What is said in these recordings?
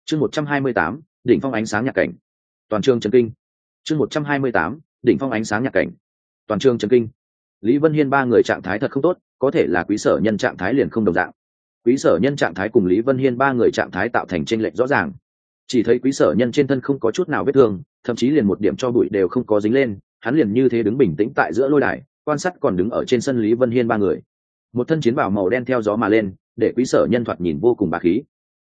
Chương 128, đỉnh phong ánh sáng nhạc cảnh. Toàn trường chấn kinh. Chương 128, đỉnh phong ánh sáng nhạc cảnh. Toàn trường chấn kinh. Lý Vân Hiên ba người trạng thái thật không tốt, có thể là Quý Sở Nhân trạng thái liền không đồng dạng. Quý Sở Nhân trạng thái cùng Lý Vân Hiên ba người trạng thái tạo thành chênh lệch rõ ràng. Chỉ thấy Quý Sở Nhân trên thân không có chút nào vết thương, thậm chí liền một điểm cho bụi đều không có dính lên, hắn liền như thế đứng bình tĩnh tại giữa lôi đài, quan sát còn đứng ở trên sân Lý Vân Hiên ba người. Một thân chiến bào màu đen theo gió mà lên, để Quý Sở Nhân thoạt nhìn vô cùng bá khí.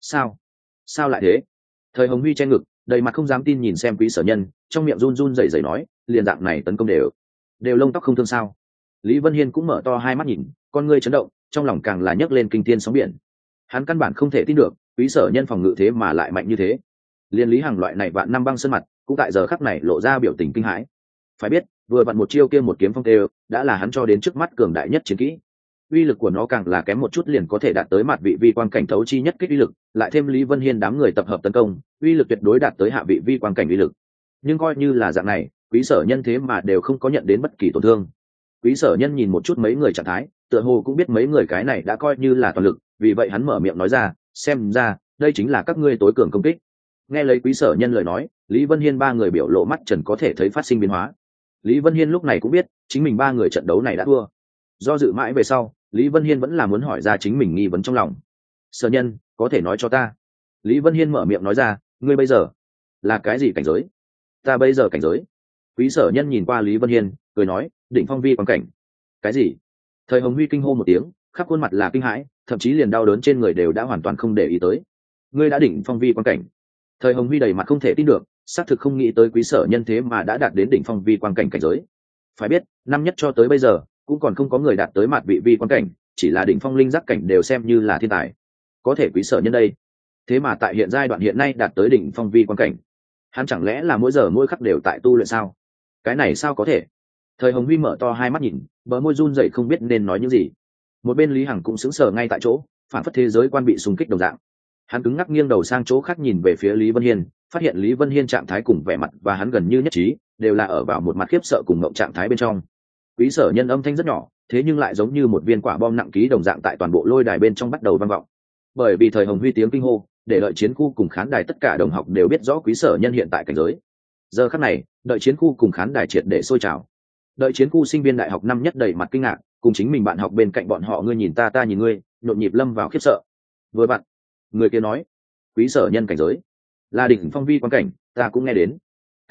Sao lại thế? Thời Hồng Huy che ngực, đầy mặt không dám tin nhìn xem Quý Sở Nhân, trong miệng run run rẩy rẩy nói, liền dạng này tấn công đều lông tóc không thương sao? Lý Vân Hiên cũng mở to hai mắt nhìn, con ngươi chấn động, trong lòng càng là nhấc lên kinh thiên sóng biển. Hắn căn bản không thể tin được, Quý Sở Nhân phòng ngự thế mà lại mạnh như thế. Liên Lý Hằng loại này vạn năm băng sơn mặt, cũng tại giờ khắc này lộ ra biểu tình kinh hãi. Phải biết, vừa vặn một chiêu kia một kiếm phong tê, đã là hắn cho đến trước mắt cường đại nhất chiến kỹ. Uy lực của nó càng là kém một chút liền có thể đạt tới mặt vị vi quang cảnh thấu chi nhất kích uy lực, lại thêm Lý Vân Hiên đám người tập hợp tấn công, uy lực tuyệt đối đạt tới hạ vị vi quang cảnh uy lực. Nhưng coi như là dạng này, Quý Sở Nhân thế mà đều không có nhận đến bất kỳ tổn thương. Quý Sở Nhân nhìn một chút mấy người trạng thái, tựa hồ cũng biết mấy người cái này đã coi như là toàn lực, vì vậy hắn mở miệng nói ra, xem ra đây chính là các ngươi tối cường công kích. Nghe lấy Quý Sở Nhân lời nói, Lý Vân Hiên ba người biểu lộ mắt trần có thể thấy phát sinh biến hóa. Lý Vân Hiên lúc này cũng biết chính mình ba người trận đấu này đã thua. Do dự mãi về sau, Lý Vân Hiên vẫn là muốn hỏi ra chính mình nghi vấn trong lòng. Sở Nhân, có thể nói cho ta? Lý Vân Hiên mở miệng nói ra, ngươi bây giờ là cái gì cảnh giới? Ta bây giờ cảnh giới. Quý Sở Nhân nhìn qua Lý Vân Hiên, cười nói, đỉnh phong vi quang cảnh. Cái gì? Thời Hồng Huy kinh hô một tiếng, khắp khuôn mặt là kinh hãi, thậm chí liền đau đớn trên người đều đã hoàn toàn không để ý tới. Ngươi đã đỉnh phong vi quang cảnh? Thời Hồng Huy đầy mặt không thể tin được, xác thực không nghĩ tới Quý Sở Nhân thế mà đã đạt đến đỉnh phong vi quang cảnh cảnh giới. Phải biết, năm nhất cho tới bây giờ cũng còn không có người đạt tới mặt vị vi quang cảnh, chỉ là đỉnh phong linh giác cảnh đều xem như là thiên tài. Có thể Quý Sở Nhân đây, thế mà tại hiện giai đoạn hiện nay đạt tới đỉnh phong vi quang cảnh. Hắn chẳng lẽ là mỗi giờ mỗi khắc đều tại tu luyện sao? Cái này sao có thể? Thời Hồng Huy mở to hai mắt nhìn, bờ môi run rẩy không biết nên nói những gì. Một bên Lý Hằng cũng sững sờ ngay tại chỗ, phản phất thế giới quan bị xung kích đồng dạng. Hắn cứng ngắc nghiêng đầu sang chỗ khác nhìn về phía Lý Vân Hiên, phát hiện Lý Vân Hiên trạng thái cùng vẻ mặt và hắn gần như nhất trí, đều là ở vào một mặt khiếp sợ cùng ngộng trạng thái bên trong. Quý Sở Nhân âm thanh rất nhỏ, thế nhưng lại giống như một viên quả bom nặng ký đồng dạng tại toàn bộ lôi đài bên trong bắt đầu vang vọng. Bởi vì Thời Hồng Huy tiếng kinh hô, để đợi chiến khu cùng khán đài tất cả đồng học đều biết rõ Quý Sở Nhân hiện tại cảnh giới. Giờ khắc này, đợi chiến khu cùng khán đài triệt để sôi trào. Đợi chiến khu sinh viên đại học năm nhất đầy mặt kinh ngạc, cùng chính mình bạn học bên cạnh bọn họ ngươi nhìn ta ta nhìn ngươi, nhộn nhịp lâm vào khiếp sợ. Vừa bạn, người kia nói, Quý Sở Nhân cảnh giới là đỉnh phong vi quang cảnh, ta cũng nghe đến.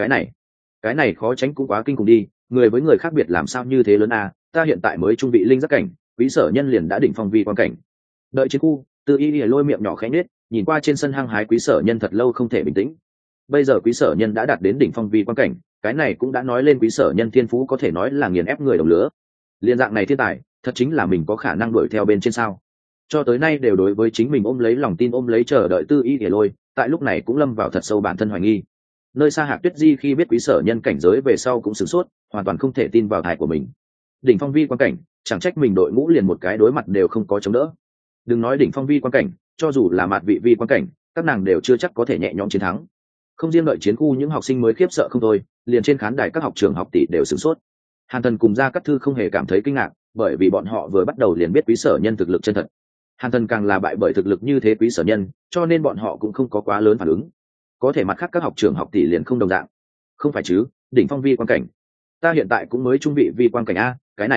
Cái này khó tránh cũng quá kinh khủng đi, người với người khác biệt làm sao như thế lớn à, ta hiện tại mới trung vị linh giác cảnh, Quý Sở Nhân liền đã đỉnh phong vi quang cảnh. Đợi chiến khu, Từ Y lôi miệng nhỏ khẽ nhếch, nhìn qua trên sân hăng hái Quý Sở Nhân thật lâu không thể bình tĩnh. Bây giờ Quý Sở Nhân đã đạt đến đỉnh phong vi quang cảnh, cái này cũng đã nói lên Quý Sở Nhân thiên phú có thể nói là nghiền ép người đồng lứa. Liên dạng này thiên tài, thật chính là mình có khả năng đuổi theo bên trên sao? Cho tới nay đều đối với chính mình ôm lấy lòng tin ôm lấy chờ đợi Tư Y lôi, tại lúc này cũng lâm vào thật sâu bản thân hoài nghi. Nơi xa Hạc Tuyết Di khi biết Quý Sở Nhân cảnh giới về sau cũng sửng sốt, hoàn toàn không thể tin vào thải của mình. Đỉnh phong vi quang cảnh, chẳng trách mình đội ngũ liền một cái đối mặt đều không có chống đỡ. Đừng nói đỉnh phong vi quang cảnh, cho dù là mạt vị vi quang cảnh, các nàng đều chưa chắc có thể nhẹ nhõm chiến thắng. Không riêng đợi chiến khu những học sinh mới khiếp sợ không thôi, liền trên khán đài các học trường học tỷ đều sửng sốt. Hàn Thần cùng Gia Cát Thư không hề cảm thấy kinh ngạc, bởi vì bọn họ vừa bắt đầu liền biết Quý Sở Nhân thực lực chân thật. Hàn Thần càng là bại bởi thực lực như thế Quý Sở Nhân, cho nên bọn họ cũng không có quá lớn phản ứng. Có thể mặt khác các học trường học tỷ liền không đồng dạng. Không phải chứ, đỉnh phong vi quang cảnh, ta hiện tại cũng mới trung vị vi quang cảnh a,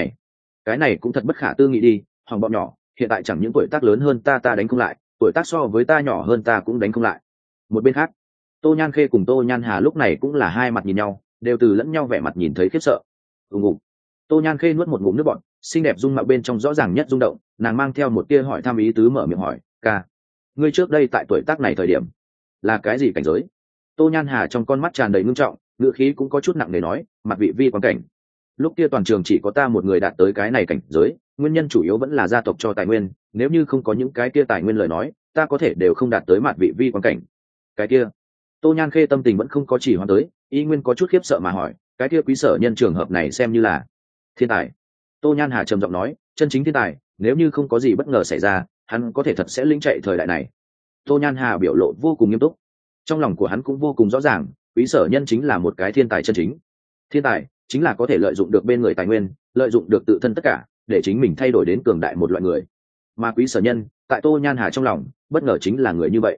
cái này cũng thật bất khả tư nghị đi. Hoàng bọn nhỏ hiện tại chẳng những tuổi tác lớn hơn ta đánh không lại, tuổi tác so với ta nhỏ hơn ta cũng đánh không lại. Một bên khác, Tô Nhan Khê cùng Tô Nhan Hà lúc này cũng là hai mặt nhìn nhau, đều từ lẫn nhau vẻ mặt nhìn thấy khiếp sợ. Ngủ. Tô Nhan Khê nuốt một ngụm nước bọt, xinh đẹp dung mạo bên trong rõ ràng nhất rung động, nàng mang theo một tia hỏi thăm ý tứ mở miệng hỏi, ca, ngươi trước đây tại tuổi tác này thời điểm là cái gì cảnh giới? Tô Nhan Hà trong con mắt tràn đầy ngưng trọng, ngữ khí cũng có chút nặng nề nói, mặt vị vi quang cảnh. Lúc kia toàn trường chỉ có ta một người đạt tới cái này cảnh giới, nguyên nhân chủ yếu vẫn là gia tộc cho tài nguyên, nếu như không có những cái kia tài nguyên lời nói, ta có thể đều không đạt tới mặt vị vi quang cảnh. Cái kia, Tô Nhan Khê tâm tình vẫn không có chỉ hoãn tới, y nguyên có chút khiếp sợ mà hỏi, cái kia Quý Sở Nhân trường hợp này xem như là thiên tài? Tô Nhan Hà trầm giọng nói, chân chính thiên tài, nếu như không có gì bất ngờ xảy ra, hắn có thể thật sẽ lĩnh chạy thời đại này. Tô Nhan Hà biểu lộ vô cùng nghiêm túc, trong lòng của hắn cũng vô cùng rõ ràng, Quý Sở Nhân chính là một cái thiên tài chân chính. Thiên tài chính là có thể lợi dụng được bên người tài nguyên, lợi dụng được tự thân tất cả, để chính mình thay đổi đến cường đại một loại người. Mà Quý Sở Nhân, tại Tô Nhan Hà trong lòng, bất ngờ chính là người như vậy.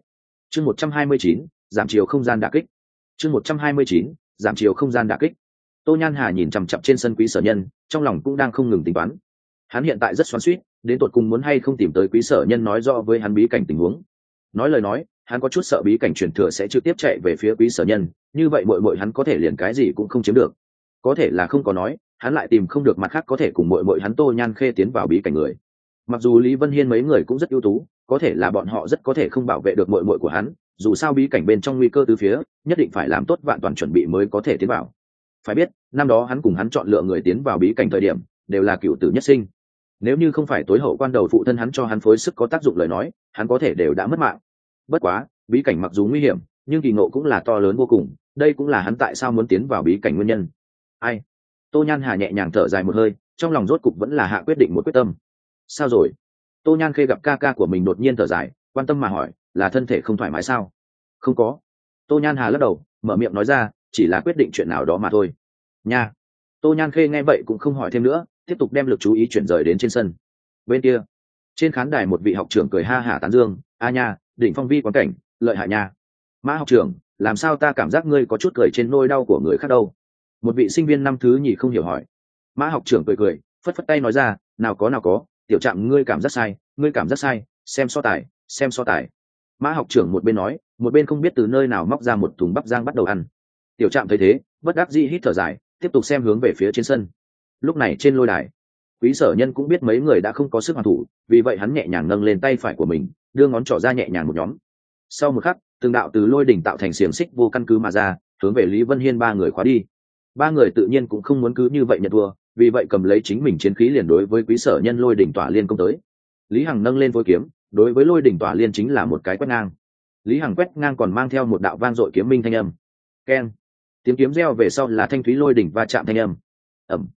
chương 129, giảm chiều không gian đả kích. chương 129, giảm chiều không gian đả kích. Tô Nhan Hà nhìn chằm chằm trên sân Quý Sở Nhân, trong lòng cũng đang không ngừng tính toán. Hắn hiện tại rất xoắn xuýt, đến tột cùng muốn hay không tìm tới Quý Sở Nhân nói rõ với hắn bí cảnh tình huống. Nói lời nói, hắn có chút sợ bí cảnh truyền thừa sẽ trực tiếp chạy về phía Quý Sở Nhân, như vậy muội muội hắn có thể liền cái gì cũng không chiếm được. Có thể là không có nói, hắn lại tìm không được mặt khác có thể cùng muội muội hắn Tô Nhan Khê tiến vào bí cảnh người. Mặc dù Lý Vân Hiên mấy người cũng rất ưu tú, có thể là bọn họ rất có thể không bảo vệ được muội muội của hắn, dù sao bí cảnh bên trong nguy cơ tứ phía, nhất định phải làm tốt vạn toàn chuẩn bị mới có thể tiến vào. Phải biết, năm đó hắn cùng hắn chọn lựa người tiến vào bí cảnh thời điểm, đều là cựu tử nhất sinh. Nếu như không phải tối hậu quan đầu phụ thân hắn cho hắn phối sức có tác dụng lời nói, hắn có thể đều đã mất mạng. Bất quá, bí cảnh mặc dù nguy hiểm, nhưng kỳ ngộ cũng là to lớn vô cùng, đây cũng là hắn tại sao muốn tiến vào bí cảnh nguyên nhân. Ai? Tô Nhan Hà nhẹ nhàng thở dài một hơi, trong lòng rốt cục vẫn là hạ quyết định một quyết tâm. Sao rồi? Tô Nhan Khê gặp ca ca của mình đột nhiên thở dài, quan tâm mà hỏi, là thân thể không thoải mái sao? Không có. Tô Nhan Hà lắc đầu, mở miệng nói ra, chỉ là quyết định chuyện nào đó mà thôi. Nha. Tô Nhan Khê nghe vậy cũng không hỏi thêm nữa, tiếp tục đem lực chú ý chuyển rời đến trên sân. Bên kia, trên khán đài một vị học trưởng cười ha hả tán dương, a nha, đỉnh phong vi quán cảnh, lợi hại nha. Mã học trưởng, làm sao ta cảm giác ngươi có chút cười trên nỗi đau của người khác đâu? Một vị sinh viên năm thứ nhì không hiểu hỏi. Mã học trưởng cười cười, phất phất tay nói ra, nào có, tiểu Trạm ngươi cảm giác sai, xem so tài. Mã học trưởng một bên nói, một bên không biết từ nơi nào móc ra một thùng bắp rang bắt đầu ăn. Tiểu Trạm thấy thế, bất đắc dĩ hít thở dài, tiếp tục xem hướng về phía trên sân. Lúc này trên lôi đài, Quý Sở Nhân cũng biết mấy người đã không có sức hoàn thủ, vì vậy hắn nhẹ nhàng nâng lên tay phải của mình, đưa ngón trỏ ra nhẹ nhàng một nhóm. Sau một khắc, từng đạo từ lôi đỉnh tạo thành xiềng xích vô căn cứ mà ra, hướng về Lý Vân Hiên ba người khóa đi. Ba người tự nhiên cũng không muốn cứ như vậy nhận thua, vì vậy cầm lấy chính mình chiến khí liền đối với Quý Sở Nhân lôi đỉnh tỏa liên công tới. Lý Hằng nâng lên phôi kiếm, đối với lôi đỉnh tỏa liên chính là một cái quét ngang. Lý Hằng quét ngang còn mang theo một đạo vang dội kiếm minh thanh âm. Keng. Tiếng kiếm reo về sau là thanh thúy lôi đỉnh va chạm thanh âm. Ầm.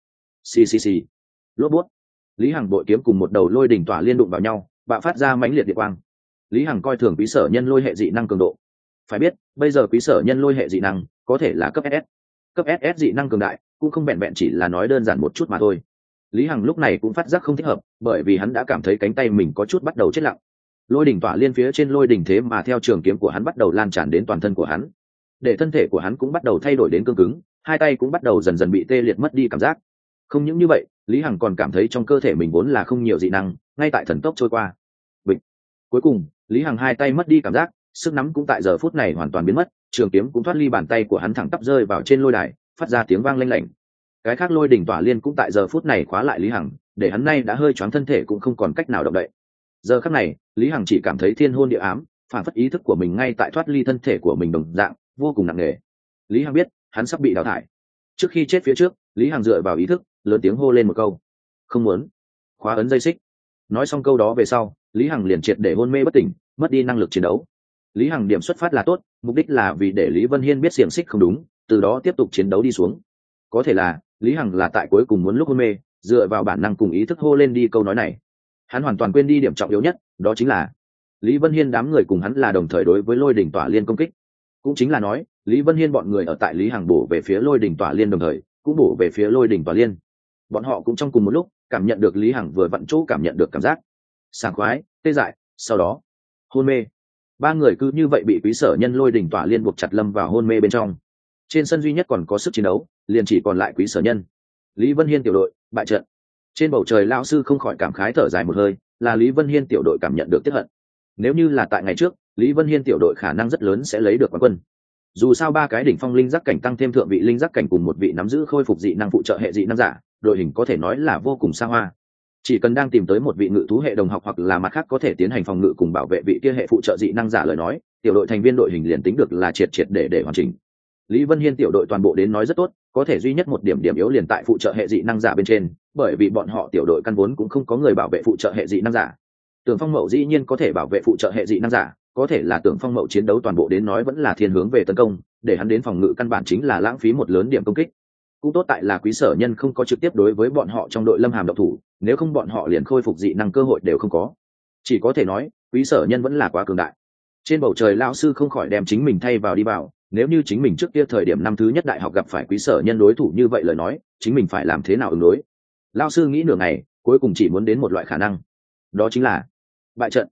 Xì. Lốp bút. Lý Hằng bội kiếm cùng một đầu lôi đỉnh tỏa liên đụng vào nhau, bạo phát ra mãnh liệt điện quang. Lý Hằng coi thường Quý Sở Nhân lôi hệ dị năng cường độ. Phải biết, bây giờ Quý Sở Nhân lôi hệ dị năng có thể là cấp SS. Cấp SS dị năng cường đại, cũng không vẹn vẹn chỉ là nói đơn giản một chút mà thôi. Lý Hằng lúc này cũng phát giác không thích hợp, bởi vì hắn đã cảm thấy cánh tay mình có chút bắt đầu chết lặng. Lôi đỉnh tỏa liên phía trên lôi đỉnh thế mà theo trường kiếm của hắn bắt đầu lan tràn đến toàn thân của hắn, để thân thể của hắn cũng bắt đầu thay đổi đến cương cứng, hai tay cũng bắt đầu dần dần bị tê liệt mất đi cảm giác. Không những như vậy, Lý Hằng còn cảm thấy trong cơ thể mình vốn là không nhiều dị năng, ngay tại thần tốc trôi qua. Bịch. Cuối cùng, Lý Hằng hai tay mất đi cảm giác, sức nắm cũng tại giờ phút này hoàn toàn biến mất, trường kiếm cũng thoát ly bàn tay của hắn thẳng tắp rơi vào trên lôi đài, phát ra tiếng vang lanh lảnh. Cái khác lôi đỉnh tỏa liên cũng tại giờ phút này khóa lại Lý Hằng, để hắn nay đã hơi choáng thân thể cũng không còn cách nào động đậy. Giờ khắc này, Lý Hằng chỉ cảm thấy thiên hôn địa ám, phản phất ý thức của mình ngay tại thoát ly thân thể của mình đồng dạng, vô cùng nặng nề. Lý Hằng biết, hắn sắp bị đào thải. Trước khi chết phía trước, Lý Hằng dựa vào ý thức, lớn tiếng hô lên một câu: "Không muốn." Khóa ấn dây xích. Nói xong câu đó về sau, Lý Hằng liền triệt để hôn mê bất tỉnh, mất đi năng lực chiến đấu. Lý Hằng điểm xuất phát là tốt, mục đích là vì để Lý Vân Hiên biết xiềng xích không đúng, từ đó tiếp tục chiến đấu đi xuống. Có thể là Lý Hằng là tại cuối cùng muốn lúc hôn mê, dựa vào bản năng cùng ý thức hô lên đi câu nói này. Hắn hoàn toàn quên đi điểm trọng yếu nhất, đó chính là Lý Vân Hiên đám người cùng hắn là đồng thời đối với lôi đỉnh tỏa liên công kích. Cũng chính là nói, Lý Vân Hiên bọn người ở tại Lý Hằng bổ về phía lôi đỉnh tỏa liên đồng thời, cũng bổ về phía lôi đỉnh tỏa liên. Bọn họ cũng trong cùng một lúc cảm nhận được Lý Hằng vừa vặn chỗ cảm nhận được cảm giác sảng khoái, tê dại, sau đó hôn mê. Ba người cứ như vậy bị Quý Sở Nhân lôi đỉnh tỏa liên buộc chặt lâm vào hôn mê bên trong. Trên sân duy nhất còn có sức chiến đấu, liền chỉ còn lại Quý Sở Nhân. Lý Vân Hiên tiểu đội bại trận. Trên bầu trời lão sư không khỏi cảm khái thở dài một hơi, là Lý Vân Hiên tiểu đội cảm nhận được tiếc hận. Nếu như là tại ngày trước, Lý Vân Hiên tiểu đội khả năng rất lớn sẽ lấy được quán quân. Dù sao ba cái đỉnh phong linh giác cảnh tăng thêm thượng vị linh giác cảnh cùng một vị nắm giữ khôi phục dị năng phụ trợ hệ dị năng giả, đội hình có thể nói là vô cùng xa hoa. Chỉ cần đang tìm tới một vị ngự thú hệ đồng học hoặc là mặt khác có thể tiến hành phòng ngự cùng bảo vệ vị kia hệ phụ trợ dị năng giả lời nói, tiểu đội thành viên đội hình liền tính được là triệt để hoàn chỉnh. Lý Vân Hiên tiểu đội toàn bộ đến nói rất tốt, có thể duy nhất một điểm yếu liền tại phụ trợ hệ dị năng giả bên trên, bởi vì bọn họ tiểu đội căn vốn cũng không có người bảo vệ phụ trợ hệ dị năng giả. Tưởng Phong Mậu dĩ nhiên có thể bảo vệ phụ trợ hệ dị năng giả, có thể là Tưởng Phong Mậu chiến đấu toàn bộ đến nói vẫn là thiên hướng về tấn công, để hắn đến phòng ngự căn bản chính là lãng phí một lớn điểm công kích. Cũng tốt tại là Quý Sở Nhân không có trực tiếp đối với bọn họ trong đội Lâm Hàm động thủ, nếu không bọn họ liền khôi phục dị năng cơ hội đều không có. Chỉ có thể nói, Quý Sở Nhân vẫn là quá cường đại. Trên bầu trời lão sư không khỏi đem chính mình thay vào đi vào, nếu như chính mình trước kia thời điểm năm thứ nhất đại học gặp phải Quý Sở Nhân đối thủ như vậy lời nói, chính mình phải làm thế nào ứng đối? Lão sư nghĩ nửa ngày, cuối cùng chỉ muốn đến một loại khả năng, đó chính là bại trận.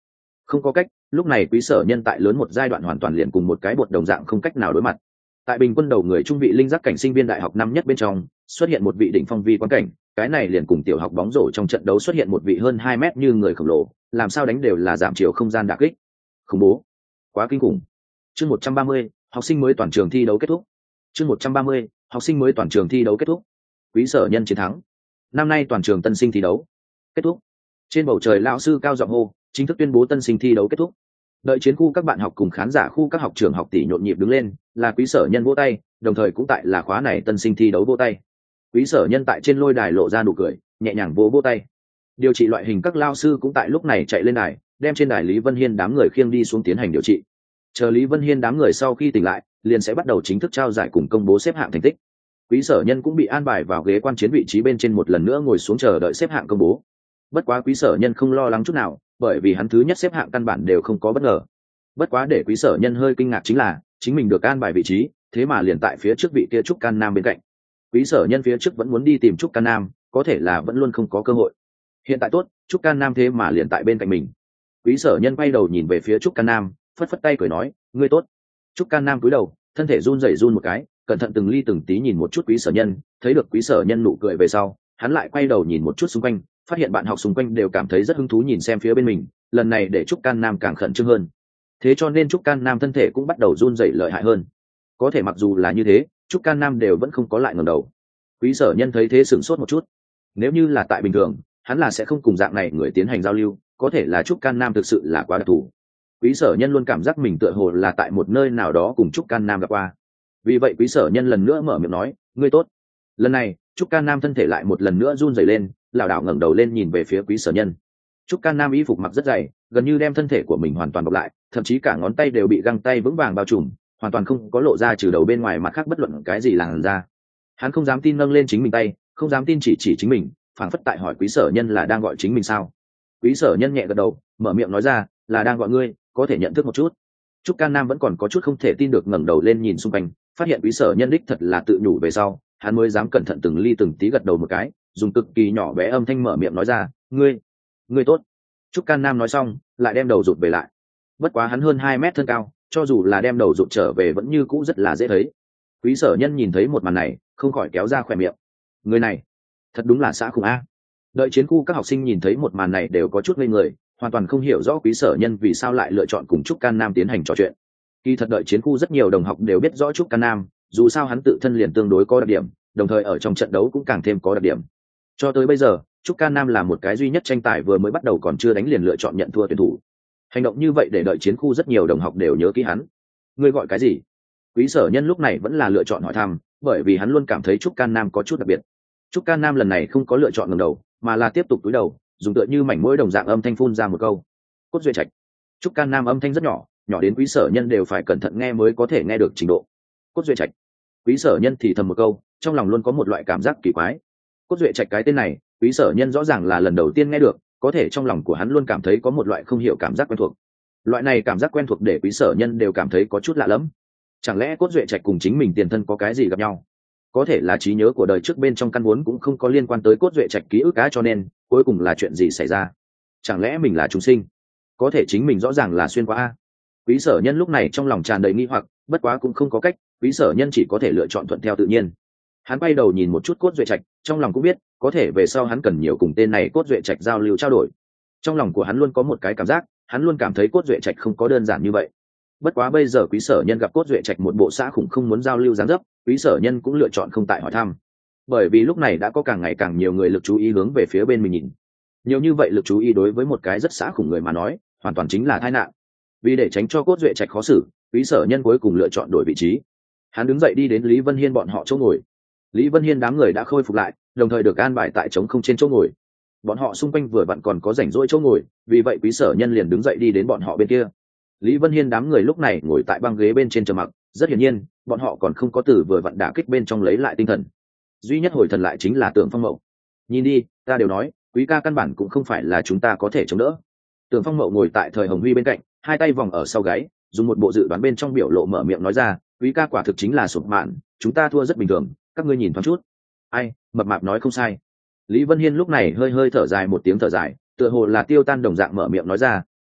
Không có cách, lúc này quý sở nhân tại lớn một giai đoạn hoàn toàn liền cùng một cái bột đồng dạng không cách nào đối mặt. Tại bình quân đầu người trung vị linh giác cảnh sinh viên đại học năm nhất bên trong xuất hiện một vị đỉnh phong vi quan cảnh, cái này liền cùng tiểu học bóng rổ trong trận đấu xuất hiện một vị hơn 2 mét như người khổng lồ, làm sao đánh đều là giảm chiều không gian đả kích. Khủng bố, quá kinh khủng. Chương 130, học sinh mới toàn trường thi đấu kết thúc. Chương 130, học sinh mới toàn trường thi đấu kết thúc. Quý sở nhân chiến thắng. Năm nay toàn trường tân sinh thi đấu kết thúc. Trên bầu trời lão sư cao giọng hô, chính thức tuyên bố tân sinh thi đấu kết thúc. Đợi chiến khu các bạn học cùng khán giả khu các học trường học tỷ nhộn nhịp đứng lên, là quý sở nhân vỗ tay, đồng thời cũng tại là khóa này tân sinh thi đấu vỗ tay. Quý sở nhân tại trên lôi đài lộ ra nụ cười, nhẹ nhàng vỗ tay. Điều trị loại hình các lao sư cũng tại lúc này chạy lên đài, đem trên đài Lý Vân Hiên đám người khiêng đi xuống tiến hành điều trị. Chờ Lý Vân Hiên đám người sau khi tỉnh lại, liền sẽ bắt đầu chính thức trao giải cùng công bố xếp hạng thành tích. Quý sở nhân cũng bị an bài vào ghế quan chiến vị trí bên trên một lần nữa ngồi xuống chờ đợi xếp hạng công bố. Bất quá quý sở nhân không lo lắng chút nào, bởi vì hắn thứ nhất xếp hạng căn bản đều không có bất ngờ. Bất quá để quý sở nhân hơi kinh ngạc chính là chính mình được an bài vị trí, thế mà liền tại phía trước vị kia Trúc Can Nam bên cạnh. Quý sở nhân phía trước vẫn muốn đi tìm Trúc Can Nam, có thể là vẫn luôn không có cơ hội. Hiện tại tốt, Trúc Can Nam thế mà liền tại bên cạnh mình. Quý sở nhân quay đầu nhìn về phía Trúc Can Nam, phất phất tay cười nói, ngươi tốt. Trúc Can Nam cúi đầu, thân thể run một cái, cẩn thận từng ly từng tí nhìn một chút quý sở nhân, thấy được quý sở nhân nụ cười về sau, hắn lại quay đầu nhìn một chút xung quanh, phát hiện bạn học xung quanh đều cảm thấy rất hứng thú nhìn xem phía bên mình, lần này để Trúc Can Nam càng khẩn trương hơn. Thế cho nên Trúc Can Nam thân thể cũng bắt đầu run rẩy lợi hại hơn. Có thể mặc dù là như thế, Trúc Can Nam đều vẫn không có lại ngẩng đầu. Quý sở nhân thấy thế sửng sốt một chút. Nếu như là tại bình thường, hắn là sẽ không cùng dạng này người tiến hành giao lưu, có thể là Trúc Can Nam thực sự là quá đặc thù. Quý sở nhân luôn cảm giác mình tựa hồ là tại một nơi nào đó cùng Trúc Can Nam gặp qua. Vì vậy quý sở nhân lần nữa mở miệng nói, ngươi tốt. Lần này Trúc Can Nam thân thể lại một lần nữa run rẩy lên, lảo đảo ngẩng đầu lên nhìn về phía quý sở nhân. Trúc Can Nam y phục mặc rất dày, gần như đem thân thể của mình hoàn toàn bọc lại, thậm chí cả ngón tay đều bị găng tay vững vàng bao trùm, hoàn toàn không có lộ ra trừ đầu bên ngoài mặt khác bất luận cái gì làn ra. Hắn không dám tin nâng lên chính mình tay, không dám tin chỉ chính mình, phảng phất tại hỏi quý sở nhân là đang gọi chính mình sao. Quý sở nhân nhẹ gật đầu, mở miệng nói ra, là đang gọi ngươi, có thể nhận thức một chút. Trúc Can Nam vẫn còn có chút không thể tin được ngẩng đầu lên nhìn xung quanh, phát hiện quý sở nhân đích thật là tự nhủ về sau, hắn mới dám cẩn thận từng ly từng tí gật đầu một cái, dùng cực kỳ nhỏ bé âm thanh mở miệng nói ra, ngươi tốt. Trúc Can Nam nói xong, lại đem đầu rụt về lại. Bất quá hắn hơn 2 mét thân cao, cho dù là đem đầu rụt trở về vẫn như cũ rất là dễ thấy. Quý sở nhân nhìn thấy một màn này, không khỏi kéo ra khỏe miệng. Người này, thật đúng là xã khủng a. Đợi chiến khu các học sinh nhìn thấy một màn này đều có chút ngây người, hoàn toàn không hiểu rõ quý sở nhân vì sao lại lựa chọn cùng Trúc Can Nam tiến hành trò chuyện. Kỳ thật đợi chiến khu rất nhiều đồng học đều biết rõ Trúc Can Nam, dù sao hắn tự thân liền tương đối có đặc điểm, đồng thời ở trong trận đấu cũng càng thêm có đặc điểm. Cho tới bây giờ, Trúc Can Nam là một cái duy nhất tranh tài vừa mới bắt đầu còn chưa đánh liền lựa chọn nhận thua tuyển thủ. Hành động như vậy để đợi chiến khu rất nhiều đồng học đều nhớ kỹ hắn. Ngươi gọi cái gì? Quý sở nhân lúc này vẫn là lựa chọn hỏi thăm, bởi vì hắn luôn cảm thấy Trúc Can Nam có chút đặc biệt. Trúc Can Nam lần này không có lựa chọn ngẩng đầu, mà là tiếp tục cúi đầu, dùng tựa như mảnh mũi đồng dạng âm thanh phun ra một câu. Cốt Duệ Trạch. Trúc Can Nam âm thanh rất nhỏ, nhỏ đến quý sở nhân đều phải cẩn thận nghe mới có thể nghe được trình độ. Cốt Duệ Trạch. Quý sở nhân thì thầm một câu, trong lòng luôn có một loại cảm giác kỳ quái. Cốt Duệ Trạch cái tên này, quý sở nhân rõ ràng là lần đầu tiên nghe được, có thể trong lòng của hắn luôn cảm thấy có một loại không hiểu cảm giác quen thuộc. Loại này cảm giác quen thuộc để quý sở nhân đều cảm thấy có chút lạ lẫm. Chẳng lẽ Cốt Duệ Trạch cùng chính mình tiền thân có cái gì gặp nhau? Có thể là trí nhớ của đời trước bên trong căn vốn cũng không có liên quan tới Cốt Duệ Trạch ký ức cá, cho nên cuối cùng là chuyện gì xảy ra? Chẳng lẽ mình là trùng sinh? Có thể chính mình rõ ràng là xuyên qua a. Quý sở nhân lúc này trong lòng tràn đầy nghi hoặc, bất quá cũng không có cách, quý sở nhân chỉ có thể lựa chọn thuận theo tự nhiên. Hắn quay đầu nhìn một chút Cốt Duệ Trạch, trong lòng cũng biết có thể về sau hắn cần nhiều cùng tên này Cốt Duệ Trạch giao lưu trao đổi. Trong lòng của hắn luôn có một cái cảm giác, hắn luôn cảm thấy Cốt Duệ Trạch không có đơn giản như vậy. Bất quá bây giờ quý sở nhân gặp Cốt Duệ Trạch một bộ xã khủng không muốn giao lưu dáng dấp, quý sở nhân cũng lựa chọn không tại hỏi thăm, bởi vì lúc này đã có càng ngày càng nhiều người lực chú ý hướng về phía bên mình nhìn. Nhiều như vậy lực chú ý đối với một cái rất xã khủng người mà nói hoàn toàn chính là tai nạn. Vì để tránh cho Cốt Duệ Trạch khó xử, quý sở nhân cuối cùng lựa chọn đổi vị trí. Hắn đứng dậy đi đến Lý Vân Hiên bọn họ chỗ ngồi. Lý Vân Hiên đám người đã khôi phục lại, đồng thời được an bài tại trống không trên chỗ ngồi. Bọn họ xung quanh vừa vặn còn có rảnh rỗi chỗ ngồi, vì vậy quý sở nhân liền đứng dậy đi đến bọn họ bên kia. Lý Vân Hiên đám người lúc này ngồi tại băng ghế bên trên trầm mặc, rất hiển nhiên bọn họ còn không có từ vừa vặn đả kích bên trong lấy lại tinh thần. Duy nhất hồi thần lại chính là Tưởng Phong Mậu. Nhìn đi, ta đều nói quý ca căn bản cũng không phải là chúng ta có thể chống đỡ. Tưởng Phong Mậu ngồi tại Thời Hồng Huy bên cạnh, hai tay vòng ở sau gáy, dùng một bộ dự đoán bên trong biểu lộ mở miệng nói ra, quý ca quả thực chính là sụp mạn, chúng ta thua rất bình thường, các ngươi nhìn thoáng chút. Ai, mập mạp nói không sai. Lý Vân Hiên lúc này hơi hơi thở dài một tiếng thở dài, tựa hồ là tiêu tan đồng dạng mở miệng nói ra,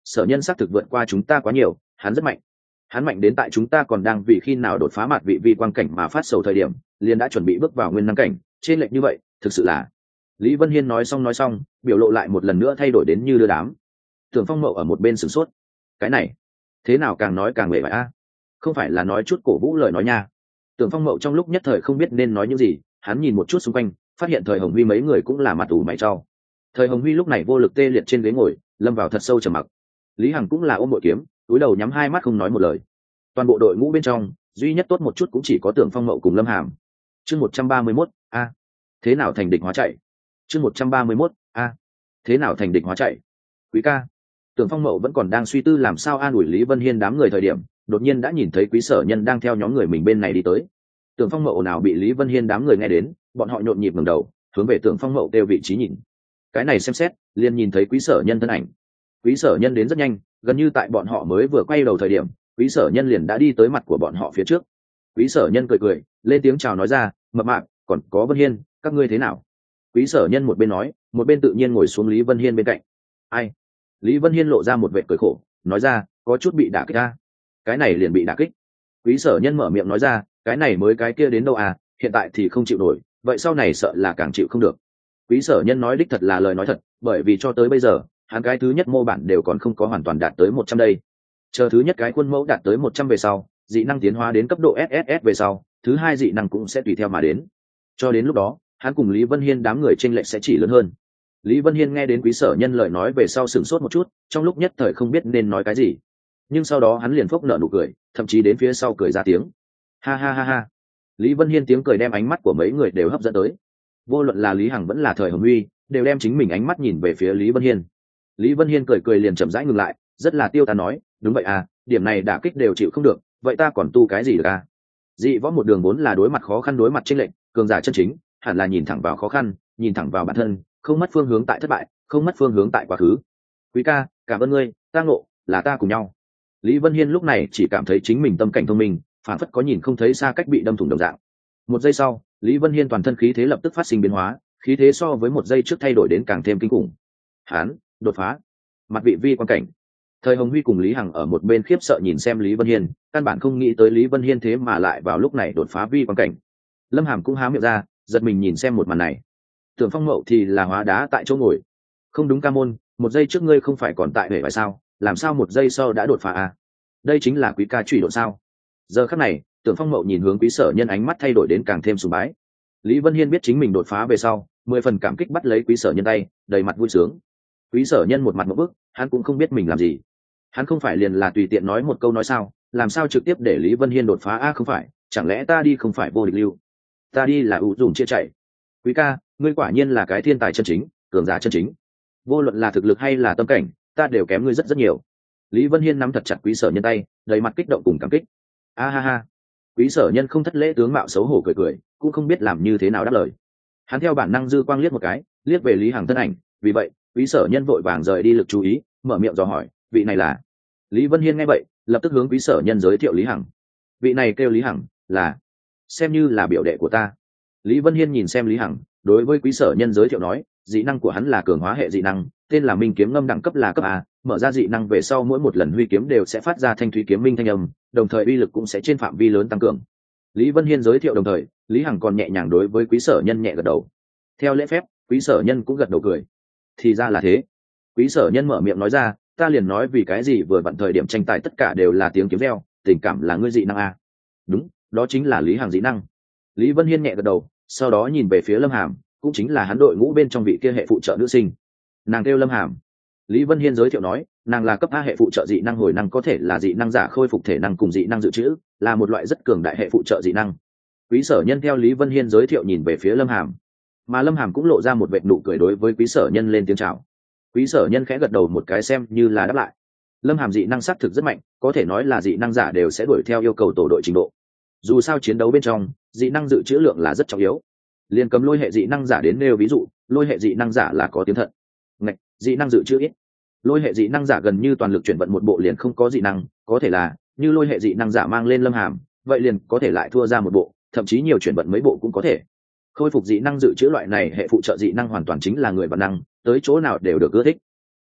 Sở Nhân xác thực vượt qua chúng ta quá nhiều, hắn rất mạnh. Hắn mạnh đến tại chúng ta còn đang vì khi nào đột phá mặt vị vi quang cảnh mà phát sầu thời điểm, liền đã chuẩn bị bước vào nguyên năng cảnh, trên lệch như vậy, thực sự là. Lý Vân Hiên nói xong, biểu lộ lại một lần nữa thay đổi đến như đưa đám. Tưởng Phong Mậu ở một bên sửng sốt. Cái này, thế nào càng nói càng bể bại a? Không phải là nói chút cổ vũ lời nói nha. Tưởng Phong Mậu trong lúc nhất thời không biết nên nói những gì, hắn nhìn một chút xung quanh, phát hiện Thời Hồng Huy mấy người cũng là mặt ủ mày trao. Thời Hồng Huy lúc này vô lực tê liệt trên ghế ngồi, lâm vào thật sâu trầm mặc. Lý Hằng cũng là ôm bội kiếm, túi đầu nhắm hai mắt không nói một lời. Toàn bộ đội ngũ bên trong, duy nhất tốt một chút cũng chỉ có Tưởng Phong Mậu cùng Lâm Hàm. Chương 131, a, thế nào thành địch hóa chạy? Chương 131, a, thế nào thành địch hóa chạy? Quý ca. Tưởng Phong Mậu vẫn còn đang suy tư làm sao an ủi Lý Vân Hiên đám người thời điểm, đột nhiên đã nhìn thấy Quý Sở Nhân đang theo nhóm người mình bên này đi tới. Tưởng Phong Mậu nào bị Lý Vân Hiên đám người nghe đến, bọn họ nhộn nhịp ngẩng đầu, hướng về Tưởng Phong Mậu kêu vị trí nhìn. Cái này xem xét, liền nhìn thấy Quý Sở Nhân thân ảnh. Quý Sở Nhân đến rất nhanh, gần như tại bọn họ mới vừa quay đầu thời điểm, Quý Sở Nhân liền đã đi tới mặt của bọn họ phía trước. Quý Sở Nhân cười lên tiếng chào nói ra, mập mạp, còn có Vân Hiên, các ngươi thế nào? Quý Sở Nhân một bên nói, một bên tự nhiên ngồi xuống Lý Vân Hiên bên cạnh. Ai? Lý Vân Hiên lộ ra một vẻ cười khổ, nói ra, có chút bị đả kích a. Cái này liền bị đả kích. Quý Sở Nhân mở miệng nói ra, cái này mới cái kia đến đâu à, hiện tại thì không chịu nổi, vậy sau này sợ là càng chịu không được. Quý Sở Nhân nói đích thật là lời nói thật, bởi vì cho tới bây giờ, hắn cái thứ nhất mô bản đều còn không có hoàn toàn đạt tới 100 đây. Chờ thứ nhất cái khuôn mẫu đạt tới 100 về sau, dị năng tiến hóa đến cấp độ SSS về sau, thứ hai dị năng cũng sẽ tùy theo mà đến. Cho đến lúc đó, hắn cùng Lý Vân Hiên đám người chênh lệch sẽ chỉ lớn hơn. Lý Vân Hiên nghe đến Quý Sở Nhân lời nói về sau sửng sốt một chút, trong lúc nhất thời không biết nên nói cái gì. Nhưng sau đó hắn liền phốc nở nụ cười, thậm chí đến phía sau cười ra tiếng. Ha ha ha ha. Lý Vân Hiên tiếng cười đem ánh mắt của mấy người đều hấp dẫn tới. Vô luận là Lý Hằng vẫn là Thời Hồng Huy, đều đem chính mình ánh mắt nhìn về phía Lý Vân Hiên. Lý Vân Hiên cười liền chậm rãi ngừng lại, rất là tiêu tán nói, đúng vậy à, điểm này đả kích đều chịu không được, vậy ta còn tu cái gì được à? Dị võ một đường vốn là đối mặt khó khăn đối mặt chênh lệch, cường giả chân chính, hẳn là nhìn thẳng vào khó khăn, nhìn thẳng vào bản thân, không mất phương hướng tại thất bại, không mất phương hướng tại quá khứ. Quý ca, cảm ơn ngươi, ta ngộ, là ta cùng nhau. Lý Vân Hiên lúc này chỉ cảm thấy chính mình tâm cảnh thông minh, phản phất có nhìn không thấy xa cách bị đâm thủng đồng dạng. Một giây sau, Lý Vân Hiên toàn thân khí thế lập tức phát sinh biến hóa, khí thế so với một giây trước thay đổi đến càng thêm kinh khủng. Hán, đột phá. Mặt vị vi quan cảnh. Thời Hồng Huy cùng Lý Hằng ở một bên khiếp sợ nhìn xem Lý Vân Hiên, căn bản không nghĩ tới Lý Vân Hiên thế mà lại vào lúc này đột phá vi quan cảnh. Lâm Hàm cũng há miệng ra, giật mình nhìn xem một màn này. Tưởng Phong Mậu thì là hóa đá tại chỗ ngồi. Không đúng ca môn, một giây trước ngươi không phải còn tại hệ phải sao, làm sao một giây sau đã đột phá à? Đây chính là Quý ca truy độ sao? Giờ khắc này, Tưởng Phong Mậu nhìn hướng Quý Sở Nhân ánh mắt thay đổi đến càng thêm sùng bái. Lý Vân Hiên biết chính mình đột phá về sau, 10 phần cảm kích bắt lấy Quý Sở Nhân tay, đầy mặt vui sướng. Quý Sở Nhân một mặt một bức, hắn cũng không biết mình làm gì. Hắn không phải liền là tùy tiện nói một câu nói sao, làm sao trực tiếp để Lý Vân Hiên đột phá a không phải, chẳng lẽ ta đi không phải vô địch lưu? Ta đi là ủ dùng chia chạy. Quý ca, ngươi quả nhiên là cái thiên tài chân chính, cường giả chân chính. Vô luận là thực lực hay là tâm cảnh, ta đều kém ngươi rất rất nhiều. Lý Vân Hiên nắm thật chặt Quý Sở Nhân tay, đầy mặt kích động cùng cảm kích. A ha ha. Quý Sở Nhân không thất lễ tướng mạo xấu hổ cười, cũng không biết làm như thế nào đáp lời. Hắn theo bản năng dư quang liếc một cái, liếc về Lý Hằng thân ảnh, vì vậy, Quý Sở Nhân vội vàng rời đi lực chú ý, mở miệng dò hỏi, vị này là? Lý Vân Hiên nghe vậy, lập tức hướng Quý Sở Nhân giới thiệu Lý Hằng. Vị này kêu Lý Hằng, là xem như là biểu đệ của ta. Lý Vân Hiên nhìn xem Lý Hằng, đối với Quý Sở Nhân giới thiệu nói, dị năng của hắn là cường hóa hệ dị năng, tên là Minh Kiếm Ngâm, đẳng cấp là cấp A, mở ra dị năng về sau mỗi một lần huy kiếm đều sẽ phát ra thanh thúy kiếm minh thanh âm, đồng thời uy lực cũng sẽ trên phạm vi lớn tăng cường. Lý Vân Hiên giới thiệu đồng thời, Lý Hằng còn nhẹ nhàng đối với Quý Sở Nhân nhẹ gật đầu. Theo lễ phép, Quý Sở Nhân cũng gật đầu cười. Thì ra là thế. Quý Sở Nhân mở miệng nói ra, ta liền nói vì cái gì vừa vặn thời điểm tranh tài tất cả đều là tiếng kiếm reo, tình cảm là ngươi dị năng A. Đúng, đó chính là Lý Hằng dị năng. Lý Vân Hiên nhẹ gật đầu, sau đó nhìn về phía Lâm Hàm, cũng chính là hắn đội ngũ bên trong vị kia hệ phụ trợ nữ sinh. Nàng kêu Lâm Hàm. Lý Vân Hiên giới thiệu nói, nàng là cấp A hệ phụ trợ dị năng hồi năng, có thể là dị năng giả khôi phục thể năng cùng dị năng dự trữ, là một loại rất cường đại hệ phụ trợ dị năng. Quý Sở Nhân theo Lý Vân Hiên giới thiệu nhìn về phía Lâm Hàm, mà Lâm Hàm cũng lộ ra một vệt nụ cười đối với Quý Sở Nhân lên tiếng chào. Quý Sở Nhân khẽ gật đầu một cái xem như là đáp lại. Lâm Hàm dị năng xác thực rất mạnh, có thể nói là dị năng giả đều sẽ đuổi theo yêu cầu tổ đội trình độ. Dù sao chiến đấu bên trong, dị năng dự trữ lượng là rất trọng yếu. Liên cầm lôi hệ dị năng giả đến nêu ví dụ, lôi hệ dị năng giả là có tiếng thận. Ngạch, dị năng dự trữ ít. Lôi hệ dị năng giả gần như toàn lực chuyển vận một bộ liền không có dị năng, có thể là như lôi hệ dị năng giả mang lên Lâm Hàm, vậy liền có thể lại thua ra một bộ, thậm chí nhiều chuyển vận mấy bộ cũng có thể. Khôi phục dị năng dự trữ loại này hệ phụ trợ dị năng hoàn toàn chính là người bản năng, tới chỗ nào đều được ưa thích.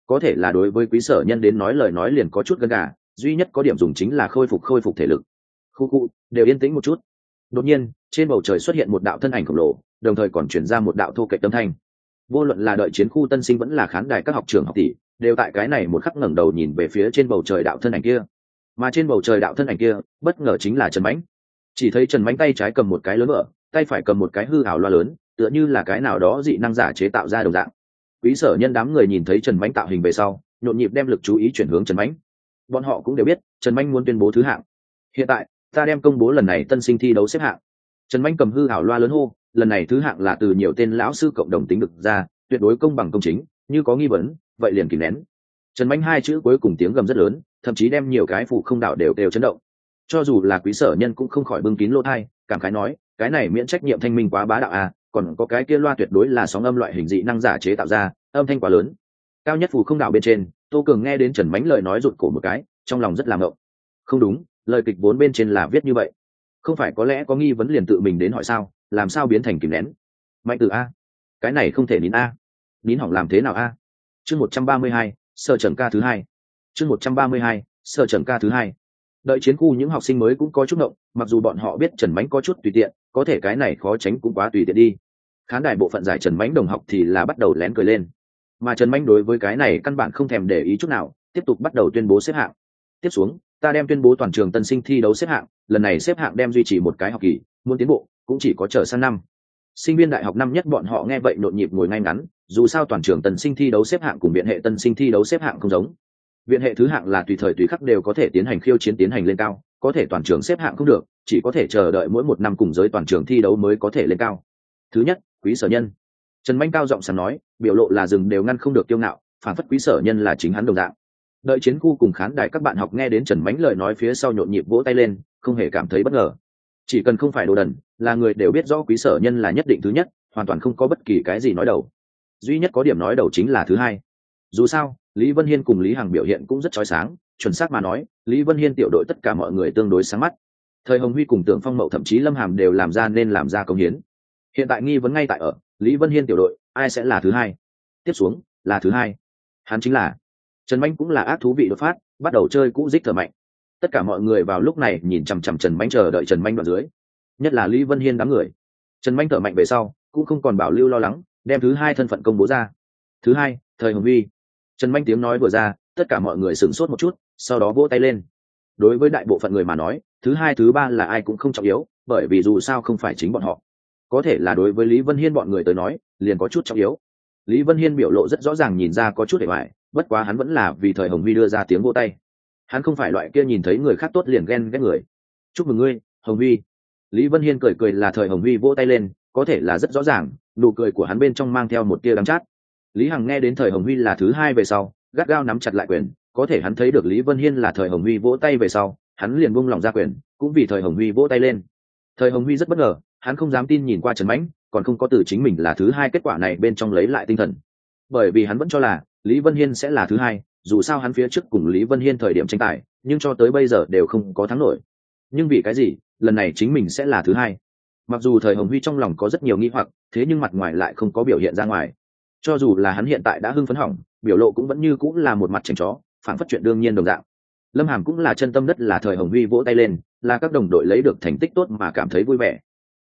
có thể là đối với quý sở nhân đến nói lời nói liền có chút gân gà, duy nhất có điểm dùng chính là khôi phục thể lực. Khu đều yên tĩnh một chút. Đột nhiên trên bầu trời xuất hiện một đạo thân ảnh khổng lồ, đồng thời còn chuyển ra một đạo thô kệch âm thanh. Vô luận là đợi chiến khu tân sinh vẫn là khán đài các học trường học tỷ, đều tại cái này một khắc ngẩng đầu nhìn về phía trên bầu trời đạo thân ảnh kia. Mà trên bầu trời đạo thân ảnh kia bất ngờ chính là Trần Mãnh. Chỉ thấy Trần Mãnh tay trái cầm một cái lớn vợ, tay phải cầm một cái hư ảo loa lớn, tựa như là cái nào đó dị năng giả chế tạo ra đồng dạng. Quý sở nhân đám người nhìn thấy Trần Mãnh tạo hình về sau, nhộn nhịp đem lực chú ý chuyển hướng Trần Mãnh. Bọn họ cũng đều biết Trần Mãnh muốn tuyên bố thứ hạng. Hiện tại ta đem công bố lần này tân sinh thi đấu xếp hạng. Trần Mãnh cầm hư ảo loa lớn hô, lần này thứ hạng là từ nhiều tên lão sư cộng đồng tính được ra, tuyệt đối công bằng công chính, như có nghi vấn vậy liền kìm nén. Trần Mãnh hai chữ cuối cùng tiếng gầm rất lớn, thậm chí đem nhiều cái phủ không đảo đều chấn động. Cho dù là quý sở nhân cũng không khỏi bưng kín lỗ tai, cảm khái nói, cái này miễn trách nhiệm thanh minh quá bá đạo à, còn có cái kia loa tuyệt đối là sóng âm loại hình dị năng giả chế tạo ra, âm thanh quá lớn. Cao nhất phủ không đảo bên trên, Tô Cường nghe đến Trần Mãnh lời nói rụt cổ một cái, trong lòng rất là ngộng. Không đúng, lời kịch vốn bên trên là viết như vậy, không phải có lẽ có nghi vấn liền tự mình đến hỏi sao, làm sao biến thành kìm nén. Mạnh từ a, cái này không thể nín a, nín hỏng làm thế nào a. Chương 132, Sở Trần ca thứ hai. Chương 132, Sở Trần ca thứ hai. Đợi chiến khu những học sinh mới cũng có chút ngộng, mặc dù bọn họ biết Trần Mãnh có chút tùy tiện, có thể cái này khó tránh cũng quá tùy tiện đi. Khán đài bộ phận giải Trần Mãnh đồng học thì là bắt đầu lén cười lên, mà Trần Mãnh đối với cái này căn bản không thèm để ý chút nào, tiếp tục bắt đầu tuyên bố xếp hạng. Tiếp xuống ta đem tuyên bố toàn trường tân sinh thi đấu xếp hạng, lần này xếp hạng đem duy trì một cái học kỳ, muốn tiến bộ cũng chỉ có chờ sang năm. Sinh viên đại học năm nhất bọn họ nghe vậy nhộn nhịp ngồi ngay ngắn, dù sao toàn trường tân sinh thi đấu xếp hạng cùng viện hệ tân sinh thi đấu xếp hạng không giống. Viện hệ thứ hạng là tùy thời tùy khắc đều có thể tiến hành khiêu chiến tiến hành lên cao, có thể toàn trường xếp hạng không được, chỉ có thể chờ đợi mỗi một năm cùng giới toàn trường thi đấu mới có thể lên cao. Thứ nhất, quý sở nhân. Trần Mãnh cao giọng sảng nói, biểu lộ là rừng đều ngăn không được kiêu ngạo, phản phất quý sở nhân là chính hắn đồng dạng. Đợi chiến khu cùng khán đài các bạn học nghe đến Trần Mãnh lời nói phía sau nhộn nhịp vỗ tay lên, không hề cảm thấy bất ngờ. Chỉ cần không phải đồ đần, là người đều biết rõ quý sở nhân là nhất định thứ nhất, hoàn toàn không có bất kỳ cái gì nói đầu. Duy nhất có điểm nói đầu chính là thứ hai. Dù sao Lý Vân Hiên cùng Lý Hằng biểu hiện cũng rất chói sáng, chuẩn xác mà nói Lý Vân Hiên tiểu đội tất cả mọi người tương đối sáng mắt. Thời Hồng Huy cùng Tưởng Phong Mậu thậm chí Lâm Hàm đều làm ra nên làm ra công hiến. Hiện tại nghi vấn ngay tại ở Lý Vân Hiên tiểu đội ai sẽ là thứ hai. Tiếp xuống là thứ hai, hắn chính là Trần Mãnh. Cũng là ác thú vị đột phát, bắt đầu chơi cũ dích thở mạnh. Tất cả mọi người vào lúc này nhìn chằm chằm Trần Mãnh, chờ đợi Trần Mãnh đoạn dưới, nhất là Lý Vân Hiên đám người. Trần Mãnh thở mạnh về sau cũng không còn bảo lưu lo lắng, đem thứ hai thân phận công bố ra. Thứ hai, Thời Hồng Huy. Trần Mãnh tiếng nói vừa ra, tất cả mọi người sửng sốt một chút, sau đó vỗ tay lên. Đối với đại bộ phận người mà nói, thứ hai thứ ba là ai cũng không trọng yếu, bởi vì dù sao không phải chính bọn họ. Có thể là đối với Lý Vân Hiên bọn người tới nói liền có chút trọng yếu. Lý Vân Hiên biểu lộ rất rõ ràng nhìn ra có chút hề hoài, bất quá hắn vẫn là vì Thời Hồng Huy đưa ra tiếng vỗ tay. Hắn không phải loại kia nhìn thấy người khác tốt liền ghen ghét người. Chúc mừng ngươi, Hồng Huy. Lý Vân Hiên cười cười là Thời Hồng Huy vỗ tay lên, có thể là rất rõ ràng, nụ cười của hắn bên trong mang theo một tia đắng chát. Lý Hằng nghe đến Thời Hồng Huy là thứ hai về sau, gắt gao nắm chặt lại quyền, có thể hắn thấy được Lý Vân Hiên là Thời Hồng Huy vỗ tay về sau, hắn liền buông lỏng ra quyền, cũng vì Thời Hồng Huy vỗ tay lên. Thời Hồng Huy rất bất ngờ, hắn không dám tin nhìn qua Trần Mãnh, còn không có từ chính mình là thứ hai kết quả này bên trong lấy lại tinh thần, bởi vì hắn vẫn cho là Lý Vân Hiên sẽ là thứ hai, dù sao hắn phía trước cùng Lý Vân Hiên thời điểm tranh tài, nhưng cho tới bây giờ đều không có thắng nổi. Nhưng vì cái gì lần này chính mình sẽ là thứ hai? Mặc dù Thời Hồng Huy trong lòng có rất nhiều nghi hoặc, thế nhưng mặt ngoài lại không có biểu hiện ra ngoài. Cho dù là hắn hiện tại đã hưng phấn hỏng, biểu lộ cũng vẫn như cũng là một mặt chảnh chó, phản phất chuyện đương nhiên đồng dạng. Lâm Hàm cũng là chân tâm đất là Thời Hồng Huy vỗ tay lên, là các đồng đội lấy được thành tích tốt mà cảm thấy vui vẻ.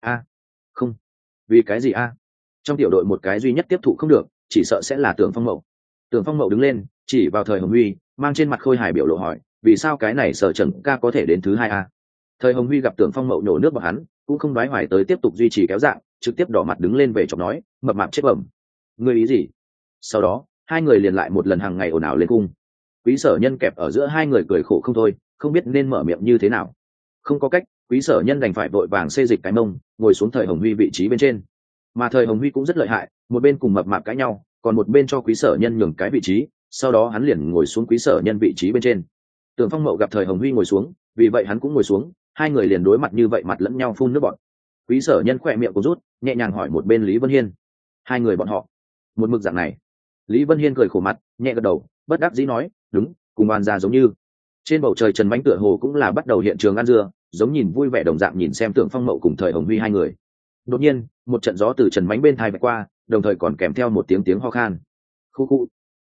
Không, vì cái gì trong tiểu đội một cái duy nhất tiếp thụ không được, chỉ sợ sẽ là Tưởng Phong Mậu. Tưởng Phong Mậu đứng lên, chỉ vào Thời Hồng Huy, mang trên mặt khôi hài biểu lộ hỏi, vì sao cái này Sở Trần ca có thể đến thứ hai Thời Hồng Huy gặp Tưởng Phong Mậu nhổ nước vào hắn, cũng không đoái hoài tới tiếp tục duy trì kéo dạng, trực tiếp đỏ mặt đứng lên về chọc nói, mập mạp chết bẩm. Ngươi ý gì? Sau đó hai người liền lại một lần hàng ngày ồn ào lên cung. Quý Sở Nhân kẹp ở giữa hai người cười khổ không thôi, không biết nên mở miệng như thế nào. Không có cách, Quý Sở Nhân đành phải vội vàng xê dịch cái mông, ngồi xuống Thời Hồng Huy vị trí bên trên. Mà Thời Hồng Huy cũng rất lợi hại, một bên cùng mập mạp cãi nhau, còn một bên cho Quý Sở Nhân nhường cái vị trí, sau đó hắn liền ngồi xuống Quý Sở Nhân vị trí bên trên. Tưởng Phong Mậu gặp Thời Hồng Huy ngồi xuống, vì vậy hắn cũng ngồi xuống, hai người liền đối mặt như vậy, mặt lẫn nhau phun nước bọt. Quý Sở Nhân khỏe miệng có rút, nhẹ nhàng hỏi một bên Lý Vân Hiên, hai người bọn họ một mực dạng này? Lý Vân Hiên cười khổ mặt, nhẹ gật đầu, bất đắc dĩ nói, đúng, cùng oan gia giống như. Trên bầu trời Trần Mãnh tựa hồ cũng là bắt đầu hiện trường ăn dưa, giống nhìn vui vẻ đồng dạng nhìn xem Tưởng Phong Mậu cùng Thời Hồng Huy hai người. Đột nhiên một trận gió từ Trần Mãnh bên thai vạch qua, đồng thời còn kèm theo một tiếng ho khan. Khu khu.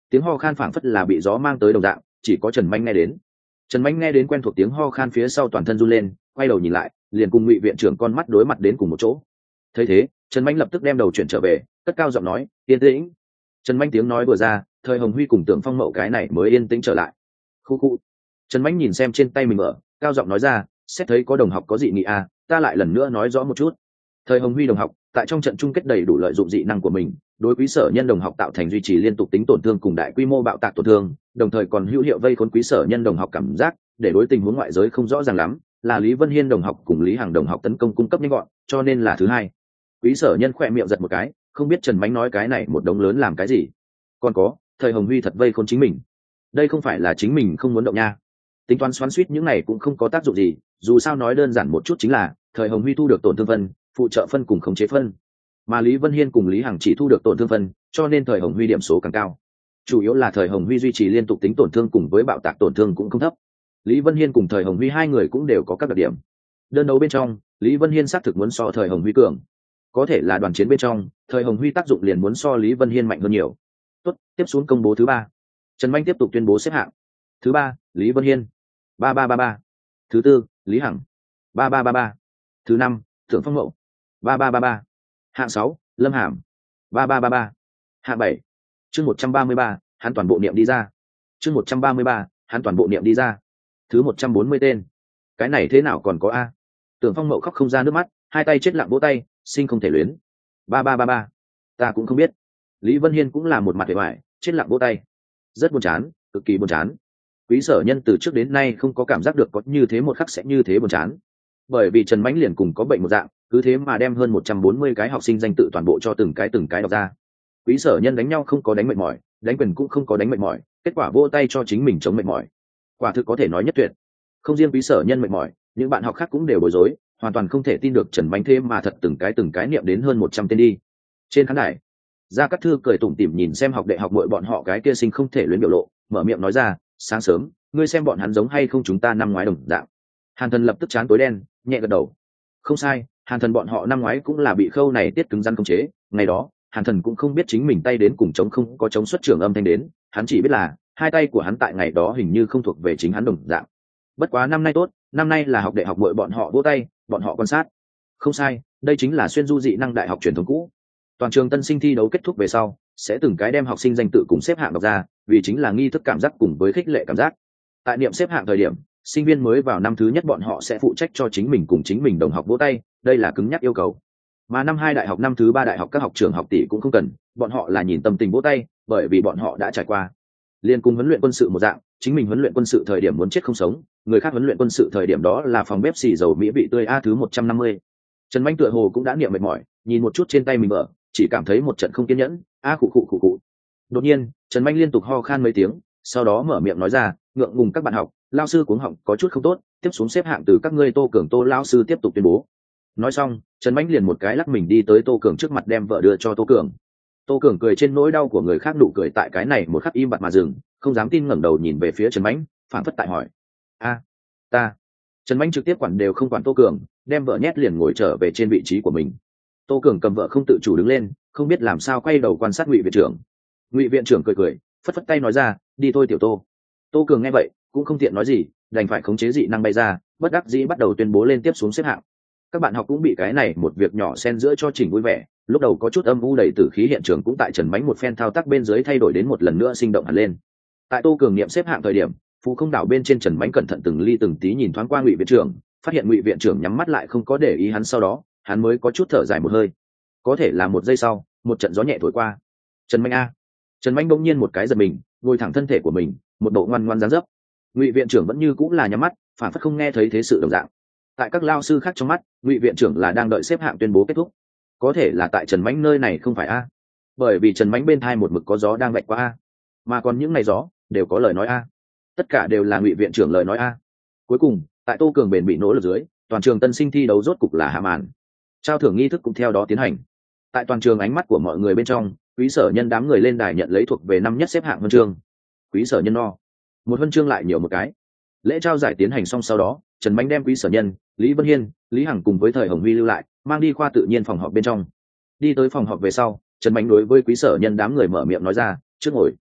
tiếng ho khan phảng phất là bị gió mang tới đồng dạng, chỉ có Trần Manh nghe đến. Trần Manh nghe đến quen thuộc tiếng ho khan phía sau toàn thân run lên, quay đầu nhìn lại, liền cùng Ngụy viện trưởng con mắt đối mặt đến cùng một chỗ. Thấy thế, Trần Manh lập tức đem đầu chuyển trở về, cất cao giọng nói, yên tĩnh. Trần Manh tiếng nói vừa ra, Thời Hồng Huy cùng Tưởng Phong Mậu cái này mới yên tĩnh trở lại. Khu khu. Trần Manh nhìn xem trên tay mình mở, cao giọng nói ra, xét thấy có đồng học có dị nghị à, ta lại lần nữa nói rõ một chút. Thời Hồng Huy đồng học tại trong trận chung kết đầy đủ lợi dụng dị năng của mình, đối quý sở nhân đồng học tạo thành duy trì liên tục tính tổn thương cùng đại quy mô bạo tạc tổn thương, đồng thời còn hữu hiệu vây khốn quý sở nhân đồng học cảm giác, để đối tình huống ngoại giới không rõ ràng lắm, là Lý Vân Hiên đồng học cùng Lý Hằng đồng học tấn công cung cấp nhanh gọn, cho nên là thứ hai. Quý sở nhân khỏe miệng giật một cái, không biết Trần Mánh nói cái này một đống lớn làm cái gì. Còn có, Thời Hồng Huy thật vây khốn chính mình. Đây không phải là chính mình không muốn động nha. Tính toán xoắn suýt những này cũng không có tác dụng gì, dù sao nói đơn giản một chút chính là Thời Hồng Huy thu được tổn thương phân, phụ trợ phân cùng khống chế phân, mà Lý Vân Hiên cùng Lý Hằng chỉ thu được tổn thương phân, cho nên Thời Hồng Huy điểm số càng cao. Chủ yếu là Thời Hồng Huy duy trì liên tục tính tổn thương cùng với bạo tạc tổn thương cũng không thấp. Lý Vân Hiên cùng Thời Hồng Huy hai người cũng đều có các đặc điểm. Đơn đấu bên trong, Lý Vân Hiên xác thực muốn so Thời Hồng Huy cường, có thể là đoàn chiến bên trong, Thời Hồng Huy tác dụng liền muốn so Lý Vân Hiên mạnh hơn nhiều. Tốt, tiếp xuống công bố thứ ba. Trần Manh tiếp tục tuyên bố xếp hạng. Thứ ba, Lý Vân Hiên, 3333. Thứ tư, Lý Hằng, 3333. Thứ năm, Tưởng Phong Mậu, 3333. Hạng 6, Lâm Hàm, 3333. Hạng 7, chương 133, hắn toàn bộ niệm đi ra. Chương 133, hắn toàn bộ niệm đi ra. Thứ 140 tên. Cái này thế nào còn có a? Tưởng Phong Mậu khóc không ra nước mắt, hai tay chết lặng vỗ tay, sinh không thể luyến. 3333. Ta cũng không biết. Lý Vân Hiên cũng là một mặt vẻ vải, chết lặng vỗ tay. Rất buồn chán, cực kỳ buồn chán. Quý sở nhân từ trước đến nay không có cảm giác được có như thế một khắc sẽ như thế buồn chán. Bởi vì Trần Mãnh liền cùng có bệnh một dạng, cứ thế mà đem hơn 140 cái học sinh danh tự toàn bộ cho từng cái đọc ra. Quý sở nhân đánh nhau không có đánh mệt mỏi, đánh quyền cũng không có đánh mệt mỏi, kết quả vỗ tay cho chính mình chống mệt mỏi. Quả thực có thể nói nhất tuyệt. Không riêng quý sở nhân mệt mỏi, những bạn học khác cũng đều bối rối, hoàn toàn không thể tin được Trần Mãnh thế mà thật từng cái niệm đến hơn 100 tên đi. Trên khán đài, Gia Cát Thư cười tủm tỉm nhìn xem học đệ học muội bọn họ cái kia sinh không thể luyến biểu lộ, mở miệng nói ra, sáng sớm, ngươi xem bọn hắn giống hay không chúng ta năm ngoái đồng dạng. Hàn Thần lập tức chán tối đen, nhẹ gật đầu. Không sai, Hàn Thần bọn họ năm ngoái cũng là bị khâu này tiết cứng rắn khống chế, ngày đó, Hàn Thần cũng không biết chính mình tay đến cùng chống không có chống xuất trưởng âm thanh đến, hắn chỉ biết là hai tay của hắn tại ngày đó hình như không thuộc về chính hắn đồng dạng. Bất quá năm nay tốt, năm nay là học đệ học muội bọn họ vỗ tay, bọn họ quan sát. Không sai, đây chính là xuyên du dị năng đại học truyền thống cũ. Toàn trường tân sinh thi đấu kết thúc về sau, sẽ từng cái đem học sinh danh tự cùng xếp hạng đọc ra, vì chính là nghi thức cảm giác cùng với khích lệ cảm giác. Tại niệm xếp hạng thời điểm, sinh viên mới vào năm thứ nhất bọn họ sẽ phụ trách cho chính mình cùng chính mình đồng học vỗ tay, đây là cứng nhắc yêu cầu. Mà năm 2 đại học năm thứ 3 đại học các học trường học tỷ cũng không cần, bọn họ là nhìn tâm tình vỗ tay, bởi vì bọn họ đã trải qua. Liên cùng huấn luyện quân sự một dạng, chính mình huấn luyện quân sự thời điểm muốn chết không sống, người khác huấn luyện quân sự thời điểm đó là phòng bếp xì dầu mỹ vị tươi a thứ 150. Trần Mạnh tựa hồ cũng đã niệm mệt mỏi, nhìn một chút trên tay mình mở, chỉ cảm thấy một trận không kiên nhẫn, a khụ khụ khụ khụ. Đột nhiên, Trần Mạnh liên tục ho khan mấy tiếng, sau đó mở miệng nói ra, ngượng ngùng các bạn học, lao sư cuống họng có chút không tốt, tiếp xuống xếp hạng từ các ngươi Tô Cường Tô lão sư tiếp tục tuyên bố. Nói xong, Trần Mạnh liền một cái lắc mình đi tới Tô Cường trước mặt đem vợ đưa cho Tô Cường. Tô Cường cười trên nỗi đau của người khác nụ cười tại cái này một khắc im bặt mà dừng, không dám tin ngẩng đầu nhìn về phía Trần Mạnh, phảng phất tại hỏi: "A, ta?" Trần Mạnh trực tiếp quản đều không quản Tô Cường, đem vợ nhét liền ngồi trở về trên vị trí của mình. Tô Cường cầm vợ không tự chủ đứng lên, không biết làm sao quay đầu quan sát Ngụy viện trưởng. Ngụy viện trưởng cười cười, phất phất tay nói ra, "Đi thôi tiểu Tô." Tô Cường nghe vậy, cũng không tiện nói gì, đành phải khống chế dị năng bay ra, bất đắc dĩ bắt đầu tuyên bố lên tiếp xuống xếp hạng. Các bạn học cũng bị cái này một việc nhỏ xen giữa cho chỉnh vui vẻ, lúc đầu có chút âm u đầy tử khí hiện trường cũng tại Trần Mánh một phen thao tác bên dưới thay đổi đến một lần nữa sinh động hẳn lên. Tại Tô Cường niệm xếp hạng thời điểm, Phú Không đảo bên trên Trần Mánh cẩn thận từng ly từng tí nhìn thoáng qua Ngụy viện trưởng, phát hiện Ngụy viện trưởng nhắm mắt lại không có để ý hắn, sau đó hắn mới có chút thở dài một hơi. Có thể là một giây sau, một trận gió nhẹ thổi qua. Trần Mánh a! Trần Mánh bỗng nhiên một cái giật mình, ngồi thẳng thân thể của mình, một bộ ngoan ngoãn dáng dấp. Ngụy viện trưởng vẫn như cũng là nhắm mắt, phản phất không nghe thấy thế sự đồng dạng. Tại các lao sư khác trong mắt, Ngụy viện trưởng là đang đợi xếp hạng tuyên bố kết thúc. Có thể là tại Trần Mánh nơi này không phải a, bởi vì Trần Mánh bên thai một mực có gió đang vạch qua a, mà còn những ngày gió đều có lời nói a, tất cả đều là Ngụy viện trưởng lời nói a. Cuối cùng, tại Tô Cường bền bị nỗ lực dưới, toàn trường tân sinh thi đấu rốt cục là hạ màn, trao thưởng nghi thức cũng theo đó tiến hành. Tại toàn trường ánh mắt của mọi người bên trong, quý sở nhân đám người lên đài nhận lấy thuộc về năm nhất xếp hạng huân chương. Quý sở nhân no, một huân chương lại nhiều một cái. Lễ trao giải tiến hành xong sau đó, Trần Mánh đem quý sở nhân, Lý Vân Hiên, Lý Hằng cùng với Thời Hồng Huy lưu lại, mang đi khoa tự nhiên phòng họp bên trong. Đi tới phòng họp về sau, Trần Mánh đối với quý sở nhân đám người mở miệng nói ra, trước ngồi.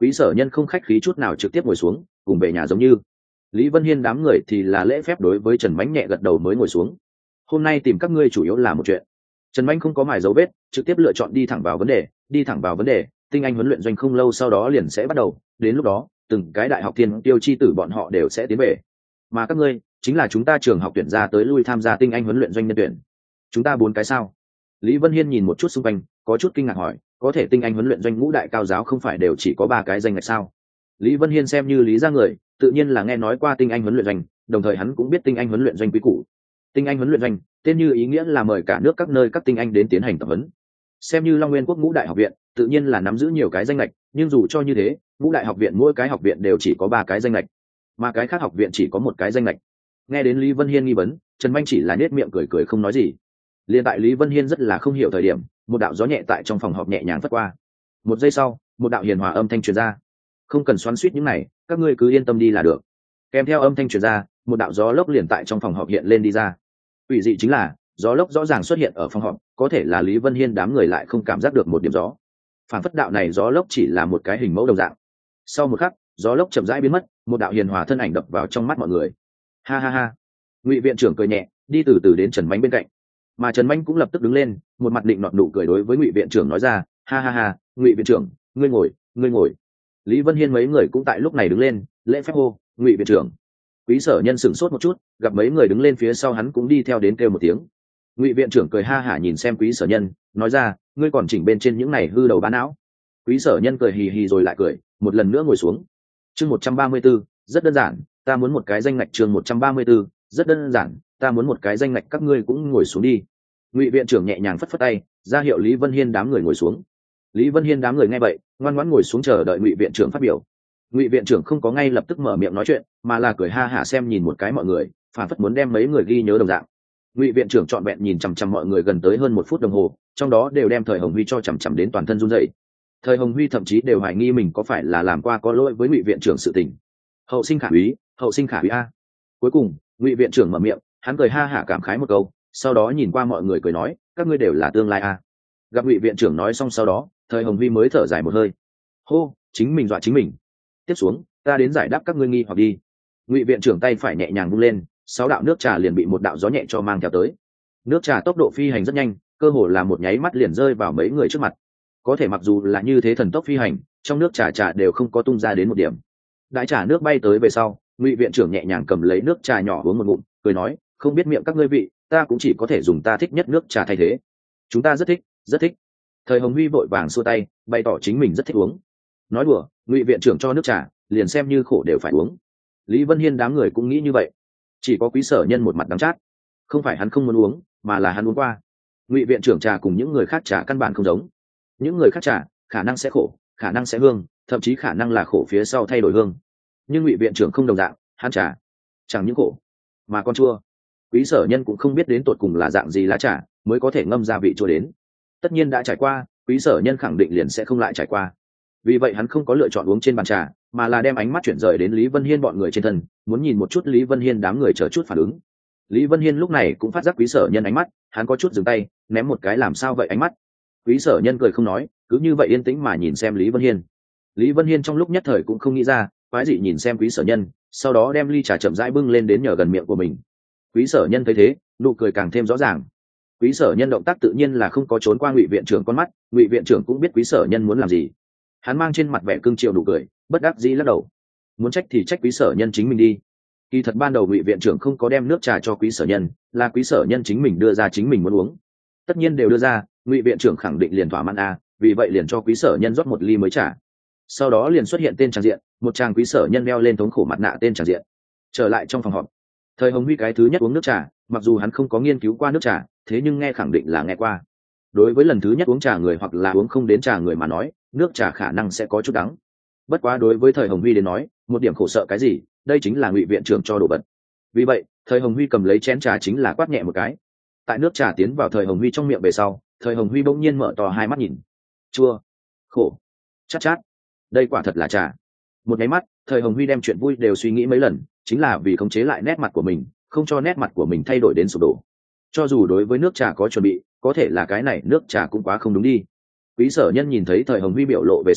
Quý Sở Nhân không khách khí chút nào trực tiếp ngồi xuống, cùng về nhà giống như. Lý Vân Hiên đám người thì là lễ phép đối với Trần Mánh nhẹ gật đầu mới ngồi xuống. Hôm nay tìm các ngươi chủ yếu là một chuyện. Trần Mánh không có mài dấu vết, trực tiếp lựa chọn đi thẳng vào vấn đề. Tinh Anh huấn luyện doanh không lâu sau đó liền sẽ bắt đầu, đến lúc đó từng cái đại học thiên tiêu chi tử bọn họ đều sẽ tiến về, mà các ngươi chính là chúng ta trường học tuyển ra tới lui tham gia Tinh Anh huấn luyện doanh nhân tuyển. Chúng ta 4 cái sao? Lý Vân Hiên nhìn một chút xung quanh, có chút kinh ngạc hỏi, có thể Tinh Anh huấn luyện doanh ngũ đại cao giáo không phải đều chỉ có 3 cái danh ngạch sao? Lý Vân Hiên xem như lý ra người, tự nhiên là nghe nói qua Tinh Anh huấn luyện doanh, đồng thời hắn cũng biết Tinh Anh huấn luyện doanh quý cũ. Tinh Anh huấn luyện doanh tên như ý nghĩa là mời cả nước các nơi các tinh anh đến tiến hành tập huấn. Xem như Long Nguyên Quốc ngũ đại học viện, tự nhiên là nắm giữ nhiều cái danh lệch, nhưng dù cho như thế, ngũ đại học viện mỗi cái học viện đều chỉ có 3 cái danh lệch, mà cái khác học viện chỉ có 1 cái danh lệch. Nghe đến Lý Vân Hiên nghi vấn, Trần Manh chỉ là nét miệng cười cười không nói gì. Liên tại Lý Vân Hiên rất là không hiểu thời điểm, một đạo gió nhẹ tại trong phòng họp nhẹ nhàng phất qua. Một giây sau, một đạo hiền hòa âm thanh truyền ra. Không cần xoắn xuýt những này, các ngươi cứ yên tâm đi là được. Kèm theo âm thanh truyền ra, một đạo gió lốc liền tại trong phòng họp hiện lên đi ra. Ủy dị chính là, gió lốc rõ ràng xuất hiện ở phòng họp, có thể là Lý Vân Hiên đám người lại không cảm giác được một điểm gió. Phản phất đạo này gió lốc chỉ là một cái hình mẫu đồng dạng. Sau một khắc, gió lốc chậm rãi biến mất, một đạo hiền hòa thân ảnh đập vào trong mắt mọi người. Ha ha ha. Ngụy viện trưởng cười nhẹ, đi từ từ đến Trần Mánh bên cạnh. Mà Trần Mánh cũng lập tức đứng lên, một mặt định nọt nụ cười đối với Ngụy viện trưởng nói ra, ha ha ha, Ngụy viện trưởng, ngươi ngồi, ngươi ngồi. Lý Vân Hiên mấy người cũng tại lúc này đứng lên, lễ phép hô, Ngụy viện trưởng. Quý Sở Nhân sửng sốt một chút, gặp mấy người đứng lên phía sau hắn cũng đi theo đến kêu một tiếng. Ngụy viện trưởng cười ha hả nhìn xem Quý Sở Nhân, nói ra, ngươi còn chỉnh bên trên những này hư đầu bá não. Quý Sở Nhân cười hì hì rồi lại cười, một lần nữa ngồi xuống. Chương 134, rất đơn giản, ta muốn một cái danh ngạch. Chương 134, rất đơn giản, ta muốn một cái danh ngạch, các ngươi cũng ngồi xuống đi. Ngụy viện trưởng nhẹ nhàng phất phất tay, ra hiệu Lý Vân Hiên đám người ngồi xuống. Lý Vân Hiên đám người nghe vậy, ngoan ngoãn ngồi xuống chờ đợi Ngụy viện trưởng phát biểu. Ngụy viện trưởng không có ngay lập tức mở miệng nói chuyện, mà là cười ha hả xem nhìn một cái mọi người, phản phất muốn đem mấy người ghi nhớ đồng dạng. Ngụy viện trưởng trọn vẹn nhìn chằm chằm mọi người gần tới hơn 1 phút đồng hồ, trong đó đều đem Thời Hồng Huy cho chằm chằm đến toàn thân run rẩy. Thời Hồng Huy thậm chí đều hoài nghi mình có phải là làm qua có lỗi với Ngụy viện trưởng sự tình. Hậu sinh khả úy, hậu sinh khả úy a. Cuối cùng, Ngụy viện trưởng mở miệng, hắn cười ha hả cảm khái một câu, sau đó nhìn qua mọi người cười nói, các ngươi đều là tương lai a. Gặp Ngụy viện trưởng nói xong sau đó, Thời Hồng Huy mới thở dài một hơi. Hô, chính mình dọa chính mình. Tiếp xuống, ta đến giải đáp các ngươi nghi hoặc đi. Ngụy viện trưởng tay phải nhẹ nhàng vung lên, 6 đạo nước trà liền bị một đạo gió nhẹ cho mang theo tới. Nước trà tốc độ phi hành rất nhanh, cơ hồ là một nháy mắt liền rơi vào mấy người trước mặt. Có thể mặc dù là như thế thần tốc phi hành, trong nước trà đều không có tung ra đến một điểm. Đại trà nước bay tới về sau, Ngụy viện trưởng nhẹ nhàng cầm lấy nước trà nhỏ uống một ngụm, cười nói, không biết miệng các ngươi vị, ta cũng chỉ có thể dùng ta thích nhất nước trà thay thế. Chúng ta rất thích, rất thích. Thời Hồng Huy vội vàng xua tay, bày tỏ chính mình rất thích uống. Nói đùa, Ngụy viện trưởng cho nước trà, liền xem như khổ đều phải uống. Lý Vân Hiên đám người cũng nghĩ như vậy. Chỉ có Quý Sở Nhân một mặt đắng chát, không phải hắn không muốn uống, mà là hắn uống qua. Ngụy viện trưởng trà cùng những người khác trà căn bản không giống. Những người khác trà khả năng sẽ khổ, khả năng sẽ hương, thậm chí khả năng là khổ phía sau thay đổi hương. Nhưng Ngụy viện trưởng không đồng dạng, hắn trà chẳng những khổ mà còn chua. Quý Sở Nhân cũng không biết đến tột cùng là dạng gì lá trà mới có thể ngâm ra vị chua đến. Tất nhiên đã trải qua, Quý Sở Nhân khẳng định liền sẽ không lại trải qua. Vì vậy hắn không có lựa chọn uống trên bàn trà, mà là đem ánh mắt chuyển rời đến Lý Vân Hiên bọn người trên thân, muốn nhìn một chút Lý Vân Hiên đám người chờ chút phản ứng. Lý Vân Hiên lúc này cũng phát giác Quý Sở Nhân ánh mắt, hắn có chút dừng tay, ném một cái làm sao vậy ánh mắt. Quý Sở Nhân cười không nói, cứ như vậy yên tĩnh mà nhìn xem Lý Vân Hiên. Lý Vân Hiên trong lúc nhất thời cũng không nghĩ ra, quái dị nhìn xem Quý Sở Nhân, sau đó đem ly trà chậm rãi bưng lên đến nhờ gần miệng của mình. Quý Sở Nhân thấy thế, nụ cười càng thêm rõ ràng. Quý Sở Nhân động tác tự nhiên là không có trốn qua Ngụy viện trưởng con mắt, Ngụy viện trưởng cũng biết Quý Sở Nhân muốn làm gì. Hắn mang trên mặt vẻ cương triều nụ cười, bất đắc dĩ lắc đầu. Muốn trách thì trách Quý Sở Nhân chính mình đi. Kỳ thật ban đầu Ngụy viện trưởng không có đem nước trà cho Quý Sở Nhân, là Quý Sở Nhân chính mình đưa ra chính mình muốn uống. Tất nhiên đều đưa ra, Ngụy viện trưởng khẳng định liền thỏa mãn a, vì vậy liền cho Quý Sở Nhân rót một ly mới trà. Sau đó liền xuất hiện tên tràng diện, một chàng Quý Sở Nhân đeo lên thống khổ mặt nạ tên tràng diện. Trở lại trong phòng họp, Thời Hồng Huy cái thứ nhất uống nước trà, mặc dù hắn không có nghiên cứu qua nước trà, thế nhưng nghe khẳng định là nghe qua. Đối với lần thứ nhất uống trà người hoặc là uống không đến trà người mà nói, nước trà khả năng sẽ có chút đắng. Bất quá đối với Thời Hồng Huy đến nói, một điểm khổ sợ cái gì, đây chính là Ngụy viện trưởng cho đồ vật. Vì vậy, Thời Hồng Huy cầm lấy chén trà chính là quát nhẹ một cái. Tại nước trà tiến vào Thời Hồng Huy trong miệng về sau, Thời Hồng Huy bỗng nhiên mở to hai mắt nhìn. Chua, khổ, chát chát. Đây quả thật là trà. Một cái mắt, Thời Hồng Huy đem chuyện vui đều suy nghĩ mấy lần, chính là vì khống chế lại nét mặt của mình, không cho nét mặt của mình thay đổi đến sụp đổ. Cho dù đối với nước trà có chuẩn bị, có thể là cái này nước trà cũng quá không đúng đi. Quý Sở Nhân nhìn thấy Thời Hồng Huy biểu lộ về sau,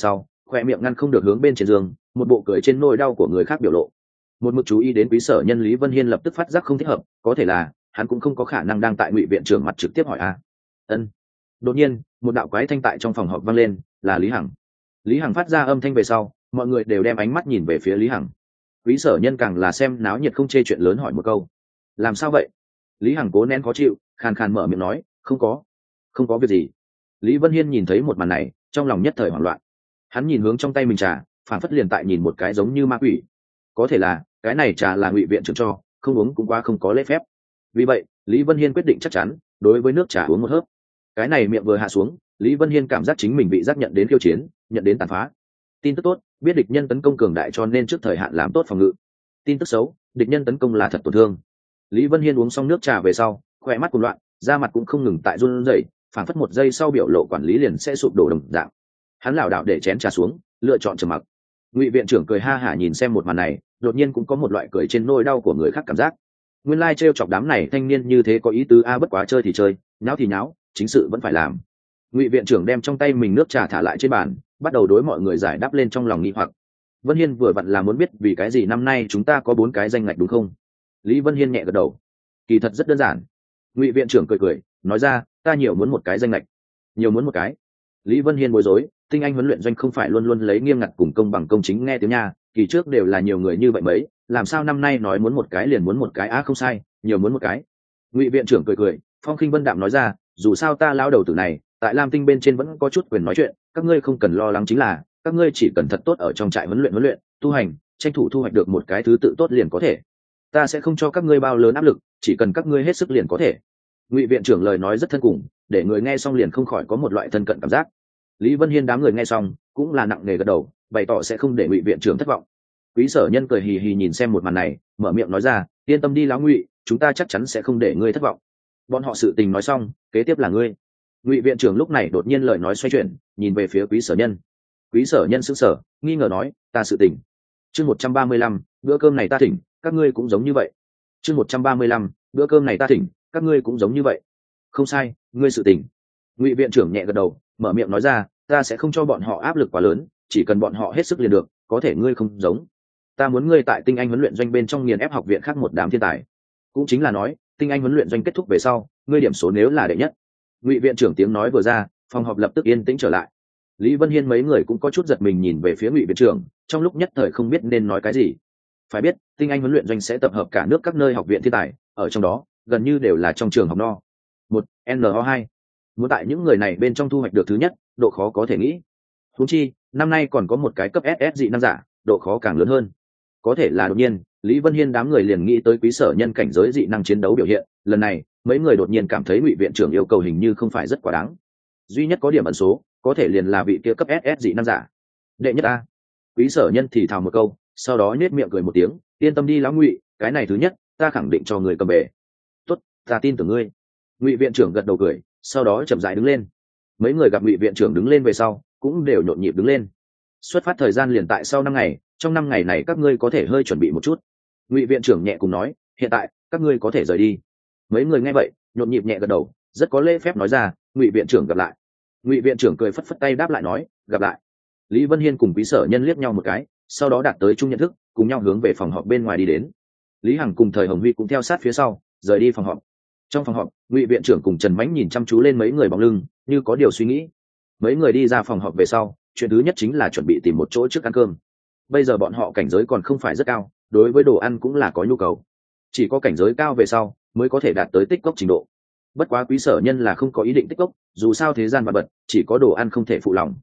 khoe miệng ngăn không được hướng bên trên giường, một bộ cười trên nỗi đau của người khác biểu lộ. Một mực chú ý đến quý sở nhân Lý Vân Hiên lập tức phát giác không thích hợp, có thể là hắn cũng không có khả năng đang tại Ngụy viện trưởng mặt trực tiếp hỏi a. Ân. Đột nhiên, một đạo quái thanh tại trong phòng họp vang lên, là Lý Hằng. Lý Hằng phát ra âm thanh về sau, mọi người đều đem ánh mắt nhìn về phía Lý Hằng. Quý sở nhân càng là xem náo nhiệt không chê chuyện lớn hỏi một câu: làm sao vậy? Lý Hằng cố nén khó chịu, khàn khàn mở miệng nói: không có việc gì. Lý Vân Hiên nhìn thấy một màn này, trong lòng nhất thời hoảng loạn. Hắn nhìn hướng trong tay mình trà, phản phất liền tại nhìn một cái giống như ma quỷ. Có thể là cái này trà là Ngụy viện trưởng cho, không uống cũng quá không có lễ phép. Vì vậy Lý Vân Hiên quyết định chắc chắn đối với nước trà uống một hớp. Cái này miệng vừa hạ xuống, Lý Vân Hiên cảm giác chính mình bị giác nhận đến khiêu chiến, nhận đến tàn phá. Tin tức tốt, biết địch nhân tấn công cường đại cho nên trước thời hạn làm tốt phòng ngự. Tin tức xấu, địch nhân tấn công là thật tổn thương. Lý Vân Hiên uống xong nước trà về sau, khỏe mắt cuồng loạn, da mặt cũng không ngừng tại run rẩy, phản phất một giây sau biểu lộ quản lý liền sẽ sụp đổ đồng dạng. Hắn lảo đảo để chén trà xuống, lựa chọn trầm mặc. Ngụy viện trưởng cười ha hả nhìn xem một màn này, đột nhiên cũng có một loại cười trên nỗi đau của người khác cảm giác. Nguyên lai trêu chọc đám này thanh niên như thế có ý tứ a, bất quá chơi thì chơi, nháo thì nháo, chính sự vẫn phải làm. Ngụy viện trưởng đem trong tay mình nước trà thả lại trên bàn, bắt đầu đối mọi người giải đáp lên trong lòng nghi hoặc. Vân Hiên vừa vặn là muốn biết vì cái gì năm nay chúng ta có 4 cái danh ngạch đúng không? Lý Vân Hiên nhẹ gật đầu. Kỳ thật rất đơn giản. Ngụy viện trưởng cười cười, nói ra, ta nhiều muốn một cái danh ngạch. Nhiều muốn một cái? Lý Vân Hiên bối rối, tinh anh huấn luyện doanh không phải luôn luôn lấy nghiêm ngặt cùng công bằng công chính nghe tiếng nha, kỳ trước đều là nhiều người như vậy mấy, làm sao năm nay nói muốn một cái liền muốn một cái á? Không sai, nhiều muốn một cái. Ngụy viện trưởng cười cười, phong khinh vân đạm nói ra, dù sao ta lão đầu tử này tại Lam Tinh bên trên vẫn có chút quyền nói chuyện, các ngươi không cần lo lắng, chính là các ngươi chỉ cần thật tốt ở trong trại huấn luyện, tu hành, tranh thủ thu hoạch được một cái thứ tự tốt liền có thể. Ta sẽ không cho các ngươi bao lớn áp lực, chỉ cần các ngươi hết sức liền có thể. Ngụy viện trưởng lời nói rất thân cùng, để người nghe xong liền không khỏi có một loại thân cận cảm giác. Lý Vân Hiên đám người nghe xong cũng là nặng nề gật đầu, bày tỏ sẽ không để Ngụy viện trưởng thất vọng. Quý sở nhân cười hì hì nhìn xem một màn này, mở miệng nói ra, yên tâm đi lão Ngụy, chúng ta chắc chắn sẽ không để ngươi thất vọng. Bọn họ sự tình nói xong, kế tiếp là ngươi. Ngụy viện trưởng lúc này đột nhiên lời nói xoay chuyển, nhìn về phía quý sở nhân. Quý sở nhân sững sờ, nghi ngờ nói, ta sự tình. Chương 135, bữa cơm này ta thỉnh, các ngươi cũng giống như vậy. Chương 135, bữa cơm này ta thỉnh, các ngươi cũng giống như vậy. Không sai, ngươi sự tình. Ngụy viện trưởng nhẹ gật đầu, mở miệng nói ra, ta sẽ không cho bọn họ áp lực quá lớn, chỉ cần bọn họ hết sức liền được, có thể ngươi không giống. Ta muốn ngươi tại tinh anh huấn luyện doanh bên trong nghiền ép học viện khác một đám thiên tài. Cũng chính là nói, tinh anh huấn luyện doanh kết thúc về sau, ngươi điểm số nếu là đệ nhất. Ngụy viện trưởng tiếng nói vừa ra, phòng họp lập tức yên tĩnh trở lại. Lý Vân Hiên mấy người cũng có chút giật mình nhìn về phía Ngụy viện trưởng, trong lúc nhất thời không biết nên nói cái gì. Phải biết, tinh anh huấn luyện doanh sẽ tập hợp cả nước các nơi học viện thiên tài, ở trong đó gần như đều là trong trường học no. 1 NO 2. Muốn tại những người này bên trong thu hoạch được thứ nhất, độ khó có thể nghĩ. Huống chi, năm nay còn có một cái cấp SS dị năng giả, độ khó càng lớn hơn. Có thể là đột nhiên, Lý Vân Hiên đám người liền nghĩ tới quý sở nhân cảnh giới dị năng chiến đấu biểu hiện, lần này, mấy người đột nhiên cảm thấy Ngụy viện trưởng yêu cầu hình như không phải rất quá đáng. Duy nhất có điểm ẩn số, có thể liền là vị kia cấp SS dị năng giả. Đệ nhất a. Quý sở nhân thì thào một câu, sau đó nhếch miệng cười một tiếng, yên tâm đi lão Ngụy, cái này thứ nhất, ta khẳng định cho người cầm bể. Tốt, ta tin tưởng ngươi. Ngụy viện trưởng gật đầu cười, sau đó chậm rãi đứng lên. Mấy người gặp Ngụy viện trưởng đứng lên về sau, cũng đều nhộn nhịp đứng lên. Xuất phát thời gian liền tại sau 5 ngày, trong 5 ngày này các ngươi có thể hơi chuẩn bị một chút. Ngụy viện trưởng nhẹ cùng nói, hiện tại các ngươi có thể rời đi. Mấy người nghe vậy, nhộn nhịp nhẹ gật đầu, rất có lễ phép nói ra, Ngụy viện trưởng gặp lại. Ngụy viện trưởng cười phất phất tay đáp lại nói, gặp lại. Lý Vân Hiên cùng quý sở nhân liếc nhau một cái, sau đó đạt tới chung nhận thức, cùng nhau hướng về phòng họp bên ngoài đi đến. Lý Hằng cùng Thời Hồng Huy cũng theo sát phía sau, rời đi phòng họp. Trong phòng họp, Ngụy viện trưởng cùng Trần Mãnh nhìn chăm chú lên mấy người bóng lưng, như có điều suy nghĩ. Mấy người đi ra phòng họp về sau, chuyện thứ nhất chính là chuẩn bị tìm một chỗ trước ăn cơm. Bây giờ bọn họ cảnh giới còn không phải rất cao, đối với đồ ăn cũng là có nhu cầu. Chỉ có cảnh giới cao về sau mới có thể đạt tới tích cốc trình độ. Bất quá quý sở nhân là không có ý định tích cốc, dù sao thế gian vật bật, chỉ có đồ ăn không thể phụ lòng.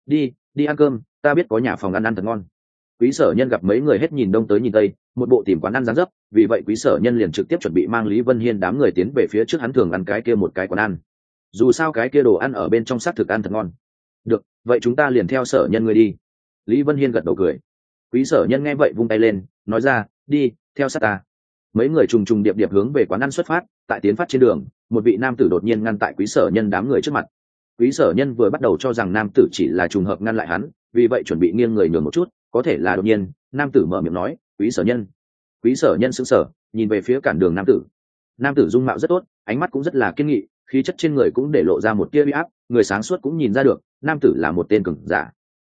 Đi ăn cơm, ta biết có nhà phòng ăn thật ngon. Quý sở nhân gặp mấy người hết nhìn đông tới nhìn tây, một bộ tìm quán ăn dáng dấp, vì vậy quý sở nhân liền trực tiếp chuẩn bị mang Lý Vân Hiên đám người tiến về phía trước hắn thường ăn cái kia một cái quán ăn. Dù sao cái kia đồ ăn ở bên trong xác thực ăn thật ngon. Được, vậy chúng ta liền theo sở nhân người đi. Lý Vân Hiên gật đầu cười. Quý sở nhân nghe vậy vung tay lên, nói ra, đi, theo sát ta. Mấy người trùng trùng điệp điệp hướng về quán ăn xuất phát. Tại tiến phát trên đường, một vị nam tử đột nhiên ngăn tại quý sở nhân đám người trước mặt. Quý sở nhân vừa bắt đầu cho rằng nam tử chỉ là trùng hợp ngăn lại hắn, vì vậy chuẩn bị nghiêng người nhường một chút, có thể là đột nhiên nam tử mở miệng nói, quý sở nhân. Quý sở nhân sững sờ, nhìn về phía cản đường nam tử. Nam tử dung mạo rất tốt, ánh mắt cũng rất là kiên nghị, khí chất trên người cũng để lộ ra một tia uy áp, người sáng suốt cũng nhìn ra được nam tử là một tên cường giả.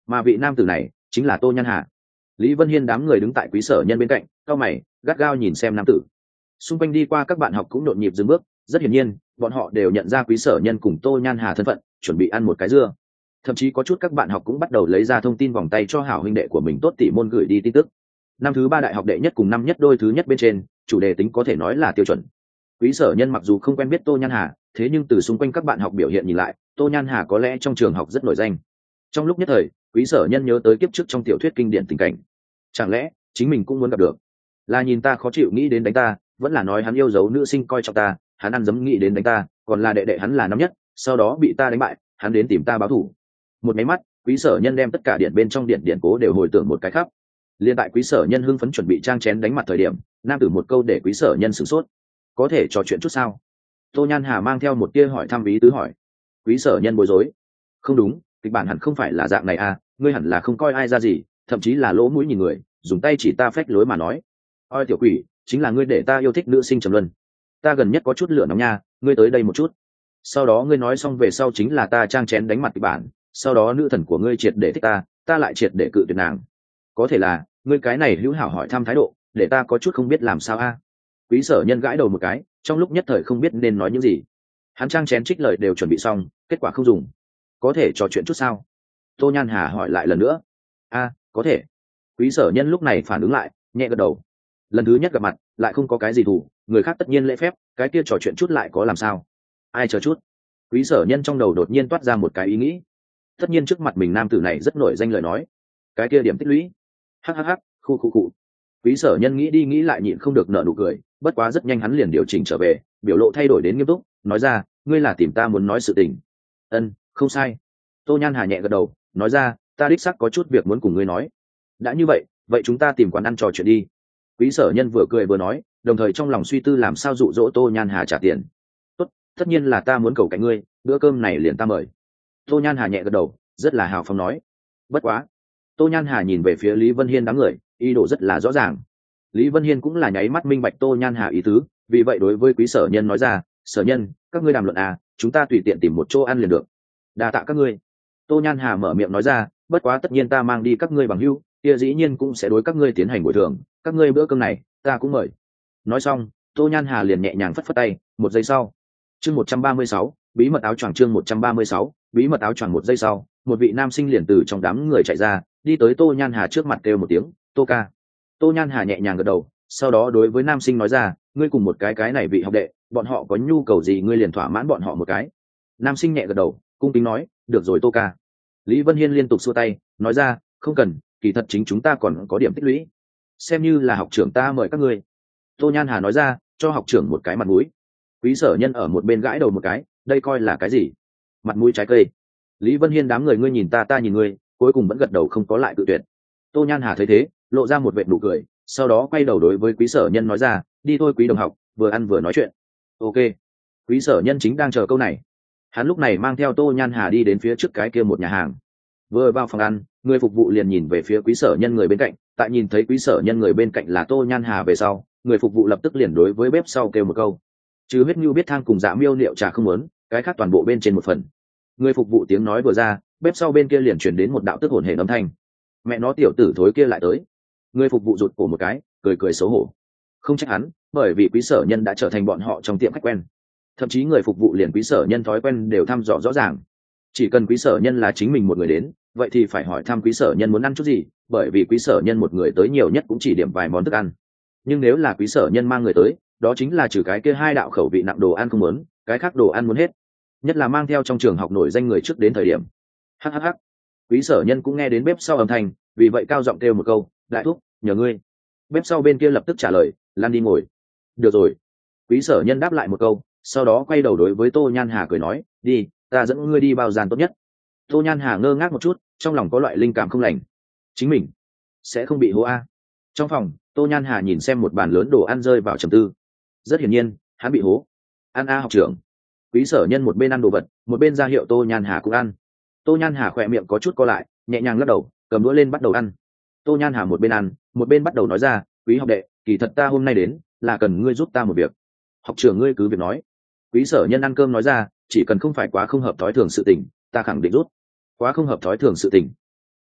mà vị nam tử này chính là Tô Nhan Hà. Lý Vân Hiên đám người đứng tại quý sở nhân bên cạnh, cau mày gắt gao nhìn xem nam tử. Xung quanh đi qua các bạn học cũng nhộn nhịp dừng bước, rất hiển nhiên bọn họ đều nhận ra quý sở nhân cùng Tô Nhan Hà thân phận, chuẩn bị ăn một cái dưa. Thậm chí có chút các bạn học cũng bắt đầu lấy ra thông tin vòng tay cho hảo huynh đệ của mình tốt tỷ môn gửi đi tin tức. Năm thứ ba đại học đệ nhất cùng năm nhất đôi thứ nhất bên trên, chủ đề tính có thể nói là tiêu chuẩn. Quý sở nhân mặc dù không quen biết Tô Nhan Hà, thế nhưng từ xung quanh các bạn học biểu hiện nhìn lại, Tô Nhan Hà có lẽ trong trường học rất nổi danh. Trong lúc nhất thời, quý sở nhân nhớ tới kiếp trước trong tiểu thuyết kinh điển tình cảnh. Chẳng lẽ chính mình cũng muốn gặp được? Là nhìn ta khó chịu nghĩ đến đánh ta, vẫn là nói hắn yêu dấu nữ sinh coi trọng ta, hắn ăn dấm nghĩ đến đánh ta, còn là đệ đệ hắn là năm nhất, sau đó bị ta đánh bại, hắn đến tìm ta báo thù. Một máy mắt, quý sở nhân đem tất cả điện bên trong điện cố đều hồi tưởng một cái khắp. Liên tại quý sở nhân hưng phấn chuẩn bị trang chén đánh mặt thời điểm, nam tử một câu để quý sở nhân sửng sốt. Có thể trò chuyện chút sao? Tô Nhan Hà mang theo một tia hỏi thăm ý tứ hỏi. Quý sở nhân bối rối. Không đúng, kịch bản hẳn không phải là dạng này à, ngươi hẳn là không coi ai ra gì, thậm chí là lỗ mũi nhìn người, dùng tay chỉ ta phách lối mà nói. Ôi tiểu quỷ, chính là ngươi để ta yêu thích nữ sinh Trầm Luân. Ta gần nhất có chút lửa nóng nha, ngươi tới đây một chút. Sau đó ngươi nói xong về sau chính là ta trang chén đánh mặt kịch bản, sau đó nữ thần của ngươi triệt để thích ta, ta lại triệt để cự tuyệt nàng. Có thể là ngươi cái này hữu hảo hỏi thăm thái độ, để ta có chút không biết làm sao a. Quý sở nhân gãi đầu một cái, trong lúc nhất thời không biết nên nói những gì. Hắn trang chén trích lời đều chuẩn bị xong, kết quả không dùng. Có thể trò chuyện chút sao? Tô Nhan Hà hỏi lại lần nữa. A, có thể. Quý sở nhân lúc này phản ứng lại, nhẹ gật đầu. Lần thứ nhất gặp mặt, lại không có cái gì thủ, người khác tất nhiên lễ phép, cái kia trò chuyện chút lại có làm sao? Ai chờ chút? Quý sở nhân trong đầu đột nhiên toát ra một cái ý nghĩ. Tất nhiên trước mặt mình nam tử này rất nổi danh lời nói, cái kia điểm tích lũy. Hhh, khu. Quý sở nhân nghĩ đi nghĩ lại nhịn không được nở nụ cười, bất quá rất nhanh hắn liền điều chỉnh trở về, biểu lộ thay đổi đến nghiêm túc, nói ra, ngươi là tìm ta muốn nói sự tình. Ân, không sai. Tô Nhan Hà nhẹ gật đầu, nói ra, ta đích xác có chút việc muốn cùng ngươi nói. Đã như vậy, vậy chúng ta tìm quán ăn trò chuyện đi. Quý sở nhân vừa cười vừa nói, đồng thời trong lòng suy tư làm sao dụ dỗ Tô Nhan Hà trả tiền. Tốt, tất nhiên là ta muốn cầu cạnh ngươi, bữa cơm này liền ta mời. Tô Nhan Hà nhẹ gật đầu, rất là hào phóng nói. Bất quá. Tô Nhan Hà nhìn về phía Lý Vân Hiên đám người, ý đồ rất là rõ ràng. Lý Vân Hiên cũng là nháy mắt minh bạch Tô Nhan Hà ý tứ, vì vậy đối với quý sở nhân nói ra, sở nhân, các ngươi đàm luận à, chúng ta tùy tiện tìm một chỗ ăn liền được. Đa tạ các ngươi. Tô Nhan Hà mở miệng nói ra, bất quá tất nhiên ta mang đi các ngươi bằng hữu, kia dĩ nhiên cũng sẽ đối các ngươi tiến hành bồi thường, các ngươi bữa cơm này, ta cũng mời. Nói xong, Tô Nhan Hà liền nhẹ nhàng phất phất tay, một giây sau. Chương 136, bí mật áo choàng chương 136, bí mật áo choàng một giây sau, một vị nam sinh liền từ trong đám người chạy ra, đi tới Tô Nhan Hà trước mặt kêu một tiếng, Tô ca. Tô Nhan Hà nhẹ nhàng gật đầu, sau đó đối với nam sinh nói ra, ngươi cùng một cái này vị học đệ, bọn họ có nhu cầu gì ngươi liền thỏa mãn bọn họ một cái. Nam sinh nhẹ gật đầu, cung kính nói, được rồi Tô ca. Lý Vân Hiên liên tục xua tay, nói ra, không cần, kỳ thật chính chúng ta còn có điểm tích lũy. Xem như là học trưởng ta mời các ngươi. Tô Nhan Hà nói ra, cho học trưởng một cái mặt mũi. Quý sở nhân ở một bên gãi đầu một cái, đây coi là cái gì? Mặt mũi trái cây. Lý Vân Hiên đám người ngươi nhìn ta nhìn ngươi, cuối cùng vẫn gật đầu không có lại cự tuyệt. Tô Nhan Hà thấy thế, lộ ra một vệt nụ cười, sau đó quay đầu đối với quý sở nhân nói ra, đi thôi quý đồng học, vừa ăn vừa nói chuyện. Ok. Quý sở nhân chính đang chờ câu này. Hắn lúc này mang theo Tô Nhan Hà đi đến phía trước cái kia một nhà hàng. Vừa vào phòng ăn, người phục vụ liền nhìn về phía quý sở nhân người bên cạnh, tại nhìn thấy quý sở nhân người bên cạnh là Tô Nhan Hà về sau, người phục vụ lập tức liền đối với bếp sau kêu một câu. Chứ huyết nhu biết thang cùng dạ miêu liệu trà không muốn, cái khác toàn bộ bên trên một phần. Người phục vụ tiếng nói vừa ra, bếp sau bên kia liền chuyển đến một đạo tức hồn hển âm thanh. Mẹ nó tiểu tử thối kia lại tới. Người phục vụ rụt cổ một cái, cười xấu hổ. Không trách hắn, bởi vì quý sở nhân đã trở thành bọn họ trong tiệm khách quen. Thậm chí người phục vụ liền quý sở nhân thói quen đều thăm dò rõ ràng. Chỉ cần quý sở nhân là chính mình một người đến, vậy thì phải hỏi thăm quý sở nhân muốn ăn chút gì, bởi vì quý sở nhân một người tới nhiều nhất cũng chỉ điểm vài món thức ăn. Nhưng nếu là quý sở nhân mang người tới, đó chính là trừ cái kia hai đạo khẩu vị nặng đồ ăn không muốn, cái khác đồ ăn muốn hết. Nhất là mang theo trong trường học nổi danh người trước đến thời điểm. Hhh. Quý sở nhân cũng nghe đến bếp sau âm thanh, vì vậy cao giọng kêu một câu, đại thúc, nhờ ngươi. Bếp sau bên kia lập tức trả lời, lan đi ngồi. Được rồi. Quý sở nhân đáp lại một câu, sau đó quay đầu đối với Tô Nhan Hà cười nói, đi, ta dẫn ngươi đi bao gian tốt nhất. Tô Nhan Hà ngơ ngác một chút, trong lòng có loại linh cảm không lành. Chính mình sẽ không bị hố a. Trong phòng, Tô Nhan Hà nhìn xem một bàn lớn đồ ăn rơi vào trầm tư. Rất hiển nhiên, hắn bị hố. Ăn a học trưởng. Quý sở nhân một bên ăn đồ vật, một bên ra hiệu Tô Nhan Hà cũng ăn. Tô Nhan Hà khỏe miệng có chút co lại, nhẹ nhàng lắc đầu, cầm đũa lên bắt đầu ăn. Tô Nhan Hà một bên ăn, một bên bắt đầu nói ra, quý học đệ, kỳ thật ta hôm nay đến là cần ngươi giúp ta một việc. Học trưởng ngươi cứ việc nói. Quý sở nhân ăn cơm nói ra, chỉ cần không phải quá không hợp thói thường sự tình, ta khẳng định rút. Quá không hợp thói thường sự tình.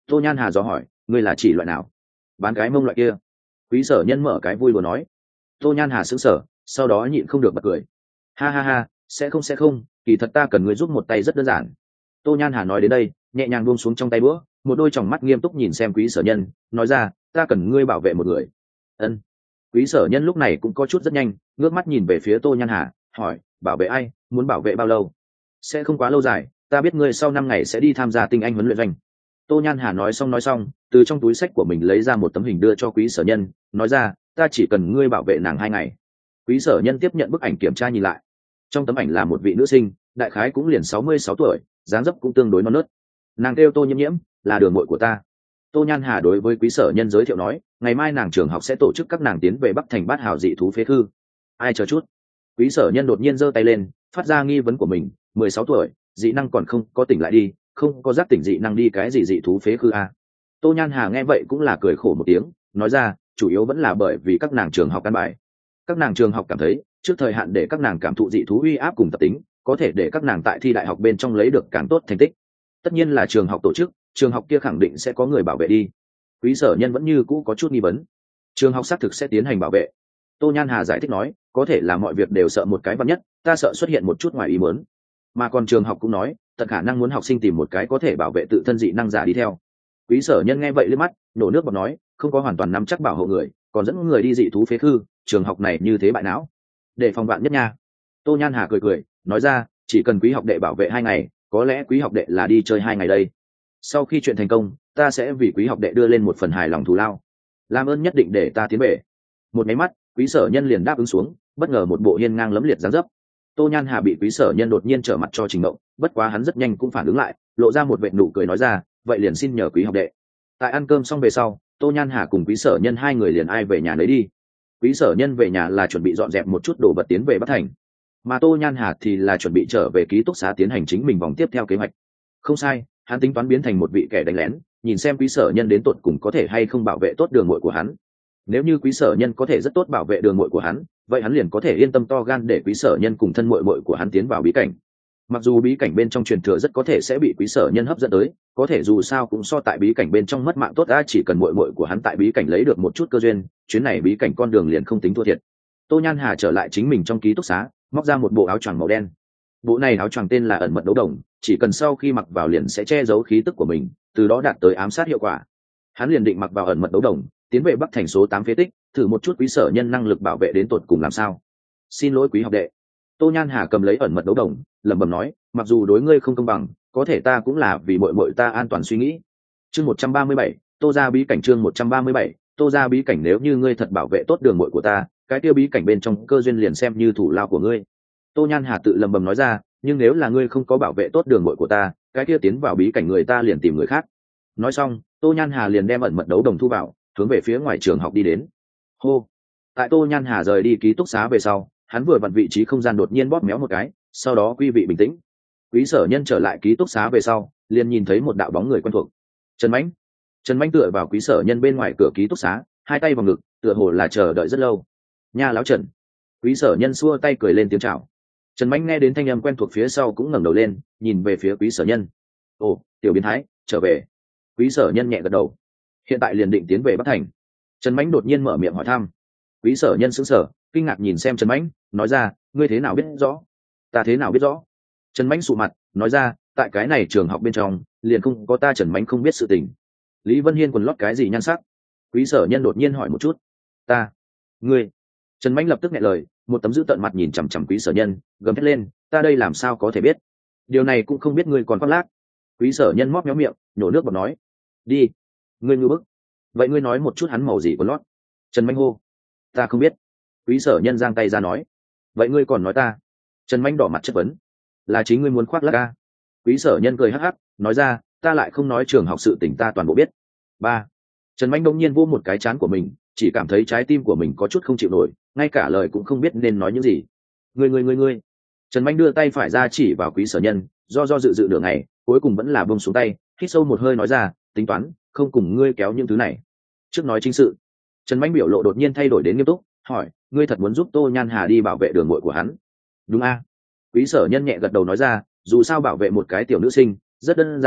Tô Nhan Hà dò hỏi, ngươi là chỉ loại nào? Bán cái mông loại kia. Quý Sở Nhân mở cái vui đùa nói. Tô Nhan Hà sững sờ, sau đó nhịn không được bật cười. Ha ha ha, sẽ không, kỳ thật ta cần ngươi giúp một tay rất đơn giản. Tô Nhan Hà nói đến đây, nhẹ nhàng buông xuống trong tay bữa, một đôi tròng mắt nghiêm túc nhìn xem Quý Sở Nhân, nói ra, ta cần ngươi bảo vệ một người. Ân. Quý Sở Nhân lúc này cũng có chút rất nhanh, ngước mắt nhìn về phía Tô Nhan Hà, hỏi, bảo vệ ai, muốn bảo vệ bao lâu? Sẽ không quá lâu dài, ta biết ngươi sau 5 ngày sẽ đi tham gia tinh anh huấn luyện doanh. Tô Nhan Hà nói xong, từ trong túi sách của mình lấy ra một tấm hình đưa cho Quý Sở Nhân, nói ra, ta chỉ cần ngươi bảo vệ nàng 2 ngày. Quý Sở Nhân tiếp nhận bức ảnh kiểm tra nhìn lại. Trong tấm ảnh là một vị nữ sinh, đại khái cũng liền 66 tuổi, dáng dấp cũng tương đối non nớt. Nàng kêu Tô Nhiễm Nhiễm, là đường muội của ta. Tô Nhan Hà đối với Quý Sở Nhân giới thiệu nói, ngày mai nàng trường học sẽ tổ chức các nàng tiến về Bắc Thành Bát Hào dị thú phế khư. Ai chờ chút? Quý Sở Nhân đột nhiên giơ tay lên, phát ra nghi vấn của mình, 16 tuổi, dị năng còn không có tỉnh lại đi, không có giác tỉnh dị năng đi cái gì dị thú phế khư a? Tô Nhan Hà nghe vậy cũng là cười khổ một tiếng, nói ra, chủ yếu vẫn là bởi vì các nàng trường học căn bài. Các nàng trường học cảm thấy, trước thời hạn để các nàng cảm thụ dị thú uy áp cùng tập tính, có thể để các nàng tại thi đại học bên trong lấy được càng tốt thành tích. Tất nhiên là trường học tổ chức, trường học kia khẳng định sẽ có người bảo vệ đi. Quý Sở Nhân vẫn như cũ có chút nghi vấn. Trường học xác thực sẽ tiến hành bảo vệ. Tô Nhan Hà giải thích nói, có thể là mọi việc đều sợ một cái vạn nhất, ta sợ xuất hiện một chút ngoài ý muốn. Mà còn trường học cũng nói, tận khả năng muốn học sinh tìm một cái có thể bảo vệ tự thân dị năng giả đi theo. Quý Sở Nhân nghe vậy liếc mắt, nổ nước bọt nói, không có hoàn toàn nắm chắc bảo hộ người, còn dẫn người đi dị thú phế khư, trường học này như thế bại não. Để phòng vạn nhất nha. Tô Nhan Hà cười, nói ra, chỉ cần Quý học đệ bảo vệ 2 ngày, có lẽ Quý học đệ là đi chơi 2 ngày đây. Sau khi chuyện thành công, ta sẽ vì Quý học đệ đưa lên một phần hài lòng thù lao. Làm ơn nhất định để ta tiến về. Một máy mắt, Quý Sở Nhân liền đáp ứng xuống, bất ngờ một bộ hiên ngang lấm liệt dáng dấp. Tô Nhan Hà bị Quý Sở Nhân đột nhiên trở mặt cho Trình Mộng, bất quá hắn rất nhanh cũng phản ứng lại, lộ ra một vệt nụ cười nói ra, vậy liền xin nhờ Quý học đệ. Tại ăn cơm xong về sau, Tô Nhan Hà cùng Quý Sở Nhân 2 người liền ai về nhà nấy đi. Quý Sở Nhân về nhà là chuẩn bị dọn dẹp một chút đồ vật tiến về Bắc Thành, mà Tô Nhan Hà thì là chuẩn bị trở về ký túc xá tiến hành chính mình vòng tiếp theo kế hoạch. Không sai, hắn tính toán biến thành một vị kẻ đánh lén, nhìn xem Quý Sở Nhân đến tột cùng có thể hay không bảo vệ tốt đường muội của hắn. Nếu như Quý Sở Nhân có thể rất tốt bảo vệ đường muội của hắn, vậy hắn liền có thể yên tâm to gan để Quý Sở Nhân cùng thân muội của hắn tiến vào bí cảnh. Mặc dù bí cảnh bên trong truyền thừa rất có thể sẽ bị Quý Sở Nhân hấp dẫn tới, có thể dù sao cũng so tại bí cảnh bên trong mất mạng tốt đã, chỉ cần muội của hắn tại bí cảnh lấy được một chút cơ duyên, chuyến này bí cảnh con đường liền không tính thua thiệt. Tô Nhan Hà trở lại chính mình trong ký túc xá, móc ra một bộ áo choàng màu đen. Bộ này áo choàng tên là ẩn mật đấu đồng, chỉ cần sau khi mặc vào liền sẽ che giấu khí tức của mình, từ đó đạt tới ám sát hiệu quả. Hắn liền định mặc vào ẩn mật đấu đồng, tiến về Bắc Thành số 8 phế tích, thử một chút Quý Sở Nhân năng lực bảo vệ đến tột cùng làm sao. Xin lỗi Quý học đệ. Tô Nhan Hà cầm lấy ẩn mật đấu đồng, lẩm bẩm nói, mặc dù đối ngươi không công bằng, có thể ta cũng là vì muội ta an toàn suy nghĩ. Chương 137, Tô gia bí cảnh. Chương 137, Tô gia bí cảnh. Nếu như ngươi thật bảo vệ tốt đường muội của ta, cái tiêu bí cảnh bên trong cơ duyên liền xem như thủ lao của ngươi. Tô Nhan Hà tự lẩm bẩm nói ra, nhưng nếu là ngươi không có bảo vệ tốt đường muội của ta, cái kia tiến vào bí cảnh người ta liền tìm người khác. Nói xong, Tô Nhan Hà liền đem ẩn mật đấu đồng thu vào, hướng về phía ngoài trường học đi đến. Hô. Tại Tô Nhan Hà rời đi ký túc xá về sau, hắn vừa vặn vị trí không gian đột nhiên bóp méo một cái, sau đó quý vị bình tĩnh. Quý Sở Nhân trở lại ký túc xá về sau, liền nhìn thấy một đạo bóng người quen thuộc. Trần Mãnh tựa vào Quý Sở Nhân bên ngoài cửa ký túc xá, hai tay vào ngực, tựa hồ là chờ đợi rất lâu. Nha lão Trần. Quý Sở Nhân xua tay cười lên tiếng chào. Trần Mãnh nghe đến thanh âm quen thuộc phía sau cũng ngẩng đầu lên, nhìn về phía Quý Sở Nhân. Ồ, tiểu biến thái, trở về. Quý Sở Nhân nhẹ gật đầu. Hiện tại liền định tiến về Bắc Thành. Trần Mãnh đột nhiên mở miệng hỏi thăm. Quý Sở Nhân sững sờ, kinh ngạc nhìn xem Trần Mãnh, nói ra, ngươi thế nào biết rõ? Ta thế nào biết rõ? Trần Mãnh sụ mặt, nói ra, tại cái này trường học bên trong, liền không có ta Trần Mãnh không biết sự tình. Lý Vân Hiên quần lót cái gì nhan sắc? Quý Sở Nhân đột nhiên hỏi một chút. Ta, ngươi. Trần Mãnh lập tức nghẹn lời, một tấm dữ tợn mặt nhìn chằm chằm Quý Sở Nhân, gầm thét lên, ta đây làm sao có thể biết? Điều này cũng không biết ngươi còn khoác lác. Quý Sở Nhân móp méo miệng, nhổ nước bọt nói, đi, ngươi ngư bức. Vậy ngươi nói một chút hắn màu gì quần lót? Trần Mãnh hô. Ta không biết. Quý Sở Nhân giang tay ra nói, vậy ngươi còn nói ta? Trần Mãnh đỏ mặt chất vấn, là chính ngươi muốn khoác lác à? Quý Sở Nhân cười hắc hắc, nói ra, ta lại không nói trường học sự tình ta toàn bộ biết. Ba. Trần Mãnh đông nhiên vô một cái chán của mình, chỉ cảm thấy trái tim của mình có chút không chịu nổi, ngay cả lời cũng không biết nên nói những gì. Ngươi. Trần Mãnh đưa tay phải ra chỉ vào Quý Sở Nhân, do dự nửa ngày, cuối cùng vẫn là buông xuống tay, hít sâu một hơi nói ra, tính toán, không cùng ngươi kéo những thứ này. Trước nói chính sự. Trần Mãnh biểu lộ đột nhiên thay đổi đến nghiêm túc, hỏi, ngươi thật muốn giúp Tô Nhan Hà đi bảo vệ đường muội của hắn? Đúng a. Quý Sở Nhân nhẹ gật đầu nói ra, dù sao bảo vệ một cái tiểu nữ sinh rất đơn giản,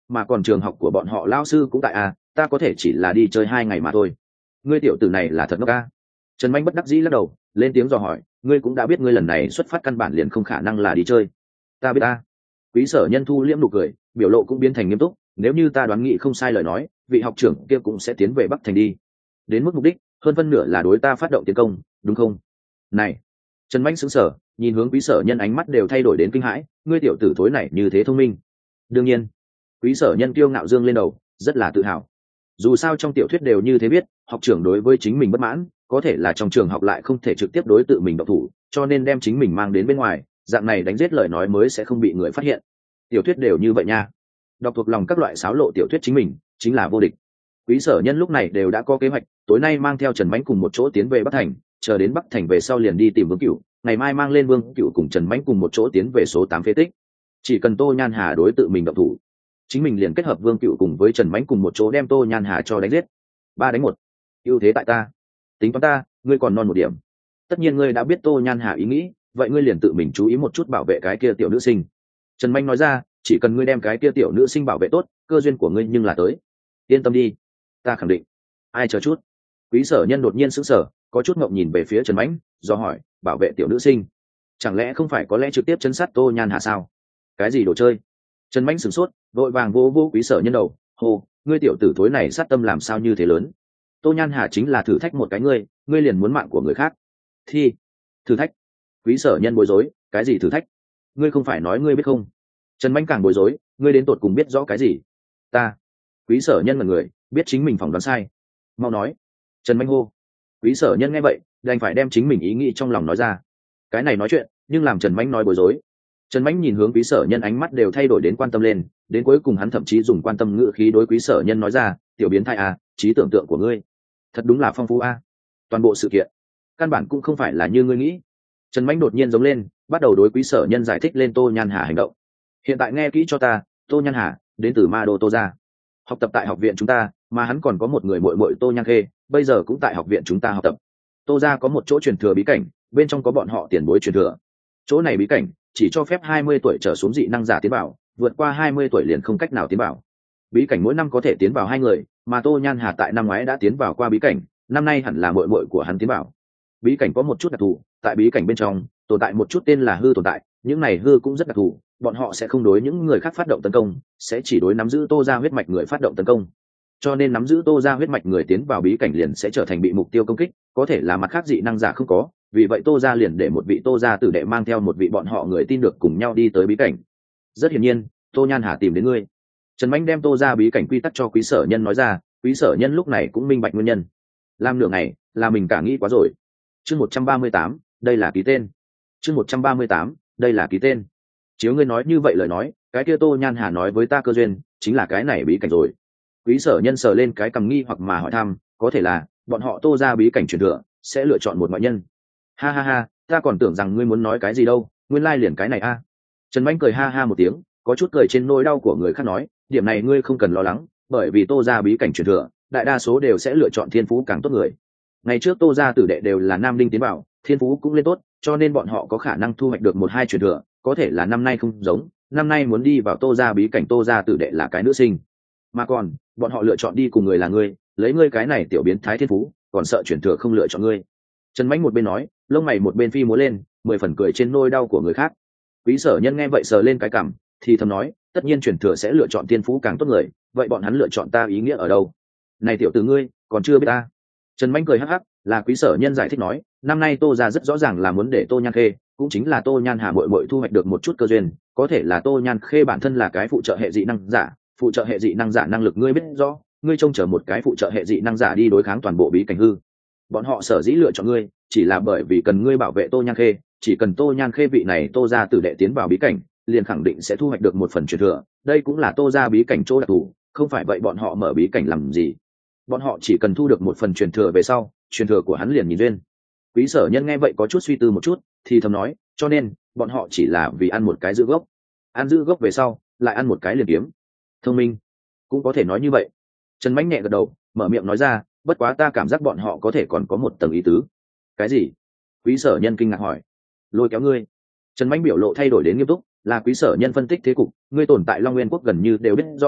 mà còn trường học của bọn họ lao sư cũng tại à, ta có thể chỉ là đi chơi 2 ngày mà thôi. Ngươi tiểu tử này là thật ngốc a. Trần Manh bất đắc dĩ lắc đầu, lên tiếng dò hỏi, ngươi cũng đã biết ngươi lần này xuất phát căn bản liền không khả năng là đi chơi. Ta biết ta. Quý Sở Nhân thu liễm nụ cười, biểu lộ cũng biến thành nghiêm túc, nếu như ta đoán nghĩ không sai lời nói, vị học trưởng kia cũng sẽ tiến về Bắc Thành đi. Đến mức mục đích, hơn phân nửa là đối ta phát động tiến công, đúng không? Này. Trần Manh sững sờ, nhìn hướng Quý Sở Nhân ánh mắt đều thay đổi đến kinh hãi, ngươi tiểu tử thối này như thế thông minh. Đương nhiên. Quý Sở Nhân kiêu ngạo dương lên đầu, rất là tự hào. Dù sao trong tiểu thuyết đều như thế biết, học trưởng đối với chính mình bất mãn, có thể là trong trường học lại không thể trực tiếp đối tự mình độc thủ, cho nên đem chính mình mang đến bên ngoài, dạng này đánh giết lời nói mới sẽ không bị người phát hiện. Tiểu thuyết đều như vậy nha. Đọc thuộc lòng các loại xáo lộ tiểu thuyết chính mình, chính là vô địch. Quý Sở Nhân lúc này đều đã có kế hoạch, tối nay mang theo Trần Mãnh cùng một chỗ tiến về Bắc Thành, chờ đến Bắc Thành về sau liền đi tìm Vương Cửu, ngày mai mang lên Vương Cửu cùng Trần Mãnh cùng một chỗ tiến về số 8 phế tích. Chỉ cần Tô Nhan Hà đối tự mình động thủ, chính mình liền kết hợp Vương Cửu cùng với Trần Mãnh cùng một chỗ đem Tô Nhan Hà cho đánh giết. 3 đánh 1. Ưu thế tại ta. Tính toán ta, ngươi còn non một điểm. Tất nhiên ngươi đã biết Tô Nhan Hà ý nghĩ, vậy ngươi liền tự mình chú ý một chút bảo vệ cái kia tiểu nữ sinh. Trần Mãnh nói ra, chỉ cần ngươi đem cái kia tiểu nữ sinh bảo vệ tốt, cơ duyên của ngươi nhưng là tới. Yên tâm đi, ta khẳng định. Ai chờ chút. Quý Sở Nhân đột nhiên sững sờ, có chút ngượng nhìn về phía Trần Mãnh, do hỏi, bảo vệ tiểu nữ sinh, chẳng lẽ không phải có lẽ trực tiếp chấn sát Tô Nhan Hà sao? Cái gì đồ chơi? Trần Mãnh sửng sốt, vội vàng vô Quý Sở Nhân đầu, hô, ngươi tiểu tử thối này sát tâm làm sao như thế lớn? Tô Nhan Hà chính là thử thách một cái ngươi liền muốn mạng của người khác. Thì, thử thách? Quý Sở Nhân bối rối, cái gì thử thách? Ngươi không phải nói ngươi biết không? Trần Mãnh càng bối rối, ngươi đến tột cùng biết rõ cái gì? Ta. Quý Sở Nhân là người, biết chính mình phỏng đoán sai. Mau nói. Trần Mãnh hô. Quý Sở Nhân nghe vậy, đành phải đem chính mình ý nghĩ trong lòng nói ra. Cái này nói chuyện, nhưng làm Trần Mãnh nói bối rối. Trần Mãnh nhìn hướng Quý Sở Nhân ánh mắt đều thay đổi đến quan tâm lên, đến cuối cùng hắn thậm chí dùng quan tâm ngữ khí đối Quý Sở Nhân nói ra, tiểu biến thái à, trí tưởng tượng của ngươi thật đúng là phong phú a. Toàn bộ sự kiện căn bản cũng không phải là như ngươi nghĩ. Trần Mãnh đột nhiên giống lên, bắt đầu đối Quý Sở Nhân giải thích lên Tô Nhan Hà hành động. Hiện tại nghe kỹ cho ta, Tô Nhan Hà đến từ Ma Đô Tô gia, học tập tại học viện chúng ta, mà hắn còn có một người muội muội Tô Nhan Khê, bây giờ cũng tại học viện chúng ta học tập. Tô gia có một chỗ truyền thừa bí cảnh, bên trong có bọn họ tiền bối truyền thừa. Chỗ này bí cảnh chỉ cho phép 20 tuổi trở xuống dị năng giả tiến vào, vượt qua 20 tuổi liền không cách nào tiến vào. Bí cảnh mỗi năm có thể tiến vào 2 người, mà Tô Nhan Hà tại năm ngoái đã tiến vào qua bí cảnh, năm nay hẳn là muội muội của hắn tiến vào. Bí cảnh có một chút đặc thù, tại bí cảnh bên trong tồn tại một chút tên là hư tồn tại, những này hư cũng rất đặc thù, bọn họ sẽ không đối những người khác phát động tấn công, sẽ chỉ đối nắm giữ Tô gia huyết mạch người phát động tấn công. Cho nên nắm giữ Tô gia huyết mạch người tiến vào bí cảnh liền sẽ trở thành bị mục tiêu công kích, có thể là mặt khác dị năng giả không có, vì vậy Tô gia liền để một vị Tô gia tử đệ mang theo một vị bọn họ người tin được cùng nhau đi tới bí cảnh. Rất hiển nhiên, Tô Nhan Hà tìm đến ngươi. Trần Mãnh đem Tô gia bí cảnh quy tắc cho Quý Sở Nhân nói ra, Quý Sở Nhân lúc này cũng minh bạch nguyên nhân. Làm nửa ngày, là mình cả nghĩ quá rồi. Chương 138, đây là ký tên. Chương 138, đây là ký tên. Chiếu ngươi nói như vậy lời nói, cái kia Tô Nhan Hà nói với ta cơ duyên, chính là cái này bí cảnh rồi. Quý Sở Nhân sờ lên cái cằm nghi hoặc mà hỏi thăm, có thể là bọn họ Tô gia bí cảnh truyền thừa sẽ lựa chọn một ngoại nhân. Ha ha ha, ta còn tưởng rằng ngươi muốn nói cái gì đâu, nguyên lai liền cái này a. Trần Mãnh cười ha ha một tiếng, có chút cười trên nỗi đau của người khác nói, điểm này ngươi không cần lo lắng, bởi vì Tô gia bí cảnh truyền thừa, đại đa số đều sẽ lựa chọn thiên phú càng tốt người. Ngày trước Tô gia tử đệ đều là nam đinh tiến bảo, thiên phú cũng lên tốt, cho nên bọn họ có khả năng thu hoạch được 1-2 truyền thừa, có thể là năm nay không giống, năm nay muốn đi vào Tô gia bí cảnh Tô gia tử đệ là cái nữ sinh. Mà còn, bọn họ lựa chọn đi cùng người là ngươi, lấy ngươi cái này tiểu biến thái thiên phú, còn sợ truyền thừa không lựa chọn ngươi. Trần Mãnh một bên nói, lông mày một bên phi múa lên, 10 phần cười trên nỗi đau của người khác. Quý Sở Nhân nghe vậy sờ lên cái cằm, thì thầm nói, tất nhiên truyền thừa sẽ lựa chọn thiên phú càng tốt người, vậy bọn hắn lựa chọn ta ý nghĩa ở đâu? Này tiểu tử ngươi, còn chưa biết ta. Trần Mãnh cười hắc hắc, là Quý Sở Nhân giải thích nói, năm nay Tô gia rất rõ ràng là muốn để Tô Nhan Khê, cũng chính là Tô Nhan Hà muội muội thu hoạch được một chút cơ duyên, có thể là Tô Nhan Khê bản thân là cái phụ trợ hệ dị năng giả, phụ trợ hệ dị năng giả năng lực ngươi biết rõ, ngươi trông chờ một cái phụ trợ hệ dị năng giả đi đối kháng toàn bộ bí cảnh hư. Bọn họ sở dĩ lựa chọn ngươi, chỉ là bởi vì cần ngươi bảo vệ Tô Nhan Khê, chỉ cần Tô Nhan Khê vị này Tô gia tử đệ tiến vào bí cảnh, liền khẳng định sẽ thu hoạch được một phần truyền thừa, đây cũng là Tô gia bí cảnh chỗ đặc thù, không phải vậy bọn họ mở bí cảnh làm gì? Bọn họ chỉ cần thu được một phần truyền thừa về sau, truyền thừa của hắn liền nhìn duyên. Quý Sở Nhân nghe vậy có chút suy tư một chút, thì thầm nói, cho nên bọn họ chỉ là vì ăn một cái giữ gốc, ăn giữ gốc về sau, lại ăn một cái liền kiếm. Thông minh, cũng có thể nói như vậy. Trần Mãnh nhẹ gật đầu, mở miệng nói ra, bất quá ta cảm giác bọn họ có thể còn có một tầng ý tứ. Cái gì? Quý Sở Nhân kinh ngạc hỏi. Lôi kéo ngươi. Trần Mãnh biểu lộ thay đổi đến nghiêm túc, là Quý Sở Nhân phân tích thế cục, ngươi tồn tại Long Nguyên quốc gần như đều biết rõ,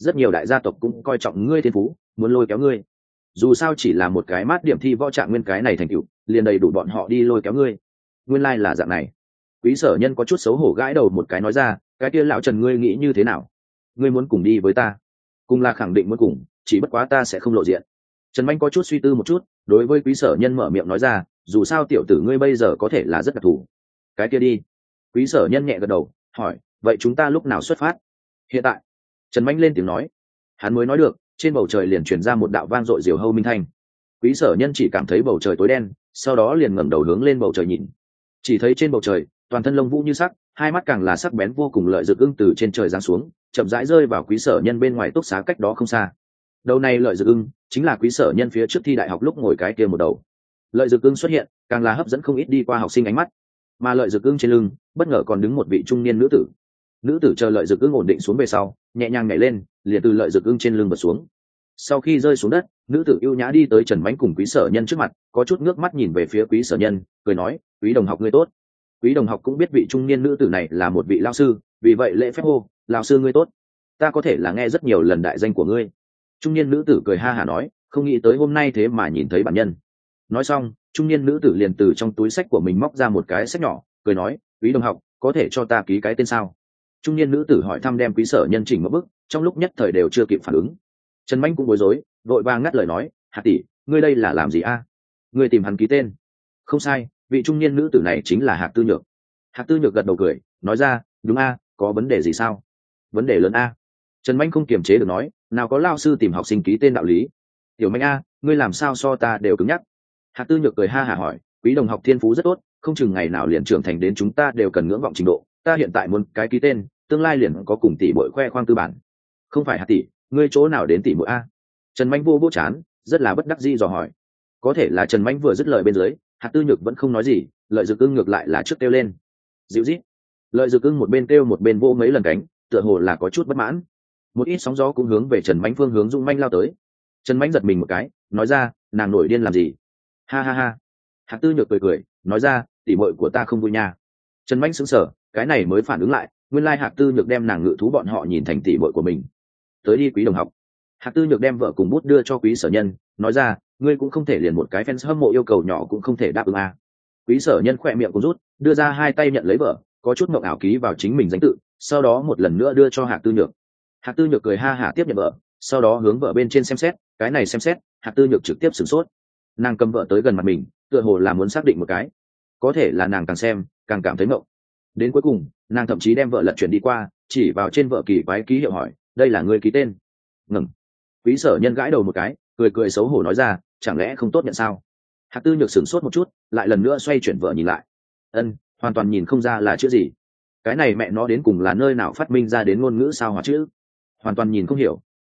rất nhiều đại gia tộc cũng coi trọng ngươi thiên phú, muốn lôi kéo ngươi. Dù sao chỉ là một cái mát điểm thi võ trạng nguyên cái này thành tựu, liền đầy đủ bọn họ đi lôi kéo ngươi. Nguyên lai là dạng này. Quý Sở Nhân có chút xấu hổ gãi đầu một cái nói ra, cái kia lão Trần ngươi nghĩ như thế nào? Ngươi muốn cùng đi với ta? Cùng là khẳng định muốn cùng, chỉ bất quá ta sẽ không lộ diện. Trần Mạnh có chút suy tư một chút, đối với Quý Sở Nhân mở miệng nói ra, dù sao tiểu tử ngươi bây giờ có thể là rất đặc thù. Cái kia đi. Quý Sở Nhân nhẹ gật đầu, hỏi, vậy chúng ta lúc nào xuất phát? Hiện tại. Trần Mạnh lên tiếng nói. Hắn mới nói được, trên bầu trời liền truyền ra một đạo vang dội diều hâu minh thanh. Quý Sở Nhân chỉ cảm thấy bầu trời tối đen, sau đó liền ngẩng đầu hướng lên bầu trời nhìn. Chỉ thấy trên bầu trời, toàn thân lông vũ như sắc, hai mắt càng là sắc bén vô cùng lợi dược ưng từ trên trời giáng xuống, chậm rãi rơi vào Quý Sở Nhân bên ngoài túc xá cách đó không xa. Đầu này lợi dược ưng chính là Quý Sở Nhân phía trước thi đại học lúc ngồi cái kia một đầu. Lợi dược ưng xuất hiện, càng là hấp dẫn không ít đi qua học sinh ánh mắt. Mà lợi dược ưng trên lưng, bất ngờ còn đứng một vị trung niên nữ tử. Nữ tử chờ lợi dược ưng ổn định xuống về sau, nhẹ nhàng nhảy lên, liền từ lợi dược ưng trên lưng bật xuống. Sau khi rơi xuống đất, nữ tử ưu nhã đi tới Trần Mánh cùng Quý Sở Nhân trước mặt, có chút ngước mắt nhìn về phía Quý Sở Nhân, cười nói, Quý đồng học ngươi tốt. Quý đồng học cũng biết vị trung niên nữ tử này là một vị lao sư, vì vậy lễ phép hô, lao sư ngươi tốt. Ta có thể là nghe rất nhiều lần đại danh của ngươi. Trung niên nữ tử cười ha hả nói, không nghĩ tới hôm nay thế mà nhìn thấy bản nhân. Nói xong, trung niên nữ tử liền từ trong túi sách của mình móc ra một cái sách nhỏ, cười nói, Quý đồng học, có thể cho ta ký cái tên sao? Trung niên nữ tử hỏi thăm đem Quý Sở Nhân chỉnh một bước, trong lúc nhất thời đều chưa kịp phản ứng. Trần Mạnh cũng bối rối, vội vàng ngắt lời nói, Hạt tỷ, ngươi đây là làm gì a? Ngươi tìm hắn ký tên? Không sai, vị trung niên nữ tử này chính là Hạt Tư Nhược. Hạt Tư Nhược gật đầu cười, nói ra, đúng a, có vấn đề gì sao? Vấn đề lớn a. Trần Mạnh không kiềm chế được nói, nào có lao sư tìm học sinh ký tên đạo lý. Tiểu Mạnh a, ngươi làm sao so ta đều cứng nhắc. Hạt Tư Nhược cười ha hả hỏi, Quý đồng học thiên phú rất tốt, không chừng ngày nào liền trưởng thành đến chúng ta đều cần ngưỡng vọng trình độ. Ta hiện tại muốn cái ký tên, tương lai liền có cùng tỷ muội khoe khoang tư bản. Không phải Hạt tỷ, ngươi chỗ nào đến tỷ muội a? Trần Mạnh vô chán, rất là bất đắc dĩ dò hỏi. Có thể là Trần Mạnh vừa dứt lời bên dưới, Hạt Tư Nhược vẫn không nói gì, lợi dược ưng ngược lại là trước kêu lên. Dịu rít. Lợi dược ưng một bên kêu một bên vô mấy lần cánh, tựa hồ là có chút bất mãn. Một ít sóng gió cũng hướng về Trần Mạnh phương hướng dũng manh lao tới. Trần Mạnh giật mình một cái, nói ra, nàng nổi điên làm gì? Ha ha ha. Hạt Tư Nhược cười, nói ra, tỷ muội của ta không vui nha. Trần Mạnh sững sờ, cái này mới phản ứng lại, nguyên lai Hạt Tư Nhược đem nàng ngự thú bọn họ nhìn thành tỷ muội của mình. Tới đi Quý đồng học. Hạt Tư Nhược đem vợ cùng bút đưa cho Quý Sở Nhân, nói ra, ngươi cũng không thể liền một cái fans hâm mộ yêu cầu nhỏ cũng không thể đáp ứng a. Quý Sở Nhân khỏe miệng cũng rút, đưa ra hai tay nhận lấy vợ, có chút mộng ảo ký vào chính mình danh tự, sau đó một lần nữa đưa cho Hạt Tư Nhược. Hạt Tư Nhược cười ha hả tiếp nhận vợ, sau đó hướng vợ bên trên xem xét, cái này xem xét, Hạt Tư Nhược trực tiếp sửng sốt. Nàng cầm vợ tới gần mặt mình, tựa hồ là muốn xác định một cái. Có thể là nàng càng xem, càng cảm thấy mộng. Đến cuối cùng, nàng thậm chí đem vợ lật chuyển đi qua, chỉ vào trên vợ kỳ quái ký hiệu hỏi, đây là ngươi ký tên? Ngừng. Quý Sở Nhân gãi đầu một cái, cười xấu hổ nói ra, chẳng lẽ không tốt nhận sao? Hạt Tư Nhược sửng sốt một chút, lại lần nữa xoay chuyển vợ nhìn lại. Hoàn toàn nhìn không ra là chữ gì. Cái này mẹ nó đến cùng là nơi nào phát minh ra đến ngôn ngữ sao hóa chữ? Hoàn toàn nhìn không hiểu.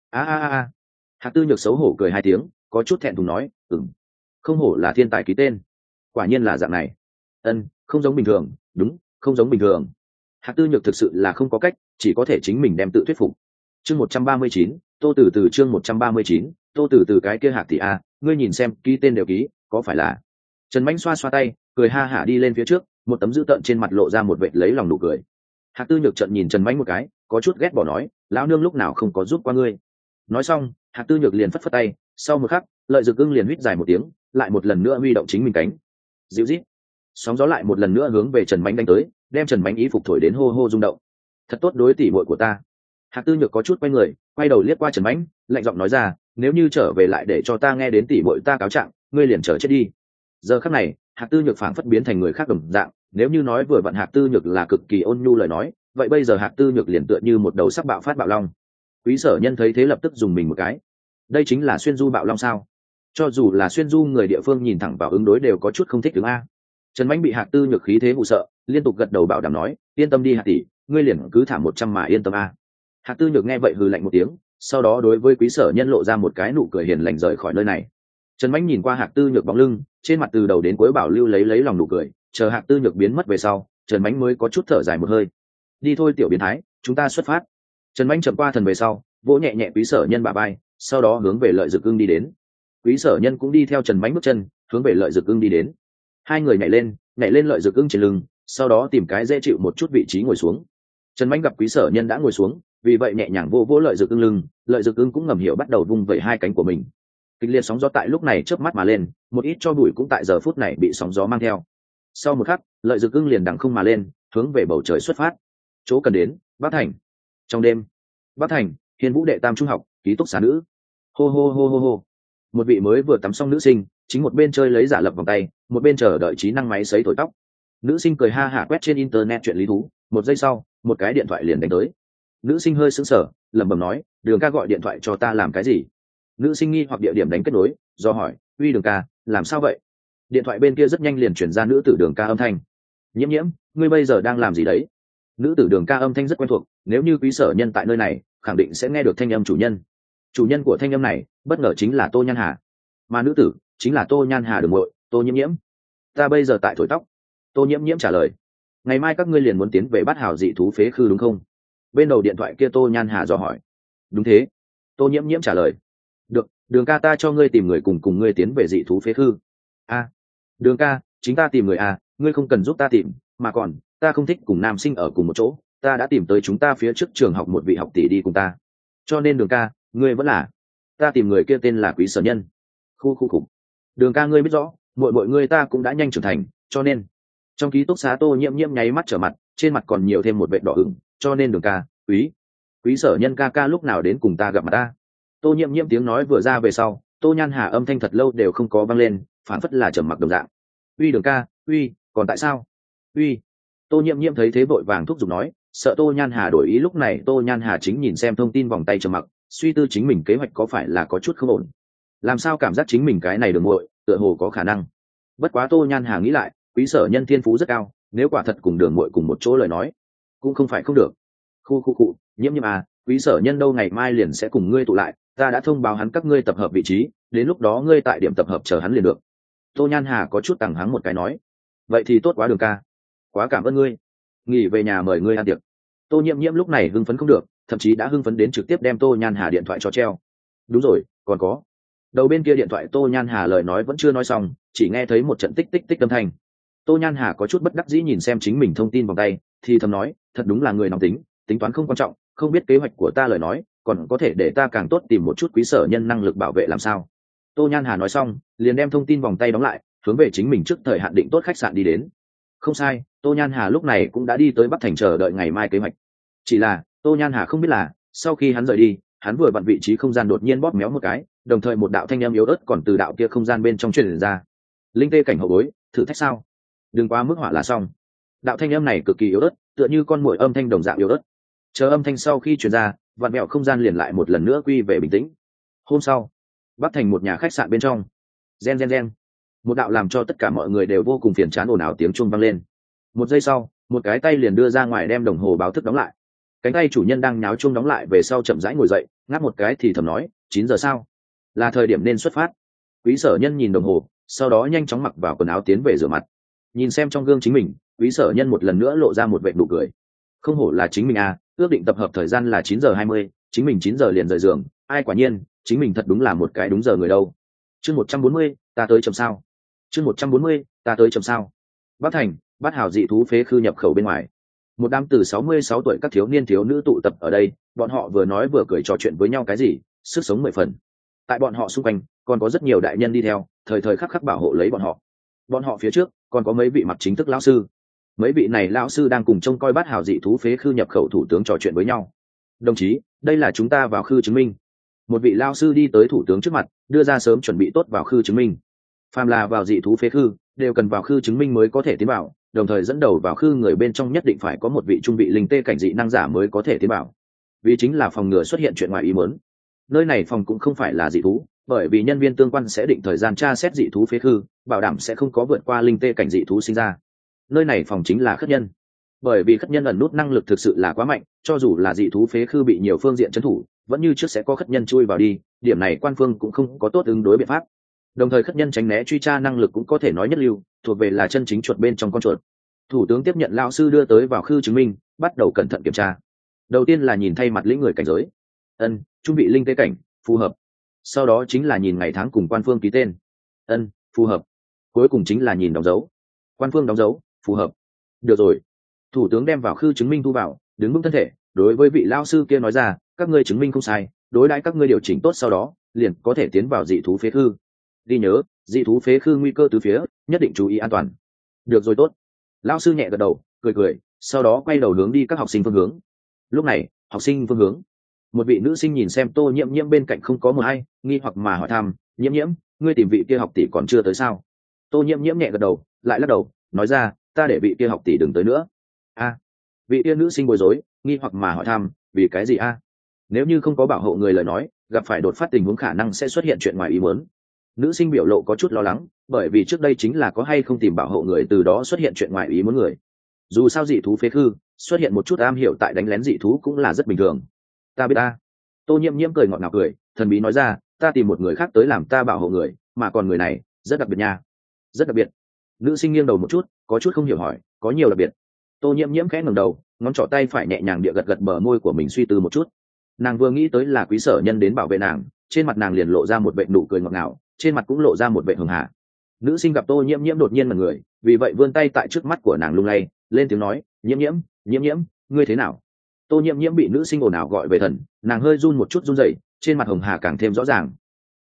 A. Hạt Tư Nhược xấu hổ cười hai tiếng, có chút thẹn thùng nói, không hổ là thiên tài ký tên. Quả nhiên là dạng này. Không giống bình thường, đúng, không giống bình thường. Hạt Tư Nhược thực sự là không có cách, chỉ có thể chính mình đem tự thuyết phục. Chương 139, Tô Từ chương 139, Tô Từ cái kia Hạt tỷ a, ngươi nhìn xem, ký tên đều ký, có phải là? Trần Mạnh xoa tay, cười ha hả đi lên phía trước, một tấm dữ tợn trên mặt lộ ra một vệt lấy lòng nụ cười. Hạt Tư Nhược trợn nhìn Trần Mạnh một cái, có chút ghét bỏ nói, lão nương lúc nào không có giúp qua ngươi. Nói xong, Hạt Tư Nhược liền phất tay, sau một khắc, lợi dược ưng liền huýt dài một tiếng, lại một lần nữa huy động chính mình cánh. Dịu rít. Sóng gió lại một lần nữa hướng về Trần Mạnh đánh tới, đem Trần Mạnh ý phục thổi đến hô hô rung động. Thật tốt đối tỷ muội của ta. Hạt Tư Nhược có chút quay người, quay đầu liếc qua Trần Mạnh, lạnh giọng nói ra, nếu như trở về lại để cho ta nghe đến tỷ muội ta cáo trạng, ngươi liền chờ chết đi. Giờ khắc này, Hạt Tư Nhược phảng phất biến thành người khác đồng dạng, nếu như nói vừa vặn Hạt Tư Nhược là cực kỳ ôn nhu lời nói, vậy bây giờ Hạt Tư Nhược liền tựa như một đầu sắc bạo phát bạo long. Quý Sở Nhân thấy thế lập tức dùng mình một cái. Đây chính là xuyên du bạo long sao? Cho dù là xuyên du người địa phương nhìn thẳng vào ứng đối đều có chút không thích ứng a. Trần Mạnh bị Hạt Tư Nhược khí thế hù sợ, liên tục gật đầu bảo đảm nói, yên tâm đi Hạt tỷ, ngươi liền cứ thả 100 mà yên tâm a. Hạt Tư Nhược nghe vậy hừ lạnh một tiếng, sau đó đối với Quý Sở Nhân lộ ra một cái nụ cười hiền lành rời khỏi nơi này. Trần Mạnh nhìn qua Hạt Tư Nhược bóng lưng, trên mặt từ đầu đến cuối bảo lưu lấy lòng nụ cười, chờ Hạt Tư Nhược biến mất về sau, Trần Mạnh mới có chút thở dài một hơi. Đi thôi tiểu biến thái, chúng ta xuất phát. Trần Mạnh chậm qua thần về sau, vỗ nhẹ nhẹ Quý Sở Nhân bả vai, sau đó hướng về Lợi Dực Ưng đi đến. Quý Sở Nhân cũng đi theo Trần Mạnh bước chân, hướng về Lợi Dực Ưng đi đến. Hai người nhảy lên Lợi Dực Ưng trên lưng, sau đó tìm cái dễ chịu một chút vị trí ngồi xuống. Trần Mạnh gặp Quý Sở Nhân đã ngồi xuống, vì vậy nhẹ nhàng vô vỗ Lợi Dực Ưng lưng, Lợi Dực Ưng cũng ngầm hiểu bắt đầu vung vẩy hai cánh của mình. Kịch liệt sóng gió tại lúc này chớp mắt mà lên, một ít cho bụi cũng tại giờ phút này bị sóng gió mang theo. Sau một khắc, Lợi Dực Ưng liền đằng không mà lên, hướng về bầu trời xuất phát. Chỗ cần đến, Bắc Thành. Trong đêm, Bắc Thành, Hiên Vũ đệ tam trung học, ký túc xá nữ. Hô hô hô hô hô. Một vị mới vừa tắm xong nữ sinh, chính một bên chơi lấy giả lập vòng tay, một bên chờ đợi trí năng máy sấy thổi tóc. Nữ sinh cười ha hả quét trên internet chuyện lý thú, một giây sau, một cái điện thoại liền đánh tới. Nữ sinh hơi sững sờ, lẩm bẩm nói, Đường ca gọi điện thoại cho ta làm cái gì? Nữ sinh nghi hoặc địa điểm đánh kết nối, do hỏi, uy Đường ca, làm sao vậy? Điện thoại bên kia rất nhanh liền chuyển ra nữ tử Đường ca âm thanh. Nhiễm nhiễm, ngươi bây giờ đang làm gì đấy? Nữ tử Đường ca âm thanh rất quen thuộc, nếu như quý sở nhân tại nơi này khẳng định sẽ nghe được thanh âm chủ nhân. Chủ nhân của thanh âm này bất ngờ chính là Tô Nhan Hà, mà nữ tử chính là Tô Nhan Hà đường muội Tô Nhiễm Nhiễm. Ta bây giờ tại thổi tóc. Tô Nhiễm Nhiễm trả lời. Ngày mai các ngươi liền muốn tiến về Bát Hào dị thú phế khư đúng không? Bên đầu điện thoại kia Tô Nhan Hà dò hỏi. Đúng thế. Tô Nhiễm Nhiễm trả lời. Được, Đường ca ta cho ngươi tìm người cùng ngươi tiến về dị thú phế khư. Đường ca, chính ta tìm người ngươi không cần giúp ta tìm, mà còn ta không thích cùng nam sinh ở cùng một chỗ, ta đã tìm tới chúng ta phía trước trường học một vị học tỷ đi cùng ta, cho nên Đường ca, ngươi vẫn là. Ta tìm người kia tên là Quý Sở Nhân. Khu. Đường ca ngươi biết rõ, mọi ngươi ta cũng đã nhanh trưởng thành, cho nên. Trong ký túc xá Tô Nhiễm Nhiễm nháy mắt trở mặt, trên mặt còn nhiều thêm một vệt đỏ ửng, cho nên Đường ca, Quý Sở Nhân ca lúc nào đến cùng ta gặp mặt ta. Tô Nhiễm Nhiễm tiếng nói vừa ra về sau, Tô Nhan Hà âm thanh thật lâu đều không có vang lên, phản phất là trầm mặc đồng dạng. Đường ca, còn tại sao? Tô Nhiễm Nhiễm thấy thế vội vàng thúc giục nói, sợ Tô Nhan Hà đổi ý. Lúc này Tô Nhan Hà chính nhìn xem thông tin vòng tay trầm mặc, suy tư chính mình kế hoạch có phải là có chút không ổn. Làm sao cảm giác chính mình cái này đường muội tựa hồ có khả năng. Bất quá Tô Nhan Hà nghĩ lại, Quý Sở Nhân thiên phú rất cao, nếu quả thật cùng đường muội cùng một chỗ lời nói, cũng không phải không được. Khu, Nhiễm Nhiễm Quý Sở Nhân đâu ngày mai liền sẽ cùng ngươi tụ lại, ta đã thông báo hắn các ngươi tập hợp vị trí, đến lúc đó ngươi tại điểm tập hợp chờ hắn liền được. Tô Nhan Hà có chút tằng hắng một cái nói. Vậy thì tốt quá Đường ca, quá cảm ơn ngươi, nghỉ về nhà mời ngươi ăn tiệc. Tô Nhiễm Nhiễm lúc này hưng phấn không được, thậm chí đã hưng phấn đến trực tiếp đem Tô Nhan Hà điện thoại cho treo. Đúng rồi, còn có. Đầu bên kia điện thoại Tô Nhan Hà lời nói vẫn chưa nói xong, chỉ nghe thấy một trận tích tích tích âm thanh. Tô Nhan Hà có chút bất đắc dĩ nhìn xem chính mình thông tin vòng tay, thì thầm nói, thật đúng là người nóng tính, tính toán không quan trọng, không biết kế hoạch của ta lời nói, còn có thể để ta càng tốt tìm một chút Quý Sở Nhân năng lực bảo vệ làm sao. Tô Nhan Hà nói xong, liền đem thông tin vòng tay đóng lại, hướng về chính mình trước thời hạn định tốt khách sạn đi đến. Không sai, Tô Nhan Hà lúc này cũng đã đi tới Bắc Thành chờ đợi ngày mai kế hoạch. Chỉ là Tô Nhan Hà không biết là, sau khi hắn rời đi, hắn vừa vặn vị trí không gian đột nhiên bóp méo một cái, đồng thời một đạo thanh âm yếu ớt còn từ đạo kia không gian bên trong truyền ra. Linh tê cảnh hậu bối, thử thách sao? Đừng quá mức hỏa là xong. Đạo thanh âm này cực kỳ yếu ớt, tựa như con muỗi âm thanh đồng dạng yếu ớt. Chờ âm thanh sau khi truyền ra, vặn vẹo không gian liền lại một lần nữa quy về bình tĩnh. Hôm sau, Bắc Thành một nhà khách sạn bên trong. Gen. Một đạo làm cho tất cả mọi người đều vô cùng phiền chán ồn ào tiếng chuông vang lên. Một giây sau, một cái tay liền đưa ra ngoài đem đồng hồ báo thức đóng lại. Cánh tay chủ nhân đang nháo chuông đóng lại về sau chậm rãi ngồi dậy, ngáp một cái thì thầm nói, 9 giờ sao? Là thời điểm nên xuất phát. Quý Sở Nhân nhìn đồng hồ, sau đó nhanh chóng mặc vào quần áo tiến về rửa mặt. Nhìn xem trong gương chính mình, Quý Sở Nhân một lần nữa lộ ra một vệt nụ cười. Không hổ là chính mình ước định tập hợp thời gian là 9:20, chính mình 9 giờ liền rời giường, ai quả nhiên, chính mình thật đúng là một cái đúng giờ người đâu. Chương 140, ta tới chậm sao? Chương 140, ta tới chậm sao? Bắc Thành, Bát Hào dị thú phế khư nhập khẩu bên ngoài. Một đám từ 66 tuổi các thiếu niên thiếu nữ tụ tập ở đây, bọn họ vừa nói vừa cười trò chuyện với nhau cái gì, sức sống 10 phần. Tại bọn họ xung quanh, còn có rất nhiều đại nhân đi theo, thời thời khắc khắc bảo hộ lấy bọn họ. Bọn họ phía trước, còn có mấy vị mặc chính thức lão sư. Mấy vị này lão sư đang cùng trông coi Bát Hào dị thú phế khư nhập khẩu thủ tướng trò chuyện với nhau. Đồng chí, đây là chúng ta vào khư chứng minh. Một vị lão sư đi tới thủ tướng trước mặt, đưa ra sớm chuẩn bị tốt vào khư chứng minh. Phàm là vào dị thú phế khư, đều cần vào khư chứng minh mới có thể tiến vào, đồng thời dẫn đầu vào khư người bên trong nhất định phải có một vị trung vị linh tê cảnh dị năng giả mới có thể tiến vào. Vì chính là phòng ngừa xuất hiện chuyện ngoài ý muốn. Nơi này phòng cũng không phải là dị thú, bởi vì nhân viên tương quan sẽ định thời gian tra xét dị thú phế khư, bảo đảm sẽ không có vượt qua linh tê cảnh dị thú sinh ra. Nơi này phòng chính là khất nhân. Bởi vì khất nhân ẩn nút năng lực thực sự là quá mạnh, cho dù là dị thú phế khư bị nhiều phương diện trấn thủ, vẫn như trước sẽ có khất nhân chui vào đi, điểm này quan phương cũng không có tốt ứng đối biện pháp. Đồng thời khất nhân tránh né truy tra năng lực cũng có thể nói nhất lưu, thuộc về là chân chính chuột bên trong con chuột. Thủ tướng tiếp nhận lão sư đưa tới vào khư chứng minh, bắt đầu cẩn thận kiểm tra. Đầu tiên là nhìn thay mặt lĩnh người cảnh giới, trung vị linh tế cảnh, phù hợp. Sau đó chính là nhìn ngày tháng cùng quan phương ký tên, phù hợp. Cuối cùng chính là nhìn đóng dấu, quan phương đóng dấu, phù hợp. Được rồi. Thủ tướng đem vào khư chứng minh thu vào, đứng vững thân thể, đối với vị lao sư kia nói ra, các ngươi chứng minh không sai, đối đãi các ngươi điều chỉnh tốt sau đó liền có thể tiến vào dị thú phế khư. Ghi nhớ, dị thú phế khư nguy cơ từ phía, nhất định chú ý an toàn. Được rồi, tốt. Lão sư nhẹ gật đầu, cười cười, sau đó quay đầu hướng đi các học sinh phương hướng. Lúc này, học sinh phương hướng, một vị nữ sinh nhìn xem Tô Nhiễm Nhiễm bên cạnh không có một ai, nghi hoặc mà hỏi thăm, Nhiễm Nhiễm, ngươi tìm vị kia học tỷ còn chưa tới sao? Tô Nhiễm Nhiễm nhẹ gật đầu, lại lắc đầu, nói ra, ta để vị kia học tỷ đừng tới nữa. A, vị kia nữ sinh bối rối, nghi hoặc mà hỏi thăm, vì cái gì a? Nếu như không có bảo hộ người lời nói, gặp phải đột phát tình huống khả năng sẽ xuất hiện chuyện ngoài ý muốn. Nữ sinh biểu lộ có chút lo lắng, bởi vì trước đây chính là có hay không tìm bảo hộ người từ đó xuất hiện chuyện ngoài ý muốn người. Dù sao dị thú phế khư xuất hiện một chút am hiểu tại đánh lén dị thú cũng là rất bình thường. Ta biết ta. Tô Nhiễm Nhiễm cười ngọt ngào cười, thần bí nói ra, ta tìm một người khác tới làm ta bảo hộ người, mà còn người này rất đặc biệt nha. Rất đặc biệt. Nữ sinh nghiêng đầu một chút, có chút không hiểu hỏi, có nhiều đặc biệt. Tô Nhiễm Nhiễm khẽ ngẩng đầu, ngón trỏ tay phải nhẹ nhàng địa gật gật bờ môi của mình, suy tư một chút. Nàng vừa nghĩ tới là Quý Sở Nhân đến bảo vệ nàng, trên mặt nàng liền lộ ra một vệt nụ cười ngọt ngào, trên mặt cũng lộ ra một vệt hường hà. Nữ sinh gặp Tô Nhiễm Nhiễm đột nhiên mà người, vì vậy vươn tay tại trước mắt của nàng lung lay, lên tiếng nói, Nhiễm Nhiễm, Nhiễm Nhiễm, ngươi thế nào? Tô Nhiễm Nhiễm bị nữ sinh ồn ào gọi về thần, nàng hơi run một chút run rẩy, trên mặt hồng hà càng thêm rõ ràng.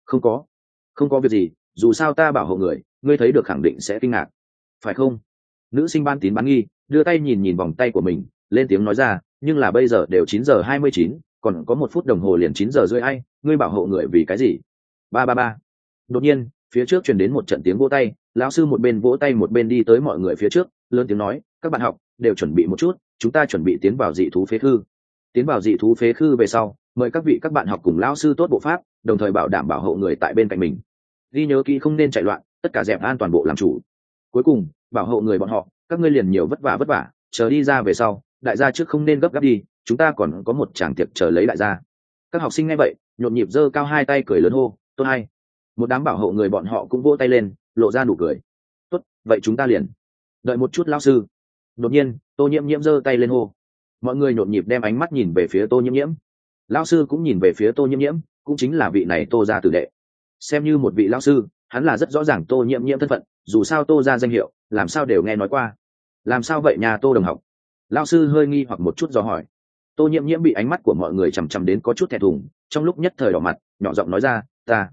Không có việc gì, dù sao ta bảo hộ người, ngươi thấy được khẳng định sẽ kinh ngạc, phải không? Nữ sinh ban tín bán nghi, đưa tay nhìn nhìn vòng tay của mình, lên tiếng nói ra, nhưng là bây giờ đều 9:29, còn có 1 phút đồng hồ liền 9:30 ai, ngươi bảo hộ người vì cái gì? Ba ba ba. Đột nhiên, phía trước truyền đến một trận tiếng vỗ tay, lão sư một bên vỗ tay một bên đi tới mọi người phía trước, lớn tiếng nói, các bạn học đều chuẩn bị một chút, chúng ta chuẩn bị tiến vào dị thú phế khư. Tiến vào dị thú phế khư về sau, mời các bạn học cùng lão sư tốt bộ pháp, đồng thời bảo đảm bảo hộ người tại bên cạnh mình. Ghi nhớ kỹ không nên chạy loạn, tất cả dẹp an toàn bộ làm chủ. Cuối cùng, bảo hộ người bọn họ, các ngươi liền nhiều vất vả, chờ đi ra về sau, đại gia trước không nên gấp gáp đi, chúng ta còn có một tràng tiệc chờ lấy đại gia. Các học sinh nghe vậy, nhộn nhịp giơ cao 2 tay cười lớn hô, tốt hay. Một đám bảo hộ người bọn họ cũng vỗ tay lên, lộ ra nụ cười. Tốt, vậy chúng ta liền đợi một chút lão sư. Đột nhiên, Tô Nhiễm Nhiễm giơ tay lên hô. Mọi người nhộn nhịp đem ánh mắt nhìn về phía Tô Nhiễm Nhiễm. Lão sư cũng nhìn về phía Tô Nhiễm Nhiễm, cũng chính là vị này Tô gia tử đệ. Xem như một vị lão sư, hắn là rất rõ ràng Tô Nhiễm Nhiễm thân phận, dù sao Tô gia danh hiệu, làm sao đều nghe nói qua. Làm sao vậy nhà Tô đồng học? Lão sư hơi nghi hoặc một chút dò hỏi. Tô Nhiễm Nhiễm bị ánh mắt của mọi người chằm chằm đến có chút thẹn thùng, trong lúc nhất thời đỏ mặt, nhỏ giọng nói ra,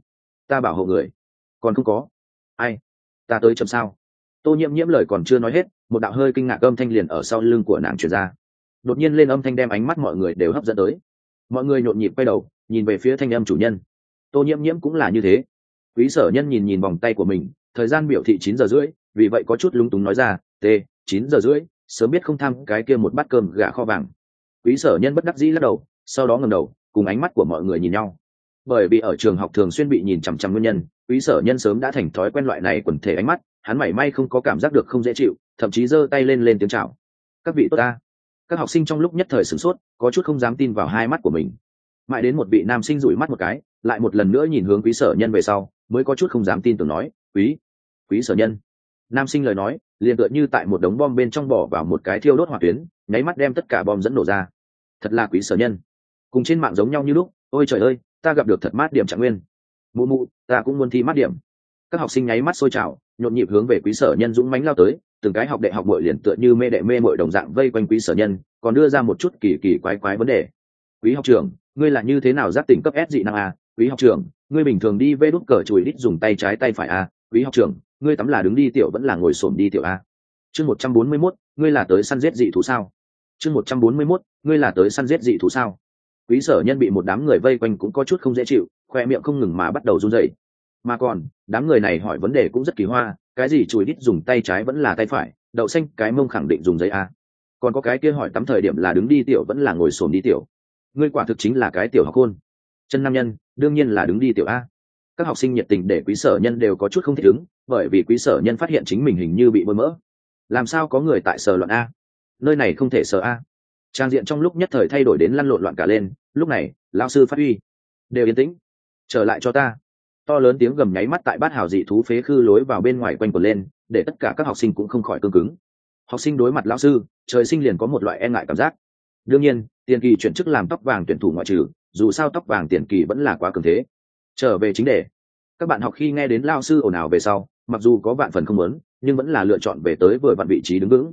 ta bảo hộ người, còn không có ai, ta tới chậm sao? Tô Nhiễm Nhiễm lời còn chưa nói hết, một đạo hơi kinh ngạc âm thanh liền ở sau lưng của nàng truyền ra. Đột nhiên lên âm thanh đem ánh mắt mọi người đều hấp dẫn tới. Mọi người nhộn nhịp quay đầu, nhìn về phía thanh âm chủ nhân. Tô Nhiễm Nhiễm cũng là như thế. Quý Sở Nhân nhìn nhìn vòng tay của mình, thời gian biểu thị 9:30, vì vậy có chút lúng túng nói ra, 9:30, sớm biết không tham cái kia một bát cơm gà kho vàng. Quý Sở Nhân bất đắc dĩ lắc đầu, sau đó ngẩng đầu, cùng ánh mắt của mọi người nhìn nhau. Bởi vì ở trường học thường xuyên bị nhìn chằm chằm nguyên nhân, Quý Sở Nhân sớm đã thành thói quen loại này quần thể ánh mắt, hắn mảy may không có cảm giác được không dễ chịu, thậm chí giơ tay lên tiếng chào. Các vị tốt ta. Các học sinh trong lúc nhất thời sửng sốt, có chút không dám tin vào hai mắt của mình. Mãi đến một vị nam sinh dụi mắt một cái, lại một lần nữa nhìn hướng Quý Sở Nhân về sau, mới có chút không dám tin tưởng nói, Quý Sở Nhân. Nam sinh lời nói, liền tựa như tại một đống bom bên trong bỏ vào một cái thiêu đốt hỏa tuyến, nháy mắt đem tất cả bom dẫn nổ ra. Thật là Quý Sở Nhân. Cùng trên mạng giống nhau như lúc, ôi trời ơi, ta gặp được thật mát điểm Trạng Nguyên. Mụ, ta cũng muốn thi mát điểm. Các học sinh nháy mắt sôi trào, nhộn nhịp hướng về Quý Sở Nhân dũng mãnh lao tới, từng cái học đệ học muội liền tựa như mê đệ mê muội đồng dạng vây quanh Quý Sở Nhân, còn đưa ra một chút kỳ quái vấn đề. Quý học trưởng, ngươi là như thế nào giác tỉnh cấp S dị năng a? Quý học trưởng, ngươi bình thường đi vê đút cờ chùi đít dùng tay trái tay phải a? Quý học trưởng, ngươi tắm là đứng đi tiểu vẫn là ngồi xổm đi tiểu a? Chương 141, ngươi là tới săn giết dị thú sao? Chương 141, ngươi là tới săn giết dị thú sao? Quý Sở Nhân bị một đám người vây quanh cũng có chút không dễ chịu, khoe miệng không ngừng mà bắt đầu run rẩy. Mà còn, đám người này hỏi vấn đề cũng rất kỳ hoa, cái gì chùi đít dùng tay trái vẫn là tay phải, đậu xanh cái mông khẳng định dùng giấy a. Còn có cái kia hỏi tắm thời điểm là đứng đi tiểu vẫn là ngồi xổm đi tiểu. Ngươi quả thực chính là cái tiểu học khôn. Chân nam nhân, đương nhiên là đứng đi tiểu a. Các học sinh nhiệt tình để Quý Sở Nhân đều có chút không thích ứng, bởi vì Quý Sở Nhân phát hiện chính mình hình như bị bôi mỡ. Làm sao có người tại sở loạn a? Nơi này không thể sở a. Trang diện trong lúc nhất thời thay đổi đến lăn lộn loạn cả lên, lúc này, lão sư phát huy. Đều yên tĩnh. Trở lại cho ta. To lớn tiếng gầm nháy mắt tại bát hào dị thú phế khư lối vào bên ngoài quanh quẩn lên, để tất cả các học sinh cũng không khỏi cương cứng. Học sinh đối mặt lão sư, trời sinh liền có một loại e ngại cảm giác. Đương nhiên, tiền kỳ chuyển chức làm tóc vàng tuyển thủ ngoại trừ, dù sao tóc vàng tiền kỳ vẫn là quá cường thế. Trở về chính đề, các bạn học khi nghe đến lão sư ồn ào về sau, mặc dù có vạn phần không muốn, nhưng vẫn là lựa chọn về tới vừa vặn vị trí đứng vững.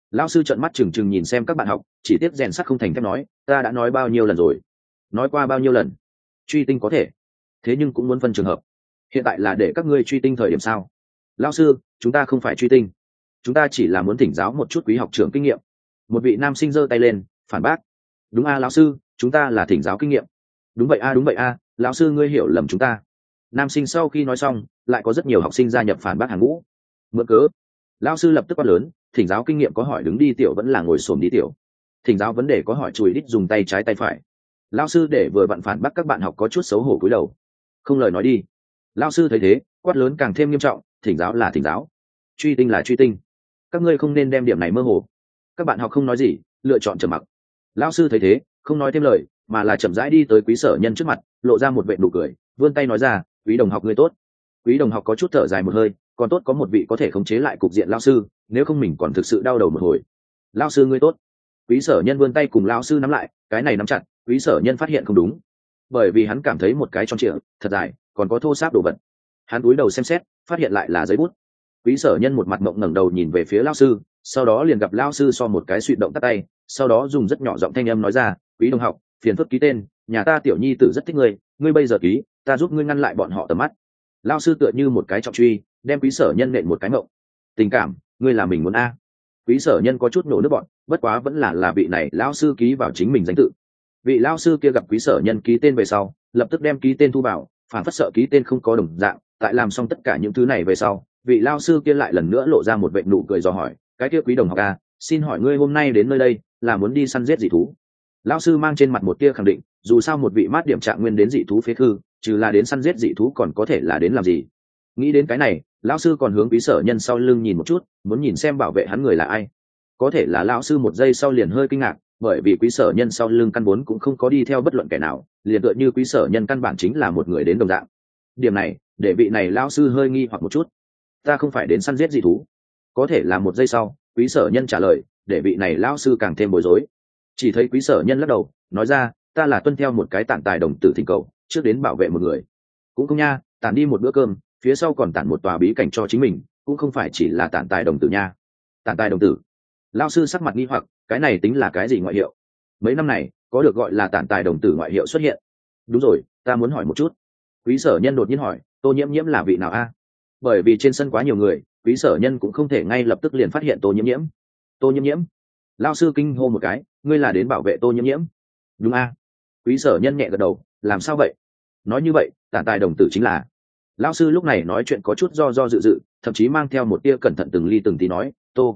Lão sư trợn mắt trừng trừng nhìn xem các bạn học, chỉ tiếc rèn sắt không thành thép nói, ta đã nói bao nhiêu lần rồi, nói qua bao nhiêu lần, truy tinh có thể, thế nhưng cũng muốn phân trường hợp. Hiện tại là để các ngươi truy tinh thời điểm sao? Lão sư, chúng ta không phải truy tinh, chúng ta chỉ là muốn thỉnh giáo một chút quý học trưởng kinh nghiệm. Một vị nam sinh giơ tay lên phản bác. Đúng a lão sư, chúng ta là thỉnh giáo kinh nghiệm. Đúng vậy a, đúng vậy a, lão sư ngươi hiểu lầm chúng ta. Nam sinh sau khi nói xong, lại có rất nhiều học sinh gia nhập phản bác hàng ngũ. Mượn cớ. Lão sư lập tức quát lớn, thỉnh giáo kinh nghiệm có hỏi đứng đi tiểu vẫn là ngồi xổm đi tiểu. Thỉnh giáo vấn đề có hỏi chùi đít dùng tay trái tay phải. Lão sư để vừa vặn phản bác các bạn học có chút xấu hổ cúi đầu. Không lời nói đi. Lão sư thấy thế, quát lớn càng thêm nghiêm trọng, thỉnh giáo là thỉnh giáo, truy tinh là truy tinh, các ngươi không nên đem điểm này mơ hồ. Các bạn học không nói gì, lựa chọn trầm mặc. Lão sư thấy thế, không nói thêm lời, mà là chậm rãi đi tới Quý Sở Nhân trước mặt, lộ ra một vệt nụ cười, vươn tay nói ra, quý đồng học ngươi tốt. Quý đồng học có chút thở dài một hơi, còn tốt có một vị có thể khống chế lại cục diện lão sư, nếu không mình còn thực sự đau đầu một hồi. Lão sư ngươi tốt. Quý Sở Nhân vươn tay cùng lão sư nắm lại, cái này nắm chặt, Quý Sở Nhân phát hiện không đúng, bởi vì hắn cảm thấy một cái tròn trịa, thật dài, còn có thô ráp đồ vật. Hắn cúi đầu xem xét, phát hiện lại là giấy bút. Quý Sở Nhân một mặt mộng ngẩng đầu nhìn về phía lão sư, sau đó liền gặp lão sư so một cái suy động tắt tay, sau đó dùng rất nhỏ giọng thanh âm nói ra, quý đồng học, phiền phức ký tên, nhà ta tiểu nhi tử rất thích ngươi, ngươi bây giờ ký, ta giúp ngươi ngăn lại bọn họ tầm mắt. Lão sư tựa như một cái trọng truy, đem Quý Sở Nhân nện một cái mộng. Tình cảm, ngươi là mình muốn a. Quý Sở Nhân có chút nổ nước bọn, bất quá vẫn là vị này lão sư ký vào chính mình danh tự. Vị lão sư kia gặp Quý Sở Nhân ký tên về sau, lập tức đem ký tên thu vào, phản phất sợ ký tên không có đồng dạng. Tại làm xong tất cả những thứ này về sau, vị lão sư kia lại lần nữa lộ ra một vệt nụ cười dò hỏi, cái kia quý đồng học a, xin hỏi ngươi hôm nay đến nơi đây là muốn đi săn giết dị thú? Lão sư mang trên mặt một tia khẳng định, dù sao một vị mát điểm trạng nguyên đến dị thú phế khư, trừ là đến săn giết dị thú còn có thể là đến làm gì? Nghĩ đến cái này, lão sư còn hướng Quý Sở Nhân sau lưng nhìn một chút, muốn nhìn xem bảo vệ hắn người là ai. Có thể là lão sư một giây sau liền hơi kinh ngạc, bởi vì Quý Sở Nhân sau lưng căn vốn cũng không có đi theo bất luận kẻ nào, liền tựa như Quý Sở Nhân căn bản chính là một người đến đồng dạng. Điểm này, để vị này lão sư hơi nghi hoặc một chút. Ta không phải đến săn giết dị thú. Có thể là một giây sau, Quý Sở Nhân trả lời, để vị này lão sư càng thêm bối rối. Chỉ thấy Quý Sở Nhân lắc đầu, nói ra, ta là tuân theo một cái tản tài đồng tử thỉnh cầu, trước đến bảo vệ một người. Cũng không nha, tản đi một bữa cơm, phía sau còn tản một tòa bí cảnh cho chính mình, cũng không phải chỉ là tản tài đồng tử nha. Tản tài đồng tử. Lão sư sắc mặt nghi hoặc, cái này tính là cái gì ngoại hiệu? Mấy năm này, có được gọi là tản tài đồng tử ngoại hiệu xuất hiện. Đúng rồi, ta muốn hỏi một chút. Quý Sở Nhân đột nhiên hỏi, Tô Nhiễm Nhiễm là vị nào a? Bởi vì trên sân quá nhiều người, Quý Sở Nhân cũng không thể ngay lập tức liền phát hiện Tô Nhiễm Nhiễm. Tô Nhiễm Nhiễm? Lão sư kinh hô một cái, ngươi là đến bảo vệ Tô Nhiễm Nhiễm? Đúng a. Quý Sở Nhân nhẹ gật đầu, làm sao vậy? Nói như vậy, tản tài đồng tử chính là. Lão sư lúc này nói chuyện có chút do dự, thậm chí mang theo một tia cẩn thận từng ly từng tí nói,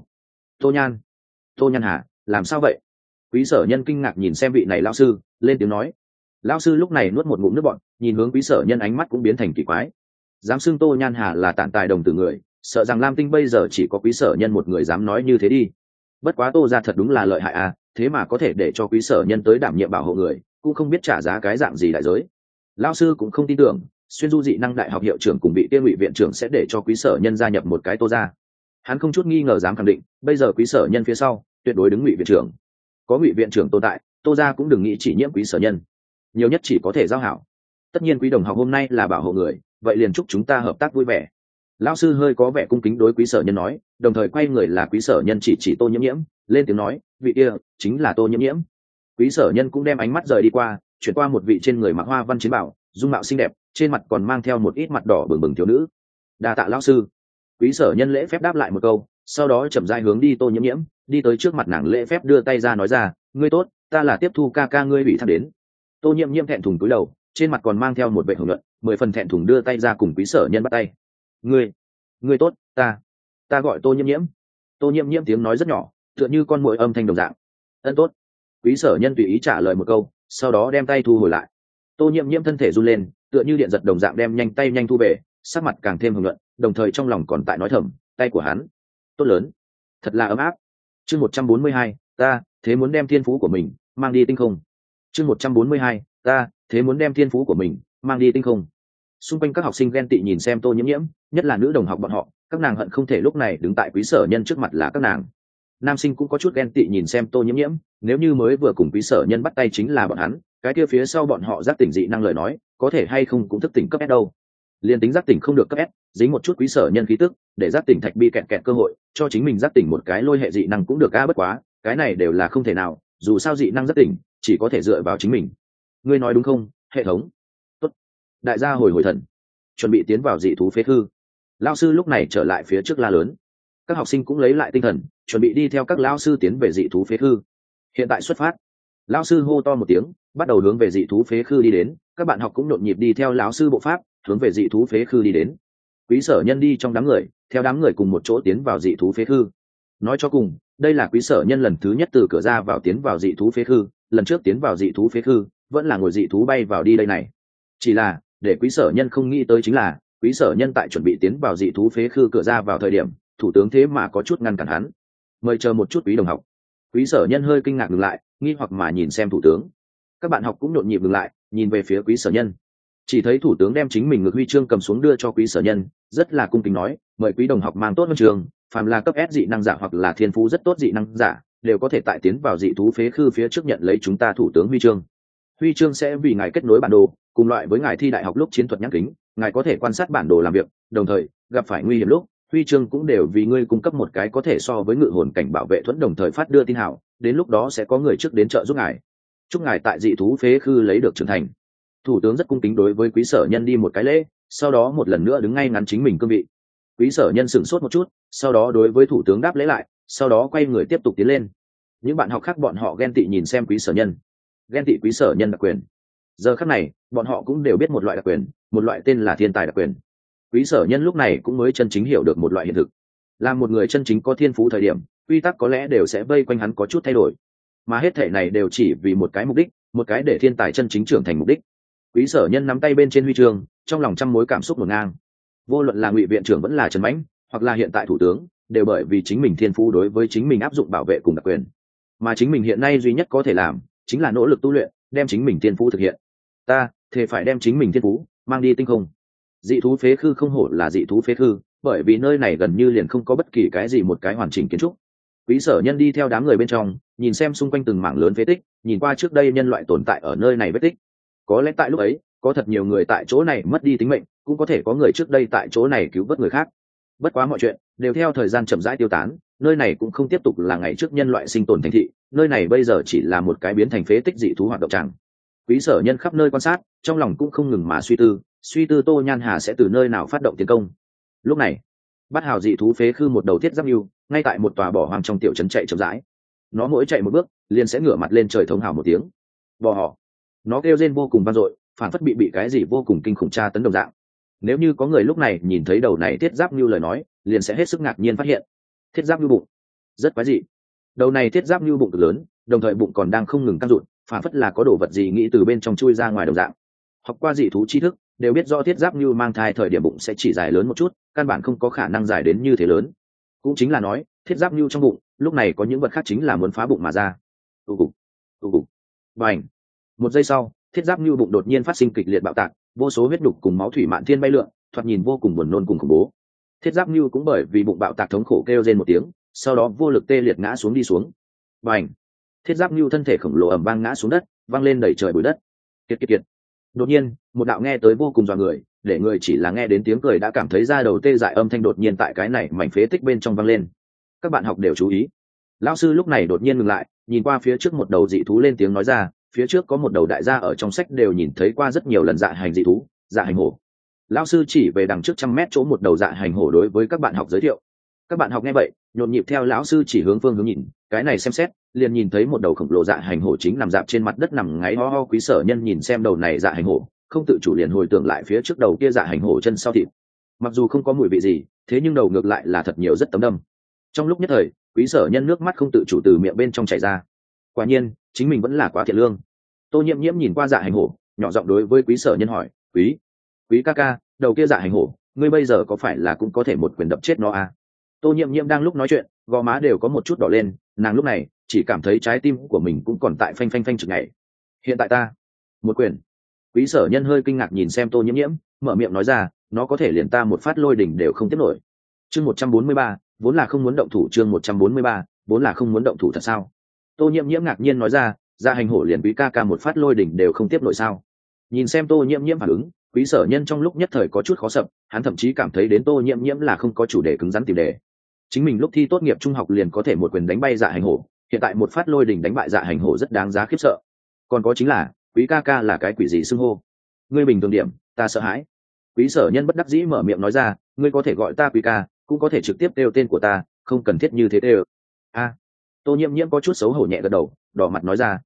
Tô Nhan hả, làm sao vậy? Quý Sở Nhân kinh ngạc nhìn xem vị này lão sư, lên tiếng nói. Lão sư lúc này nuốt một ngụm nước bọt, nhìn hướng Quý Sở Nhân ánh mắt cũng biến thành kỳ quái. Dám xưng Tô Nhan Hà là tản tài đồng tử người, sợ rằng Lam Tinh bây giờ chỉ có Quý Sở Nhân một người dám nói như thế đi. Bất quá Tô gia thật đúng là lợi hại à, thế mà có thể để cho Quý Sở Nhân tới đảm nhiệm bảo hộ người, cũng không biết trả giá cái dạng gì đại giới. Lão sư cũng không tin tưởng, xuyên du dị năng đại học hiệu trưởng cùng vị tiên ngụy viện trưởng sẽ để cho Quý Sở Nhân gia nhập một cái Tô gia. Hắn không chút nghi ngờ dám khẳng định, bây giờ Quý Sở Nhân phía sau tuyệt đối đứng ngụy viện trưởng. Có ngụy viện trưởng tồn tại, Tô gia cũng đừng nghĩ chỉ nhiễm Quý Sở Nhân, nhiều nhất chỉ có thể giao hảo. Tất nhiên Quý đồng học hôm nay là bảo hộ người, vậy liền chúc chúng ta hợp tác vui vẻ. Lão sư hơi có vẻ cung kính đối Quý Sở Nhân nói, đồng thời quay người là Quý Sở Nhân chỉ Tô Nhiễm Nhiễm, lên tiếng nói, vị kia chính là Tô Nhiễm Nhiễm. Quý Sở Nhân cũng đem ánh mắt rời đi qua, chuyển qua một vị trên người mặc hoa văn chiến bảo, dung mạo xinh đẹp, trên mặt còn mang theo một ít mặt đỏ bừng bừng thiếu nữ. Đa tạ lão sư. Quý Sở Nhân lễ phép đáp lại một câu, sau đó chậm rãi hướng đi Tô Nhiễm Nhiễm, đi tới trước mặt nàng lễ phép đưa tay ra nói ra, ngươi tốt, ta là tiếp thu ca ca ngươi bị thác đến. Tô Nhiễm Nhiễm thẹn thùng cúi đầu, trên mặt còn mang theo một vẻ hưởng luận, 10 phần thẹn thùng đưa tay ra cùng Quý Sở Nhân bắt tay. Ngươi tốt, ta gọi Tô Nhiễm Nhiễm. Tô Nhiễm Nhiễm tiếng nói rất nhỏ, tựa như con muỗi âm thanh đồng dạng. Ân tốt. Quý Sở Nhân tùy ý trả lời một câu, sau đó đem tay thu hồi lại. Tô Nhiễm Nhiễm thân thể run lên, tựa như điện giật đồng dạng đem nhanh tay nhanh thu về, sắc mặt càng thêm hưởng luận, đồng thời trong lòng còn tại nói thầm, tay của hắn tốt lớn, thật là ấm áp. Chương 142, ta thế muốn đem thiên phú của mình mang đi tinh không. Chương 142, ta thế muốn đem thiên phú của mình mang đi tinh không. Xung quanh các học sinh ghen tị nhìn xem Tô Nhiễm Nhiễm, nhất là nữ đồng học bọn họ, các nàng hận không thể lúc này đứng tại Quý Sở Nhân trước mặt là các nàng. Nam sinh cũng có chút ghen tị nhìn xem Tô Nhiễm Nhiễm, nếu như mới vừa cùng Quý Sở Nhân bắt tay chính là bọn hắn, cái kia phía sau bọn họ giác tỉnh dị năng lời nói, có thể hay không cũng thức tỉnh cấp S đâu. Liên tính giác tỉnh không được cấp S, dính một chút quý sở nhân khí tức, để giác tỉnh thạch bi kẹt kẹt cơ hội cho chính mình giác tỉnh một cái lôi hệ dị năng cũng được a, bất quá cái này đều là không thể nào, dù sao dị năng giác tỉnh chỉ có thể dựa vào chính mình. Ngươi nói đúng không, hệ thống? Tốt. Đại gia hồi hồi thần, chuẩn bị tiến vào dị thú phế khư. Lão sư lúc này trở lại phía trước la lớn. Các học sinh cũng lấy lại tinh thần, chuẩn bị đi theo các lão sư tiến về dị thú phế khư. Hiện tại xuất phát. Lão sư hô to một tiếng, bắt đầu hướng về dị thú phế khư đi đến. Các bạn học cũng nhộn nhịp đi theo lão sư bộ pháp, hướng về dị thú phế khư đi đến. Quý sở nhân đi trong đám người, theo đám người cùng một chỗ tiến vào dị thú phế khư. Nói cho cùng, đây là quý sở nhân lần thứ nhất từ cửa ra vào tiến vào dị thú phế khư, lần trước tiến vào dị thú phế khư vẫn là ngồi dị thú bay vào đi đây này. Chỉ là để quý sở nhân không nghĩ tới chính là quý sở nhân tại chuẩn bị tiến vào dị thú phế khư cửa ra vào thời điểm, thủ tướng thế mà có chút ngăn cản hắn. Mời chờ một chút quý đồng học. Quý sở nhân hơi kinh ngạc ngừng lại, nghi hoặc mà nhìn xem thủ tướng. Các bạn học cũng nhộn nhịp ngừng lại, nhìn về phía quý sở nhân. Chỉ thấy thủ tướng đem chính mình ngực huy chương cầm xuống đưa cho quý sở nhân, rất là cung kính nói, mời quý đồng học mang tốt huân trường, phàm là cấp S dị năng giả hoặc là thiên phú rất tốt dị năng giả đều có thể tại tiến vào dị thú phế khư phía trước nhận lấy chúng ta thủ tướng huy chương. Huy chương sẽ vì ngài kết nối bản đồ, cùng loại với ngài thi đại học lúc chiến thuật nhãn kính, ngài có thể quan sát bản đồ làm việc, đồng thời gặp phải nguy hiểm lúc huy chương cũng đều vì ngươi cung cấp một cái có thể so với ngự hồn cảnh bảo vệ thuẫn, đồng thời phát đưa tin hào, đến lúc đó sẽ có người trước đến trợ giúp ngài. Chúc ngài tại dị thú phế khư lấy được trưởng thành. Thủ tướng rất cung kính đối với quý sở nhân đi một cái lễ, sau đó một lần nữa đứng ngay ngắn chính mình cương vị. Quý sở nhân sửng sốt một chút, sau đó đối với thủ tướng đáp lễ lại, sau đó quay người tiếp tục tiến lên. Những bạn học khác bọn họ ghen tị nhìn xem quý sở nhân, ghen tị quý sở nhân đặc quyền. Giờ khắc này bọn họ cũng đều biết một loại đặc quyền, một loại tên là thiên tài đặc quyền. Quý sở nhân lúc này cũng mới chân chính hiểu được một loại hiện thực, là một người chân chính có thiên phú thời điểm, quy tắc có lẽ đều sẽ vây quanh hắn có chút thay đổi, mà hết thể này đều chỉ vì một cái mục đích, một cái để thiên tài chân chính trưởng thành mục đích. Quý sở nhân nắm tay bên trên huy chương, trong lòng trăm mối cảm xúc ngổn ngang. Vô luận là ngụy viện trưởng vẫn là trần mãnh, hoặc là hiện tại thủ tướng, đều bởi vì chính mình thiên phú đối với chính mình áp dụng bảo vệ cùng đặc quyền, mà chính mình hiện nay duy nhất có thể làm chính là nỗ lực tu luyện, đem chính mình thiên phú thực hiện. Ta thề phải đem chính mình thiên phú mang đi tinh không. Dị thú phế khư không hổ là dị thú phế khư, bởi vì nơi này gần như liền không có bất kỳ cái gì một cái hoàn chỉnh kiến trúc. Quý sở nhân đi theo đám người bên trong, nhìn xem xung quanh từng mảng lớn phế tích, nhìn qua trước đây nhân loại tồn tại ở nơi này vết tích. Có lẽ tại lúc ấy có thật nhiều người tại chỗ này mất đi tính mệnh, cũng có thể có người trước đây tại chỗ này cứu vớt người khác. Bất quá mọi chuyện đều theo thời gian chậm rãi tiêu tán, nơi này cũng không tiếp tục là ngày trước nhân loại sinh tồn thành thị, nơi này bây giờ chỉ là một cái biến thành phế tích dị thú hoạt động tràng. Quý sở nhân khắp nơi quan sát, trong lòng cũng không ngừng mà suy tư Tô Nhan Hà sẽ từ nơi nào phát động tiến công. Lúc này Bát Hào dị thú phế khư một đầu thiết giáp nhu ngay tại một tòa bỏ hoang trong tiểu trấn chạy chậm rãi. Nó mỗi chạy một bước liền sẽ ngửa mặt lên trời thống hào một tiếng. Bò họ. Nó kêu rên vô cùng vang dội, phản phất bị cái gì vô cùng kinh khủng tra tấn đồng dạng. Nếu như có người lúc này nhìn thấy đầu này thiết giáp nhu lời nói, liền sẽ hết sức ngạc nhiên phát hiện thiết giáp nhu bụng rất quái dị. Đầu này thiết giáp nhu bụng cực lớn, đồng thời bụng còn đang không ngừng căng rụt, phản phất là có đồ vật gì nghĩ từ bên trong chui ra ngoài đồng dạng. Học qua dị thú tri thức đều biết do thiết giáp nhu mang thai thời điểm bụng sẽ chỉ dài lớn một chút, căn bản không có khả năng dài đến như thế lớn. Cũng chính là nói thiết giáp nhu trong bụng lúc này có những vật khác chính là muốn phá bụng mà ra. Tu cục. Bành. Một giây sau, thiết giáp nhu bụng đột nhiên phát sinh kịch liệt bạo tạc, vô số huyết đục cùng máu thủy mạn thiên bay lượn, thoạt nhìn vô cùng buồn nôn cùng khủng bố. Thiết giáp nhu cũng bởi vì bụng bạo tạc thống khổ kêu rên một tiếng, sau đó vô lực tê liệt ngã xuống đi xuống. Bành. Thiết giáp nhu thân thể khổng lồ ầm vang ngã xuống đất, vang lên đầy trời bụi đất. Kiệt. Đột nhiên một đạo nghe tới vô cùng dọa người, để người chỉ là nghe đến tiếng cười đã cảm thấy da đầu tê dại âm thanh đột nhiên tại cái này mảnh phế tích bên trong vang lên. Các bạn học đều chú ý. Lão sư lúc này đột nhiên ngừng lại, nhìn qua phía trước một đầu dị thú lên tiếng nói ra, phía trước có một đầu đại gia ở trong sách đều nhìn thấy qua rất nhiều lần dạ hành dị thú, dạ hành hổ. Lão sư chỉ về đằng trước 100 mét chỗ một đầu dạ hành hổ đối với các bạn học giới thiệu. Các bạn học nghe vậy nhộn nhịp theo lão sư chỉ hướng phương hướng nhìn, cái này xem xét liền nhìn thấy một đầu khổng lồ dạ hành hổ chính nằm dạp trên mặt đất nằm ngáy ho ho. Quý sở nhân nhìn xem đầu này dạ hành hổ, không tự chủ liền hồi tưởng lại phía trước đầu kia dạ hành hổ chân sau thịt. Mặc dù không có mùi vị gì, thế nhưng đầu ngược lại là thật nhiều rất tấm đâm. Trong lúc nhất thời quý sở nhân nước mắt không tự chủ từ miệng bên trong chảy ra. Quả nhiên chính mình vẫn là quá thiện lương. Tô Nhiễm Nhiễm nhìn qua dạ hành hổ, nhỏ giọng đối với quý sở nhân hỏi, quý ca ca, đầu kia dạ hành hổ ngươi bây giờ có phải là cũng có thể một quyền đập chết nó à? Tô Nhiễm Nhiễm đang lúc nói chuyện, gò má đều có một chút đỏ lên, nàng lúc này chỉ cảm thấy trái tim của mình cũng còn tại phanh phanh phanh chực nhảy. Hiện tại ta một quyền. Quý sở nhân hơi kinh ngạc nhìn xem Tô Nhiễm Nhiễm, mở miệng nói ra, nó có thể liền ta một phát lôi đỉnh đều không tiếp nổi. Chương 143, vốn là không muốn động thủ. Chương 143, vốn là không muốn động thủ thật sao? Tô Nhiễm Nhiễm ngạc nhiên nói ra, dạ hành hổ liền quý ca ca một phát lôi đỉnh đều không tiếp nổi sao? Nhìn xem Tô Nhiễm Nhiễm phản ứng, Quý Sở Nhân trong lúc nhất thời có chút khó sập, hắn thậm chí cảm thấy đến Tô Nhiễm Nhiễm là không có chủ đề cứng rắn tìm đề. Chính mình lúc thi tốt nghiệp trung học liền có thể một quyền đánh bay Dạ Hành Hổ, hiện tại một phát lôi đình đánh bại Dạ Hành Hổ rất đáng giá khiếp sợ. Còn có chính là, Quý ca ca là cái quỷ gì xưng hô? Ngươi bình thường điểm, ta sợ hãi. Quý Sở Nhân bất đắc dĩ mở miệng nói ra, ngươi có thể gọi ta Quý ca, cũng có thể trực tiếp kêu tên của ta, không cần thiết như thế kêu. A. Tô Nhiễm Nhiễm có chút xấu hổ nhẹ gật đầu, đỏ mặt nói ra,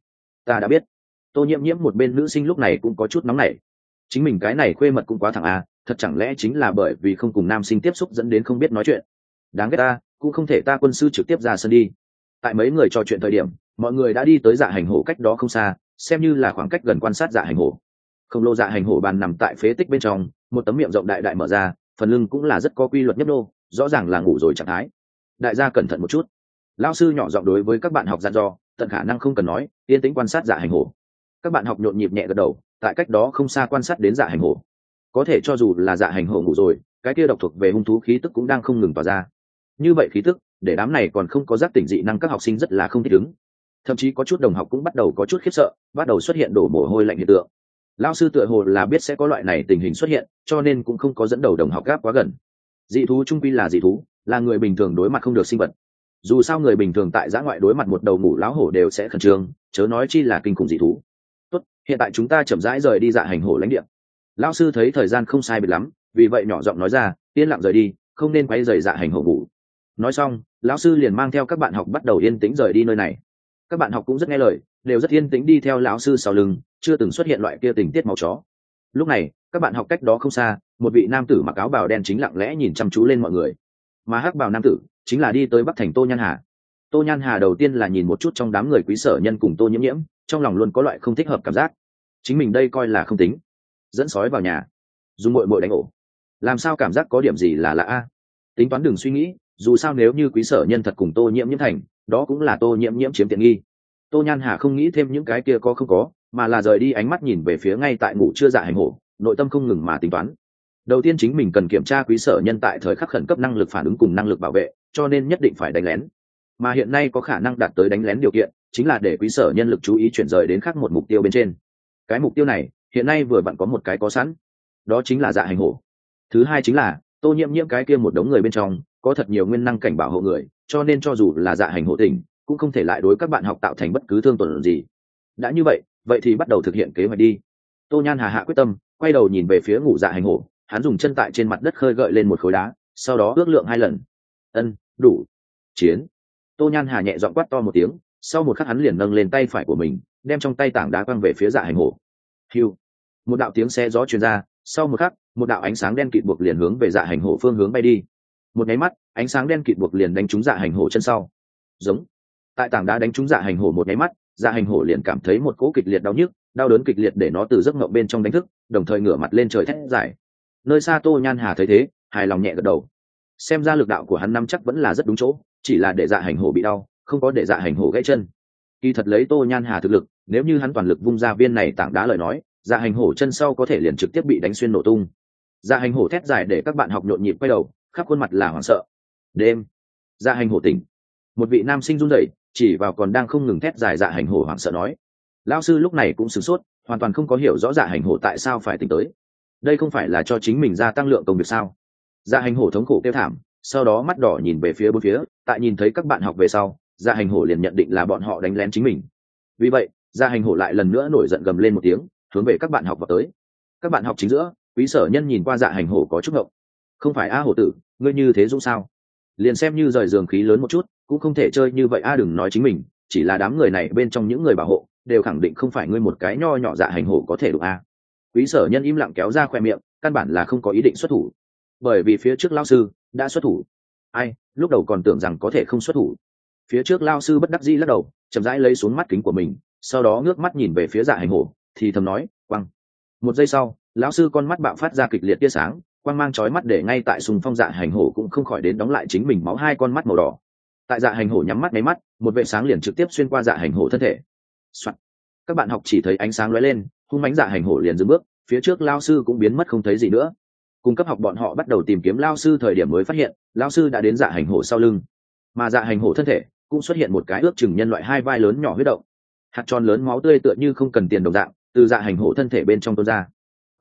ta đã biết. Tô Nhiễm Nhiễm một bên nữ sinh lúc này cũng có chút nóng nảy. Chính mình cái này khuê mật cũng quá thẳng à, thật chẳng lẽ chính là bởi vì không cùng nam sinh tiếp xúc dẫn đến không biết nói chuyện. Đáng ghét ta, cũng không thể ta quân sư trực tiếp ra sân đi. Tại mấy người trò chuyện thời điểm, mọi người đã đi tới Dạ Hành Hổ cách đó không xa, xem như là khoảng cách gần quan sát Dạ Hành Hổ. Khổng lồ Dạ Hành Hổ bàn nằm tại phế tích bên trong, một tấm miệng rộng đại đại mở ra, phần lưng cũng là rất có quy luật nhấp nô, rõ ràng là ngủ rồi trạng thái. Đại gia cẩn thận một chút. Lão sư nhỏ giọng đối với các bạn học dặn dò, tận khả năng không cần nói, yên tĩnh quan sát Dạ Hành Hổ. Các bạn học nhộn nhịp nhẹ gật đầu, tại cách đó không xa quan sát đến Dạ Hành Hổ. Có thể cho dù là Dạ Hành Hổ ngủ rồi, cái kia độc thuộc về hung thú khí tức cũng đang không ngừng tỏa ra. Như vậy khí tức, để đám này còn không có giác tỉnh dị năng các học sinh rất là không thích ứng. Thậm chí có chút đồng học cũng bắt đầu có chút khiếp sợ, bắt đầu xuất hiện đổ mồ hôi lạnh hiện tượng. Lão sư tựa hồ là biết sẽ có loại này tình hình xuất hiện, cho nên cũng không có dẫn đầu đồng học gáp quá gần. Dị thú trung quy là dị thú, là người bình thường đối mặt không được sinh vật. Dù sao người bình thường tại giã ngoại đối mặt một đầu ngủ lão hổ đều sẽ khẩn trương, chớ nói chi là kinh khủng dị thú. Tốt, hiện tại chúng ta chậm rãi rời đi Dạ Hành Hổ lãnh địa. Lão sư thấy thời gian không sai biệt lắm, vì vậy nhỏ giọng nói ra, yên lặng rời đi, không nên quấy rầy Dạ Hành Hổ ngủ. Nói xong, lão sư liền mang theo các bạn học bắt đầu yên tĩnh rời đi nơi này. Các bạn học cũng rất nghe lời, đều rất yên tĩnh đi theo lão sư sau lưng, chưa từng xuất hiện loại kia tình tiết máu chó. Lúc này, các bạn học cách đó không xa, một vị nam tử mặc áo bào đen chính lặng lẽ nhìn chăm chú lên mọi người. Mà hắc bào nam tử chính là đi tới Bắc Thành Tô Nhan Hà. Tô Nhan Hà đầu tiên là nhìn một chút trong đám người Quý Sở Nhân cùng Tô Nhiễm Nhiễm, trong lòng luôn có loại không thích hợp cảm giác. Chính mình đây coi là không tính, dẫn sói vào nhà, dùng muội muội đánh ổ, làm sao cảm giác có điểm gì là lạ a? Tính toán đừng suy nghĩ, dù sao nếu như Quý Sở Nhân thật cùng Tô Nhiễm Nhiễm thành, đó cũng là Tô Nhiễm Nhiễm chiếm tiện nghi. Tô Nhan Hà không nghĩ thêm những cái kia có không có, mà là rời đi ánh mắt nhìn về phía ngay tại ngủ chưa Dạ Hành Hổ, nội tâm không ngừng mà tính toán. Đầu tiên chính mình cần kiểm tra Quý Sở Nhân tại thời khắc khẩn cấp năng lực phản ứng cùng năng lực bảo vệ, cho nên nhất định phải đánh lén. Mà hiện nay có khả năng đạt tới đánh lén điều kiện, chính là để Quý Sở Nhân lực chú ý chuyển rời đến khác một mục tiêu bên trên. Cái mục tiêu này, hiện nay vừa vặn có một cái có sẵn, đó chính là Dạ Hành Hổ. Thứ hai chính là Tô Nhiễm Nhiễm cái kia một đống người bên trong, có thật nhiều nguyên năng cảnh bảo hộ người, cho nên cho dù là Dạ Hành Hổ tỉnh, cũng không thể lại đối các bạn học tạo thành bất cứ thương tổn gì. Đã như vậy, vậy thì bắt đầu thực hiện kế hoạch đi. Tô Nhan Hà hạ quyết tâm, quay đầu nhìn về phía ngủ Dạ Hành Hổ, hắn dùng chân tại trên mặt đất khơi gợi lên một khối đá, sau đó ước lượng 2 lần. Ân, đủ. Chiến. Tô Nhan Hà nhẹ giọng quát to một tiếng, sau một khắc hắn liền nâng lên tay phải của mình, đem trong tay tảng đá quăng về phía Dạ Hành Hổ. Hưu. Một đạo tiếng xe gió truyền ra, sau một khắc, một đạo ánh sáng đen kịt buộc liền hướng về Dạ Hành Hổ phương hướng bay đi. Một cái mắt, ánh sáng đen kịt buộc liền đánh trúng Dạ Hành Hổ chân sau. Giống. Tại tảng đá đánh trúng Dạ Hành Hổ một cái mắt, Dạ Hành Hổ liền cảm thấy một cỗ kịch liệt đau nhức, đau đớn kịch liệt để nó từ giấc mộng bên trong đánh thức, đồng thời ngửa mặt lên trời thét giải. Nơi xa Tô Nhan Hà thấy thế, hài lòng nhẹ gật đầu. Xem ra lực đạo của hắn năm chắc vẫn là rất đúng chỗ, chỉ là để Dạ Hành Hổ bị đau, không có để Dạ Hành Hổ gãy chân. Kỳ thật lấy Tô Nhan Hà thực lực, nếu như hắn toàn lực vung ra viên này tảng đá lời nói, Dạ Hành Hổ chân sau có thể liền trực tiếp bị đánh xuyên nổ tung. Dạ Hành Hổ thét dài để các bạn học nhộn nhịp quay đầu, khắp khuôn mặt là hoảng sợ. Đêm. Dạ Hành Hổ tỉnh. Một vị nam sinh run rẩy, chỉ vào còn đang không ngừng thét dài Dạ Hành Hổ hoảng sợ nói. Lão sư lúc này cũng sửng sốt, hoàn toàn không có hiểu rõ Dạ Hành Hổ tại sao phải tỉnh tới. Đây không phải là cho chính mình gia tăng lượng công việc sao? Dạ Hành Hổ thống khổ kêu thảm, sau đó mắt đỏ nhìn về phía bốn phía, tại nhìn thấy các bạn học về sau, Dạ Hành Hổ liền nhận định là bọn họ đánh lén chính mình. Vì vậy, Dạ Hành Hổ lại lần nữa nổi giận gầm lên một tiếng, hướng về các bạn học vào tới. Các bạn học chính giữa, Quý Sở Nhân nhìn qua Dạ Hành Hổ có chút ngộng. Không phải a hổ tử, ngươi như thế dũng sao? Liền xem như rời giường khí lớn một chút, cũng không thể chơi như vậy a, đừng nói chính mình, chỉ là đám người này bên trong những người bảo hộ, đều khẳng định không phải ngươi một cái nho nhỏ Dạ Hành Hổ có thể đụng a. Quý Sở Nhân im lặng kéo ra khoe miệng, căn bản là không có ý định xuất thủ, bởi vì phía trước lão sư đã xuất thủ. Ai, lúc đầu còn tưởng rằng có thể không xuất thủ. Phía trước lão sư bất đắc dĩ lắc đầu, chậm rãi lấy xuống mắt kính của mình, sau đó ngước mắt nhìn về phía Dạ Hành Hổ, thì thầm nói, quăng. Một giây sau, lão sư con mắt bạo phát ra kịch liệt tia sáng, quang mang chói mắt để ngay tại sùng phong Dạ Hành Hổ cũng không khỏi đến đóng lại chính mình máu hai con mắt màu đỏ. Tại Dạ Hành Hổ nhắm mắt nháy mắt, một vệt sáng liền trực tiếp xuyên qua Dạ Hành Hổ thân thể. Soạn. Các bạn học chỉ thấy ánh sáng lóe lên, hung mãnh Dạ Hành Hổ liền dừng bước, phía trước lão sư cũng biến mất không thấy gì nữa. Cùng cấp học bọn họ bắt đầu tìm kiếm lão sư thời điểm mới phát hiện, lão sư đã đến Dạ Hành Hổ sau lưng, mà Dạ Hành Hổ thân thể cũng xuất hiện một cái ước chừng nhân loại hai vai lớn nhỏ huyết động, hạt tròn lớn máu tươi tựa như không cần tiền đồng dạng từ Dạ Hành Hổ thân thể bên trong tuôn ra.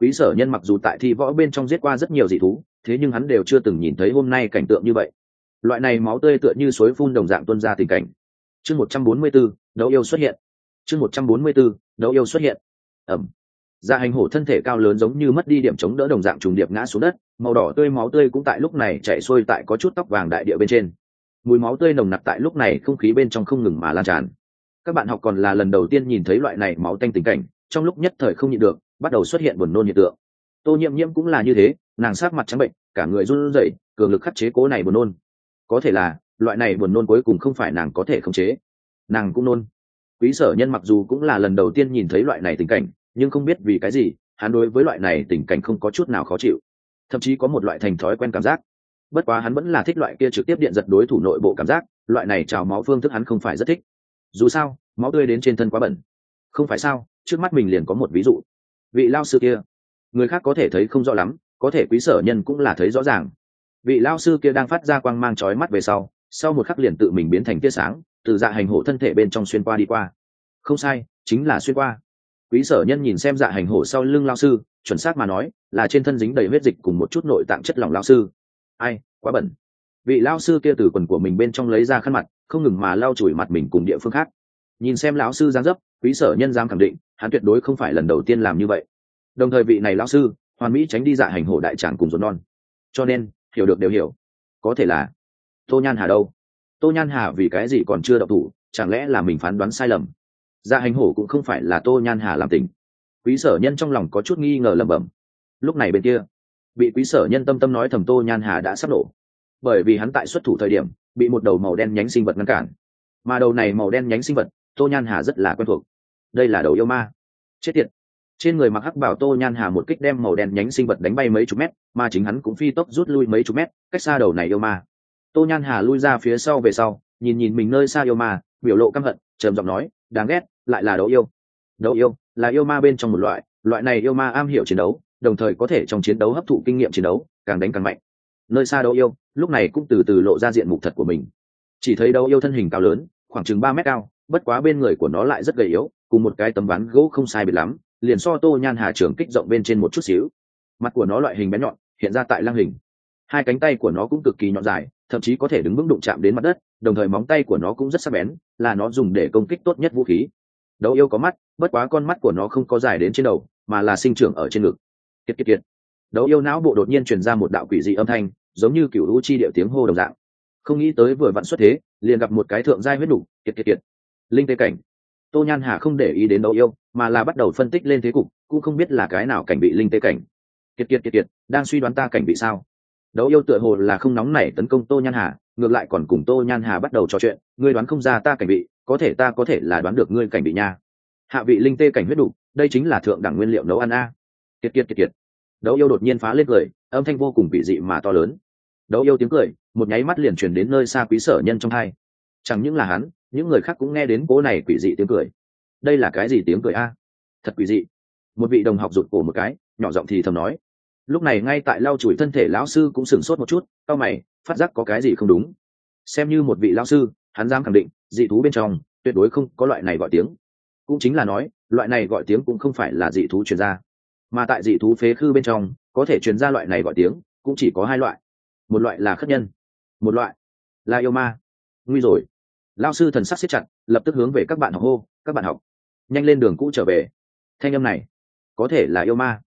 Quý Sở Nhân mặc dù tại thi võ bên trong giết qua rất nhiều dị thú, thế nhưng hắn đều chưa từng nhìn thấy hôm nay cảnh tượng như vậy. Loại này máu tươi tựa như suối phun đồng dạng tuôn ra tình cảnh. Chương 144, đấu yêu xuất hiện. Chương 144, đấu yêu xuất hiện. Ầm. Dạ Hành Hổ thân thể cao lớn giống như mất đi điểm chống đỡ đồng dạng trùng điệp ngã xuống đất, màu đỏ tươi máu tươi cũng tại lúc này chảy xuôi tại có chút tóc vàng đại địa bên trên. Mùi máu tươi nồng nặc tại lúc này không khí bên trong không ngừng mà lan tràn. Các bạn học còn là lần đầu tiên nhìn thấy loại này máu tanh tình cảnh, trong lúc nhất thời không nhịn được, bắt đầu xuất hiện buồn nôn hiện tượng. Tô Nhiễm Nhiễm cũng là như thế, nàng sắc mặt trắng bệnh, cả người run rẩy, cường lực khắc chế cố này buồn nôn. Có thể là, loại này buồn nôn cuối cùng không phải nàng có thể khống chế. Nàng cũng nôn. Quý Sở Nhân mặc dù cũng là lần đầu tiên nhìn thấy loại này tình cảnh, nhưng không biết vì cái gì, hắn đối với loại này tình cảnh không có chút nào khó chịu, thậm chí có một loại thành thói quen cảm giác. Bất quá hắn vẫn là thích loại kia trực tiếp điện giật đối thủ nội bộ cảm giác, loại này trào máu phương thức hắn không phải rất thích. Dù sao, máu tươi đến trên thân quá bẩn. Không phải sao, trước mắt mình liền có một ví dụ. Vị lao sư kia, người khác có thể thấy không rõ lắm, có thể Quý Sở Nhân cũng là thấy rõ ràng. Vị lao sư kia đang phát ra quang mang chói mắt về sau một khắc liền tự mình biến thành tia sáng, từ Dạ Hành Hổ thân thể bên trong xuyên qua đi qua. Không sai, chính là xuyên qua. Quý Sở Nhân nhìn xem Dạ Hành Hổ sau lưng lao sư, chuẩn xác mà nói là trên thân dính đầy huyết dịch cùng một chút nội tạng chất lỏng lao sư. Ai, quá bẩn. Vị lao sư kia từ quần của mình bên trong lấy ra khăn mặt, không ngừng mà lau chùi mặt mình cùng địa phương khác. Nhìn xem lão sư dáng dấp, Quý Sở Nhân dám khẳng định hắn tuyệt đối không phải lần đầu tiên làm như vậy. Đồng thời vị này lão sư hoàn mỹ tránh đi Dạ Hành Hổ đại tràng cùng rốn non, cho nên hiểu được đều hiểu. Có thể là Tô Nhan Hà đâu? Tô Nhan Hà vì cái gì còn chưa động thủ? Chẳng lẽ là mình phán đoán sai lầm? Dạ Hành Hổ cũng không phải là Tô Nhan Hà làm tình. Quý Sở Nhân trong lòng có chút nghi ngờ lẩm bẩm. Lúc này bên kia, bị Quý Sở Nhân tâm nói thầm Tô Nhan Hà đã sắp nổ, bởi vì hắn tại xuất thủ thời điểm bị một đầu màu đen nhánh sinh vật ngăn cản, mà đầu này màu đen nhánh sinh vật Tô Nhan Hà rất là quen thuộc. Đây là đầu yêu ma. Chết tiệt. Trên người mặc hắc bảo Tô Nhan Hà một kích đem màu đen nhánh sinh vật đánh bay mấy chục mét, mà chính hắn cũng phi tốc rút lui mấy chục mét, cách xa đầu này yêu ma. Tô Nhan Hà lui ra phía sau về sau, nhìn mình nơi xa yêu ma, biểu lộ căm hận, trầm giọng nói, đáng ghét, lại là đấu yêu. Đấu yêu là yêu ma bên trong một loại này yêu ma am hiểu chiến đấu, đồng thời có thể trong chiến đấu hấp thụ kinh nghiệm chiến đấu, càng đánh càng mạnh. Nơi xa đấu yêu lúc này cũng từ từ lộ ra diện mục thật của mình. Chỉ thấy đấu yêu thân hình cao lớn, khoảng chừng 3 mét cao, bất quá bên người của nó lại rất gầy yếu, cùng một cái tấm ván gỗ không sai biệt lắm, liền so Tô Nhan Hà trường kích rộng bên trên một chút xíu. Mặt của nó loại hình bén nhọn, hiện ra tại lăng hình. Hai cánh tay của nó cũng cực kỳ nhọn dài, thậm chí có thể đứng vững đụng chạm đến mặt đất, đồng thời móng tay của nó cũng rất sắc bén, là nó dùng để công kích tốt nhất vũ khí. Đấu yêu có mắt, bất quá con mắt của nó không có dài đến trên đầu, mà là sinh trưởng ở trên ngực. Kiệt kiệt kiệt. Đấu yêu não bộ đột nhiên truyền ra một đạo quỷ dị âm thanh, giống như cửu u chi điệu tiếng hô đồng dạng. Không nghĩ tới vừa vặn xuất thế, liền gặp một cái thượng giai huyết đủ, kiệt kiệt kiệt. Linh tê cảnh. Tô Nhan Hà không để ý đến đấu yêu, mà là bắt đầu phân tích lên thế cục, cũng không biết là cái nào cảnh bị linh tê cảnh. Kiệt kiệt kiệt kiệt, đang suy đoán ta cảnh bị sao? Đấu yêu tựa hồ là không nóng nảy tấn công Tô Nhan Hà, ngược lại còn cùng Tô Nhan Hà bắt đầu trò chuyện, ngươi đoán không ra ta cảnh bị, có thể ta có thể là đoán được ngươi cảnh bị nha. Hạ vị linh tê cảnh huyết đủ, đây chính là thượng đẳng nguyên liệu nấu ăn a. Kiệt kiệt kiệt kiệt. Đấu yêu đột nhiên phá lên cười, âm thanh vô cùng kỳ dị mà to lớn. Đấu yêu tiếng cười, một nháy mắt liền truyền đến nơi xa Quý Sở Nhân trong tai. Chẳng những là hắn, những người khác cũng nghe đến cố này quỷ dị tiếng cười. Đây là cái gì tiếng cười a? Thật quỷ dị. Một vị đồng học rụt cổ một cái, nhỏ giọng thì thầm nói. Lúc này ngay tại lau chùi thân thể lão sư cũng sửng sốt một chút, cau mày, phát giác có cái gì không đúng. Xem như một vị lão sư, hắn dám khẳng định, dị thú bên trong tuyệt đối không có loại này gọi tiếng. Cũng chính là nói, loại này gọi tiếng cũng không phải là dị thú truyền ra, mà tại dị thú phế khư bên trong có thể truyền ra loại này gọi tiếng cũng chỉ có hai loại. Một loại là khất nhân, một loại là yêu ma. Nguy rồi. Lão sư thần sắc siết chặt, lập tức hướng về các bạn học hô, các bạn học nhanh lên đường cũ trở về. Thanh âm này có thể là yêu ma.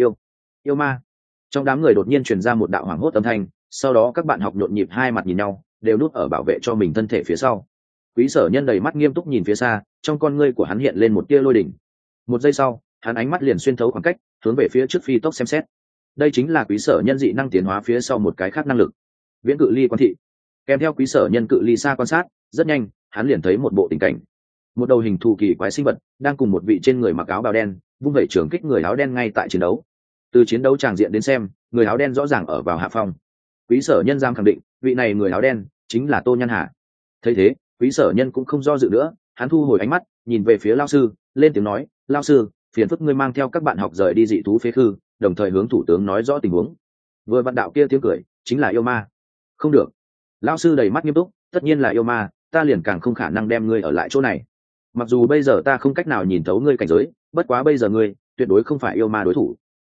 Yêu ma. Trong đám người đột nhiên truyền ra một đạo hoảng hốt âm thanh, sau đó các bạn học nhộn nhịp hai mặt nhìn nhau, đều núp ở bảo vệ cho mình thân thể phía sau. Quý Sở Nhân đầy mắt nghiêm túc nhìn phía xa, trong con ngươi của hắn hiện lên một tia lôi đỉnh. Một giây sau, hắn ánh mắt liền xuyên thấu khoảng cách, hướng về phía trước phi tốc xem xét. Đây chính là Quý Sở Nhân dị năng tiến hóa phía sau một cái khác năng lực, viễn cự ly quan thị. Kèm theo Quý Sở Nhân cự ly xa quan sát, rất nhanh, hắn liền thấy một bộ tình cảnh. Một đầu hình thù kỳ quái sinh vật đang cùng một vị trên người mặc áo bào đen, vung vẩy trường kích người áo đen ngay tại chiến đấu. Từ chiến đấu tràng diện đến xem, người áo đen rõ ràng ở vào hạ phong. Quý Sở Nhân giam khẳng định, vị này người áo đen chính là Tô Nhan Hà. Thấy thế, Quý Sở Nhân cũng không do dự nữa, hắn thu hồi ánh mắt, nhìn về phía lão sư, lên tiếng nói, lão sư, phiền phức ngươi mang theo các bạn học rời đi dị thú phế khư, đồng thời hướng thủ tướng nói rõ tình huống. Vừa vạn đạo kia tiếng cười, chính là yêu ma. Không được. Lão sư đầy mắt nghiêm túc, tất nhiên là yêu ma, ta liền càng không khả năng đem ngươi ở lại chỗ này. Mặc dù bây giờ ta không cách nào nhìn thấu ngươi cảnh giới, bất quá bây giờ ngươi tuyệt đối không phải yêu ma đối thủ.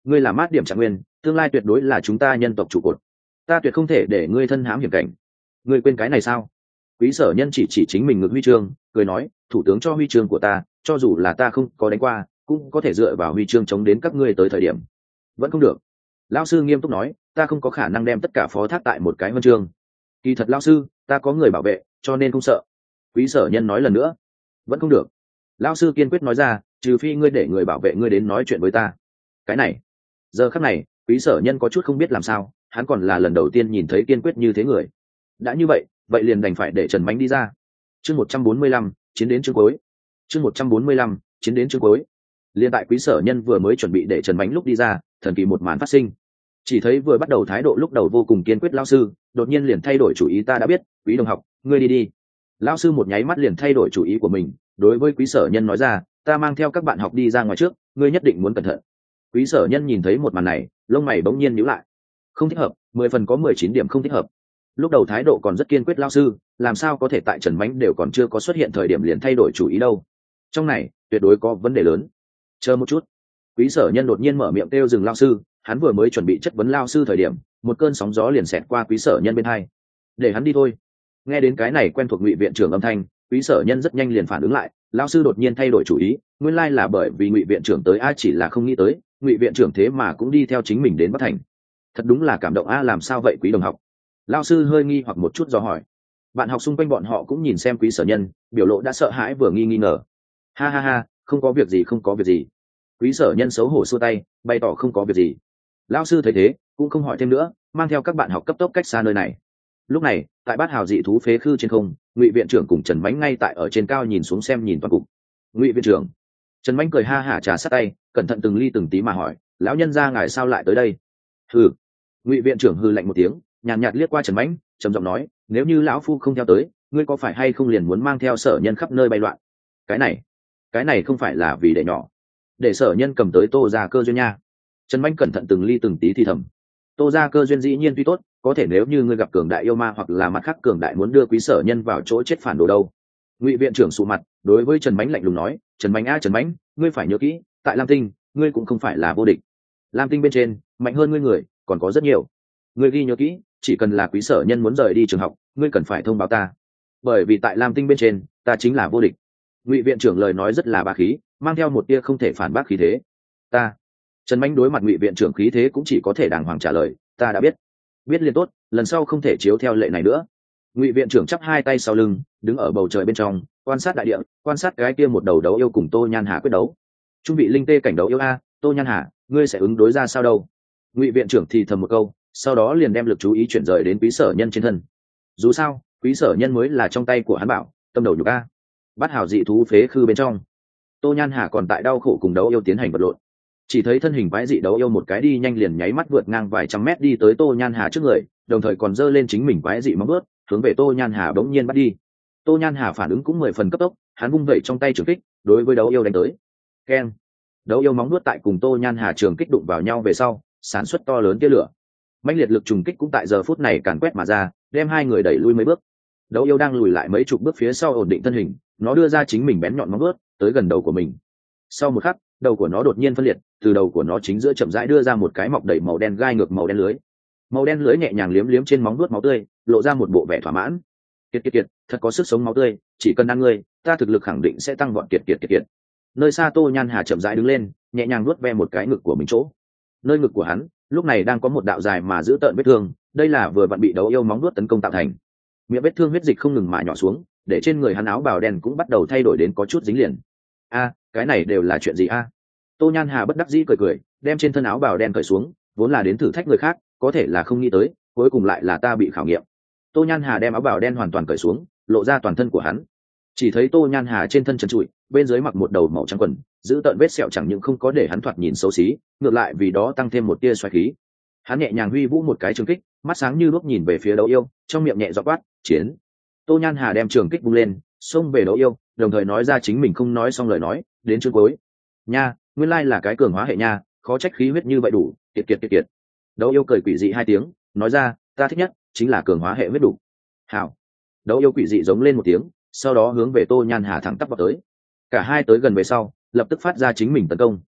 ngươi là mát điểm trạng nguyên, tương lai tuyệt đối là chúng ta nhân tộc trụ cột, ta tuyệt không thể để ngươi thân hãm hiểm cảnh. Ngươi quên cái này sao? Quý sở nhân chỉ chính mình ngực huy chương, cười nói, thủ tướng cho huy chương của ta, cho dù là ta không có đánh qua, cũng có thể dựa vào huy chương chống đến các ngươi tới thời điểm. Vẫn không được. Lão sư nghiêm túc nói, ta không có khả năng đem tất cả phó thác tại một cái huân chương. Kỳ thật lão sư, ta có người bảo vệ, cho nên không sợ. Quý sở nhân nói lần nữa. Vẫn không được. Lão sư kiên quyết nói ra, trừ phi ngươi để người bảo vệ ngươi đến nói chuyện với ta. Cái này. Giờ khắc này, quý sở nhân có chút không biết làm sao, hắn còn là lần đầu tiên nhìn thấy kiên quyết như thế người. Đã như vậy, vậy liền đành phải để Trần Mánh đi ra. Chương 145, chiến đến chương cuối. Chương 145, chiến đến chương cuối. Liên tại quý sở nhân vừa mới chuẩn bị để Trần Mánh lúc đi ra, thần kỳ một màn phát sinh. Chỉ thấy vừa bắt đầu thái độ lúc đầu vô cùng kiên quyết lão sư, đột nhiên liền thay đổi chủ ý. Ta đã biết, quý đồng học, ngươi đi đi. Lão sư một nháy mắt liền thay đổi chủ ý của mình, đối với quý sở nhân nói ra, ta mang theo các bạn học đi ra ngoài trước, ngươi nhất định muốn cẩn thận. Quý sở nhân nhìn thấy một màn này, lông mày bỗng nhiên nhíu lại. Không thích hợp, 10 phần có 19 điểm không thích hợp. Lúc đầu thái độ còn rất kiên quyết lão sư, làm sao có thể tại Trần Mánh đều còn chưa có xuất hiện thời điểm liền thay đổi chủ ý đâu? Trong này tuyệt đối có vấn đề lớn. Chờ một chút. Quý sở nhân đột nhiên mở miệng kêu dừng lão sư, hắn vừa mới chuẩn bị chất vấn lão sư thời điểm, một cơn sóng gió liền xẹt qua quý sở nhân bên hai. Để hắn đi thôi. Nghe đến cái này quen thuộc Ngụy viện trưởng âm thanh, quý sở nhân rất nhanh liền phản ứng lại, lão sư đột nhiên thay đổi chủ ý, nguyên lai là bởi vì Ngụy viện trưởng tới, chỉ là không nghĩ tới, Ngụy viện trưởng thế mà cũng đi theo chính mình đến Bắc Thành. Thật đúng là cảm động làm sao vậy quý đồng học? Lão sư hơi nghi hoặc một chút do hỏi. Bạn học xung quanh bọn họ cũng nhìn xem quý sở nhân, biểu lộ đã sợ hãi vừa nghi ngờ. Ha ha ha, không có việc gì, không có việc gì. Quý sở nhân xấu hổ xua tay, bày tỏ không có việc gì. Lão sư thấy thế, cũng không hỏi thêm nữa, mang theo các bạn học cấp tốc cách xa nơi này. Lúc này, tại Bát Hào dị thú phế khư trên không, Ngụy viện trưởng cùng Trần Mánh ngay tại ở trên cao nhìn xuống xem nhìn toàn cục. Ngụy viện trưởng. Trần Mánh cười ha hả trà sát tay, cẩn thận từng ly từng tí mà hỏi, lão nhân gia ngài sao lại tới đây? Hừ. Ngụy viện trưởng hừ lạnh một tiếng, nhàn nhạt liếc qua Trần Mánh, trầm giọng nói, nếu như lão phu không theo tới, ngươi có phải hay không liền muốn mang theo sở nhân khắp nơi bay loạn? Cái này không phải là vì để nhỏ, để sở nhân cầm tới Tô gia cơ duyên nha. Trần Mánh cẩn thận từng ly từng tí thì thầm, Tô gia cơ duyên dĩ nhiên tuy tốt, có thể nếu như ngươi gặp cường đại yêu ma hoặc là mặt khác cường đại muốn đưa quý sở nhân vào chỗ chết phản đồ đâu? Ngụy viện trưởng sụ mặt, đối với Trần Mánh lạnh lùng nói, Trần Mánh Trần Mánh, ngươi phải nhớ kỹ, tại Lam Tinh, ngươi cũng không phải là vô địch. Lam Tinh bên trên, mạnh hơn ngươi người còn có rất nhiều. Ngươi ghi nhớ kỹ, chỉ cần là quý sở nhân muốn rời đi trường học, ngươi cần phải thông báo ta, bởi vì tại Lam Tinh bên trên, ta chính là vô địch. Ngụy viện trưởng lời nói rất là bá khí, mang theo một tia không thể phản bác khí thế. Ta. Trần Mánh đối mặt Ngụy viện trưởng khí thế cũng chỉ có thể đàng hoàng trả lời, ta đã biết. Biết liền tốt, lần sau không thể chiếu theo lệ này nữa. Ngụy viện trưởng chắp hai tay sau lưng, đứng ở bầu trời bên trong, quan sát đại địa, quan sát cái kia một đầu đấu yêu cùng Tô Nhan Hà quyết đấu. Trung vị linh tê cảnh đấu yêu Tô Nhan Hà, ngươi sẽ ứng đối ra sao đâu? Ngụy viện trưởng thì thầm một câu, sau đó liền đem lực chú ý chuyển rời đến quý sở nhân trên thân. Dù sao, quý sở nhân mới là trong tay của hắn bảo, tâm đầu nhục Bát Hào dị thú phế khư bên trong, Tô Nhan Hà còn tại đau khổ cùng đấu yêu tiến hành vật lộn. Chỉ thấy thân hình quái dị đấu yêu một cái đi nhanh liền nháy mắt vượt ngang vài trăm mét đi tới Tô Nhan Hà trước người, đồng thời còn giơ lên chính mình quái dị móng vuốt, hướng về Tô Nhan Hà bỗng nhiên bắt đi. Tô Nhan Hà phản ứng cũng 10 phần cấp tốc, hắn vung vẩy trong tay trường kích, đối với đấu yêu đánh tới. Keng! Đấu yêu móng vuốt tại cùng Tô Nhan Hà trường kích đụng vào nhau về sau, sản xuất to lớn tia lửa. Mãnh liệt lực trùng kích cũng tại giờ phút này càn quét mà ra, đem hai người đẩy lui mấy bước. Đấu yêu đang lùi lại mấy chục bước phía sau ổn định thân hình, nó đưa ra chính mình bén nhọn móng vuốt tới gần đầu của mình. Sau một khắc, đầu của nó đột nhiên phân liệt, từ đầu của nó chính giữa chậm rãi đưa ra một cái mọc đầy màu đen gai ngược màu đen lưới. Màu đen lưới nhẹ nhàng liếm liếm trên móng vuốt máu tươi, lộ ra một bộ vẻ thỏa mãn. Kiệt, thật có sức sống máu tươi, chỉ cần ăn ngươi, ta thực lực khẳng định sẽ tăng vọt kiệt. Nơi xa Tô Nhan Hà chậm rãi đứng lên, nhẹ nhàng nuốt ve một cái ngực của mình chỗ. Nơi ngực của hắn, lúc này đang có một đạo dài mà giữ tợn vết thương, đây là vừa vặn bị đấu yêu móng nuốt tấn công tạo thành. Miệng vết thương huyết dịch không ngừng mà nhỏ xuống, để trên người hắn áo bào đen cũng bắt đầu thay đổi đến có chút dính liền. Cái này đều là chuyện gì Tô Nhan Hà bất đắc dĩ cười, đem trên thân áo bào đen cởi xuống, vốn là đến thử thách người khác, có thể là không nghĩ tới, cuối cùng lại là ta bị khảo nghiệm. Tô Nhan Hà đem áo bào đen hoàn toàn cởi xuống, lộ ra toàn thân của hắn. Chỉ thấy Tô Nhan Hà trên thân trần trụi, bên dưới mặc một đầu màu trắng quần, giữ tợn vết sẹo chẳng những không có để hắn thoạt nhìn xấu xí, ngược lại vì đó tăng thêm một tia xoáy khí. Hắn nhẹ nhàng huy vũ một cái trường kích, mắt sáng như đuốc nhìn về phía đấu yêu, trong miệng nhẹ giọng quát, chiến. Tô Nhan Hà đem trường kích vung lên, xông về đấu yêu, đồng thời nói ra chính mình không nói xong lời nói, đến chương cuối. Nha, nguyên lai là cái cường hóa hệ nha, khó trách khí huyết như vậy đủ, kiệt. Đấu yêu cười quỷ dị hai tiếng, nói ra, ta thích nhất chính là cường hóa hệ huyết đủ. Hảo. Đấu yêu quỷ dị giống lên một tiếng, sau đó hướng về Tô Nhan Hà thẳng tắp vào tới. Cả hai tới gần về sau, lập tức phát ra chính mình tấn công.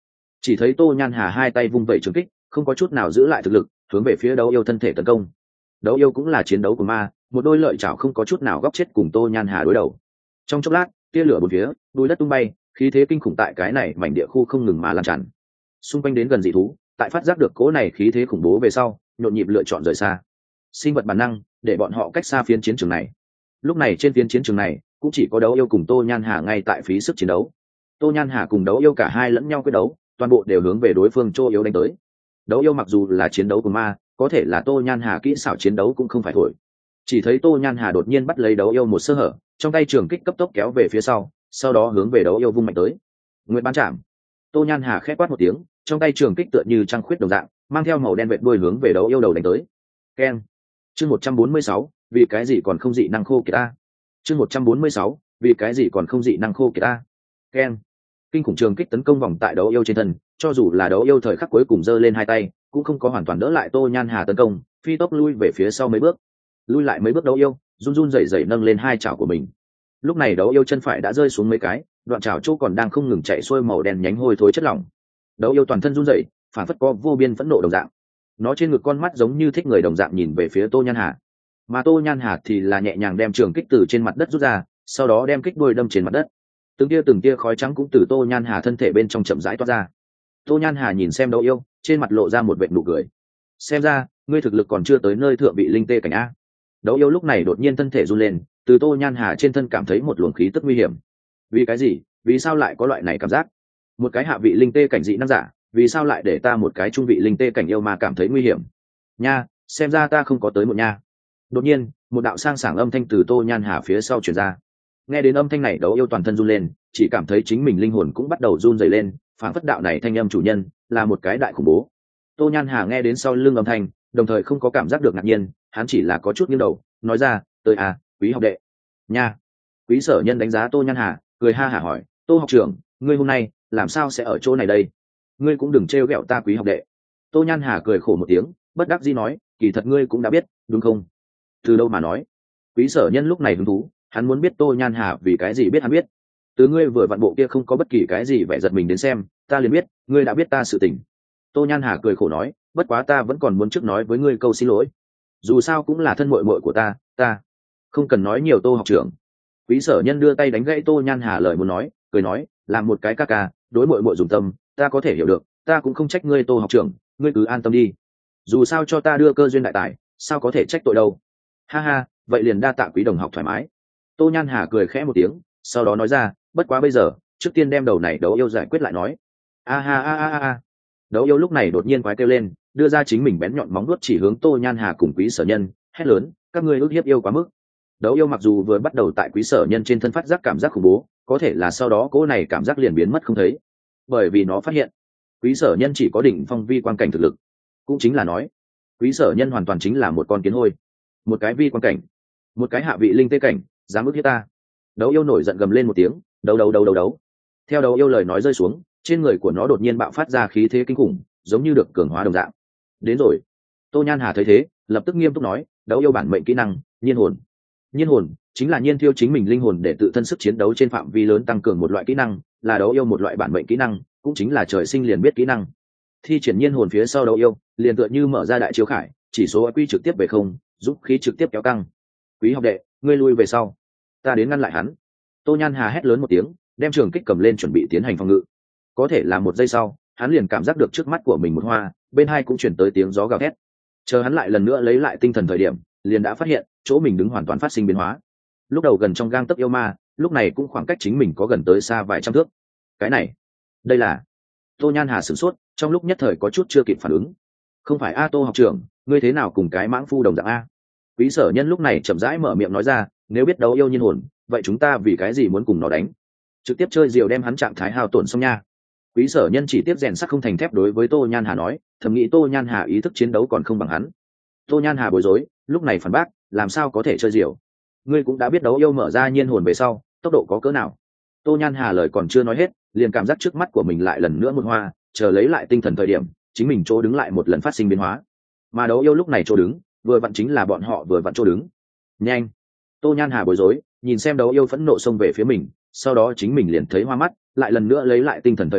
Chỉ thấy Tô Nhan Hà hai tay vung vẩy trường kích, không có chút nào giữ lại thực lực, hướng về phía đấu yêu thân thể tấn công. Đấu yêu cũng là chiến đấu của ma, một đôi lợi chảo không có chút nào góc chết cùng Tô Nhan Hà đối đầu. Trong chốc lát, tia lửa bốn phía, đuôi đất tung bay, khí thế kinh khủng tại cái này mảnh địa khu không ngừng mà lan tràn. Xung quanh đến gần dị thú, tại phát giác được cỗ này khí thế khủng bố về sau, nhộn nhịp lựa chọn rời xa. Sinh vật bản năng, để bọn họ cách xa phiến chiến trường này. Lúc này trên phiến chiến trường này, cũng chỉ có đấu yêu cùng Tô Nhan Hà ngay tại phí sức chiến đấu. Tô Nhan Hà cùng đấu yêu cả hai lẫn nhau quyết đấu, toàn bộ đều hướng về đối phương chỗ yếu đánh tới. Đấu yêu mặc dù là chiến đấu của ma, có thể là Tô Nhan Hà kỹ xảo chiến đấu cũng không phải thổi. Chỉ thấy Tô Nhan Hà đột nhiên bắt lấy đấu yêu một sơ hở, trong tay trường kích cấp tốc kéo về phía sau đó hướng về đấu yêu vung mạnh tới. Nguyệt bán chạm. Tô Nhan Hà khẽ quát một tiếng, trong tay trường kích tựa như trăng khuyết đồng dạng, mang theo màu đen vệt đuôi hướng về đấu yêu đầu đánh tới. Keng. Chương 146, vì cái gì còn không dị năng khô kiệt ta? Chương 146, vì cái gì còn không dị năng khô kiệt ta? Keng. Kinh khủng trường kích tấn công vòng tại đấu yêu trên thân, cho dù là đấu yêu thời khắc cuối cùng giơ lên hai tay, cũng không có hoàn toàn đỡ lại Tô Nhan Hà tấn công, phi tốc lui về phía sau mấy bước. Lui lại mấy bước đấu yêu, run run rẩy rẩy nâng lên hai chảo của mình. Lúc này đấu yêu chân phải đã rơi xuống mấy cái, đoạn chảo chỗ còn đang không ngừng chạy xuôi màu đen nhánh hôi thối chất lỏng. Đấu yêu toàn thân run rẩy, phản phất có vô biên phẫn nộ đồng dạng. Nó trên ngực con mắt giống như thích người đồng dạng nhìn về phía Tô Nhan Hà, mà Tô Nhan Hà thì là nhẹ nhàng đem trường kích từ trên mặt đất rút ra, sau đó đem kích đuôi đâm trên mặt đất. Từng tia khói trắng cũng từ Tô Nhan Hà thân thể bên trong chậm rãi toát ra. Tô Nhan Hà nhìn xem đấu yêu, trên mặt lộ ra một vệt nụ cười. Xem ra ngươi thực lực còn chưa tới nơi thượng vị linh tê cảnh a. Đấu yêu lúc này đột nhiên thân thể run lên, từ Tô Nhan Hà trên thân cảm thấy một luồng khí tức nguy hiểm. Vì cái gì? Vì sao lại có loại này cảm giác? Một cái hạ vị linh tê cảnh dị năng giả, vì sao lại để ta một cái trung vị linh tê cảnh yêu ma cảm thấy nguy hiểm? Nha, xem ra ta không có tới một nha. Đột nhiên, một đạo sang sảng âm thanh từ Tô Nhan Hà phía sau truyền ra. Nghe đến âm thanh này, đấu yêu toàn thân run lên, chỉ cảm thấy chính mình linh hồn cũng bắt đầu run rẩy lên, phản phất đạo này thanh âm chủ nhân là một cái đại khủng bố. Tô Nhan Hà nghe đến sau lưng âm thanh, đồng thời không có cảm giác được ngạc nhiên, hắn chỉ là có chút nghiêng đầu, nói ra, "Tới à, Quý học đệ." Nha. Quý Sở Nhân đánh giá Tô Nhan Hà, cười ha hả hỏi, "Tô học trưởng, ngươi hôm nay làm sao sẽ ở chỗ này đây? Ngươi cũng đừng trêu ghẹo ta Quý học đệ." Tô Nhan Hà cười khổ một tiếng, bất đắc dĩ nói, "Kỳ thật ngươi cũng đã biết, đúng không?" "Từ đâu mà nói?" Quý Sở Nhân lúc này hứng thú, hắn muốn biết Tô Nhan Hà vì cái gì biết hắn biết. "Từ ngươi vừa vặn bộ kia không có bất kỳ cái gì vẻ giật mình đến xem, ta liền biết ngươi đã biết ta sự tình." Tô Nhan Hà cười khổ nói, "Bất quá ta vẫn còn muốn trước nói với ngươi câu xin lỗi. Dù sao cũng là thân muội muội của ta không cần nói nhiều Tô học trưởng." Quý Sở Nhân đưa tay đánh gãy Tô Nhan Hà lời muốn nói, cười nói, "Làm một cái ca ca, đối muội muội dùng tâm, ta có thể hiểu được, ta cũng không trách ngươi Tô học trưởng, ngươi cứ an tâm đi. Dù sao cho ta đưa cơ duyên đại tài, sao có thể trách tội đâu." "Ha ha, vậy liền đa tạ Quý đồng học thoải mái." Tô Nhan Hà cười khẽ một tiếng, sau đó nói ra, "Bất quá bây giờ, trước tiên đem đầu này đấu yêu giải quyết lại nói." "A ha a a a." Đấu yêu lúc này đột nhiên quái kêu lên, đưa ra chính mình bén nhọn móng vuốt chỉ hướng Tô Nhan Hà cùng Quý Sở Nhân, hét lớn, "Các ngươi ức hiếp yêu quá mức." Đấu yêu mặc dù vừa bắt đầu tại Quý Sở Nhân trên thân phát giác cảm giác khủng bố, có thể là sau đó cỗ này cảm giác liền biến mất không thấy, bởi vì nó phát hiện Quý Sở Nhân chỉ có đỉnh phong vi quan cảnh thực lực, cũng chính là nói Quý Sở Nhân hoàn toàn chính là một con kiến hôi, một cái vi quan cảnh, một cái hạ vị linh tê cảnh, dám ức hiếp ta. Đấu yêu nổi giận gầm lên một tiếng, đấu. Theo đấu yêu lời nói rơi xuống, trên người của nó đột nhiên bạo phát ra khí thế kinh khủng, giống như được cường hóa đồng dạng. Đến rồi. Tô Nhan Hà thấy thế, lập tức nghiêm túc nói, "Đấu yêu bản mệnh kỹ năng, nhiên hồn." Nhiên hồn chính là nhiên thiêu chính mình linh hồn để tự thân sức chiến đấu trên phạm vi lớn tăng cường một loại kỹ năng, là đấu yêu một loại bản mệnh kỹ năng, cũng chính là trời sinh liền biết kỹ năng. Thi triển nhiên hồn phía sau đấu yêu, liền tựa như mở ra đại chiếu khải, chỉ số IQ trực tiếp về không, giúp khí trực tiếp kéo căng. "Quý học đệ, ngươi lui về sau, ta đến ngăn lại hắn." Tô Nhan Hà hét lớn một tiếng, đem trường kích cầm lên chuẩn bị tiến hành phòng ngự. Có thể là một giây sau, hắn liền cảm giác được trước mắt của mình một hoa, bên hai cũng chuyển tới tiếng gió gào thét. Chờ hắn lại lần nữa lấy lại tinh thần thời điểm, liền đã phát hiện chỗ mình đứng hoàn toàn phát sinh biến hóa. Lúc đầu gần trong gang tấc yêu ma, lúc này cũng khoảng cách chính mình có gần tới xa vài trăm thước. Cái này, đây là... Tô Nhan Hà sửng sốt, trong lúc nhất thời có chút chưa kịp phản ứng. "Không phải a Tô học trưởng, ngươi thế nào cùng cái mãng phu đồng dạng a?" Quý Sở Nhân lúc này chậm rãi mở miệng nói ra, "Nếu biết đấu yêu nhiên hồn, vậy chúng ta vì cái gì muốn cùng nó đánh? Trực tiếp chơi diều đem hắn trạng thái hao tổn xong nha." Quý Sở Nhân chỉ tiếp rèn sắt không thành thép đối với Tô Nhan Hà nói, thầm nghĩ Tô Nhan Hà ý thức chiến đấu còn không bằng hắn. Tô Nhan Hà bối rối, lúc này phản bác, "Làm sao có thể chơi diều? Ngươi cũng đã biết đấu yêu mở ra nhiên hồn về sau, tốc độ có cỡ nào." Tô Nhan Hà lời còn chưa nói hết, liền cảm giác trước mắt của mình lại lần nữa một hoa, chờ lấy lại tinh thần thời điểm, chính mình chỗ đứng lại một lần phát sinh biến hóa. Mà đấu yêu lúc này chỗ đứng, vừa vặn chính là bọn họ vừa vặn chỗ đứng. Nhanh! Tô Nhan Hà bối rối, nhìn xem đấu yêu phẫn nộ xông về phía mình, sau đó chính mình liền thấy hoa mắt, lại lần nữa lấy lại tinh thần thời điểm,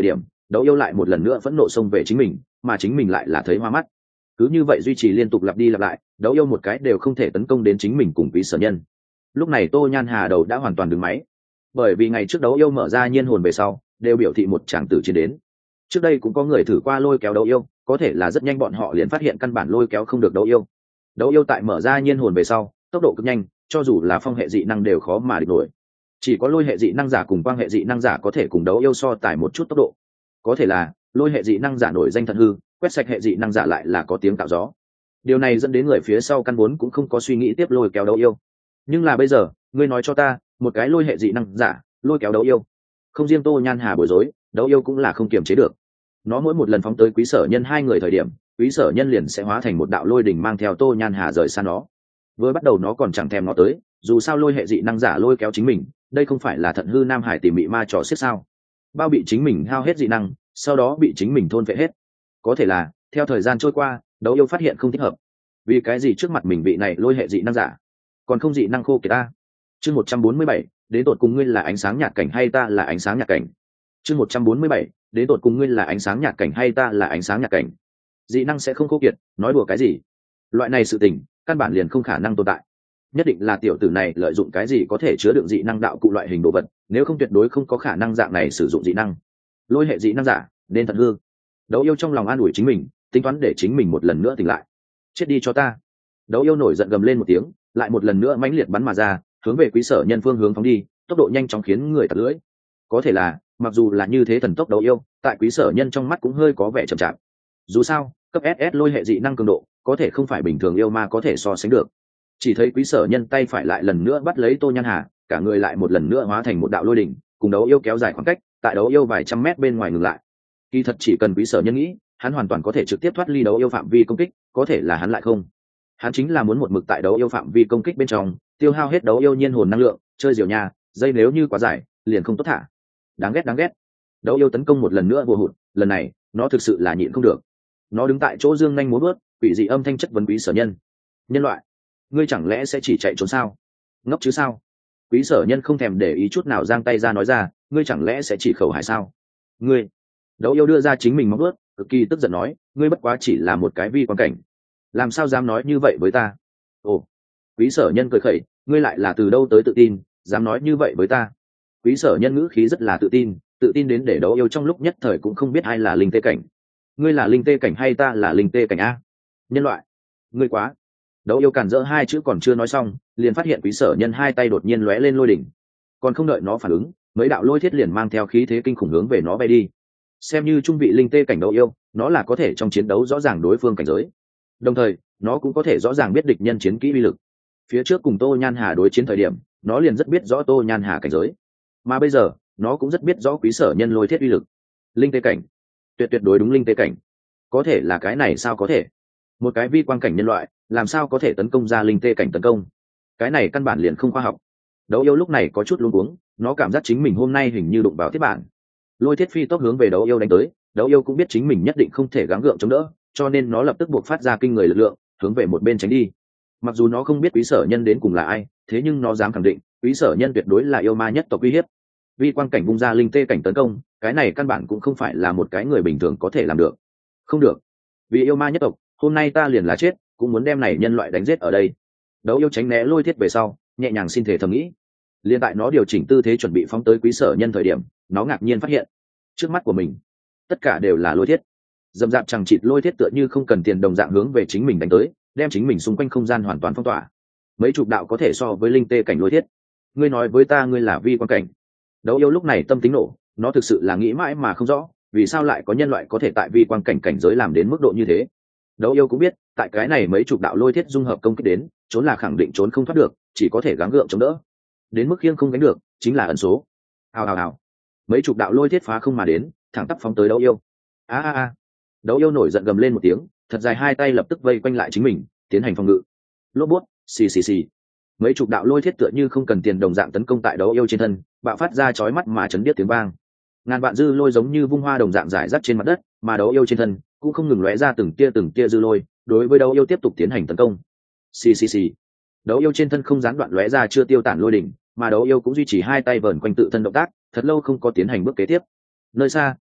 đấu yêu lại một lần nữa phẫn nộ xông về chính mình, mà chính mình lại là thấy hoa mắt. Cứ như vậy duy trì liên tục lặp đi lặp lại, đấu yêu một cái đều không thể tấn công đến chính mình cùng Quý Sở Nhân. Lúc này Tô Nhan Hà đầu đã hoàn toàn đứng máy, bởi vì ngày trước đấu yêu mở ra nhiên hồn về sau đều biểu thị một tràng tử chiến đến. Trước đây cũng có người thử qua lôi kéo đấu yêu, có thể là rất nhanh bọn họ liền phát hiện căn bản lôi kéo không được đấu yêu. Đấu yêu tại mở ra nhiên hồn về sau tốc độ cực nhanh, cho dù là phong hệ dị năng đều khó mà địch nổi. Chỉ có lôi hệ dị năng giả cùng quang hệ dị năng giả có thể cùng đấu yêu so tài một chút tốc độ. Có thể là lôi hệ dị năng giả nổi danh thận hư, quét sạch hệ dị năng giả lại là có tiếng tạo gió. Điều này dẫn đến người phía sau căn vốn cũng không có suy nghĩ tiếp lôi kéo đấu yêu. Nhưng là bây giờ ngươi nói cho ta, một cái lôi hệ dị năng giả lôi kéo đấu yêu, không riêng Tô Nhan Hà bối rối, đấu yêu cũng là không kiềm chế được. Nó mỗi một lần phóng tới Quý Sở Nhân hai người thời điểm, Quý Sở Nhân liền sẽ hóa thành một đạo lôi đỉnh mang theo Tô Nhan Hà rời xa nó. Vừa bắt đầu nó còn chẳng thèm nó tới, dù sao lôi hệ dị năng giả lôi kéo chính mình, đây không phải là thận hư Nam Hải tỉ mị ma trò xiết sao? Bao bị chính mình hao hết dị năng, sau đó bị chính mình thôn phệ hết. Có thể là theo thời gian trôi qua, đấu yêu phát hiện không thích hợp. Vì cái gì trước mặt mình vị này lôi hệ dị năng giả còn không dị năng khô kiệt ta? Chương 147, đến tột cùng ngươi là ánh sáng nhạt cảnh hay ta là ánh sáng nhạt cảnh? Chương 147, đến tột cùng ngươi là ánh sáng nhạt cảnh hay ta là ánh sáng nhạt cảnh? Dị năng sẽ không khô kiệt, nói đùa cái gì? Loại này sự tình căn bản liền không khả năng tồn tại. Nhất định là tiểu tử này lợi dụng cái gì có thể chứa đựng dị năng đạo cụ loại hình đồ vật, nếu không tuyệt đối không có khả năng dạng này sử dụng dị năng. Lôi hệ dị năng giả nên thật hư. Đấu yêu trong lòng an ủi chính mình, tính toán để chính mình một lần nữa tỉnh lại. Chết đi cho ta! Đấu yêu nổi giận gầm lên một tiếng, lại một lần nữa mãnh liệt bắn mà ra, hướng về Quý Sở Nhân phương hướng phóng đi, tốc độ nhanh chóng khiến người tặc lưỡi. Có thể là mặc dù là như thế thần tốc đấu yêu, tại Quý Sở Nhân trong mắt cũng hơi có vẻ chậm chạp. Dù sao cấp SS lôi hệ dị năng cường độ có thể không phải bình thường yêu ma có thể so sánh được. Chỉ thấy Quý Sở Nhân tay phải lại lần nữa bắt lấy Tô Nhan Hà, cả người lại một lần nữa hóa thành một đạo lôi đỉnh, cùng đấu yêu kéo dài khoảng cách, tại đấu yêu vài trăm mét bên ngoài ngừng lại. Kỳ thật chỉ cần Quý Sở Nhân nghĩ, hắn hoàn toàn có thể trực tiếp thoát ly đấu yêu phạm vi công kích, có thể là hắn lại không. Hắn chính là muốn một mực tại đấu yêu phạm vi công kích bên trong, tiêu hao hết đấu yêu nhiên hồn năng lượng, chơi diều nhà, dây nếu như quá dài, liền không tốt thả. Đáng ghét đáng ghét. Đấu yêu tấn công một lần nữa vô hụt, lần này, nó thực sự là nhịn không được. Nó đứng tại chỗ dương nhanh múa vớt, quỷ dị âm thanh chất vấn Quý Sở Nhân. Nhân loại, ngươi chẳng lẽ sẽ chỉ chạy trốn sao? Ngốc chứ sao? Quý Sở Nhân không thèm để ý chút nào giang tay ra nói ra, ngươi chẳng lẽ sẽ chỉ khẩu hải sao? Ngươi! Đấu yêu đưa ra chính mình móng vớt, cực kỳ tức giận nói, ngươi bất quá chỉ là một cái vi quan cảnh, làm sao dám nói như vậy với ta? Ồ! Quý Sở Nhân cười khẩy, ngươi lại là từ đâu tới tự tin, dám nói như vậy với ta? Quý Sở Nhân ngữ khí rất là tự tin đến để đấu yêu trong lúc nhất thời cũng không biết ai là linh tê cảnh. Ngươi là linh tê cảnh hay ta là linh tê cảnh a? Nhân loại! Ngươi quá! Đấu yêu cản rỡ hai chữ còn chưa nói xong, liền phát hiện Quý Sở Nhân hai tay đột nhiên lóe lên lôi đỉnh. Còn không đợi nó phản ứng, mấy đạo lôi thiết liền mang theo khí thế kinh khủng hướng về nó bay đi. Xem như trung vị linh tê cảnh đấu yêu, nó là có thể trong chiến đấu rõ ràng đối phương cảnh giới. Đồng thời, nó cũng có thể rõ ràng biết địch nhân chiến kỹ uy lực. Phía trước cùng Tô Nhan Hà đối chiến thời điểm, nó liền rất biết rõ Tô Nhan Hà cảnh giới. Mà bây giờ, nó cũng rất biết rõ Quý Sở Nhân lôi thiết uy lực. Linh tê cảnh, tuyệt đối đúng linh tê cảnh. Có thể là cái này sao có thể? Một cái vi quan cảnh nhân loại, làm sao có thể tấn công ra linh tê cảnh tấn công? Cái này căn bản liền không khoa học. Đấu yêu lúc này có chút luống cuống, nó cảm giác chính mình hôm nay hình như đụng vào thiết bản. Lôi thiết phi tốc hướng về đấu yêu đánh tới, đấu yêu cũng biết chính mình nhất định không thể gắng gượng chống đỡ, cho nên nó lập tức buộc phát ra kinh người lực lượng, hướng về một bên tránh đi. Mặc dù nó không biết Quý Sở Nhân đến cùng là ai, thế nhưng nó dám khẳng định Quý Sở Nhân tuyệt đối là yêu ma nhất tộc uy hiếp. Vi quan cảnh vung ra linh tê cảnh tấn công, cái này căn bản cũng không phải là một cái người bình thường có thể làm được. Không được, vì yêu ma nhất tộc, hôm nay ta liền là chết cũng muốn đem này nhân loại đánh giết ở đây. Đấu yêu tránh né lôi thiết về sau, nhẹ nhàng xin thể thầm nghĩ. Liên tại nó điều chỉnh tư thế chuẩn bị phóng tới Quý Sở Nhân thời điểm, nó ngạc nhiên phát hiện trước mắt của mình tất cả đều là lôi thiết. Dầm dạp chẳng chịt lôi thiết tựa như không cần tiền đồng dạng hướng về chính mình đánh tới, đem chính mình xung quanh không gian hoàn toàn phong tỏa. Mấy chục đạo có thể so với linh tê cảnh lôi thiết. Ngươi nói với ta ngươi là vi quan cảnh? Đấu yêu lúc này tâm tính nổ, nó thực sự là nghĩ mãi mà không rõ, vì sao lại có nhân loại có thể tại vi quan cảnh cảnh giới làm đến mức độ như thế. Đấu yêu cũng biết, tại cái này mấy chục đạo lôi thiết dung hợp công kích đến, trốn là khẳng định trốn không thoát được, chỉ có thể gắng gượng chống đỡ. Đến mức khiêng không gánh được, chính là ẩn số. Hào. Mấy chục đạo lôi thiết phá không mà đến, thẳng tắp phóng tới đấu yêu. A. Đấu yêu nổi giận gầm lên một tiếng, thật dài hai tay lập tức vây quanh lại chính mình, tiến hành phòng ngự. Lốp bút, xì. Mấy chục đạo lôi thiết tựa như không cần tiền đồng dạng tấn công tại đấu yêu trên thân, bạo phát ra chói mắt mà chấn điếc tiếng vang. Ngàn vạn dư lôi giống như vung hoa đồng dạng rải rác trên mặt đất, mà đấu yêu trên thân cũng không ngừng lóe ra từng tia dư lôi, đối với đấu yêu tiếp tục tiến hành tấn công. Xì. Đấu yêu trên thân không gián đoạn lóe ra chưa tiêu tản lôi đỉnh, mà đấu yêu cũng duy trì hai tay vờn quanh tự thân động tác, thật lâu không có tiến hành bước kế tiếp. Nơi xa,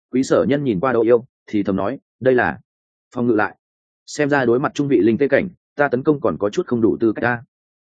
Quý Sở Nhân nhìn qua Đấu Yêu thì thầm nói, đây là phòng ngự lại. Xem ra đối mặt trung vị linh tê cảnh, ta tấn công còn có chút không đủ tư cách ta.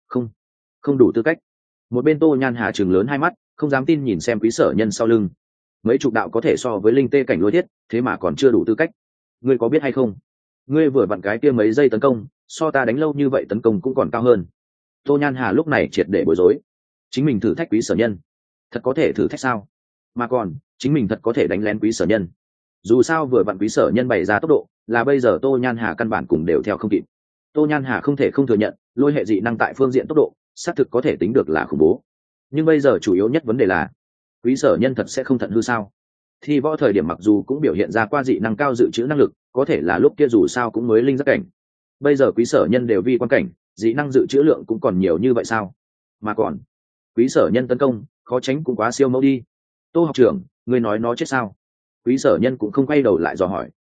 Không đủ tư cách. Một bên Tô Nhan Hà trừng lớn hai mắt, không dám tin nhìn xem Quý Sở Nhân sau lưng. Mấy chục đạo có thể so với linh tê cảnh lôi thiết, thế mà còn chưa đủ tư cách. Ngươi có biết hay không? Ngươi vừa vặn cái kia mấy giây tấn công, so ta đánh lâu như vậy tấn công cũng còn cao hơn. Tô Nhan Hà lúc này triệt để bối rối. Chính mình thử thách Quý Sở Nhân, thật có thể thử thách sao? Mà còn, chính mình thật có thể đánh lén Quý Sở Nhân. Dù sao vừa vặn Quý Sở Nhân bày ra tốc độ, là bây giờ Tô Nhan Hà căn bản cùng đều theo không kịp. Tô Nhan Hà không thể không thừa nhận, lôi hệ dị năng tại phương diện tốc độ, xác thực có thể tính được là khủng bố. Nhưng bây giờ chủ yếu nhất vấn đề là, Quý Sở Nhân thật sẽ không thận hư sao? Thi võ thời điểm mặc dù cũng biểu hiện ra qua dị năng cao dự trữ năng lực, có thể là lúc kia dù sao cũng mới linh giác cảnh. Bây giờ Quý Sở Nhân đều vi quan cảnh, dị năng dự trữ lượng cũng còn nhiều như vậy sao? Mà còn, Quý Sở Nhân tấn công, khó tránh cũng quá siêu mẫu đi. Tô học trưởng, ngươi nói nó chết sao? Quý Sở Nhân cũng không quay đầu lại dò hỏi.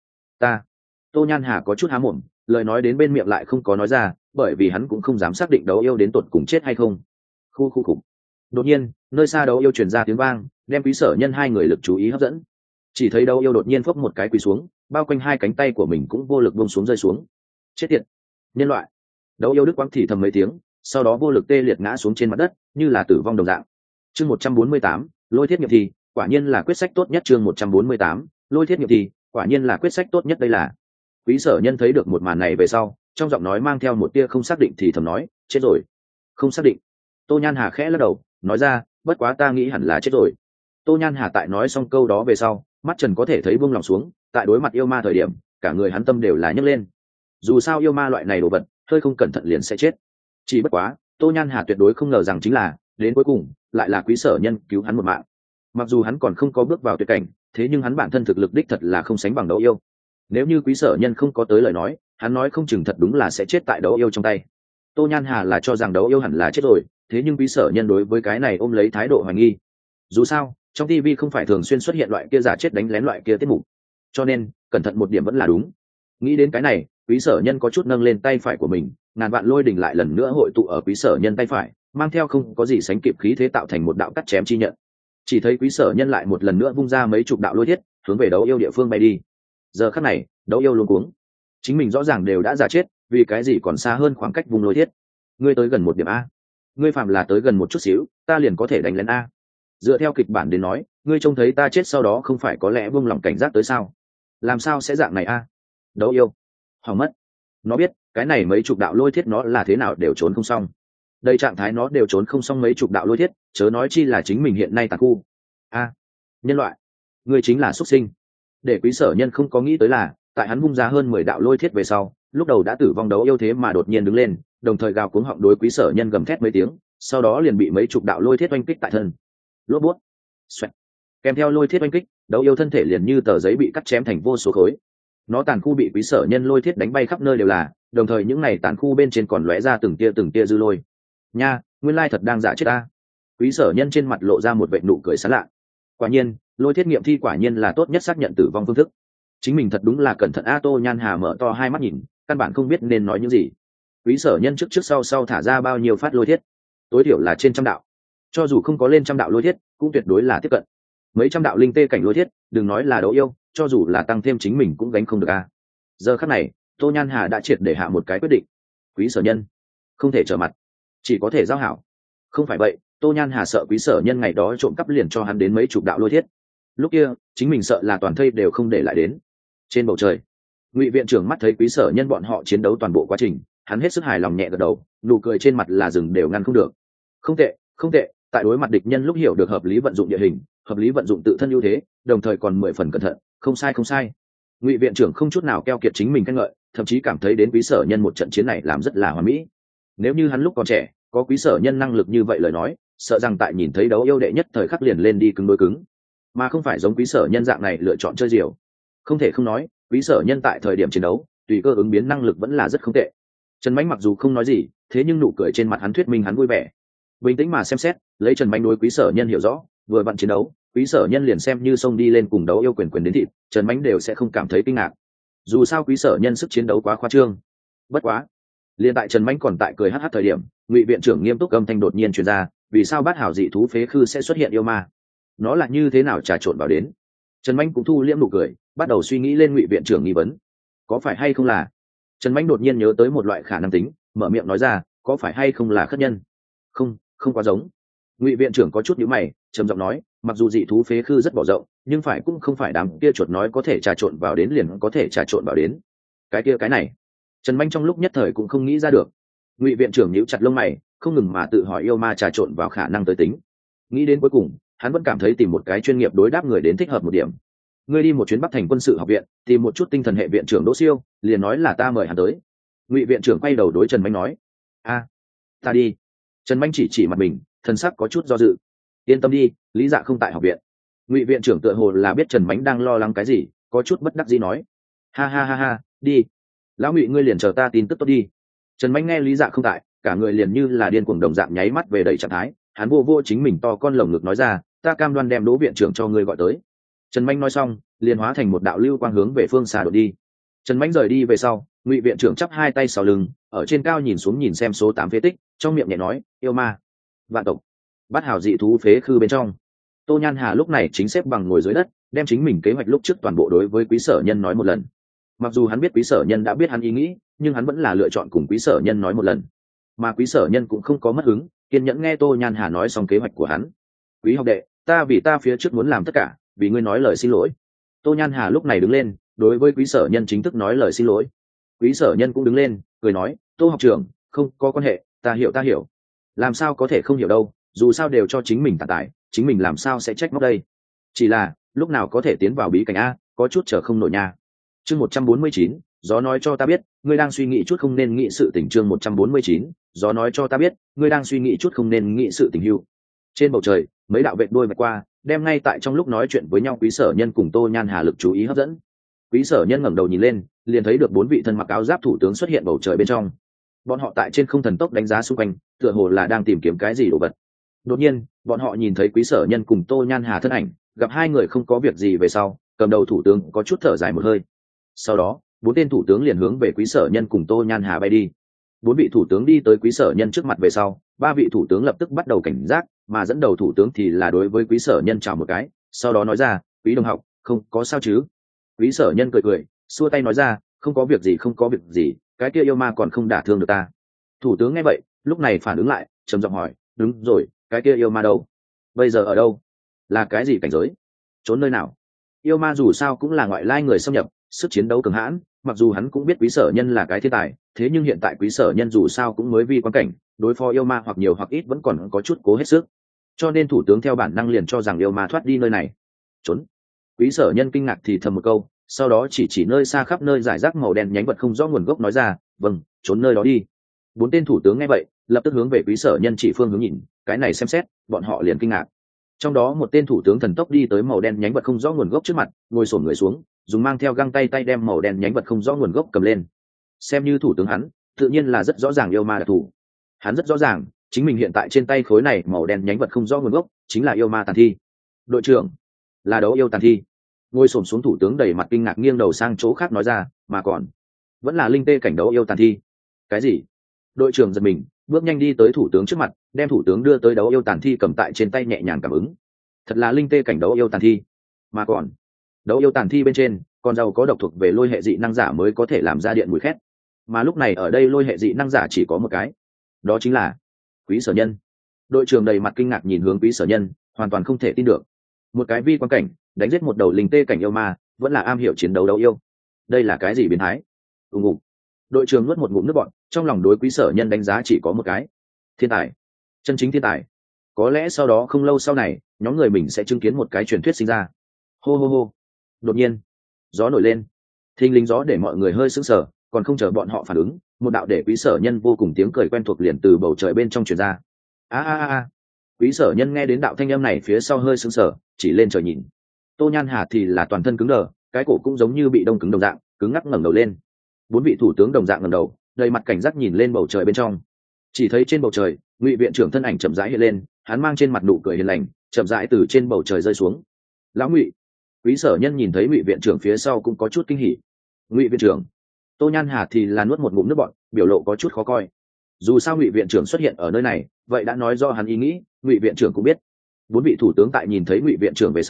Tô Nhan Hà có chút há mồm, lời nói đến bên miệng lại không có nói ra, bởi vì hắn cũng không dám xác định Đấu Yêu đến tột cùng chết hay không. Khu. Đột nhiên, nơi xa Đấu Yêu truyền ra tiếng vang, đem Quý Sở Nhân hai người lực chú ý hấp dẫn. Chỉ thấy Đấu Yêu đột nhiên phốc một cái quỳ xuống, bao quanh hai cánh tay của mình cũng vô lực buông xuống rơi xuống. Chết tiệt, nhân loại! Đấu Yêu đứt quãng thì thầm mấy tiếng, sau đó vô lực tê liệt ngã xuống trên mặt đất, như là tử vong đồng dạng. Chương 148, lôi thiết nghiệm thi, quả nhiên là quyết sách tốt nhất. Chương 148, lôi thiết nghiệm thi, quả nhiên là quyết sách tốt nhất. Đây là. Quý Sở Nhân thấy được một màn này về sau, trong giọng nói mang theo một tia không xác định thì thầm nói, chết rồi. Không xác định. Tô Nhan Hà khẽ lắc đầu, nói ra, bất quá ta nghĩ hẳn là chết rồi. Tô Nhan Hà tại nói xong câu đó về sau, mắt Trần có thể thấy buông lòng xuống, tại đối mặt yêu ma thời điểm, cả người hắn tâm đều là nhấc lên. Dù sao yêu ma loại này đồ vật, hơi không cẩn thận liền sẽ chết. Chỉ bất quá, Tô Nhan Hà tuyệt đối không ngờ rằng chính là, đến cuối cùng, lại là Quý Sở Nhân cứu hắn một mạng. Mặc dù hắn còn không có bước vào tuyệt cảnh, thế nhưng hắn bản thân thực lực đích thật là không sánh bằng Đấu Yêu. Nếu như Quý Sở Nhân không có tới lời nói, hắn nói không chừng thật đúng là sẽ chết tại Đấu Yêu trong tay. Tô Nhan Hà là cho rằng Đấu Yêu hẳn là chết rồi, thế nhưng Quý Sở Nhân đối với cái này ôm lấy thái độ hoài nghi. Dù sao, trong TV không phải thường xuyên xuất hiện loại kia giả chết đánh lén loại kia tiết mục, cho nên cẩn thận một điểm vẫn là đúng. Nghĩ đến cái này, Quý Sở Nhân có chút nâng lên tay phải của mình, ngàn vạn lôi đỉnh lại lần nữa hội tụ ở Quý Sở Nhân tay phải, mang theo không có gì sánh kịp khí thế tạo thành một đạo cắt chém chi nhận. Chỉ thấy Quý Sở Nhân lại một lần nữa vung ra mấy chục đạo lôi thiết, hướng về Đấu Yêu địa phương bay đi. Giờ khắc này, Đấu Yêu luống cuống. Chính mình rõ ràng đều đã giả chết, vì cái gì còn xa hơn khoảng cách vùng lôi thiết. Ngươi tới gần một điểm a. Ngươi phạm là tới gần một chút xíu, ta liền có thể đánh lén a. Dựa theo kịch bản đến nói, ngươi trông thấy ta chết sau đó không phải có lẽ buông lòng cảnh giác tới sao? Làm sao sẽ dạng này a? Đấu Yêu hỏng mất. Nó biết, cái này mấy chục đạo lôi thiết nó là thế nào đều trốn không xong. Đây trạng thái nó đều trốn không xong mấy chục đạo lôi thiết, chớ nói chi là chính mình hiện nay tàn khu. Nhân loại, ngươi chính là xuất sinh. Để Quý Sở Nhân không có nghĩ tới là, tại hắn vung ra hơn 10 đạo lôi thiết về sau, lúc đầu đã tử vong Đấu Yêu thế mà đột nhiên đứng lên, đồng thời gào cuống họng đối Quý Sở Nhân gầm thét mấy tiếng, sau đó liền bị mấy chục đạo lôi thiết oanh kích tại thân. Lốp bút. Xoẹt. Kèm theo lôi thiết oanh kích, Đấu Yêu thân thể liền như tờ giấy bị cắt chém thành vô số khối. Nó tàn khu bị Quý Sở Nhân lôi thiết đánh bay khắp nơi đều là, đồng thời những này tàn khu bên trên còn lóe ra từng tia dư lôi. Nha, nguyên lai thật đang giả chết ta. Quý Sở Nhân trên mặt lộ ra một vệt nụ cười sán lạ. Quả nhiên, lôi thiết nghiệm thi quả nhiên là tốt nhất xác nhận tử vong phương thức. Chính mình thật đúng là cẩn thận. Tô Nhan Hà mở to hai mắt nhìn, căn bản không biết nên nói những gì. Quý Sở Nhân trước sau thả ra bao nhiêu phát lôi thiết, tối thiểu là trên 100 đạo. Cho dù không có lên 100 đạo lôi thiết, cũng tuyệt đối là tiếp cận mấy trăm đạo linh tê cảnh lôi thiết, đừng nói là Đấu Yêu, cho dù là tăng thêm chính mình cũng gánh không được a. Giờ khắc này, Tô Nhan Hà đã triệt để hạ một cái quyết định. Quý Sở Nhân không thể trở mặt, chỉ có thể giao hảo. Không phải vậy, Tô Nhan Hà sợ Quý Sở Nhân ngày đó trộm cắp liền cho hắn đến mấy chục đạo lôi thiết. Lúc kia, chính mình sợ là toàn thây đều không để lại đến. Trên bầu trời, Ngụy viện trưởng mắt thấy Quý Sở Nhân bọn họ chiến đấu toàn bộ quá trình, hắn hết sức hài lòng nhẹ gật đầu, nụ cười trên mặt là rừng đều ngăn không được. Không tệ, tại đối mặt địch nhân lúc hiểu được hợp lý vận dụng địa hình, hợp lý vận dụng tự thân ưu thế, đồng thời còn 10 phần cẩn thận, không sai. Ngụy viện trưởng không chút nào keo kiệt chính mình khen ngợi, thậm chí cảm thấy đến Quý Sở Nhân một trận chiến này làm rất là hoàn mỹ. Nếu như hắn lúc còn trẻ, có Quý Sở Nhân năng lực như vậy lời nói, sợ rằng tại nhìn thấy Đấu Yêu đệ nhất thời khắc liền lên đi cứng đối cứng, mà không phải giống Quý Sở Nhân dạng này lựa chọn chơi diều. Không thể không nói, Quý Sở Nhân tại thời điểm chiến đấu, tùy cơ ứng biến năng lực vẫn là rất không tệ. Trần Mạnh mặc dù không nói gì, thế nhưng nụ cười trên mặt hắn thuyết minh hắn vui vẻ. Bình tĩnh mà xem xét, lấy Trần Mạnh đối Quý Sở Nhân hiểu rõ, vừa vặn chiến đấu, Quý Sở Nhân liền xem như xông đi lên cùng Đấu Yêu quyền đến thịt, Trần Mạnh đều sẽ không cảm thấy kinh ngạc. Dù sao Quý Sở Nhân sức chiến đấu quá khoa trương. Bất quá, liền tại Trần Mạnh còn tại cười hắt thời điểm, Ngụy viện trưởng nghiêm túc âm thanh đột nhiên truyền ra, vì sao bát hảo dị thú phế khư sẽ xuất hiện yêu ma? Nó là như thế nào trà trộn vào đến? Trần Mạnh cũng thu liễm nụ cười, bắt đầu suy nghĩ lên ngụy viện trưởng nghi vấn. Có phải hay không là? Trần Mạnh đột nhiên nhớ tới một loại khả năng tính, mở miệng nói ra, có phải hay không là khất nhân? Không, không quá giống. Ngụy viện trưởng có chút nhíu mày, trầm giọng nói, mặc dù dị thú phế khư rất bỏ rộng, nhưng phải cũng không phải đám kia chuột nói có thể trà trộn vào đến liền có thể trà trộn vào đến. Cái kia cái này, Trần Mạnh trong lúc nhất thời cũng không nghĩ ra được. Ngụy viện trưởng nhíu chặt lông mày, không ngừng mà tự hỏi yêu ma trà trộn vào khả năng tới tính. Nghĩ đến cuối cùng, hắn vẫn cảm thấy tìm một cái chuyên nghiệp đối đáp người đến thích hợp một điểm. Ngươi đi một chuyến Bắc Thành quân sự học viện, tìm một chút tinh thần hệ viện trưởng Đỗ Siêu, liền nói là ta mời hắn tới. Ngụy viện trưởng quay đầu đối Trần Mạnh nói, a, ta đi. Trần Mạnh chỉ mặt mình, thân sắc có chút do dự. Yên tâm đi, Lý Dạ không tại học viện. Ngụy viện trưởng tựa hồ là biết Trần Mạnh đang lo lắng cái gì, có chút bất đắc dĩ nói, ha ha ha ha, đi. Lão Ngụy ngươi liền chờ ta tin tức tốt đi. Trần Mạnh nghe Lý Dạ không tại, cả người liền như là điên cuồng đồng dạng nháy mắt về đầy trạng thái, hắn vô chính mình to con lồng ngực nói ra, ta cam đoan đem Đỗ viện trưởng cho ngươi gọi tới. Trần Mạnh nói xong, liền hóa thành một đạo lưu quang hướng về phương xa đổ đi. Trần Mạnh rời đi về sau, Ngụy viện trưởng chắp hai tay sau lưng, ở trên cao nhìn xuống nhìn xem số 8 phế tích, trong miệng nhẹ nói, yêu ma, vạn tộc, bắt hảo dị thú phế khư bên trong. Tô Nhan Hà lúc này chính xếp bằng ngồi dưới đất, đem chính mình kế hoạch lúc trước toàn bộ đối với Quý Sở Nhân nói một lần. Mặc dù hắn biết Quý Sở Nhân đã biết hắn ý nghĩ, nhưng hắn vẫn là lựa chọn cùng Quý Sở Nhân nói một lần. Mà Quý Sở Nhân cũng không có mất hứng, kiên nhẫn nghe Tô Nhan Hà nói xong kế hoạch của hắn. Quý học đệ, ta vì ta phía trước muốn làm tất cả, vì ngươi nói lời xin lỗi. Tô Nhan Hà lúc này đứng lên, đối với Quý Sở Nhân chính thức nói lời xin lỗi. Quý Sở Nhân cũng đứng lên, cười nói, Tô học trưởng, không có quan hệ, ta hiểu. Làm sao có thể không hiểu đâu, dù sao đều cho chính mình tàn tải, chính mình làm sao sẽ trách móc đây. Chỉ là lúc nào có thể tiến vào bí cảnh a, có chút chờ không nổi nha. Chương 149, gió nói cho ta biết, ngươi đang suy nghĩ chút không nên nghĩ sự tình. Chương 149, gió nói cho ta biết, ngươi đang suy nghĩ chút không nên nghĩ sự tình hưu. Trên bầu trời, mấy đạo vệt đuôi vạch qua, đem ngay tại trong lúc nói chuyện với nhau Quý Sở Nhân cùng Tô Nhan Hà lực chú ý hấp dẫn. Quý Sở Nhân ngẩng đầu nhìn lên, liền thấy được 4 vị thân mặc áo giáp thủ tướng xuất hiện bầu trời bên trong. Bọn họ tại trên không thần tốc đánh giá xung quanh, tựa hồ là đang tìm kiếm cái gì đồ vật. Đột nhiên, bọn họ nhìn thấy Quý Sở Nhân cùng Tô Nhan Hà thân ảnh, gặp hai người không có việc gì về sau, cầm đầu thủ tướng có chút thở dài một hơi. Sau đó, 4 tên thủ tướng liền hướng về Quý Sở Nhân cùng Tô Nhan Hà bay đi. 4 vị thủ tướng đi tới Quý Sở Nhân trước mặt về sau, 3 vị thủ tướng lập tức bắt đầu cảnh giác, mà dẫn đầu thủ tướng thì là đối với Quý Sở Nhân chào một cái, sau đó nói ra, Quý đồng học, không có sao chứ? Quý Sở Nhân cười, xua tay nói ra, không có việc gì, cái kia yêu ma còn không đả thương được ta. Thủ tướng nghe vậy, lúc này phản ứng lại, trầm giọng hỏi, đúng rồi, cái kia yêu ma đâu? Bây giờ ở đâu? Là cái gì cảnh giới? Trốn nơi nào? Yêu ma dù sao cũng là ngoại lai người xâm nhập, sức chiến đấu cường hãn, mặc dù hắn cũng biết Quý Sở Nhân là cái thiên tài, thế nhưng hiện tại Quý Sở Nhân dù sao cũng mới vi quan cảnh, đối phó yêu ma hoặc nhiều hoặc ít vẫn còn có chút cố hết sức, cho nên thủ tướng theo bản năng liền cho rằng yêu ma thoát đi nơi này. Trốn. Quý Sở Nhân kinh ngạc thì thầm một câu, sau đó chỉ nơi xa khắp nơi rải rác màu đen nhánh vật không rõ nguồn gốc nói ra, vâng, trốn nơi đó đi. 4 tên thủ tướng nghe vậy, lập tức hướng về Quý Sở Nhân chỉ phương hướng nhìn, cái này xem xét, bọn họ liền kinh ngạc. Trong đó một tên thủ tướng thần tốc đi tới màu đen nhánh vật không rõ nguồn gốc trước mặt, ngồi xổm người xuống, dùng mang theo găng tay đem màu đen nhánh vật không rõ nguồn gốc cầm lên. Xem như thủ tướng hắn, tự nhiên là rất rõ ràng yêu ma đặc thủ. Hắn rất rõ ràng, chính mình hiện tại trên tay khối này màu đen nhánh vật không rõ nguồn gốc, chính là yêu ma tàn thi. Đội trưởng, là đấu yêu tàn thi. Ngồi xổm xuống thủ tướng đầy mặt kinh ngạc nghiêng đầu sang chỗ khác nói ra, mà còn vẫn là linh tê cảnh đấu yêu tàn thi. Cái gì? Đội trưởng giật mình, bước nhanh đi tới thủ tướng trước mặt, đem thủ tướng đưa tới đấu yêu tàn thi cầm tại trên tay nhẹ nhàng cảm ứng. Thật là linh tê cảnh đấu yêu tàn thi, mà còn đấu yêu tàn thi bên trên còn giàu có độc thuộc về lôi hệ dị năng giả mới có thể làm ra điện mùi khét, mà lúc này ở đây lôi hệ dị năng giả chỉ có một cái, đó chính là Quý Sở Nhân. Đội trưởng đầy mặt kinh ngạc nhìn hướng Quý Sở Nhân, hoàn toàn không thể tin được, một cái vi quan cảnh đánh giết một đầu linh tê cảnh yêu ma, vẫn là am hiểu chiến đấu đấu yêu, đây là cái gì biến thái? Đội trưởng nuốt một ngụm nước bọt, trong lòng đối Quý Sở Nhân đánh giá chỉ có một cái, thiên tài, chân chính thiên tài. Có lẽ sau đó không lâu sau này, nhóm người mình sẽ chứng kiến một cái truyền thuyết sinh ra. Hô. Đột nhiên, gió nổi lên, thình lình gió để mọi người hơi sững sờ, còn không chờ bọn họ phản ứng, một đạo để Quý Sở Nhân vô cùng tiếng cười quen thuộc liền từ bầu trời bên trong truyền ra. A. Quý Sở Nhân nghe đến đạo thanh âm này phía sau hơi sững sờ, chỉ lên trời nhìn. Tô Nhan Hà thì là toàn thân cứng đờ, cái cổ cũng giống như bị đông cứng đồng dạng, cứng ngắc ngẩng đầu lên. 4 vị thủ tướng đồng dạng ngẩng đầu, đầy mặt cảnh giác nhìn lên bầu trời bên trong. Chỉ thấy trên bầu trời, Ngụy viện trưởng thân ảnh chậm rãi hiện lên, hắn mang trên mặt nụ cười hiền lành, chậm rãi từ trên bầu trời rơi xuống. Lão Ngụy. Quý Sở Nhân nhìn thấy Ngụy viện trưởng phía sau cũng có chút kinh hỉ. Ngụy viện trưởng. Tô Nhan Hà thì là nuốt một ngụm nước bọt, biểu lộ có chút khó coi. Dù sao Ngụy viện trưởng xuất hiện ở nơi này, vậy đã nói do hắn ý nghĩ, Ngụy viện trưởng cũng biết. 4 vị thủ tướng tại nhìn thấy Ngụy viện trưởng về sau,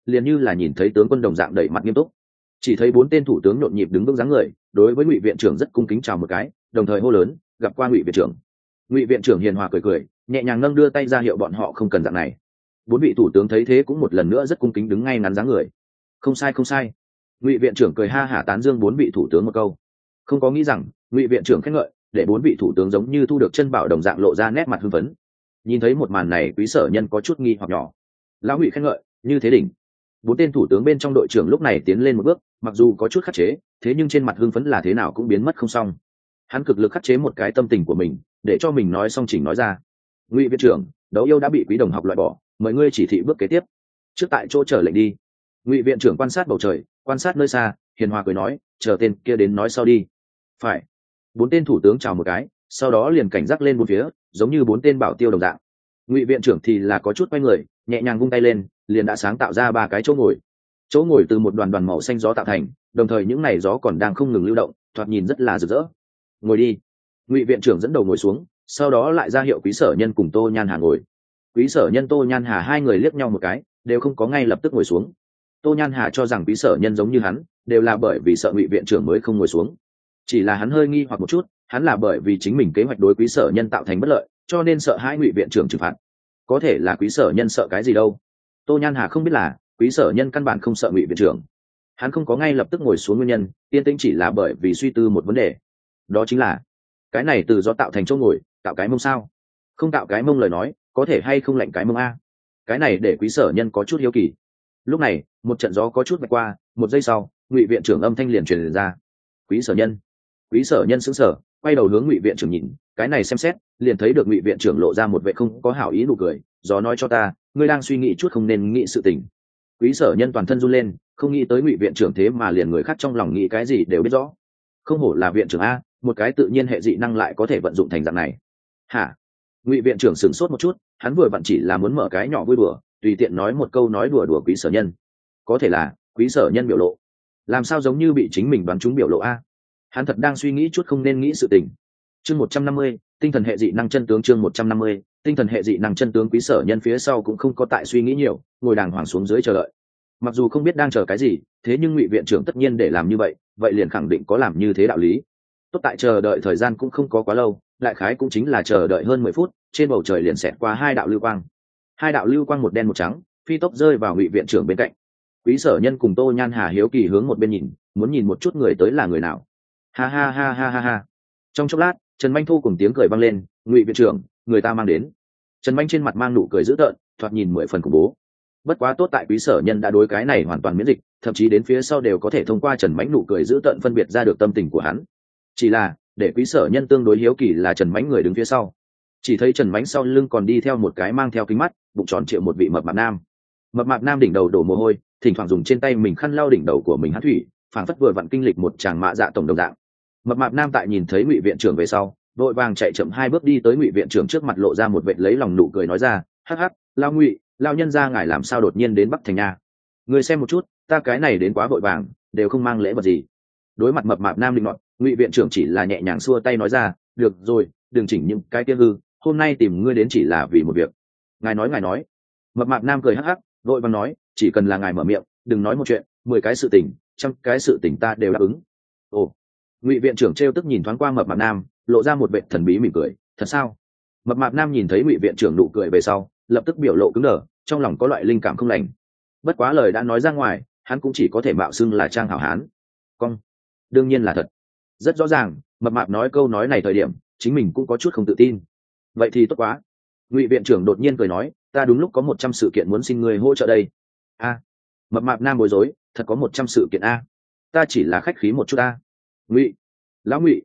liền như là nhìn thấy tướng quân đồng dạng đẩy mặt nghiêm túc. Chỉ thấy 4 tên thủ tướng nhộn nhịp đứng vững dáng người, đối với Ngụy viện trưởng rất cung kính chào một cái, đồng thời hô lớn, gặp qua Ngụy viện trưởng. Ngụy viện trưởng hiền hòa cười cười, nhẹ nhàng nâng đưa tay ra hiệu bọn họ không cần dạng này. 4 vị thủ tướng thấy thế cũng một lần nữa rất cung kính đứng ngay ngắn dáng người. Không sai không sai. Ngụy viện trưởng cười ha hả tán dương 4 vị thủ tướng một câu. Không có nghĩ rằng Ngụy viện trưởng khen ngợi để 4 vị thủ tướng giống như thu được chân bảo đồng dạng lộ ra nét mặt hưng phấn. Nhìn thấy một màn này, Quý Sở Nhân có chút nghi hoặc nhỏ. Lão Ngụy khen ngợi như thế đỉnh. 4 tên thủ tướng bên trong đội trưởng lúc này tiến lên một bước, mặc dù có chút khắc chế, thế nhưng trên mặt hưng phấn là thế nào cũng biến mất không xong. Hắn cực lực khắc chế một cái tâm tình của mình, để cho mình nói xong chỉnh nói ra. Ngụy viện trưởng, đấu yêu đã bị Quý đồng học loại bỏ, mời ngươi chỉ thị bước kế tiếp. Trước tại chỗ chờ lệnh đi. Ngụy viện trưởng quan sát bầu trời, quan sát nơi xa, hiền hòa cười nói, chờ tên kia đến nói sau đi. Phải. 4 tên thủ tướng chào một cái, sau đó liền cảnh giác lên bốn phía, giống như 4 tên bảo tiêu đồng dạng. Ngụy viện trưởng thì là có chút quay người, nhẹ nhàng vung tay lên, liền đã sáng tạo ra 3 cái chỗ ngồi. Chỗ ngồi từ một đoàn đoàn màu xanh gió tạo thành, đồng thời những này gió còn đang không ngừng lưu động, thoạt nhìn rất là rực rỡ. Ngồi đi. Ngụy viện trưởng dẫn đầu ngồi xuống, sau đó lại ra hiệu Quý Sở Nhân cùng Tô Nhan Hà ngồi. Quý Sở Nhân Tô Nhan Hà hai người liếc nhau một cái, đều không có ngay lập tức ngồi xuống. Tô Nhan Hà cho rằng Quý Sở Nhân giống như hắn, đều là bởi vì sợ Ngụy viện trưởng mới không ngồi xuống. Chỉ là hắn hơi nghi hoặc một chút, hắn là bởi vì chính mình kế hoạch đối Quý Sở Nhân tạo thành bất lợi, cho nên sợ hai Ngụy viện trưởng trừng phạt. Có thể là Quý Sở Nhân sợ cái gì đâu? Tô Nhan Hà không biết là Quý Sở Nhân căn bản không sợ Ngụy viện trưởng. Hắn không có ngay lập tức ngồi xuống nguyên nhân, yên tĩnh chỉ là bởi vì suy tư một vấn đề. Đó chính là cái này từ do tạo thành chỗ ngồi, tạo cái mông sao? Không tạo cái mông lời nói, có thể hay không lạnh cái mông a? Cái này để Quý Sở Nhân có chút hiếu kỳ. Lúc này, một trận gió có chút vạch qua, một giây sau, Ngụy viện trưởng âm thanh liền truyền ra. Quý Sở Nhân. Quý Sở Nhân sững sờ, quay đầu hướng Ngụy viện trưởng nhìn, cái này xem xét, liền thấy được Ngụy viện trưởng lộ ra một vẻ không có hảo ý nụ cười, gió nói cho ta, ngươi đang suy nghĩ chút không nên nghĩ sự tình. Quý Sở Nhân toàn thân run lên, không nghĩ tới Ngụy viện trưởng thế mà liền người khác trong lòng nghĩ cái gì đều biết rõ. Không hổ là viện trưởng a, một cái tự nhiên hệ dị năng lại có thể vận dụng thành dạng này. Hả? Ngụy viện trưởng sửng sốt một chút, hắn vừa vặn chỉ là muốn mở cái nhỏ vui đùa, tùy tiện nói một câu nói đùa đùa Quý Sở Nhân. Có thể là Quý Sở Nhân biểu lộ, làm sao giống như bị chính mình đoán trúng biểu lộ a? Hắn thật đang suy nghĩ chút không nên nghĩ sự tình. Chương 150, tinh thần hệ dị năng chân tướng. Chương 150, tinh thần hệ dị năng chân tướng. Quý Sở Nhân phía sau cũng không có tại suy nghĩ nhiều, ngồi đàng hoàng xuống dưới chờ đợi. Mặc dù không biết đang chờ cái gì, thế nhưng Ngụy viện trưởng tất nhiên để làm như vậy, vậy liền khẳng định có làm như thế đạo lý. Tốt tại chờ đợi thời gian cũng không có quá lâu, đại khái cũng chính là chờ đợi hơn 10 phút, trên bầu trời liền xẹt qua 2 đạo lưu quang. 2 đạo lưu quang một đen một trắng, phi tốc rơi vào Ngụy viện trưởng bên cạnh. Quý Sở Nhân cùng Tô Nhan Hà hiếu kỳ hướng một bên nhìn, muốn nhìn một chút người tới là người nào. Ha ha ha ha ha ha. Trong chốc lát, Trần Manh Thu cùng tiếng cười vang lên, Ngụy viện trưởng, người ta mang đến. Trần Manh trên mặt mang nụ cười dữ tợn, thoạt nhìn 10 phần khủng bố. Bất quá tốt tại Quý Sở Nhân đã đối cái này hoàn toàn miễn dịch, thậm chí đến phía sau đều có thể thông qua Trần Mãnh nụ cười dữ tợn phân biệt ra được tâm tình của hắn. Chỉ là, để Quý Sở Nhân tương đối hiếu kỳ là Trần Mãnh người đứng phía sau. Chỉ thấy Trần Mãnh sau lưng còn đi theo một cái mang theo kính mắt, bụng tròn trịa một vị mập mạp nam. Mập mạp nam đỉnh đầu đổ mồ hôi, thỉnh thoảng dùng trên tay mình khăn lau đỉnh đầu của mình hắt thủy, phảng phất vừa vặn kinh lịch một tràng mạ dạ tổng đồng dạng. Mập mạp nam tại nhìn thấy Ngụy viện trưởng về sau, vội vàng chạy chậm 2 bước đi tới Ngụy viện trưởng trước mặt lộ ra một vệt lấy lòng nụ cười nói ra, hắc hắc, lao Ngụy, lao nhân gia ngài làm sao đột nhiên đến Bắc Thành nha? Người xem một chút, ta cái này đến quá vội vàng, đều không mang lễ vật gì. Đối mặt mập mạp nam linh nọt, Ngụy viện trưởng chỉ là nhẹ nhàng xua tay nói ra, được rồi, đừng chỉnh những cái kia hư, hôm nay tìm ngươi đến chỉ là vì một việc. Ngài nói. Mập mạp nam cười hắc hắc, vội vàng nói, chỉ cần là ngài mở miệng, đừng nói một chuyện, 10 cái sự tình, 100 cái sự tình ta đều đáp ứng. Ồ. Ngụy viện trưởng trêu tức nhìn thoáng qua mập mạp nam, lộ ra một vẻ thần bí mỉm cười, thật sao? Mập mạp nam nhìn thấy Ngụy viện trưởng nụ cười về sau, lập tức biểu lộ cứng đờ, trong lòng có loại linh cảm không lành. Bất quá lời đã nói ra ngoài, hắn cũng chỉ có thể mạo xưng là trang hảo hán. Cong. Đương nhiên là thật. Rất rõ ràng, mập mạp nói câu nói này thời điểm, chính mình cũng có chút không tự tin. Vậy thì tốt quá. Ngụy viện trưởng đột nhiên cười nói, ta đúng lúc có 100 sự kiện muốn xin người hỗ trợ đây. A. Mập mạp nam bối rối, thật có 100 sự kiện a? Ta chỉ là khách khí một chút a. Ngụy, lão Ngụy,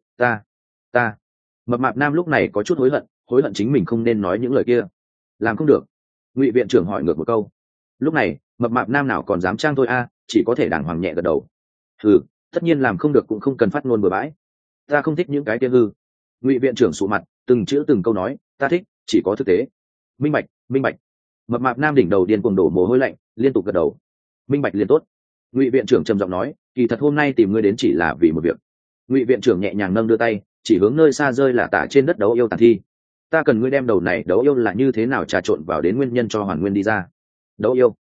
ta. Mập mạp nam lúc này có chút hối hận chính mình không nên nói những lời kia. Làm không được. Ngụy viện trưởng hỏi ngược một câu. Lúc này, mập mạp nam nào còn dám trang thôi a, chỉ có thể đàng hoàng nhẹ gật đầu. Hừ, tất nhiên làm không được cũng không cần phát ngôn bừa bãi. Ta không thích những cái kia hư. Ngụy viện trưởng sụ mặt, từng chữ từng câu nói, ta thích, chỉ có thực tế. Minh bạch. Mập mạp nam đỉnh đầu điên cuồng đổ mồ hôi lạnh, liên tục gật đầu. Minh bạch liền tốt. Ngụy viện trưởng trầm giọng nói, kỳ thật hôm nay tìm ngươi đến chỉ là vì một việc. Ngụy viện trưởng nhẹ nhàng nâng đưa tay, chỉ hướng nơi xa rơi là tả trên đất đấu yêu tàn thi. Ta cần ngươi đem đầu này đấu yêu là như thế nào trà trộn vào đến nguyên nhân cho hoàn nguyên đi ra. Đấu yêu?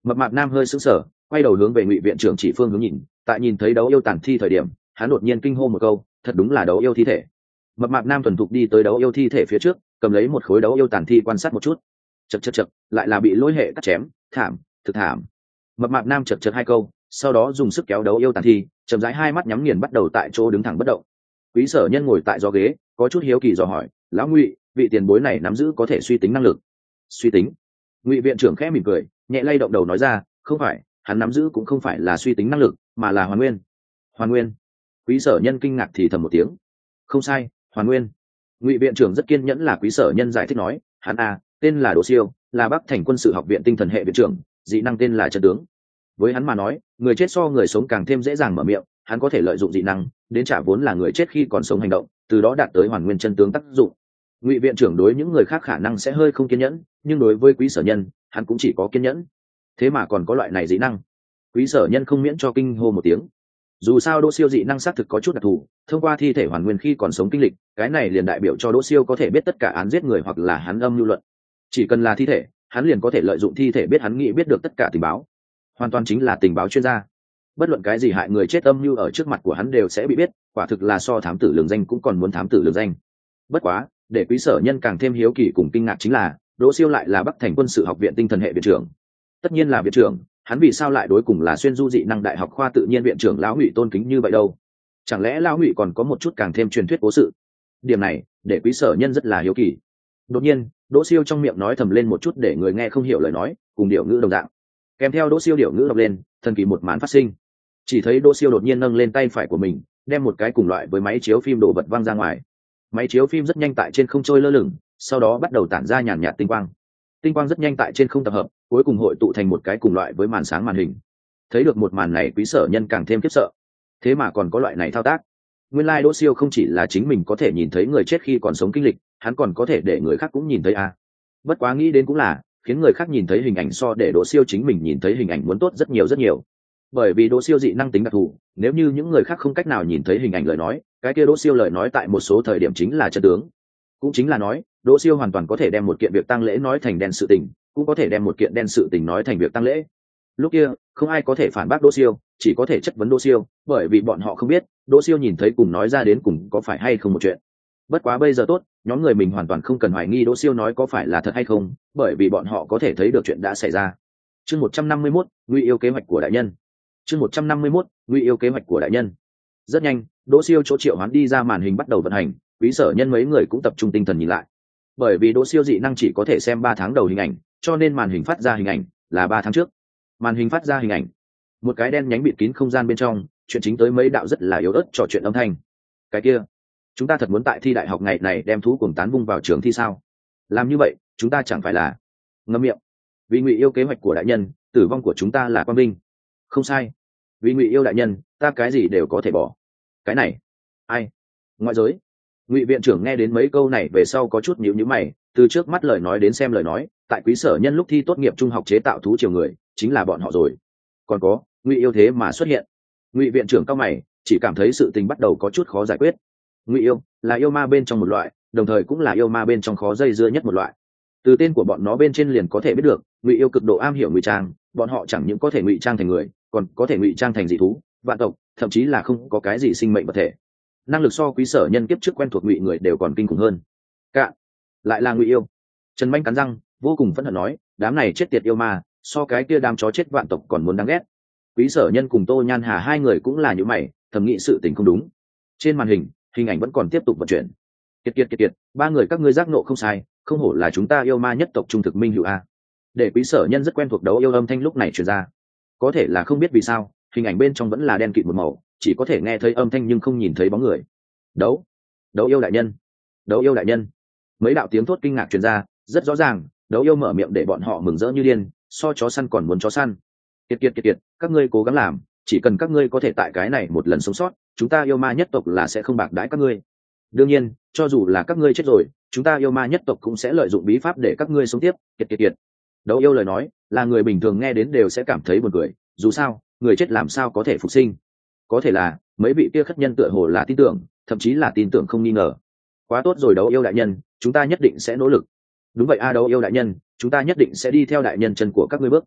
Mập mạp nam hơi sững sờ, quay đầu hướng về Ngụy viện trưởng chỉ phương hướng nhìn, tại nhìn thấy đấu yêu tàn thi thời điểm, hắn đột nhiên kinh hô một câu, thật đúng là đấu yêu thi thể. Mập mạp nam thuần thục đi tới đấu yêu thi thể phía trước, cầm lấy một khối đấu yêu tàn thi quan sát một chút. Chậc, lại là bị lôi hệ cắt chém, thảm, thực thảm. Mập mạp nam chậc hai câu, sau đó dùng sức kéo đấu yêu tàn thi, chậm rãi hai mắt nhắm nghiền bắt đầu tại chỗ đứng thẳng bất động. Quý Sở Nhân ngồi tại gió ghế, có chút hiếu kỳ dò hỏi, lão Ngụy, vị tiền bối này nắm giữ có thể suy tính năng lực. Suy tính? Ngụy viện trưởng khẽ mỉm cười, nhẹ lay động đầu nói ra, không phải, hắn nắm giữ cũng không phải là suy tính năng lực, mà là hoàn nguyên. Hoàn nguyên? Quý Sở Nhân kinh ngạc thì thầm một tiếng. Không sai, hoàn nguyên. Ngụy viện trưởng rất kiên nhẫn là Quý Sở Nhân giải thích nói, hắn tên là Đỗ Siêu, là Bắc Thành Quân sự học viện tinh thần hệ viện trưởng, dị năng tên là Chân tướng. Với hắn mà nói, người chết so người sống càng thêm dễ dàng mở miệng, hắn có thể lợi dụng dị năng đến trả vốn là người chết khi còn sống hành động, từ đó đạt tới hoàn nguyên chân tướng tác dụng. Ngụy viện trưởng đối những người khác khả năng sẽ hơi không kiên nhẫn, nhưng đối với Quý Sở Nhân, hắn cũng chỉ có kiên nhẫn. Thế mà còn có loại này dị năng. Quý Sở Nhân không miễn cho kinh hô một tiếng. Dù sao Đỗ Siêu dị năng xác thực có chút đặc thù, thông qua thi thể hoàn nguyên khi còn sống kinh lịch, cái này liền đại biểu cho Đỗ Siêu có thể biết tất cả án giết người hoặc là hắn âm mưu luận. Chỉ cần là thi thể, hắn liền có thể lợi dụng thi thể biết hắn nghĩ biết được tất cả tình báo. Hoàn toàn chính là tình báo chuyên gia. Bất luận cái gì hại người chết âm mưu ở trước mặt của hắn đều sẽ bị biết, quả thực là so thám tử lường danh cũng còn muốn thám tử lường danh. Bất quá, để Quý Sở Nhân càng thêm hiếu kỳ cùng kinh ngạc chính là, Đỗ Siêu lại là Bắc Thành Quân sự học viện tinh thần hệ viện trưởng. Tất nhiên là viện trưởng, hắn vì sao lại đối cùng là xuyên du dị năng đại học khoa tự nhiên viện trưởng lão Ngụy tôn kính như vậy đâu? Chẳng lẽ lão Ngụy còn có một chút càng thêm truyền thuyết cố sự? Điểm này, để Quý Sở Nhân rất là hiếu kỳ. Đột nhiên, Đỗ Siêu trong miệng nói thầm lên một chút để người nghe không hiểu lời nói, cùng điệu ngữ đồng dạng. Kèm theo Đỗ Siêu điệu ngữ đọc lên, thần kỳ một màn phát sinh. Chỉ thấy Đỗ Siêu đột nhiên nâng lên tay phải của mình, đem một cái cùng loại với máy chiếu phim đồ vật văng ra ngoài. Máy chiếu phim rất nhanh tại trên không trôi lơ lửng, sau đó bắt đầu tản ra nhàn nhạt tinh quang. Tinh quang rất nhanh tại trên không tập hợp, cuối cùng hội tụ thành một cái cùng loại với màn sáng màn hình. Thấy được một màn này, Quý Sở Nhân càng thêm khiếp sợ. Thế mà còn có loại này thao tác. Nguyên lai Đỗ Siêu không chỉ là chính mình có thể nhìn thấy người chết khi còn sống kinh lịch, hắn còn có thể để người khác cũng nhìn thấy Bất quá nghĩ đến cũng là, khiến người khác nhìn thấy hình ảnh so để Đỗ Siêu chính mình nhìn thấy hình ảnh muốn tốt rất nhiều rất nhiều. Bởi vì Đỗ Siêu dị năng tính đặc thù, nếu như những người khác không cách nào nhìn thấy hình ảnh lời nói, cái kia Đỗ Siêu lời nói tại một số thời điểm chính là chân tướng. Cũng chính là nói, Đỗ Siêu hoàn toàn có thể đem một kiện việc tang lễ nói thành đen sự tình, cũng có thể đem một kiện đen sự tình nói thành việc tang lễ. Lúc kia, không ai có thể phản bác Đỗ Siêu, chỉ có thể chất vấn Đỗ Siêu, bởi vì bọn họ không biết, Đỗ Siêu nhìn thấy cùng nói ra đến cùng có phải hay không một chuyện. Bất quá bây giờ tốt, nhóm người mình hoàn toàn không cần hoài nghi Đỗ Siêu nói có phải là thật hay không, bởi vì bọn họ có thể thấy được chuyện đã xảy ra. Chương 151, Ngụy yêu kế hoạch của đại nhân. Chương 151, Ngụy yêu kế hoạch của đại nhân. Rất nhanh, Đỗ Siêu chỗ triệu hoán đi ra màn hình bắt đầu vận hành, Quý Sở Nhân mấy người cũng tập trung tinh thần nhìn lại. Bởi vì Đỗ Siêu dị năng chỉ có thể xem 3 tháng đầu hình ảnh, cho nên màn hình phát ra hình ảnh là 3 tháng trước. Màn hình phát ra hình ảnh, một cái đen nhánh bịt kín không gian bên trong, chuyện chính tới mấy đạo rất là yếu ớt trò chuyện âm thanh. Cái kia, chúng ta thật muốn tại thi đại học ngày này đem thú cuồng tán vung vào trường thi sao? Làm như vậy, chúng ta chẳng phải là ngậm miệng? Vì Ngụy yêu kế hoạch của đại nhân, tử vong của chúng ta là quang vinh. Không sai. Vì Ngụy yêu đại nhân, ta cái gì đều có thể bỏ. Cái này, ai? Ngoại giới. Ngụy viện trưởng nghe đến mấy câu này về sau có chút nhíu nhíu mày, từ trước mắt lời nói đến xem lời nói, tại Quý Sở Nhân lúc thi tốt nghiệp trung học chế tạo thú triều người, chính là bọn họ rồi. Còn có, Ngụy yêu thế mà xuất hiện. Ngụy viện trưởng cao mày, chỉ cảm thấy sự tình bắt đầu có chút khó giải quyết. Ngụy yêu là yêu ma bên trong một loại, đồng thời cũng là yêu ma bên trong khó dây dưa nhất một loại. Từ tên của bọn nó bên trên liền có thể biết được, Ngụy yêu cực độ am hiểu ngụy trang, bọn họ chẳng những có thể ngụy trang thành người, còn có thể ngụy trang thành dị thú, vạn tộc, thậm chí là không có cái gì sinh mệnh vật thể. Năng lực so Quý Sở Nhân kiếp trước quen thuộc ngụy người đều còn kinh khủng hơn. Cạn, lại là Ngụy yêu. Trần Manh cắn răng, vô cùng phẫn hận nói, đám này chết tiệt yêu ma, so cái kia đám chó chết vạn tộc còn muốn đáng ghét. Quý Sở Nhân cùng Tô Nhan Hà hai người cũng là như mày, thầm nghĩ sự tình không đúng. Trên màn hình, hình ảnh vẫn còn tiếp tục vận chuyển. Kiệt, ba người các ngươi giác nộ không sai, không hổ là chúng ta yêu ma nhất tộc trung thực minh hữu Để Quý Sở Nhân rất quen thuộc đấu yêu âm thanh lúc này truyền ra. Có thể là không biết vì sao, hình ảnh bên trong vẫn là đen kịt một màu, chỉ có thể nghe thấy âm thanh nhưng không nhìn thấy bóng người. Đấu yêu đại nhân, đấu yêu đại nhân. Mấy đạo tiếng thốt kinh ngạc truyền ra, rất rõ ràng, đấu yêu mở miệng để bọn họ mừng rỡ như điên, so chó săn còn muốn chó săn. Kiệt, các ngươi cố gắng làm, chỉ cần các ngươi có thể tại cái này một lần sống sót, chúng ta yêu ma nhất tộc là sẽ không bạc đãi các ngươi. Đương nhiên, cho dù là các ngươi chết rồi, chúng ta yêu ma nhất tộc cũng sẽ lợi dụng bí pháp để các ngươi sống tiếp. Kiệt. Đấu yêu lời nói, là người bình thường nghe đến đều sẽ cảm thấy buồn cười, dù sao, người chết làm sao có thể phục sinh. Có thể là, mấy vị kia khất nhân tựa hồ là tin tưởng, thậm chí là tin tưởng không nghi ngờ. Quá tốt rồi đấu yêu đại nhân, chúng ta nhất định sẽ nỗ lực. Đúng vậy đấu yêu đại nhân, chúng ta nhất định sẽ đi theo đại nhân chân của các ngươi bước.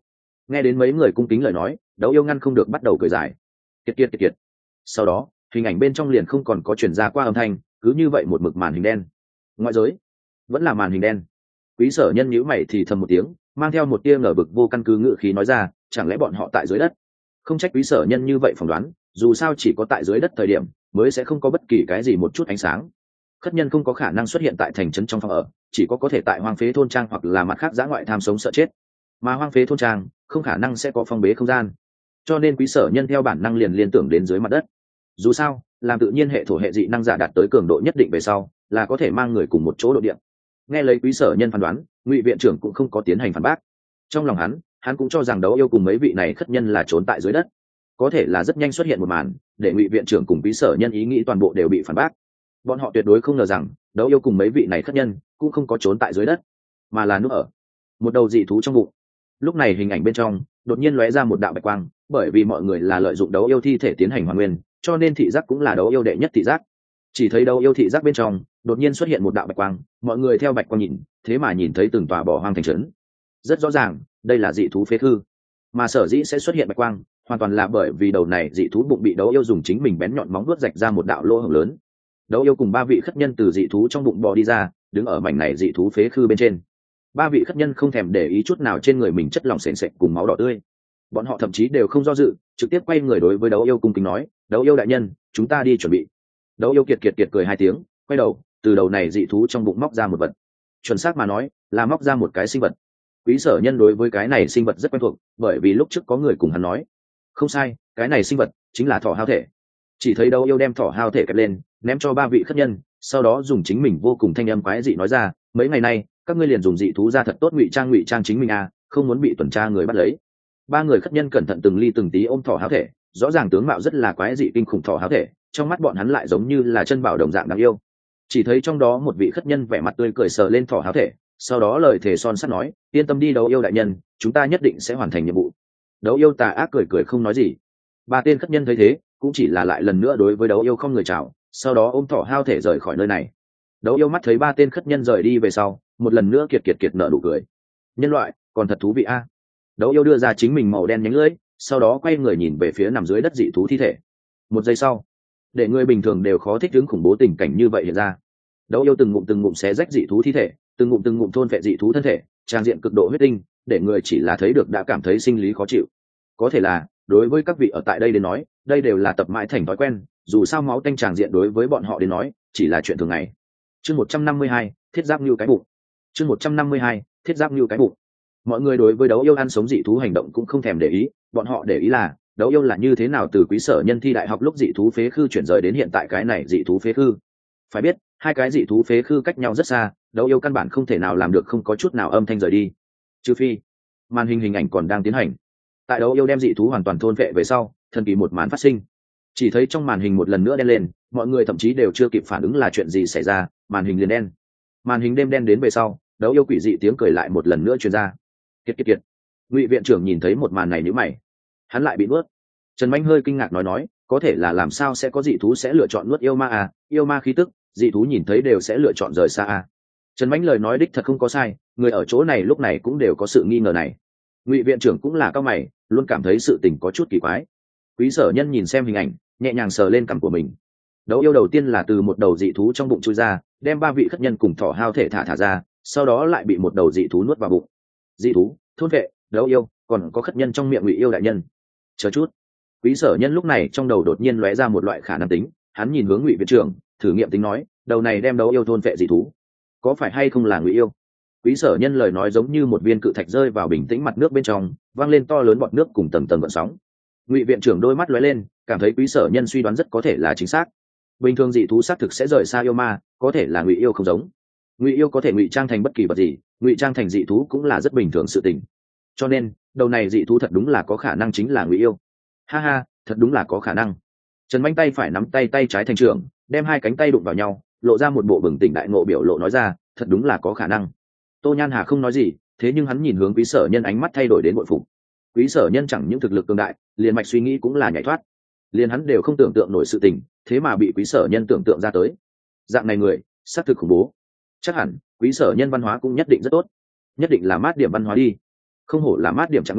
Nghe đến mấy người cung kính lời nói, Đấu Yêu ngăn không được bắt đầu cười dài. Kiệt. Sau đó hình ảnh bên trong liền không còn có chuyển ra qua âm thanh, cứ như vậy một mực màn hình đen. Ngoại giới vẫn là màn hình đen. Quý Sở Nhân nhíu mày thì thầm một tiếng, mang theo một tia ngờ vực vô căn cứ ngữ khí nói ra, chẳng lẽ bọn họ tại dưới đất? Không trách Quý Sở Nhân như vậy phỏng đoán, dù sao chỉ có tại dưới đất thời điểm mới sẽ không có bất kỳ cái gì một chút ánh sáng. Khất nhân không có khả năng xuất hiện tại thành trấn trong phòng ở, chỉ có thể tại hoang phế thôn trang hoặc là mặt khác dã ngoại tham sống sợ chết. Mà hoang phế thôn trang không khả năng sẽ có phong bế không gian, cho nên Quý Sở Nhân theo bản năng liền liên tưởng đến dưới mặt đất. Dù sao làm tự nhiên hệ thổ hệ dị năng giả đạt tới cường độ nhất định về sau là có thể mang người cùng một chỗ độ điện. Nghe lấy Quý Sở Nhân phán đoán, Ngụy viện trưởng cũng không có tiến hành phản bác. Trong lòng hắn cũng cho rằng Đấu Yêu cùng mấy vị này khất nhân là trốn tại dưới đất. Có thể là rất nhanh xuất hiện một màn để Ngụy viện trưởng cùng Quý Sở Nhân ý nghĩ toàn bộ đều bị phản bác. Bọn họ tuyệt đối không ngờ rằng Đấu Yêu cùng mấy vị này khất nhân cũng không có trốn tại dưới đất, mà là núp ở một đầu dị thú trong bụng. Lúc này hình ảnh bên trong đột nhiên lóe ra một đạo bạch quang, bởi vì mọi người là lợi dụng Đấu Yêu thi thể tiến hành hoàn nguyên, cho nên thị giác cũng là Đấu Yêu đệ nhất thị giác. Chỉ thấy Đấu Yêu thị giác bên trong đột nhiên xuất hiện một đạo bạch quang, mọi người theo bạch quang nhìn, thế mà nhìn thấy từng tòa bỏ hoang thành trấn. Rất rõ ràng đây là dị thú phế khư, mà sở dĩ sẽ xuất hiện bạch quang hoàn toàn là bởi vì đầu này dị thú bụng bị Đấu Yêu dùng chính mình bén nhọn móng vuốt rạch ra một đạo lỗ hổng lớn. Đấu Yêu cùng ba vị khất nhân từ dị thú trong bụng bò đi ra, đứng ở mảnh này dị thú phế khư bên trên. Ba vị khất nhân không thèm để ý chút nào trên người mình chất lỏng sền sệt cùng máu đỏ tươi, bọn họ thậm chí đều không do dự, trực tiếp quay người đối với Đấu Yêu cung kính nói, Đấu Yêu đại nhân, chúng ta đi chuẩn bị. Đấu Yêu kiệt cười hai tiếng, quay đầu từ đầu này dị thú trong bụng móc ra một vật, chuẩn xác mà nói là móc ra một cái sinh vật. Quý Sở Nhân đối với cái này sinh vật rất quen thuộc, bởi vì lúc trước có người cùng hắn nói, không sai, cái này sinh vật chính là thỏ hao thể. Chỉ thấy Đấu Yêu đem thỏ hao thể kẹp lên, ném cho ba vị khất nhân, sau đó dùng chính mình vô cùng thanh âm quái dị nói ra, mấy ngày nay các ngươi liền dùng dị thú ra thật tốt ngụy trang chính mình à, không muốn bị tuần tra người bắt lấy. Ba người khất nhân cẩn thận từng ly từng tí ôm thỏ hao thể, rõ ràng tướng mạo rất là quái dị kinh khủng thỏ hao thể, trong mắt bọn hắn lại giống như là chân bảo đồng dạng đáng yêu. Chỉ thấy trong đó một vị khất nhân vẻ mặt tươi cười sờ lên thỏ hao thể, sau đó lời thề son sắt nói, yên tâm đi Đấu Yêu đại nhân, chúng ta nhất định sẽ hoàn thành nhiệm vụ. Đấu Yêu tà ác cười không nói gì. Ba tên khất nhân thấy thế cũng chỉ là lại lần nữa đối với Đấu Yêu không người chào, sau đó ôm thỏ hao thể rời khỏi nơi này. Đấu Yêu mắt thấy ba tên khất nhân rời đi về sau, một lần nữa kiệt nở nụ cười. Nhân loại còn thật thú vị a. Đấu Yêu đưa ra chính mình màu đen nhánh lưỡi, sau đó quay người nhìn về phía nằm dưới đất dị thú thi thể. Một giây sau, để người bình thường đều khó thích ứng khủng bố tình cảnh như vậy hiện ra. Đấu Yêu từng ngụm xé rách dị thú thi thể, từng ngụm thôn phệ dị thú thân thể, trang diện cực độ huyết tinh, để người chỉ là thấy được đã cảm thấy sinh lý khó chịu. Có thể là đối với các vị ở tại đây đến nói, đây đều là tập mãi thành thói quen, dù sao máu tanh tràng diện đối với bọn họ đến nói chỉ là chuyện thường ngày. Chương 152, thiết giáp như cái bụng. Chương 152, thiết giáp như cái bụng. Mọi người đối với Đấu Yêu ăn sống dị thú hành động cũng không thèm để ý, bọn họ để ý là Đấu Yêu là như thế nào từ Quý Sở Nhân thi đại học lúc dị thú phế khư chuyển rời đến hiện tại cái này dị thú phế khư. Phải biết hai cái dị thú phế khư cách nhau rất xa, Đấu Yêu căn bản không thể nào làm được không có chút nào âm thanh rời đi, trừ phi màn hình ảnh còn đang tiến hành. Tại Đấu Yêu đem dị thú hoàn toàn thôn vệ về sau, thần kỳ một màn phát sinh. Chỉ thấy trong màn hình một lần nữa đen lên, mọi người thậm chí đều chưa kịp phản ứng là chuyện gì xảy ra, màn hình liền đen. Màn hình đêm đen đến về sau, Đấu Yêu quỷ dị tiếng cười lại một lần nữa truyền ra. Kiệt. Ngụy viện trưởng nhìn thấy một màn này nhíu mày, hắn lại bị nuốt. Trần Mạnh hơi kinh ngạc nói, có thể là làm sao sẽ có dị thú sẽ lựa chọn nuốt yêu ma à, yêu ma khí tức, dị thú nhìn thấy đều sẽ lựa chọn rời xa à. Trần Mạnh lời nói đích thật không có sai, người ở chỗ này lúc này cũng đều có sự nghi ngờ này. Ngụy viện trưởng cũng là cao mày, luôn cảm thấy sự tình có chút kỳ quái. Quý Sở Nhân nhìn xem hình ảnh, nhẹ nhàng sờ lên cằm của mình. Đấu Yêu đầu tiên là từ một đầu dị thú trong bụng chui ra, đem ba vị khất nhân cùng thỏ hao thể thả ra, sau đó lại bị một đầu dị thú nuốt vào bụng. Dị thú thôn vệ Đấu Yêu, còn có khất nhân trong miệng Ngụy Yêu đại nhân. Chờ chút. Quý Sở Nhân lúc này trong đầu đột nhiên lóe ra một loại khả năng tính, hắn nhìn hướng Ngụy viện trưởng, thử nghiệm tính nói, đầu này đem Đấu Yêu thôn vệ dị thú, có phải hay không là Ngụy Yêu? Quý Sở Nhân lời nói giống như một viên cự thạch rơi vào bình tĩnh mặt nước bên trong, vang lên to lớn bọt nước cùng tầng tầng gợn sóng. Ngụy viện trưởng đôi mắt lóe lên, cảm thấy Quý Sở Nhân suy đoán rất có thể là chính xác. Bình thường dị thú xác thực sẽ rời xa yêu ma, có thể là Ngụy Yêu không giống. Ngụy Yêu có thể ngụy trang thành bất kỳ vật gì, ngụy trang thành dị thú cũng là rất bình thường sự tình. Cho nên đầu này dị thú thật đúng là có khả năng chính là Ngụy Yêu. Ha ha, thật đúng là có khả năng. Trần Mạnh tay phải nắm tay trái thành trưởng, đem hai cánh tay đụng vào nhau, lộ ra một bộ bừng tỉnh đại ngộ biểu lộ nói ra, thật đúng là có khả năng. Tô Nhan Hà không nói gì, thế nhưng hắn nhìn hướng Quý Sở Nhân ánh mắt thay đổi đến bội phục. Quý Sở Nhân chẳng những thực lực cường đại, liền mạch suy nghĩ cũng là nhảy thoát, liền hắn đều không tưởng tượng nổi sự tình, thế mà bị Quý Sở Nhân tưởng tượng ra tới. Dạng này người xác thực khủng bố. Chắc hẳn Quý Sở Nhân văn hóa cũng nhất định rất tốt, nhất định là mát điểm văn hóa đi. Không hổ là mát điểm Trạng Nguyên,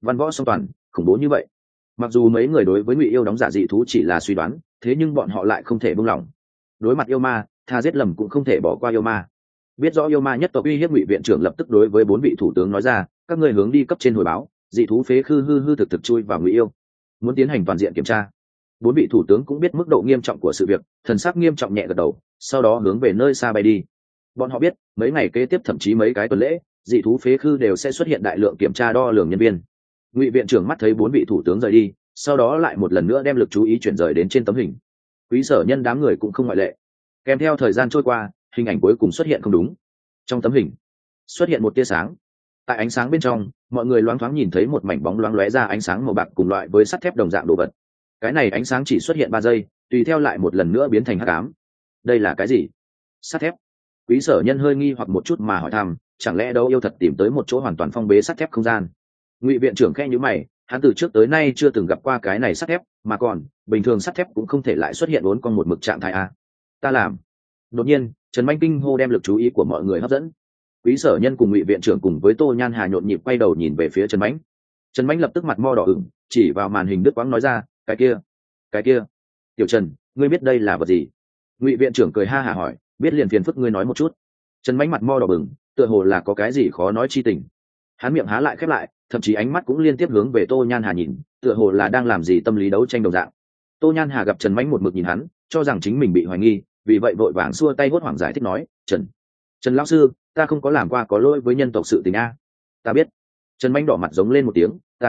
Văn võ song toàn, khủng bố như vậy. Mặc dù mấy người đối với Ngụy Yêu đóng giả dị thú chỉ là suy đoán, thế nhưng bọn họ lại không thể buông lỏng. Đối mặt yêu ma, tha giết lầm cũng không thể bỏ qua yêu ma. Biết rõ yêu ma nhất tộc uy hiếp, Ngụy viện trưởng lập tức đối với 4 vị thủ tướng nói ra, các ngươi hướng đi cấp trên hồi báo, dị thú phế khư hư thực chui vào Ngụy Yêu, muốn tiến hành toàn diện kiểm tra. 4 vị thủ tướng cũng biết mức độ nghiêm trọng của sự việc, thần sắc nghiêm trọng nhẹ gật đầu, sau đó hướng về nơi xa bay đi. Bọn họ biết, mấy ngày kế tiếp thậm chí mấy cái tuần lễ, dị thú phế khư đều sẽ xuất hiện đại lượng kiểm tra đo lường nhân viên. Ngụy viện trưởng mắt thấy 4 vị thủ tướng rời đi, sau đó lại một lần nữa đem lực chú ý chuyển rời đến trên tấm hình. Quý sở nhân đám người cũng không ngoại lệ. Kèm theo thời gian trôi qua, hình ảnh cuối cùng xuất hiện không đúng. Trong tấm hình xuất hiện một tia sáng. Tại ánh sáng bên trong, mọi người loáng thoáng nhìn thấy một mảnh bóng loáng lóe ra ánh sáng màu bạc cùng loại với sắt thép đồng dạng đồ vật. Cái này ánh sáng chỉ xuất hiện 3 giây, tùy theo lại một lần nữa biến thành hắc ám. Đây là cái gì? Sắt thép. Quý sở nhân hơi nghi hoặc một chút mà hỏi thăm, chẳng lẽ Đấu Yêu thật tìm tới một chỗ hoàn toàn phong bế sắt thép không gian? Ngụy viện trưởng khẽ nhíu mày, hắn từ trước tới nay chưa từng gặp qua cái này sắt thép, mà còn bình thường sắt thép cũng không thể lại xuất hiện uốn con một mực trạng thái a. Ta làm. Đột nhiên, Trần Mạnh kinh hô đem lực chú ý của mọi người hấp dẫn. Quý sở nhân cùng Ngụy viện trưởng cùng với Tô Nhan Hà nhộn nhịp quay đầu nhìn về phía Trần Mạnh. Trần Mạnh lập tức mặt mo đỏ ửng, chỉ vào màn hình đứt quãng nói ra, cái kia. Tiểu Trần, ngươi biết đây là vật gì? Ngụy viện trưởng cười ha hả hỏi, biết liền phiền phức ngươi nói một chút. Trần Mạnh mặt mo đỏ bừng, tựa hồ là có cái gì khó nói chi tình. Hắn miệng há lại khép lại, thậm chí ánh mắt cũng liên tiếp hướng về Tô Nhan Hà nhìn, tựa hồ là đang làm gì tâm lý đấu tranh đồng dạng. Tô Nhan Hà gặp Trần Mạnh một mực nhìn hắn, cho rằng chính mình bị hoài nghi, vì vậy vội vàng xua tay hốt hoảng giải thích nói, Trần lão sư, ta không có làm qua có lỗi với nhân tộc sự tình a. Ta biết. Trần Mạnh đỏ mặt giống lên một tiếng, ta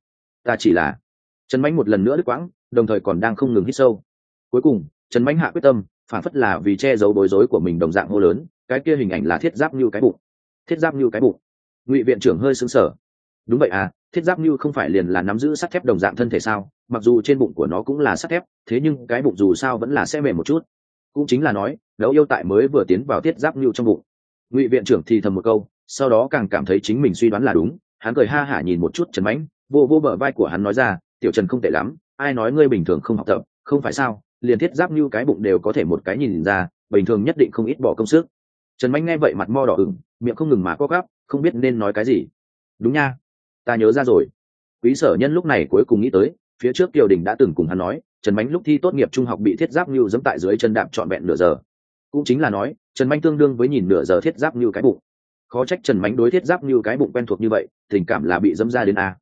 chỉ là. Trần Mạnh một lần nữa đứt quãng, đồng thời còn đang không ngừng hít sâu. Cuối cùng, Trần Mạnh hạ quyết tâm, phản phất là vì che giấu bối rối của mình đồng dạng hô lớn, cái kia hình ảnh là thiết giáp như cái bụng. Thiết giáp như cái bụng. Ngụy viện trưởng hơi sững sờ. Đúng vậy à, thiết giáp như không phải liền là nắm giữ sắt thép đồng dạng thân thể sao? Mặc dù trên bụng của nó cũng là sắt thép, thế nhưng cái bụng dù sao vẫn là sẽ mềm một chút. Cũng chính là nói, Đấu Yêu tại mới vừa tiến vào thiết giáp như trong bụng. Ngụy viện trưởng thì thầm một câu, sau đó càng cảm thấy chính mình suy đoán là đúng. Hắn cười ha hả nhìn một chút Trần Mãnh, vô bờ vai của hắn nói ra, tiểu Trần không tệ lắm, ai nói ngươi bình thường không học tập, không phải sao? Liền thiết giáp như cái bụng đều có thể một cái nhìn ra, bình thường nhất định không ít bỏ công sức. Trần Mãnh nghe vậy mặt mo đỏ ửng, miệng không ngừng mà co quắp, không biết nên nói cái gì. Đúng nha, ta nhớ ra rồi. Quý sở nhân lúc này cuối cùng nghĩ tới, phía trước Kiều Đình đã từng cùng hắn nói, Trần Mãnh lúc thi tốt nghiệp trung học bị thiết giáp như giẫm tại dưới chân đạp trọn vẹn nửa giờ. Cũng chính là nói, Trần Mãnh tương đương với nhìn nửa giờ thiết giáp như cái bụng. Khó trách Trần Mãnh đối thiết giáp như cái bụng quen thuộc như vậy, tình cảm là bị dẫm ra đến a.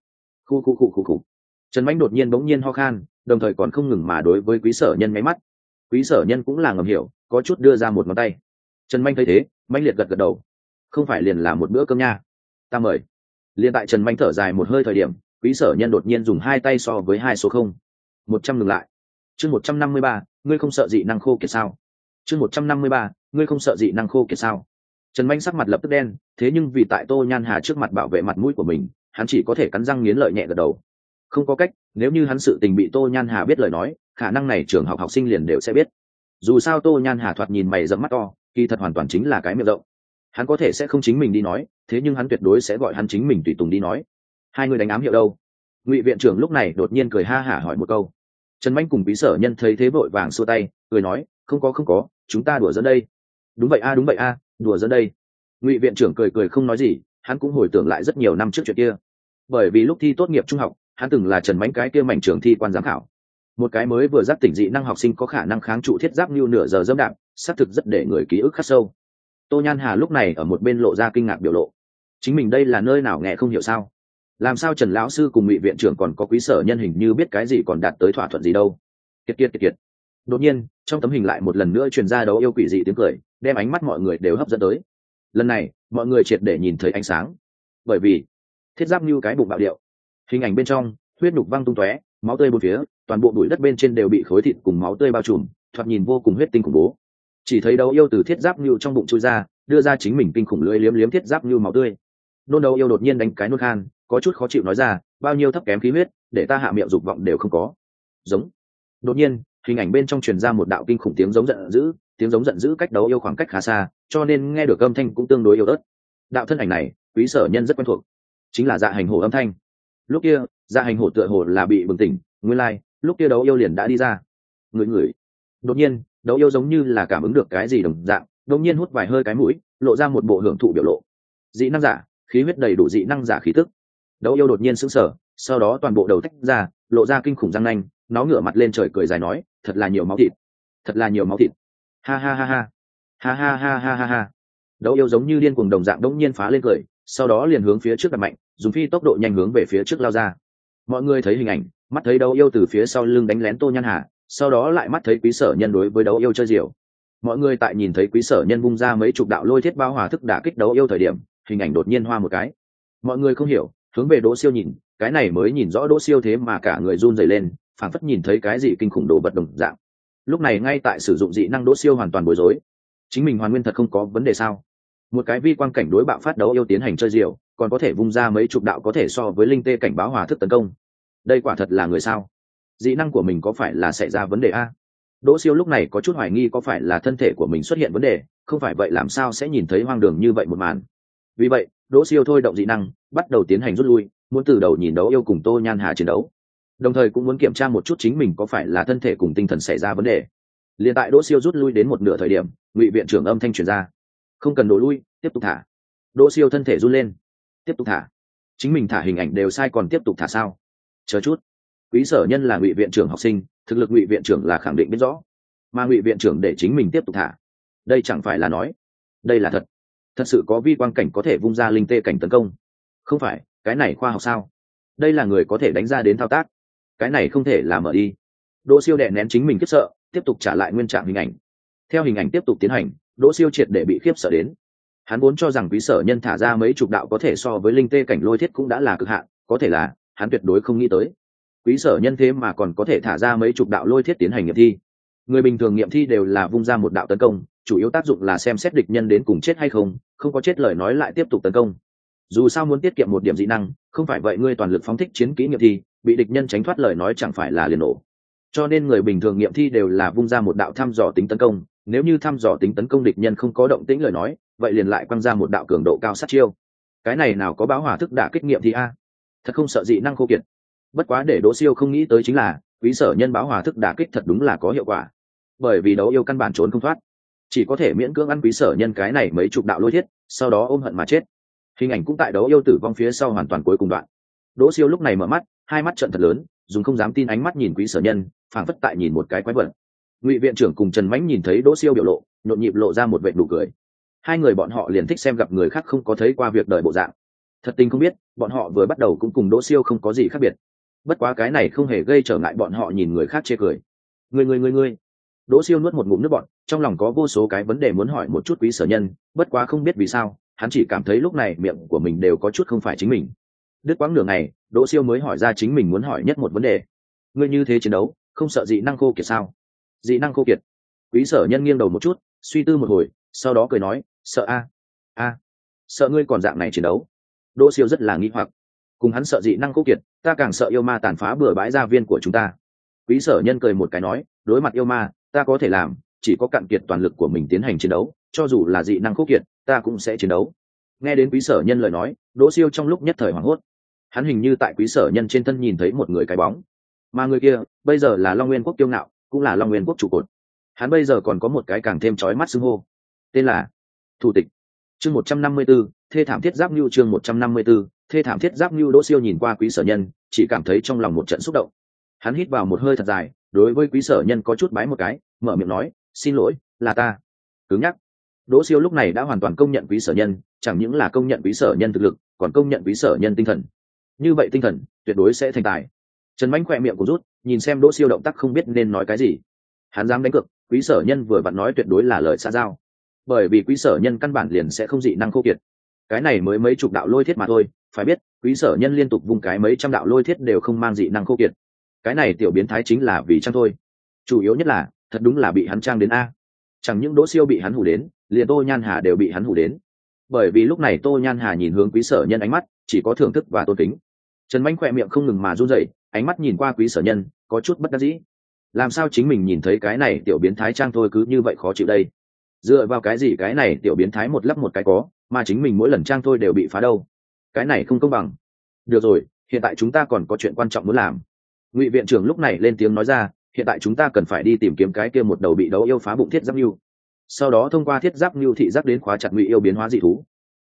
Khu. Trần Mãnh đột nhiên bỗng nhiên ho khan, đồng thời còn không ngừng mà đối với Quý sở nhân nháy mắt. Quý sở nhân cũng là ngầm hiểu, có chút đưa ra một ngón tay. Trần Mãnh thấy thế, mãnh liệt gật đầu. Không phải liền là một bữa cơm nha, ta mời. Liên tại Trần Mãnh thở dài một hơi thời điểm, Quý sở nhân đột nhiên dùng 2 tay so với 2 số 0. 100 ngừng lại. Chương 153, ngươi không sợ dị năng khô kiệt sao? Chương 153, ngươi không sợ dị năng khô kiệt sao? Trần Mãnh sắc mặt lập tức đen, thế nhưng vì tại Tô Nhan Hà trước mặt bảo vệ mặt mũi của mình, hắn chỉ có thể cắn răng nghiến lợi nhẹ gật đầu. Không có cách, nếu như hắn sự tình bị Tô Nhan Hà biết lời nói, khả năng này trường học học sinh liền đều sẽ biết. Dù sao Tô Nhan Hà thoạt nhìn mày rậm mắt to, kỳ thật hoàn toàn chính là cái miệng rộng. Hắn có thể sẽ không chính mình đi nói, thế nhưng hắn tuyệt đối sẽ gọi hắn chính mình tùy tùng đi nói. Hai người đánh ám hiệu đâu? Ngụy viện trưởng lúc này đột nhiên cười ha hả hỏi một câu. Trần Mạnh cùng Quý sở nhân thấy thế vội vàng xua tay, cười nói, không có, chúng ta đùa giỡn đây. Đúng vậy a, đùa giỡn đây. Ngụy viện trưởng cười không nói gì, hắn cũng hồi tưởng lại rất nhiều năm trước chuyện kia. Bởi vì lúc thi tốt nghiệp trung học, hắn từng là Trần Mạnh cái kia mảnh trường thi quan giám khảo. Một cái mới vừa giác tỉnh dị năng học sinh có khả năng kháng trụ thiết giáp như nửa giờ dẫm đạp, xác thực rất để người ký ức khắc sâu. Tô Nhan Hà lúc này ở một bên lộ ra kinh ngạc biểu lộ. Chính mình đây là nơi nào nghe không hiểu sao? Làm sao Trần lão sư cùng Ngụy viện trưởng còn có Quý sở nhân hình như biết cái gì còn đạt tới thỏa thuận gì đâu? Kiệt. Đột nhiên, trong tấm hình lại một lần nữa truyền ra Đấu Yêu quỷ dị tiếng cười, đem ánh mắt mọi người đều hấp dẫn tới. Lần này, mọi người triệt để nhìn thấy ánh sáng. Bởi vì thiết giáp như cái bụng bạo điệu. Hình ảnh bên trong, huyết nhục văng tung tóe, máu tươi bốn phía, toàn bộ bụi đất bên trên đều bị khối thịt cùng máu tươi bao trùm, thoạt nhìn vô cùng huyết tinh khủng bố. Chỉ thấy Đấu Yêu từ thiết giáp như trong bụng chui ra, đưa ra chính mình kinh khủng lưỡi liếm thiết giáp như máu tươi. Nôn Đấu Yêu đột nhiên đánh cái nôn khan, có chút khó chịu nói ra, bao nhiêu thấp kém khí huyết, để ta hạ miệng dục vọng đều không có. Giống. Đột nhiên, hình ảnh bên trong truyền ra một đạo kinh khủng tiếng giống giận dữ cách Đấu Yêu khoảng cách khá xa, cho nên nghe được âm thanh cũng tương đối yếu ớt. Đạo thân ảnh này, Quý sở nhân rất quen thuộc, chính là Dạ Hành Hổ âm thanh. Lúc kia, Dạ Hành Hổ tựa hồ là bị bừng tỉnh, nguyên lai, lúc kia Đấu Yêu liền đã đi ra. Người. Đột nhiên, Đấu Yêu giống như là cảm ứng được cái gì đồng dạng, đột nhiên hút vài hơi cái mũi, lộ ra một bộ hưởng thụ biểu lộ. Dị năng giả, khí huyết đầy đủ dị năng giả khí tức. Đấu yêu đột nhiên sững sờ, sau đó toàn bộ đầu tách ra, lộ ra kinh khủng răng nanh, nó ngửa mặt lên trời cười dài nói, thật là nhiều máu thịt, thật là nhiều máu thịt. Ha ha ha ha, ha ha ha ha ha ha. Đấu yêu giống như điên cuồng đồng dạng đống nhiên phá lên cười, sau đó liền hướng phía trước đập mạnh, dùng phi tốc độ nhanh hướng về phía trước lao ra. Mọi người thấy hình ảnh, mắt thấy Đấu yêu từ phía sau lưng đánh lén Tô Nhan Hà, sau đó lại mắt thấy Quý Sở Nhân đối với Đấu yêu chơi diều. Mọi người tại nhìn thấy Quý Sở Nhân vung ra mấy chục đạo lôi thiết bao hòa thức đả kích Đấu yêu thời điểm, hình ảnh đột nhiên hoa một cái. Mọi người không hiểu, hướng về Đỗ Siêu nhìn, cái này mới nhìn rõ Đỗ Siêu thế mà cả người run rẩy lên, phảng phất nhìn thấy cái gì kinh khủng đồ vật đồng dạng. Lúc này ngay tại sử dụng dị năng Đỗ Siêu hoàn toàn bối rối. Chính mình hoàn nguyên thật không có vấn đề sao? Một cái vi quang cảnh đối bạo phát Đấu yêu tiến hành chơi diều, còn có thể vung ra mấy chục đạo có thể so với linh tê cảnh báo hòa thức tấn công. Đây quả thật là người sao? Dị năng của mình có phải là xảy ra vấn đề a? Đỗ Siêu lúc này có chút hoài nghi có phải là thân thể của mình xuất hiện vấn đề, không phải vậy làm sao sẽ nhìn thấy hoang đường như vậy một màn. Vì vậy, Đỗ Siêu thôi động dị năng, bắt đầu tiến hành rút lui, muốn từ đầu nhìn Đấu yêu cùng Tô Nhan Hà chiến đấu. Đồng thời cũng muốn kiểm tra một chút chính mình có phải là thân thể cùng tinh thần xảy ra vấn đề. Liên tại Đỗ Siêu rút lui đến một nửa thời điểm, Ngụy viện trưởng âm thanh truyền ra, không cần đổ lui, tiếp tục thả. Đỗ Siêu thân thể run lên, tiếp tục thả. Chính mình thả hình ảnh đều sai còn tiếp tục thả sao? Chờ chút. Quý Sở Nhân là Ngụy viện trưởng học sinh, thực lực Ngụy viện trưởng là khẳng định biết rõ, mà Ngụy viện trưởng để chính mình tiếp tục thả, đây chẳng phải là nói đây là thật? Thật sự có vi quang cảnh có thể vung ra linh tê cảnh tấn công? Không phải, cái này khoa học sao? Đây là người có thể đánh ra đến thao tác, cái này không thể là mở đi. Đỗ Siêu đè nén chính mình khiếp sợ, tiếp tục trả lại nguyên trạng hình ảnh. Theo hình ảnh tiếp tục tiến hành, Đỗ Siêu triệt để bị khiếp sợ đến. Hắn vốn cho rằng Quý Sở Nhân thả ra mấy chục đạo có thể so với linh tê cảnh lôi thiết cũng đã là cực hạn, có thể là hắn tuyệt đối không nghĩ tới Quý Sở Nhân thế mà còn có thể thả ra mấy chục đạo lôi thiết tiến hành nghiệm thi. Người bình thường nghiệm thi đều là vung ra một đạo tấn công, chủ yếu tác dụng là xem xét địch nhân đến cùng chết hay không, không có chết lời nói lại tiếp tục tấn công. Dù sao muốn tiết kiệm một điểm dị năng, không phải vậy ngươi toàn lực phóng thích chiến kỹ nghiệm thi, bị địch nhân tránh thoát lời nói chẳng phải là liền nổ. Cho nên người bình thường nghiệm thi đều là vung ra một đạo thăm dò tính tấn công, nếu như thăm dò tính tấn công địch nhân không có động tĩnh lời nói, vậy liền lại quăng ra một đạo cường độ cao sát chiêu. Cái này nào có báo hỏa thức đả kích nghiệm thi a? Thật không sợ dị năng khô kiệt. Bất quá để Đỗ Siêu không nghĩ tới chính là, Quý Sở Nhân báo hỏa thức đả kích thật đúng là có hiệu quả. Bởi vì Đấu yêu căn bản trốn không thoát, chỉ có thể miễn cưỡng ăn Quý Sở Nhân cái này mấy chục đạo lôi thiết, sau đó ôm hận mà chết. Hình ảnh cũng tại Đấu yêu tử vong phía sau hoàn toàn cuối cùng đoạn. Đỗ Siêu lúc này mở mắt, hai mắt trợn thật lớn, dùng không dám tin ánh mắt nhìn Quý Sở Nhân, phảng phất tại nhìn một cái quái vật. Ngụy viện trưởng cùng Trần Mãnh nhìn thấy Đỗ Siêu biểu lộ, nhộn nhịp lộ ra một vệt nụ cười. Hai người bọn họ liền thích xem gặp người khác không có thấy qua việc đời bộ dạng. Thật tình không biết, bọn họ vừa bắt đầu cũng cùng Đỗ Siêu không có gì khác biệt. Bất quá cái này không hề gây trở ngại bọn họ nhìn người khác chê cười. Ngươi. Đỗ Siêu nuốt một ngụm nước bọt, trong lòng có vô số cái vấn đề muốn hỏi một chút Quý Sở Nhân, bất quá không biết vì sao, hắn chỉ cảm thấy lúc này miệng của mình đều có chút không phải chính mình. Đứt quãng nửa ngày, Đỗ Siêu mới hỏi ra chính mình muốn hỏi nhất một vấn đề. Ngươi như thế chiến đấu, không sợ dị năng khô kiệt sao? Dị năng khô kiệt? Quý Sở Nhân nghiêng đầu một chút, suy tư một hồi, sau đó cười nói, sợ a, sợ ngươi còn dạng này chiến đấu. Đỗ Siêu rất là nghi hoặc, cùng hắn sợ dị năng khô kiệt, ta càng sợ yêu ma tàn phá bừa bãi gia viên của chúng ta. Quý Sở Nhân cười một cái nói, đối mặt yêu ma, ta có thể làm, chỉ có cạn kiệt toàn lực của mình tiến hành chiến đấu, cho dù là dị năng khô kiệt, ta cũng sẽ chiến đấu. Nghe đến Quý Sở Nhân lời nói, Đỗ Siêu trong lúc nhất thời hoảng hốt. Hắn hình như tại Quý Sở Nhân trên thân nhìn thấy một người cái bóng, mà người kia bây giờ là Long Nguyên Quốc kiêu ngạo, cũng là Long Nguyên Quốc trụ cột. Hắn bây giờ còn có một cái càng thêm chói mắt xưng hô, tên là thủ tịch. Chương 154, thê thảm thiết giáp nhu. Chương 154, thê thảm thiết giáp nhu. Đỗ Siêu nhìn qua Quý Sở Nhân, chỉ cảm thấy trong lòng một trận xúc động. Hắn hít vào một hơi thật dài, đối với Quý Sở Nhân có chút bái một cái, mở miệng nói, xin lỗi, là ta cứng nhắc. Đỗ Siêu lúc này đã hoàn toàn công nhận Quý Sở Nhân, chẳng những là công nhận Quý Sở Nhân thực lực, còn công nhận Quý Sở Nhân tinh thần. Như vậy tinh thần tuyệt đối sẽ thành tài. Trần Mãnh khỏe miệng của rút, nhìn xem Đỗ Siêu động tác không biết nên nói cái gì. Hắn dám đánh cược, Quý Sở Nhân vừa vặn nói tuyệt đối là lời xã giao, bởi vì Quý Sở Nhân căn bản liền sẽ không dị năng khô kiệt. Cái này mới mấy chục đạo lôi thiết mà thôi, phải biết Quý Sở Nhân liên tục vung cái mấy trăm đạo lôi thiết đều không mang dị năng khô kiệt. Cái này tiểu biến thái chính là vì trang thôi. Chủ yếu nhất là thật đúng là bị hắn trang đến a. Chẳng những Đỗ Siêu bị hắn hù đến, liền Tô Nhan Hà đều bị hắn hù đến. Bởi vì lúc này Tô Nhan Hà nhìn hướng Quý Sở Nhân ánh mắt chỉ có thưởng thức và tôn kính. Trần Mãnh khỏe miệng không ngừng mà run rẩy, ánh mắt nhìn qua Quý Sở Nhân, có chút bất đắc dĩ. Làm sao chính mình nhìn thấy cái này tiểu biến thái trang thôi cứ như vậy khó chịu đây? Dựa vào cái gì cái này tiểu biến thái một lắp một cái có, mà chính mình mỗi lần trang thôi đều bị phá đâu? Cái này không công bằng. Được rồi, hiện tại chúng ta còn có chuyện quan trọng muốn làm. Ngụy viện trưởng lúc này lên tiếng nói ra, hiện tại chúng ta cần phải đi tìm kiếm cái kia một đầu bị Đấu yêu phá bụng thiết giáp nhu, sau đó thông qua thiết giáp nhu thị giác đến khóa chặt Ngụy yêu biến hóa dị thú.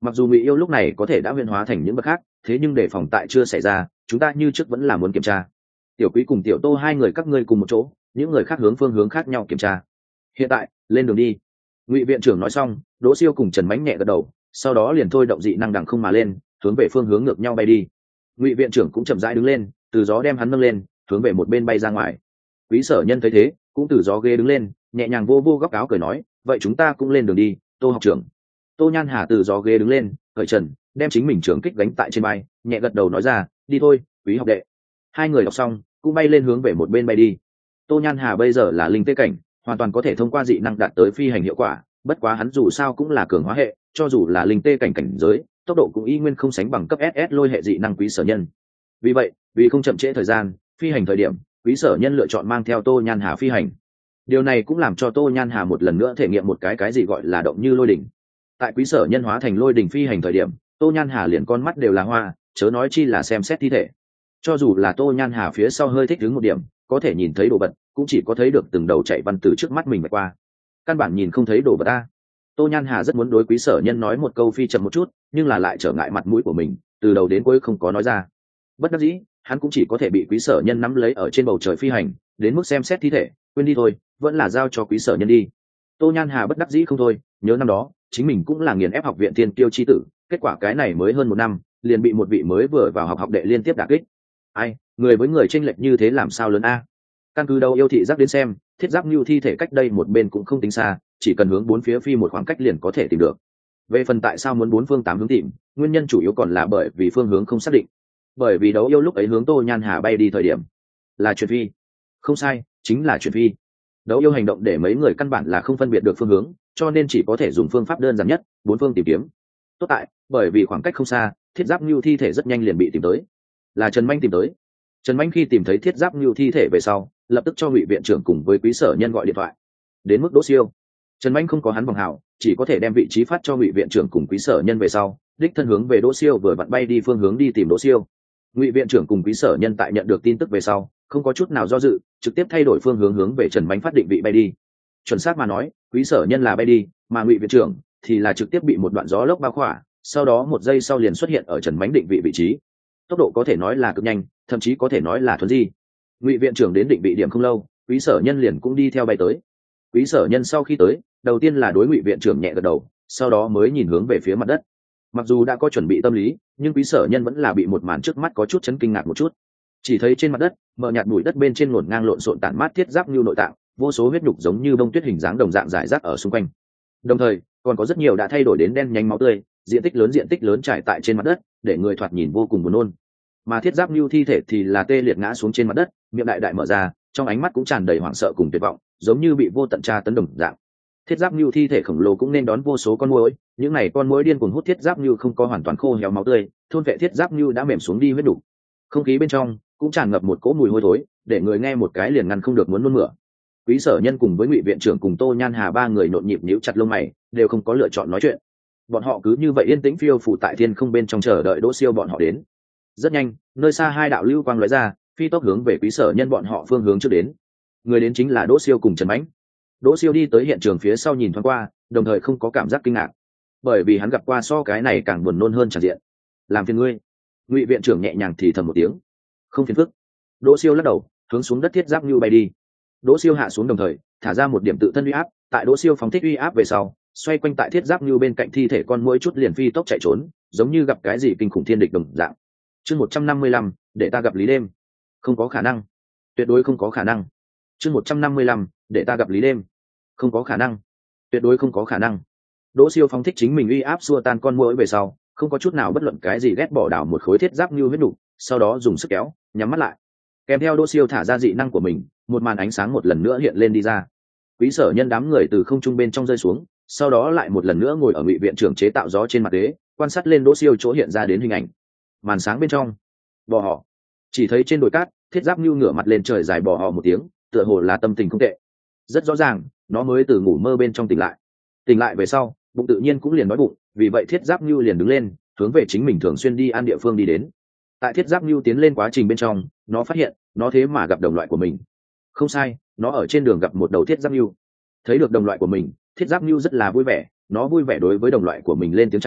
mặc dù ngụy yêu lúc này có thể đã huyễn hóa thành những bậc khác, thế nhưng để phòng tại chưa xảy ra, chúng ta như trước vẫn là muốn kiểm tra. Tiểu Quý cùng Tiểu Tô hai người các ngươi cùng một chỗ, những người khác hướng phương hướng khác nhau kiểm tra. Hiện tại lên đường đi. Ngụy viện trưởng nói xong, Đỗ Siêu cùng Trần Mánh nhẹ gật đầu, sau đó liền thôi động dị năng đằng không mà lên, hướng về phương hướng ngược nhau bay đi. Ngụy viện trưởng cũng chậm rãi đứng lên, từ gió đem hắn nâng lên, hướng về một bên bay ra ngoài. Quý Sở Nhân thấy thế, cũng từ gió ghế đứng lên, nhẹ nhàng vô vô góc áo cười nói, vậy chúng ta cũng lên đường đi. Tô học trưởng. Tô Nhan Hà từ gió ghế đứng lên, cởi trần, đem chính mình trưởng kích gánh tại trên bay, nhẹ gật đầu nói ra, đi thôi, Quý học đệ. Hai người đọc xong, cũng bay lên hướng về một bên bay đi. Tô Nhan Hà bây giờ là linh tê cảnh, hoàn toàn có thể thông qua dị năng đạt tới phi hành hiệu quả, bất quá hắn dù sao cũng là cường hóa hệ, cho dù là linh tê cảnh cảnh giới, tốc độ cũng y nguyên không sánh bằng cấp SS lôi hệ dị năng Quý Sở Nhân. Vì vậy, vì không chậm trễ thời gian, phi hành thời điểm, Quý Sở Nhân lựa chọn mang theo Tô Nhan Hà phi hành. Điều này cũng làm cho Tô Nhan Hà một lần nữa thể nghiệm một cái gì gọi là động như lôi đỉnh. Tại Quý Sở Nhân hóa thành lôi đỉnh phi hành thời điểm, Tô Nhan Hà liền con mắt đều là hoa, chớ nói chi là xem xét thi thể. Cho dù là Tô Nhan Hà phía sau hơi thích đứng một điểm, có thể nhìn thấy đồ vật, cũng chỉ có thấy được từng đầu chạy văn từ trước mắt mình mà qua, căn bản nhìn không thấy đồ vật ta. Tô Nhan Hà rất muốn đối Quý Sở Nhân nói một câu phi chậm một chút, nhưng là lại trở ngại mặt mũi của mình, từ đầu đến cuối không có nói ra. Bất đắc dĩ, hắn cũng chỉ có thể bị Quý Sở Nhân nắm lấy ở trên bầu trời phi hành, đến mức xem xét thi thể, quên đi thôi, vẫn là giao cho Quý Sở Nhân đi. Tô Nhan Hà bất đắc dĩ không thôi, nhớ năm đó chính mình cũng là nghiền ép học viện Tiên Kiêu chi tử, kết quả cái này mới hơn một năm, liền bị một vị mới vừa vào học đệ liên tiếp đả kích. Ai, người với người chênh lệch như thế làm sao lớn a? Căn cứ đâu yêu thị giác đến xem, Thiết Giáp Nưu thi thể cách đây một bên cũng không tính xa, chỉ cần hướng bốn phía phi một khoảng cách liền có thể tìm được. Về phần tại sao muốn bốn phương tám hướng tìm, nguyên nhân chủ yếu còn là bởi vì phương hướng không xác định. Bởi vì đấu yêu lúc ấy hướng Tô Nhan Hà bay đi thời điểm là chuyển phi. Không sai, chính là chuyển phi. Đấu yêu hành động để mấy người căn bản là không phân biệt được phương hướng, cho nên chỉ có thể dùng phương pháp đơn giản nhất, bốn phương tìm kiếm. Tốt tại, bởi vì khoảng cách không xa, Thiết Giáp Nưu thi thể rất nhanh liền bị tìm tới. Là Trần Manh tìm tới. Trần Manh khi tìm thấy Thiết Giáp Nưu thi thể về sau, lập tức cho Ngụy viện trưởng cùng với Quý Sở Nhân gọi điện thoại. Đến mức Đỗ Siêu, Trần Manh không có hắn bằng hảo, chỉ có thể đem vị trí phát cho Ngụy viện trưởng cùng Quý Sở Nhân về sau, đích thân hướng về Đỗ Siêu vừa vặn bay đi phương hướng đi tìm Đỗ Siêu. Ngụy viện trưởng cùng Quý Sở Nhân tại nhận được tin tức về sau, không có chút nào do dự, trực tiếp thay đổi phương hướng hướng về Trần Manh phát định vị bay đi. Chuẩn xác mà nói, Quý Sở Nhân là bay đi, mà Ngụy viện trưởng thì là trực tiếp bị một đoạn gió lốc bao khỏa, sau đó một giây sau liền xuất hiện ở Trần Manh định vị vị trí. Tốc độ có thể nói là cực nhanh, thậm chí có thể nói là thuần di. Ngụy viện trưởng đến định vị điểm không lâu, Quý Sở Nhân liền cũng đi theo bay tới. Quý Sở Nhân sau khi tới, đầu tiên là đối Ngụy viện trưởng nhẹ gật đầu, sau đó mới nhìn hướng về phía mặt đất. Mặc dù đã có chuẩn bị tâm lý, nhưng Quý Sở Nhân vẫn là bị một màn trước mắt có chút chấn kinh ngạc một chút. Chỉ thấy trên mặt đất, mờ nhạt bụi đất bên trên ngổn ngang lộn xộn tản mát Thiết Giáp Nưu nội tạng, vô số huyết nhục giống như bông tuyết hình dáng đồng dạng rải rác ở xung quanh. Đồng thời, còn có rất nhiều đã thay đổi đến đen nhánh máu tươi, diện tích lớn trải tại trên mặt đất, để người thoạt nhìn vô cùng buồn nôn. Mà Thiết Giáp Nưu thi thể thì là tê liệt ngã xuống trên mặt đất, miệng đại đại mở ra, trong ánh mắt cũng tràn đầy hoảng sợ cùng tuyệt vọng, giống như bị vô tận tra tấn đồng dạng. Thiết Giáp Nưu thi thể khổng lồ cũng nên đón vô số con muỗi, những này con muỗi điên cuồng hút Thiết Giáp Nưu không có hoàn toàn khô héo máu tươi, thôn vệ Thiết Giáp Nưu đã mềm xuống đi huyết đủ. Không khí bên trong cũng tràn ngập một cỗ mùi hôi thối, để người nghe một cái liền ngăn không được muốn nôn mửa. Quý Sở Nhân cùng với Ngụy viện trưởng cùng Tô Nhan Hà ba người nhộn nhịp nhíu chặt lông mày, đều không có lựa chọn nói chuyện. Bọn họ cứ như vậy yên tĩnh phiêu phù tại thiên không bên trong chờ đợi Đỗ Siêu bọn họ đến. Rất nhanh, nơi xa hai đạo lưu quang lóe ra, phi tốc hướng về Quý Sở Nhân bọn họ phương hướng trước đến. Người đến chính là Đỗ Siêu cùng Trần Mãnh. Đỗ Siêu đi tới hiện trường phía sau nhìn thoáng qua, đồng thời không có cảm giác kinh ngạc, bởi vì hắn gặp qua so cái này càng buồn nôn hơn tràn diện. Làm phiền ngươi. Ngụy viện trưởng nhẹ nhàng thì thầm một tiếng. Không phiền phức. Đỗ Siêu lắc đầu, hướng xuống đất Thiết Giáp Nưu bay đi. Đỗ Siêu hạ xuống đồng thời thả ra một điểm tự thân uy áp, tại Đỗ Siêu phóng thích uy áp về sau, xoay quanh tại Thiết Giáp Nưu bên cạnh thi thể con muỗi chút liền phi tốc chạy trốn, giống như gặp cái gì kinh khủng thiên địch đồng dạng. Chương 155, để ta gặp Lý Đêm. Không có khả năng, tuyệt đối không có khả năng. Chương 155, để ta gặp Lý Đêm. Không có khả năng, tuyệt đối không có khả năng. Đỗ Siêu phóng thích chính mình uy áp xua tan con muỗi về sau, không có chút nào bất luận cái gì ghét bỏ đảo một khối Thiết Giáp Nưu huyết đủ, sau đó dùng sức kéo, nhắm mắt lại. Kèm theo Đỗ Siêu thả ra dị năng của mình, một màn ánh sáng một lần nữa hiện lên đi ra. Quý Sở Nhân đám người từ không trung bên trong rơi xuống, sau đó lại một lần nữa ngồi ở Ngụy viện trưởng chế tạo gió trên mặt ghế, quan sát lên Đỗ Siêu chỗ hiện ra đến hình ảnh. Màn sáng bên trong, bò họ, chỉ thấy trên đồi cát, Thiết Giáp Nưu ngửa mặt lên trời dài bò họ một tiếng, tựa hồ là tâm tình không tệ. Rất rõ ràng, nó mới từ ngủ mơ bên trong tỉnh lại. Tỉnh lại về sau, bụng tự nhiên cũng liền đói bụng, vì vậy Thiết Giáp Nưu liền đứng lên, hướng về chính mình thường xuyên đi ăn địa phương đi đến. Tại Thiết Giáp Nưu tiến lên quá trình bên trong, nó phát hiện, nó thế mà gặp đồng loại của mình. Không sai, nó ở trên đường gặp một đầu Thiết Giáp Nưu. Thấy được đồng loại của mình, Thiết Giáp Nưu rất là vui vẻ, nó vui vẻ đối với đồng loại của mình lên tiếng chào,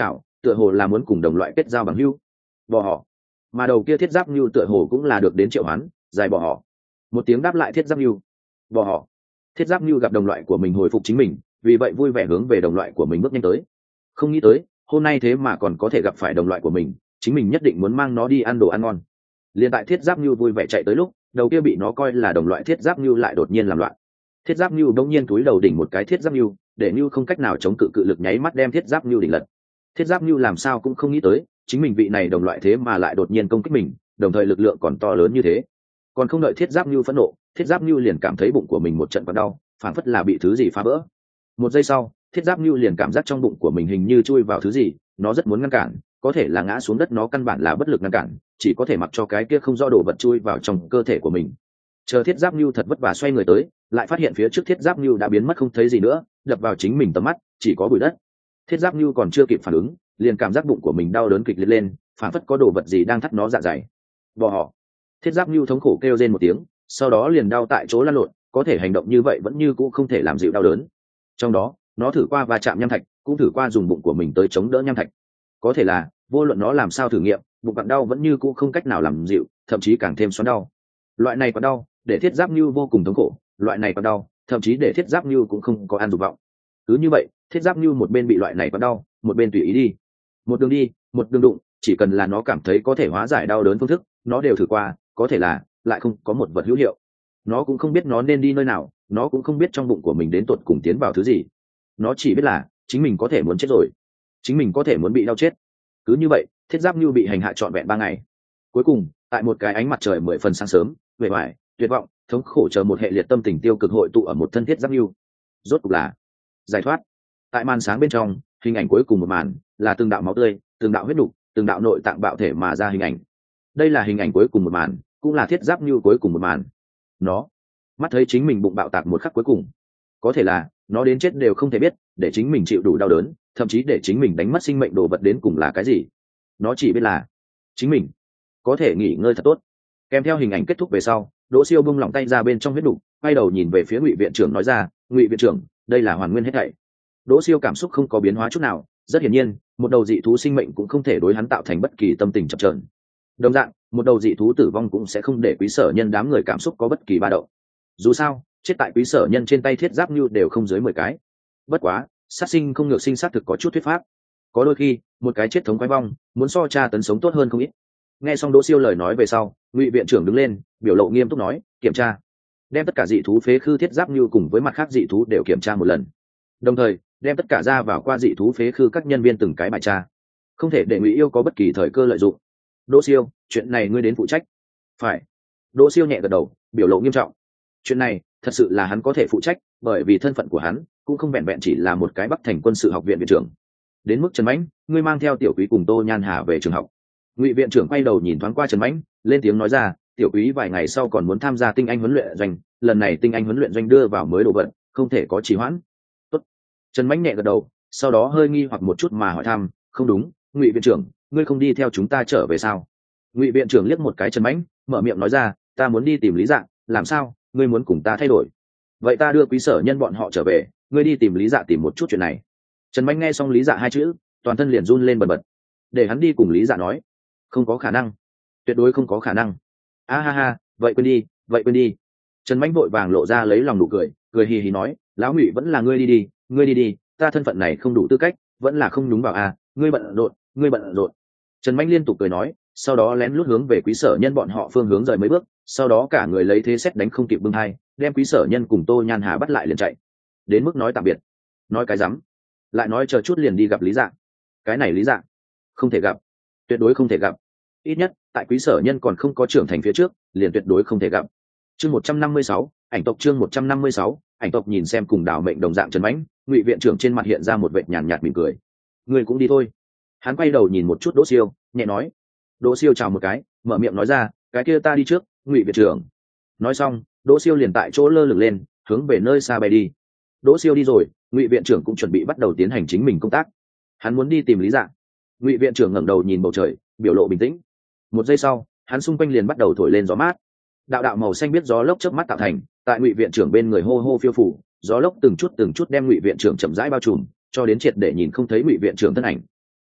tựa hồ là muốn cùng đồng loại kết giao bằng hữu. Bò họ. Mà đầu kia thiết giáp ngưu tựa hồ cũng là được đến triệu hoán, dài bò họ. Một tiếng đáp lại thiết giáp ngưu. Bò họ. Thiết giáp ngưu gặp đồng loại của mình hồi phục chính mình, vì vậy vui vẻ hướng về đồng loại của mình bước nhanh tới. Không nghĩ tới hôm nay thế mà còn có thể gặp phải đồng loại của mình, chính mình nhất định muốn mang nó đi ăn đồ ăn ngon. Liên tại thiết giáp ngưu vui vẻ chạy tới lúc, đầu kia bị nó coi là đồng loại thiết giáp ngưu lại đột nhiên làm loạn. Thiết giáp ngưu đống nhiên túi đầu đỉnh một cái thiết giáp ngưu, để ngưu không cách nào chống cự cự lực nháy mắt đem thiết giáp ngưu đỉnh lật. Thiết giáp ngưu làm sao cũng không nghĩ tới chính mình vị này đồng loại thế mà lại đột nhiên công kích mình, đồng thời lực lượng còn to lớn như thế. Còn không đợi thiết giáp ngưu phẫn nộ, thiết giáp ngưu liền cảm thấy bụng của mình một trận quặn đau, phản phất là bị thứ gì phá vỡ. Một giây sau, thiết giáp ngưu liền cảm giác trong bụng của mình hình như chui vào thứ gì, nó rất muốn ngăn cản, có thể là ngã xuống đất nó căn bản là bất lực ngăn cản, chỉ có thể mặc cho cái kia không rõ đồ vật chui vào trong cơ thể của mình. Chờ thiết giáp ngưu thật vất vả xoay người tới, lại phát hiện phía trước thiết giáp ngưu đã biến mất không thấy gì nữa, đập vào chính mình tầm mắt chỉ có bụi đất. Thiết giáp ngưu còn chưa kịp phản ứng, liền cảm giác bụng của mình đau đớn kịch liệt lên, phản phất có đồ vật gì đang thắt nó dạ dày. Bò họ. Thiết giáp ngưu thống khổ kêu rên một tiếng, sau đó liền đau tại chỗ lăn lộn, có thể hành động như vậy vẫn như cũ không thể làm dịu đau đớn. Trong đó, nó thử qua va chạm nham thạch, cũng thử qua dùng bụng của mình tới chống đỡ nham thạch. Có thể là, vô luận nó làm sao thử nghiệm, bụng vặn đau vẫn như cũ không cách nào làm dịu, thậm chí càng thêm xoắn đau. Loại này quá đau, để thiết giáp ngưu vô cùng thống khổ, loại này quá đau, thậm chí để thiết giáp ngưu cũng không có ăn dục vọng. Cứ như vậy, thiết giáp ngưu một bên bị loại này quá đau, một bên tùy ý đi. Một đường đi, một đường đụng, chỉ cần là nó cảm thấy có thể hóa giải đau đớn phương thức, nó đều thử qua, có thể là lại không có một vật hữu hiệu. Nó cũng không biết nó nên đi nơi nào, nó cũng không biết trong bụng của mình đến tột cùng tiến vào thứ gì. Nó chỉ biết là chính mình có thể muốn chết rồi, chính mình có thể muốn bị đau chết. Cứ như vậy, thiết giáp ngưu bị hành hạ trọn vẹn 3 ngày. Cuối cùng, tại một cái ánh mặt trời 10 phần sáng sớm, uể oải, tuyệt vọng, thống khổ chờ một hệ liệt tâm tình tiêu cực hội tụ ở một thân thiết giáp ngưu. Rốt cục là giải thoát. Tại màn sáng bên trong, hình ảnh cuối cùng một màn là từng đạo máu tươi, từng đạo huyết nục, từng đạo nội tạng bạo thể mà ra hình ảnh. Đây là hình ảnh cuối cùng một màn, cũng là thiết giáp ngưu cuối cùng một màn. Nó mắt thấy chính mình bụng bạo tạc một khắc cuối cùng, có thể là nó đến chết đều không thể biết, để chính mình chịu đủ đau đớn, thậm chí để chính mình đánh mất sinh mệnh đồ vật đến cùng là cái gì. Nó chỉ biết là chính mình có thể nghỉ ngơi thật tốt. Kèm theo hình ảnh kết thúc về sau, Đỗ Siêu bung lỏng tay ra bên trong huyết đục, quay đầu nhìn về phía Ngụy viện trưởng nói ra, Ngụy viện trưởng, đây là hoàn nguyên hết thảy. Đỗ Siêu cảm xúc không có biến hóa chút nào, rất hiển nhiên, một đầu dị thú sinh mệnh cũng không thể đối hắn tạo thành bất kỳ tâm tình chập chờn. Đồng dạng, một đầu dị thú tử vong cũng sẽ không để Quý Sở Nhân đám người cảm xúc có bất kỳ ba động. Dù sao, chết tại Quý Sở Nhân trên tay thiết giáp như đều không dưới 10 cái. Bất quá, sát sinh không ngược sinh xác thực có chút thuyết pháp. Có đôi khi, một cái chết thống quái vong, muốn so tra tấn sống tốt hơn không ít. Nghe xong Đỗ Siêu lời nói về sau, Ngụy viện trưởng đứng lên, biểu lộ nghiêm túc nói, kiểm tra, đem tất cả dị thú phế khư thiết giáp như cùng với mặt khác dị thú đều kiểm tra một lần, đồng thời đem tất cả ra vào qua dị thú phế khư các nhân viên từng cái bài tra, không thể để Ngụy yêu có bất kỳ thời cơ lợi dụng. Đỗ Siêu, chuyện này ngươi đến phụ trách. Phải. Đỗ Siêu nhẹ gật đầu, biểu lộ nghiêm trọng. Chuyện này thật sự là hắn có thể phụ trách, bởi vì thân phận của hắn cũng không vẹn vẹn chỉ là một cái Bắc Thành quân sự học viện viện trưởng. Đến mức Trần Mãnh, ngươi mang theo Tiểu Quý cùng Tô Nhan Hà về trường học. Ngụy viện trưởng quay đầu nhìn thoáng qua Trần Mãnh, lên tiếng nói ra, Tiểu Quý vài ngày sau còn muốn tham gia tinh anh huấn luyện doanh, lần này tinh anh huấn luyện doanh đưa vào mới đồ vật, không thể có trì hoãn. Tốt. Trần Mãnh nhẹ gật đầu, sau đó hơi nghi hoặc một chút mà hỏi thăm, không đúng, Ngụy viện trưởng, ngươi không đi theo chúng ta trở về sao? Ngụy viện trưởng liếc một cái Trần Mãnh, mở miệng nói ra, ta muốn đi tìm Lý Dạ, làm sao, ngươi muốn cùng ta thay đổi? Vậy ta đưa Quý Sở Nhân bọn họ trở về, ngươi đi tìm Lý Dạ tìm một chút chuyện này. Trần Mãnh nghe xong Lý Dạ hai chữ, toàn thân liền run lên bần bật. Để hắn đi cùng Lý Dạ nói, không có khả năng, tuyệt đối không có khả năng. A ha ha, vậy quên đi, vậy quên đi. Trần Mãnh vội vàng lộ ra lấy lòng nụ cười, cười hì hì nói, lão Ngụy vẫn là ngươi đi đi, ngươi đi đi, ta thân phận này không đủ tư cách, vẫn là không đúng vào a, ngươi bận rộn, ngươi bận rộn. Trần Mãnh liên tục cười nói, sau đó lén lút hướng về Quý Sở Nhân bọn họ phương hướng rời mấy bước, sau đó cả người lấy thế xét đánh không kịp bưng hai, đem Quý Sở Nhân cùng Tô Nhan Hà bắt lại liền chạy. Đến mức nói tạm biệt, nói cái rắm, lại nói chờ chút liền đi gặp Lý Dạ. Cái này Lý Dạ, không thể gặp, tuyệt đối không thể gặp. Ít nhất tại Quý Sở Nhân còn không có trưởng thành phía trước, liền tuyệt đối không thể gặp. Chương 156, ảnh tộc chương 156, ảnh tộc nhìn xem cùng Đào Mệnh đồng dạng Trần Mãnh, Ngụy viện trưởng trên mặt hiện ra một vệt nhàn nhạt mỉm cười. Người cũng đi thôi. Hắn quay đầu nhìn một chút Đỗ Siêu, nhẹ nói. Đỗ Siêu chào một cái, mở miệng nói ra, cái kia ta đi trước, Ngụy viện trưởng. Nói xong, Đỗ Siêu liền tại chỗ lơ lửng lên, hướng về nơi xa bay đi. Đỗ Siêu đi rồi, Ngụy viện trưởng cũng chuẩn bị bắt đầu tiến hành chính mình công tác. Hắn muốn đi tìm Lý Dạ. Ngụy viện trưởng ngẩng đầu nhìn bầu trời, biểu lộ bình tĩnh. Một giây sau, hắn xung quanh liền bắt đầu thổi lên gió mát. Đạo đạo màu xanh biết gió lốc chớp mắt tạo thành, tại Ngụy viện trưởng bên người hô hô phiêu phủ, gió lốc từng chút đem Ngụy viện trưởng chậm rãi bao trùm, cho đến triệt để nhìn không thấy Ngụy viện trưởng thân ảnh.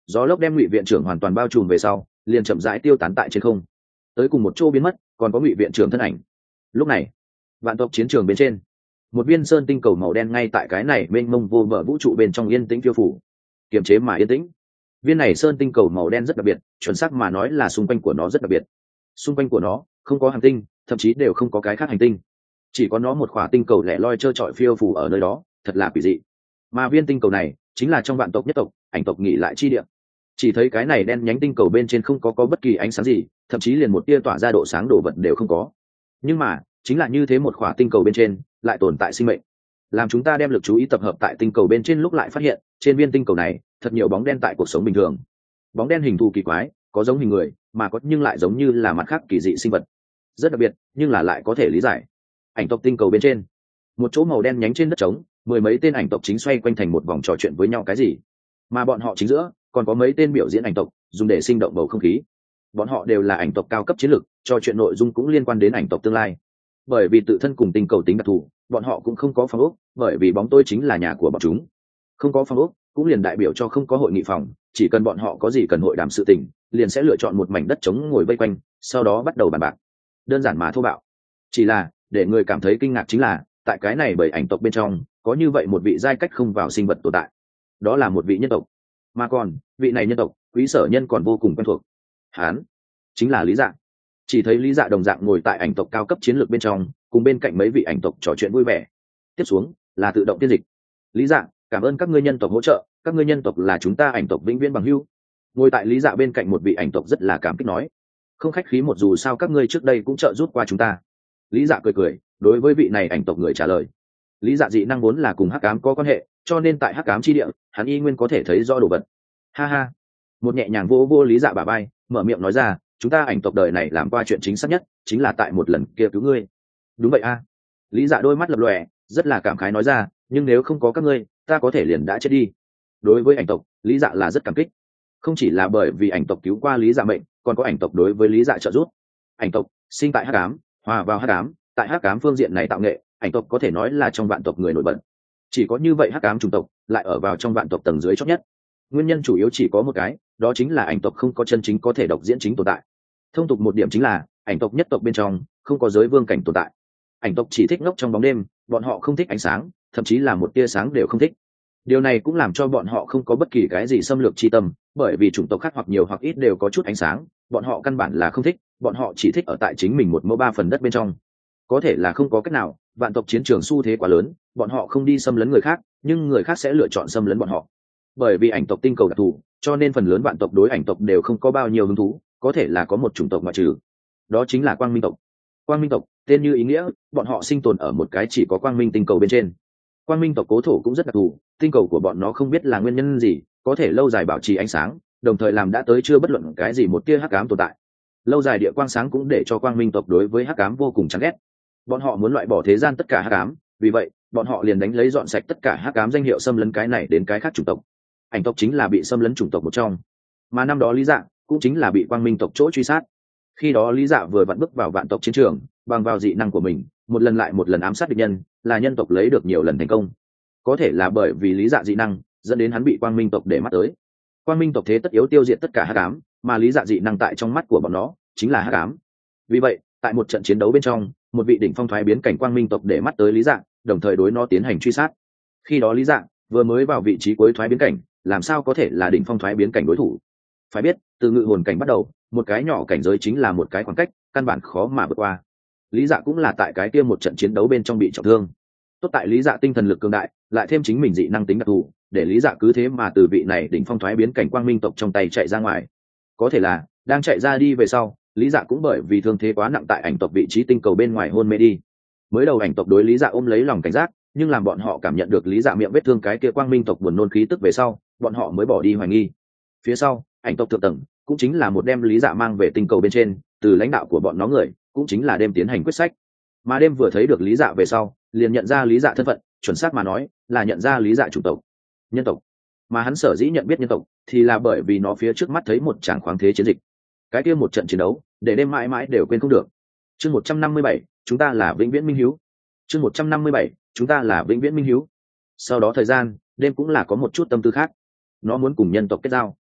gió lốc đem ngụy viện trưởng hoàn toàn bao trùm về sau liền chậm rãi tiêu tán tại trên không, tới cùng một chỗ biến mất, còn có ngụy viện trưởng thân ảnh. Lúc này vạn tộc chiến trường bên trên, một viên sơn tinh cầu màu đen ngay tại cái này mênh mông vô bờ vũ trụ bên trong yên tĩnh phiêu phủ, kiềm chế mà yên tĩnh. Viên này sơn tinh cầu màu đen rất đặc biệt, chuẩn xác mà nói là xung quanh của nó rất đặc biệt. Xung quanh của nó không có hành tinh, thậm chí đều không có cái khác hành tinh, chỉ có nó một khỏa tinh cầu lẻ loi trơ trọi phiêu phủ ở nơi đó, thật là quỷ dị. Mà viên tinh cầu này chính là trong vạn tộc nhất tộc ảnh tộc nghỉ lại chi địa. Chỉ thấy cái này đen nhánh tinh cầu bên trên không có bất kỳ ánh sáng gì, thậm chí liền một tia tỏa ra độ sáng đồ vật đều không có. Nhưng mà chính là như thế một khỏa tinh cầu bên trên lại tồn tại sinh mệnh. Làm chúng ta đem lực chú ý tập hợp tại tinh cầu bên trên lúc lại phát hiện trên viên tinh cầu này thật nhiều bóng đen tại cuộc sống bình thường. Bóng đen hình thù kỳ quái, có giống hình người mà có nhưng lại giống như là mặt khác kỳ dị sinh vật, rất đặc biệt nhưng là lại có thể lý giải. Ảnh tộc tinh cầu bên trên, một chỗ màu đen nhánh trên đất trống, mười mấy tên ảnh tộc chính xoay quanh thành một vòng trò chuyện với nhau cái gì, mà bọn họ chính giữa còn có mấy tên biểu diễn ảnh tộc dùng để sinh động bầu không khí. Bọn họ đều là ảnh tộc cao cấp chiến lược, trò chuyện nội dung cũng liên quan đến ảnh tộc tương lai. Bởi vì tự thân cùng tinh cầu tính đặc thù, bọn họ cũng không có phòng ốc, bởi vì bóng tôi chính là nhà của bọn chúng. Không có phòng ốc cũng liền đại biểu cho không có hội nghị phòng, chỉ cần bọn họ có gì cần hội đàm sự tình, liền sẽ lựa chọn một mảnh đất trống ngồi vây quanh, sau đó bắt đầu bàn bạc. Đơn giản mà thô bạo. Chỉ là để người cảm thấy kinh ngạc chính là tại cái này bởi ảnh tộc bên trong có như vậy một vị giai cách không vào sinh vật tồn tại, đó là một vị nhân tộc. Mà còn vị này nhân tộc Quý Sở Nhân còn vô cùng quen thuộc, hán chính là Lý Dạ. Chỉ thấy Lý Dạ đồng dạng ngồi tại ảnh tộc cao cấp chiến lược bên trong, cùng bên cạnh mấy vị ảnh tộc trò chuyện vui vẻ. Tiếp xuống là tự động tiên dịch. Lý Dạ, cảm ơn các ngươi nhân tộc hỗ trợ, các ngươi nhân tộc là chúng ta ảnh tộc vĩnh viễn bằng hữu. Ngồi tại Lý Dạ bên cạnh một vị ảnh tộc rất là cảm kích nói, không khách khí một, dù sao các ngươi trước đây cũng trợ giúp qua chúng ta. Lý Dạ cười cười đối với vị này ảnh tộc người trả lời. Lý Dạ dị năng vốn là cùng hắc ám có quan hệ, cho nên tại hắc ám chi địa hắn y nguyên có thể thấy rõ đồ vật. Ha ha. Một nhẹ nhàng vô Lý Dạ bả vai, mở miệng nói ra, chúng ta ảnh tộc đời này làm qua chuyện chính xác nhất chính là tại một lần kia cứu ngươi. Đúng vậy a. Lý Dạ đôi mắt lập lòe, rất là cảm khái nói ra, nhưng nếu không có các ngươi ta có thể liền đã chết đi. Đối với ảnh tộc, Lý Dạ là rất cảm kích, không chỉ là bởi vì ảnh tộc cứu qua Lý Dạ mệnh, còn có ảnh tộc đối với Lý Dạ trợ giúp. Ảnh tộc sinh tại hắc ám, hòa vào hắc ám, tại hắc ám phương diện này tạo nghệ, ảnh tộc có thể nói là trong vạn tộc người nổi bật. Chỉ có như vậy hắc ám chủng tộc lại ở vào trong vạn tộc tầng dưới chót nhất. Nguyên nhân chủ yếu chỉ có một cái, đó chính là ảnh tộc không có chân chính có thể độc diễn chính tồn tại. Thông tục một điểm chính là ảnh tộc nhất tộc bên trong không có giới vương cảnh tồn tại. Ảnh tộc chỉ thích ngốc trong bóng đêm, bọn họ không thích ánh sáng, thậm chí là một tia sáng đều không thích. Điều này cũng làm cho bọn họ không có bất kỳ cái gì xâm lược chi tâm, bởi vì chủng tộc khác hoặc nhiều hoặc ít đều có chút ánh sáng, bọn họ căn bản là không thích, bọn họ chỉ thích ở tại chính mình một mẫu ba phần đất bên trong. Có thể là không có cách nào, vạn tộc chiến trường xu thế quá lớn, bọn họ không đi xâm lấn người khác, nhưng người khác sẽ lựa chọn xâm lấn bọn họ. Bởi vì ảnh tộc tinh cầu đặc thù, cho nên phần lớn vạn tộc đối ảnh tộc đều không có bao nhiêu hứng thú, có thể là có một chủng tộc ngoại trừ, đó chính là Quang Minh tộc. Quang Minh tộc tên như ý nghĩa, bọn họ sinh tồn ở một cái chỉ có quang minh tinh cầu bên trên. Quang Minh tộc cố thổ cũng rất đặc thù, tinh cầu của bọn nó không biết là nguyên nhân gì, có thể lâu dài bảo trì ánh sáng, đồng thời làm đã tới chưa bất luận cái gì một tia hắc ám tồn tại. Lâu dài địa quang sáng cũng để cho Quang Minh tộc đối với hắc ám vô cùng chán ghét. Bọn họ muốn loại bỏ thế gian tất cả hắc ám, vì vậy bọn họ liền đánh lấy dọn sạch tất cả hắc ám danh hiệu xâm lấn cái này đến cái khác chủng tộc. Ảnh tộc chính là bị xâm lấn chủng tộc một trong, mà năm đó Lý Dạ cũng chính là bị Quang Minh tộc chỗ truy sát. Khi đó Lý Dạ vừa vặn bước vào vạn tộc chiến trường, bằng vào dị năng của mình một lần lại một lần ám sát địch nhân, là nhân tộc lấy được nhiều lần thành công. Có thể là bởi vì Lý Dạ dị năng dẫn đến hắn bị Quang Minh tộc để mắt tới. Quang Minh tộc thế tất yếu tiêu diệt tất cả hắc ám, mà Lý Dạ dị năng tại trong mắt của bọn nó chính là hắc ám. Vì vậy tại một trận chiến đấu bên trong, một vị đỉnh phong thoái biến cảnh Quang Minh tộc để mắt tới Lý Dạ, đồng thời đối nó tiến hành truy sát. Khi đó Lý Dạ vừa mới vào vị trí cuối thoái biến cảnh, làm sao có thể là đỉnh phong thoái biến cảnh đối thủ. Phải biết từ ngự hồn cảnh bắt đầu, một cái nhỏ cảnh giới chính là một cái khoảng cách, căn bản khó mà vượt qua. Lý Dạ cũng là tại cái kia một trận chiến đấu bên trong bị trọng thương. Tốt tại Lý Dạ tinh thần lực cường đại, lại thêm chính mình dị năng tính đặc thù, để Lý Dạ cứ thế mà từ vị này đỉnh phong thoái biến cảnh Quang Minh tộc trong tay chạy ra ngoài. Có thể là đang chạy ra đi về sau, Lý Dạ cũng bởi vì thương thế quá nặng tại ảnh tộc vị trí tinh cầu bên ngoài hôn mê đi. Mới đầu ảnh tộc đối Lý Dạ ôm lấy lòng cảnh giác, nhưng làm bọn họ cảm nhận được Lý Dạ miệng vết thương cái kia Quang Minh tộc buồn nôn khí tức về sau, bọn họ mới bỏ đi hoài nghi. Phía sau ảnh tộc thượng tầng cũng chính là một đêm Lý Dạ mang về tinh cầu bên trên, từ lãnh đạo của bọn nó người cũng chính là đêm tiến hành quyết sách. Mà đêm vừa thấy được Lý Dạ về sau, liền nhận ra Lý Dạ thân phận, chuẩn xác mà nói là nhận ra Lý Dạ chủng tộc nhân tộc. Mà hắn sở dĩ nhận biết nhân tộc thì là bởi vì nó phía trước mắt thấy một tràng khoáng thế chiến dịch, cái kia một trận chiến đấu để đêm mãi mãi đều quên không được. Chương 157, chúng ta là vĩnh viễn minh hiếu. Chương 157, chúng ta là vĩnh viễn minh hiếu. Sau đó thời gian, đêm cũng là có một chút tâm tư khác, nó muốn cùng nhân tộc kết giao.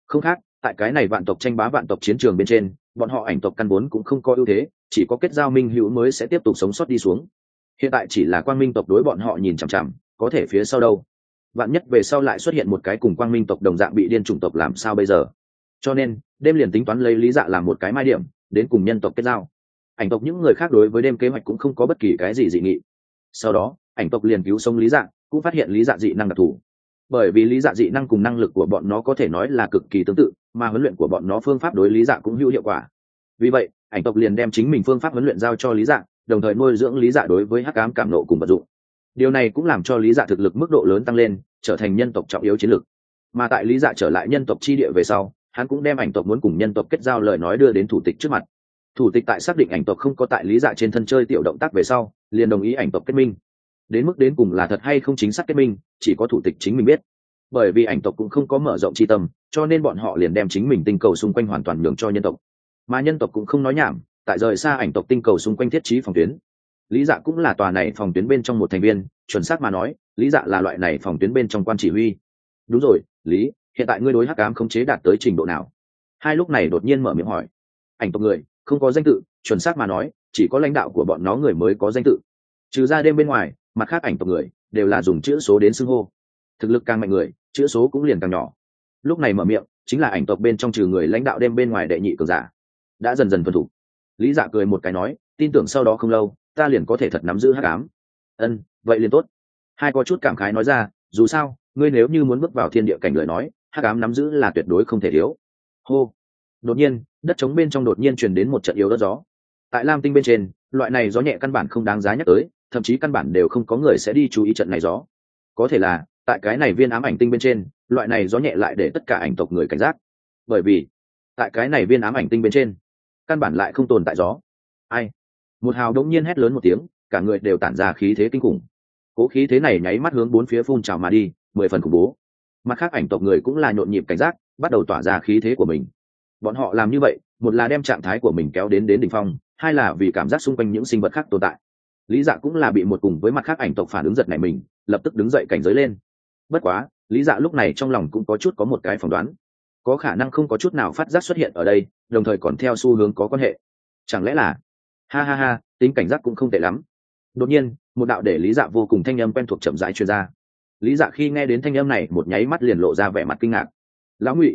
Không khác, tại cái này vạn tộc tranh bá vạn tộc chiến trường bên trên, bọn họ ảnh tộc căn vốn cũng không có ưu thế, chỉ có kết giao minh hữu mới sẽ tiếp tục sống sót đi xuống. Hiện tại chỉ là quang minh tộc đối bọn họ nhìn chằm chằm, có thể phía sau đâu, vạn nhất về sau lại xuất hiện một cái cùng quang minh tộc đồng dạng bị điên chủng tộc làm sao bây giờ. Cho nên đêm liền tính toán lấy Lý Dạ làm một cái mai điểm, đến cùng nhân tộc kết giao. Ảnh tộc những người khác đối với đêm kế hoạch cũng không có bất kỳ cái gì dị nghị. Sau đó ảnh tộc liền cứu sống Lý Dạ, cũng phát hiện Lý Dạ dị năng đặc thù. Bởi vì Lý Dạ dị năng cùng năng lực của bọn nó có thể nói là cực kỳ tương tự, mà huấn luyện của bọn nó phương pháp đối Lý Dạ cũng hữu hiệu quả. Vì vậy ảnh tộc liền đem chính mình phương pháp huấn luyện giao cho Lý Dạ, đồng thời nuôi dưỡng Lý Dạ đối với hắc ám cảm nộ cùng vận dụng. Điều này cũng làm cho Lý Dạ thực lực mức độ lớn tăng lên, trở thành nhân tộc trọng yếu chiến lược. Mà tại Lý Dạ trở lại nhân tộc chi địa về sau, hắn cũng đem ảnh tộc muốn cùng nhân tộc kết giao lời nói đưa đến thủ tịch trước mặt. Thủ tịch tại xác định ảnh tộc không có tại Lý Dạ trên thân chơi tiểu động tác về sau, liền đồng ý ảnh tộc kết minh. Đến mức đến cùng là thật hay không chính xác kết minh, chỉ có thủ tịch chính mình biết. Bởi vì ảnh tộc cũng không có mở rộng chi tâm, cho nên bọn họ liền đem chính mình tinh cầu xung quanh hoàn toàn nhường cho nhân tộc. Mà nhân tộc cũng không nói nhảm, tại rời xa ảnh tộc tinh cầu xung quanh thiết trí phòng tuyến. Lý Dạ cũng là tòa này phòng tuyến bên trong một thành viên, chuẩn xác mà nói, Lý Dạ là loại này phòng tuyến bên trong quan chỉ huy. Đúng rồi, Lý, hiện tại ngươi đối hắc ám khống chế đạt tới trình độ nào? Hai lúc này đột nhiên mở miệng hỏi. Ảnh tộc người không có danh tự, chuẩn xác mà nói, chỉ có lãnh đạo của bọn nó người mới có danh tự. Trừ ra đêm bên ngoài, mặt khác ảnh tộc người đều là dùng chữ số đến xưng hô. Thực lực càng mạnh người, chữ số cũng liền càng nhỏ. Lúc này mở miệng chính là ảnh tộc bên trong trừ người lãnh đạo đêm bên ngoài đệ nhị cường giả, đã dần dần thuần thủ. Lý Dạ cười một cái nói, tin tưởng sau đó không lâu ta liền có thể thật nắm giữ hắc ám. Ân, vậy liền tốt. Hai có chút cảm khái nói ra, dù sao ngươi nếu như muốn bước vào thiên địa cảnh lời nói, hắc ám nắm giữ là tuyệt đối không thể thiếu. Hô. Đột nhiên đất trống bên trong đột nhiên truyền đến một trận yếu đất gió. Tại Lam Tinh bên trên, loại này gió nhẹ căn bản không đáng giá nhắc tới, thậm chí căn bản đều không có người sẽ đi chú ý trận này gió. Có thể là tại cái này viên ám ảnh tinh bên trên, loại này gió nhẹ lại để tất cả ảnh tộc người cảnh giác. Bởi vì tại cái này viên ám ảnh tinh bên trên, căn bản lại không tồn tại gió. Ai? Một hào đống nhiên hét lớn một tiếng, cả người đều tản ra khí thế kinh khủng. Cố khí thế này nháy mắt hướng bốn phía phun trào mà đi, 10 phần khủng bố. Mặt khác ảnh tộc người cũng là nhộn nhịp cảnh giác, bắt đầu tỏa ra khí thế của mình. Bọn họ làm như vậy, một là đem trạng thái của mình kéo đến đỉnh phong, hai là vì cảm giác xung quanh những sinh vật khác tồn tại. Lý Dạ cũng là bị một cùng với mặt khác ảnh tộc phản ứng giật này mình, lập tức đứng dậy cảnh giới lên. Bất quá Lý Dạ lúc này trong lòng cũng có một cái phỏng đoán, có khả năng không có chút nào phát giác xuất hiện ở đây, đồng thời còn theo xu hướng có quan hệ. Chẳng lẽ là ha ha ha, tính cảnh giác cũng không tệ lắm. Đột nhiên một đạo để Lý Dạ vô cùng thanh âm quen thuộc chậm rãi truyền ra. Lý Dạ khi nghe đến thanh âm này, một nháy mắt liền lộ ra vẻ mặt kinh ngạc. Lão Ngụy.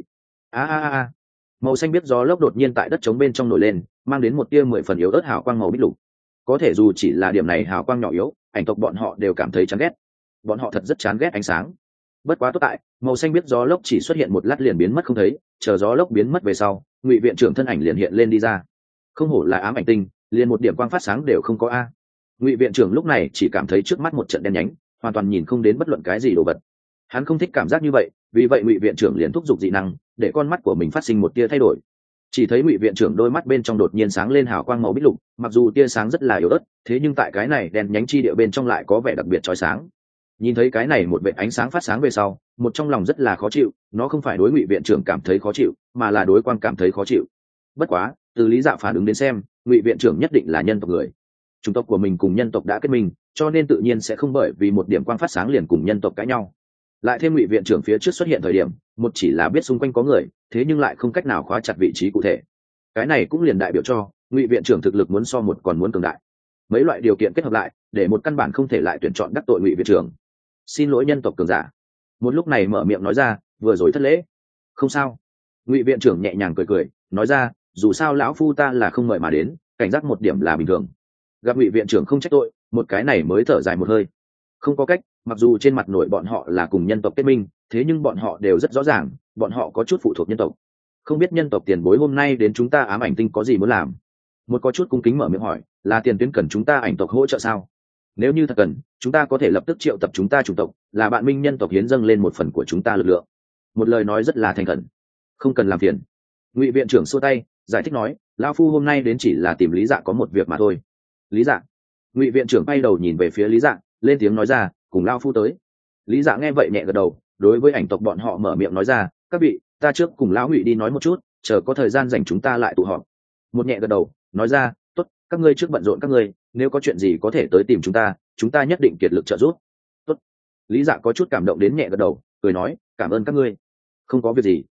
A. Màu xanh biết gió lốc đột nhiên tại đất trống bên trong nổi lên, mang đến một tia 10 phần yếu ớt hào quang màu bích lục. Có thể dù chỉ là điểm này hào quang nhỏ yếu, ảnh tộc bọn họ đều cảm thấy chán ghét. Bọn họ thật rất chán ghét ánh sáng. Bất quá tốt tại màu xanh biết gió lốc chỉ xuất hiện một lát liền biến mất không thấy, chờ gió lốc biến mất về sau, Ngụy viện trưởng thân ảnh liền hiện lên đi ra. Không hổ là ám ảnh tinh, liền một điểm quang phát sáng đều không có a. Ngụy viện trưởng lúc này chỉ cảm thấy trước mắt một trận đen nhánh, hoàn toàn nhìn không đến bất luận cái gì đồ vật. Hắn không thích cảm giác như vậy, vì vậy Ngụy viện trưởng liền thúc giục dị năng, để con mắt của mình phát sinh một tia thay đổi. Chỉ thấy Ngụy viện trưởng đôi mắt bên trong đột nhiên sáng lên hào quang màu bích lục, mặc dù tia sáng rất là yếu ớt, thế nhưng tại cái này đen nhánh chi địa bên trong lại có vẻ đặc biệt chói sáng. Nhìn thấy cái này một vệt ánh sáng phát sáng về sau, một trong lòng rất là khó chịu, nó không phải đối Ngụy viện trưởng cảm thấy khó chịu, mà là đối quang cảm thấy khó chịu. Bất quá từ Lý Dạ phản ứng đến xem, Ngụy viện trưởng nhất định là nhân tộc người. Chủng tộc của mình cùng nhân tộc đã kết minh, cho nên tự nhiên sẽ không bởi vì một điểm quang phát sáng liền cùng nhân tộc cãi nhau. Lại thêm Ngụy viện trưởng phía trước xuất hiện thời điểm, một chỉ là biết xung quanh có người, thế nhưng lại không cách nào khóa chặt vị trí cụ thể. Cái này cũng liền đại biểu cho Ngụy viện trưởng thực lực muốn so một còn muốn cường đại. Mấy loại điều kiện kết hợp lại, để một căn bản không thể lại tuyển chọn đắc tội Ngụy viện trưởng. Xin lỗi nhân tộc cường giả. Một lúc này mở miệng nói ra, vừa rồi thất lễ. Không sao. Ngụy viện trưởng nhẹ nhàng cười, nói ra, dù sao lão phu ta là không mời mà đến, cảnh giác một điểm là bình thường. Gặp Ngụy viện trưởng không trách tội, một cái này mới thở dài một hơi. Không có cách, mặc dù trên mặt nổi bọn họ là cùng nhân tộc kết minh, thế nhưng bọn họ đều rất rõ ràng, bọn họ có chút phụ thuộc nhân tộc. Không biết nhân tộc tiền bối hôm nay đến chúng ta ám ảnh tinh có gì muốn làm? Một có chút cung kính mở miệng hỏi, là tiền tuyến cần chúng ta ảnh tộc hỗ trợ sao? Nếu như thật cần, chúng ta có thể lập tức triệu tập chúng ta chủng tộc, là bạn minh nhân tộc hiến dâng lên một phần của chúng ta lực lượng. Một lời nói rất là thành khẩn. Không cần làm phiền. Ngụy viện trưởng xua tay, giải thích nói, lão phu hôm nay đến chỉ là tìm Lý Dạ có một việc mà thôi. Lý Dạ? Ngụy viện trưởng bay đầu nhìn về phía Lý Dạ, lên tiếng nói ra, cùng lão phu tới. Lý Dạ nghe vậy nhẹ gật đầu, đối với ảnh tộc bọn họ mở miệng nói ra, các vị, ta trước cùng lão Ngụy đi nói một chút, chờ có thời gian rảnh chúng ta lại tụ họp. Một nhẹ gật đầu, nói ra, tốt, các ngươi trước bận rộn các ngươi, nếu có chuyện gì có thể tới tìm chúng ta nhất định kiệt lực trợ giúp. Tốt. Lý Dạ có chút cảm động đến nhẹ gật đầu, cười nói, cảm ơn các ngươi. Không có việc gì.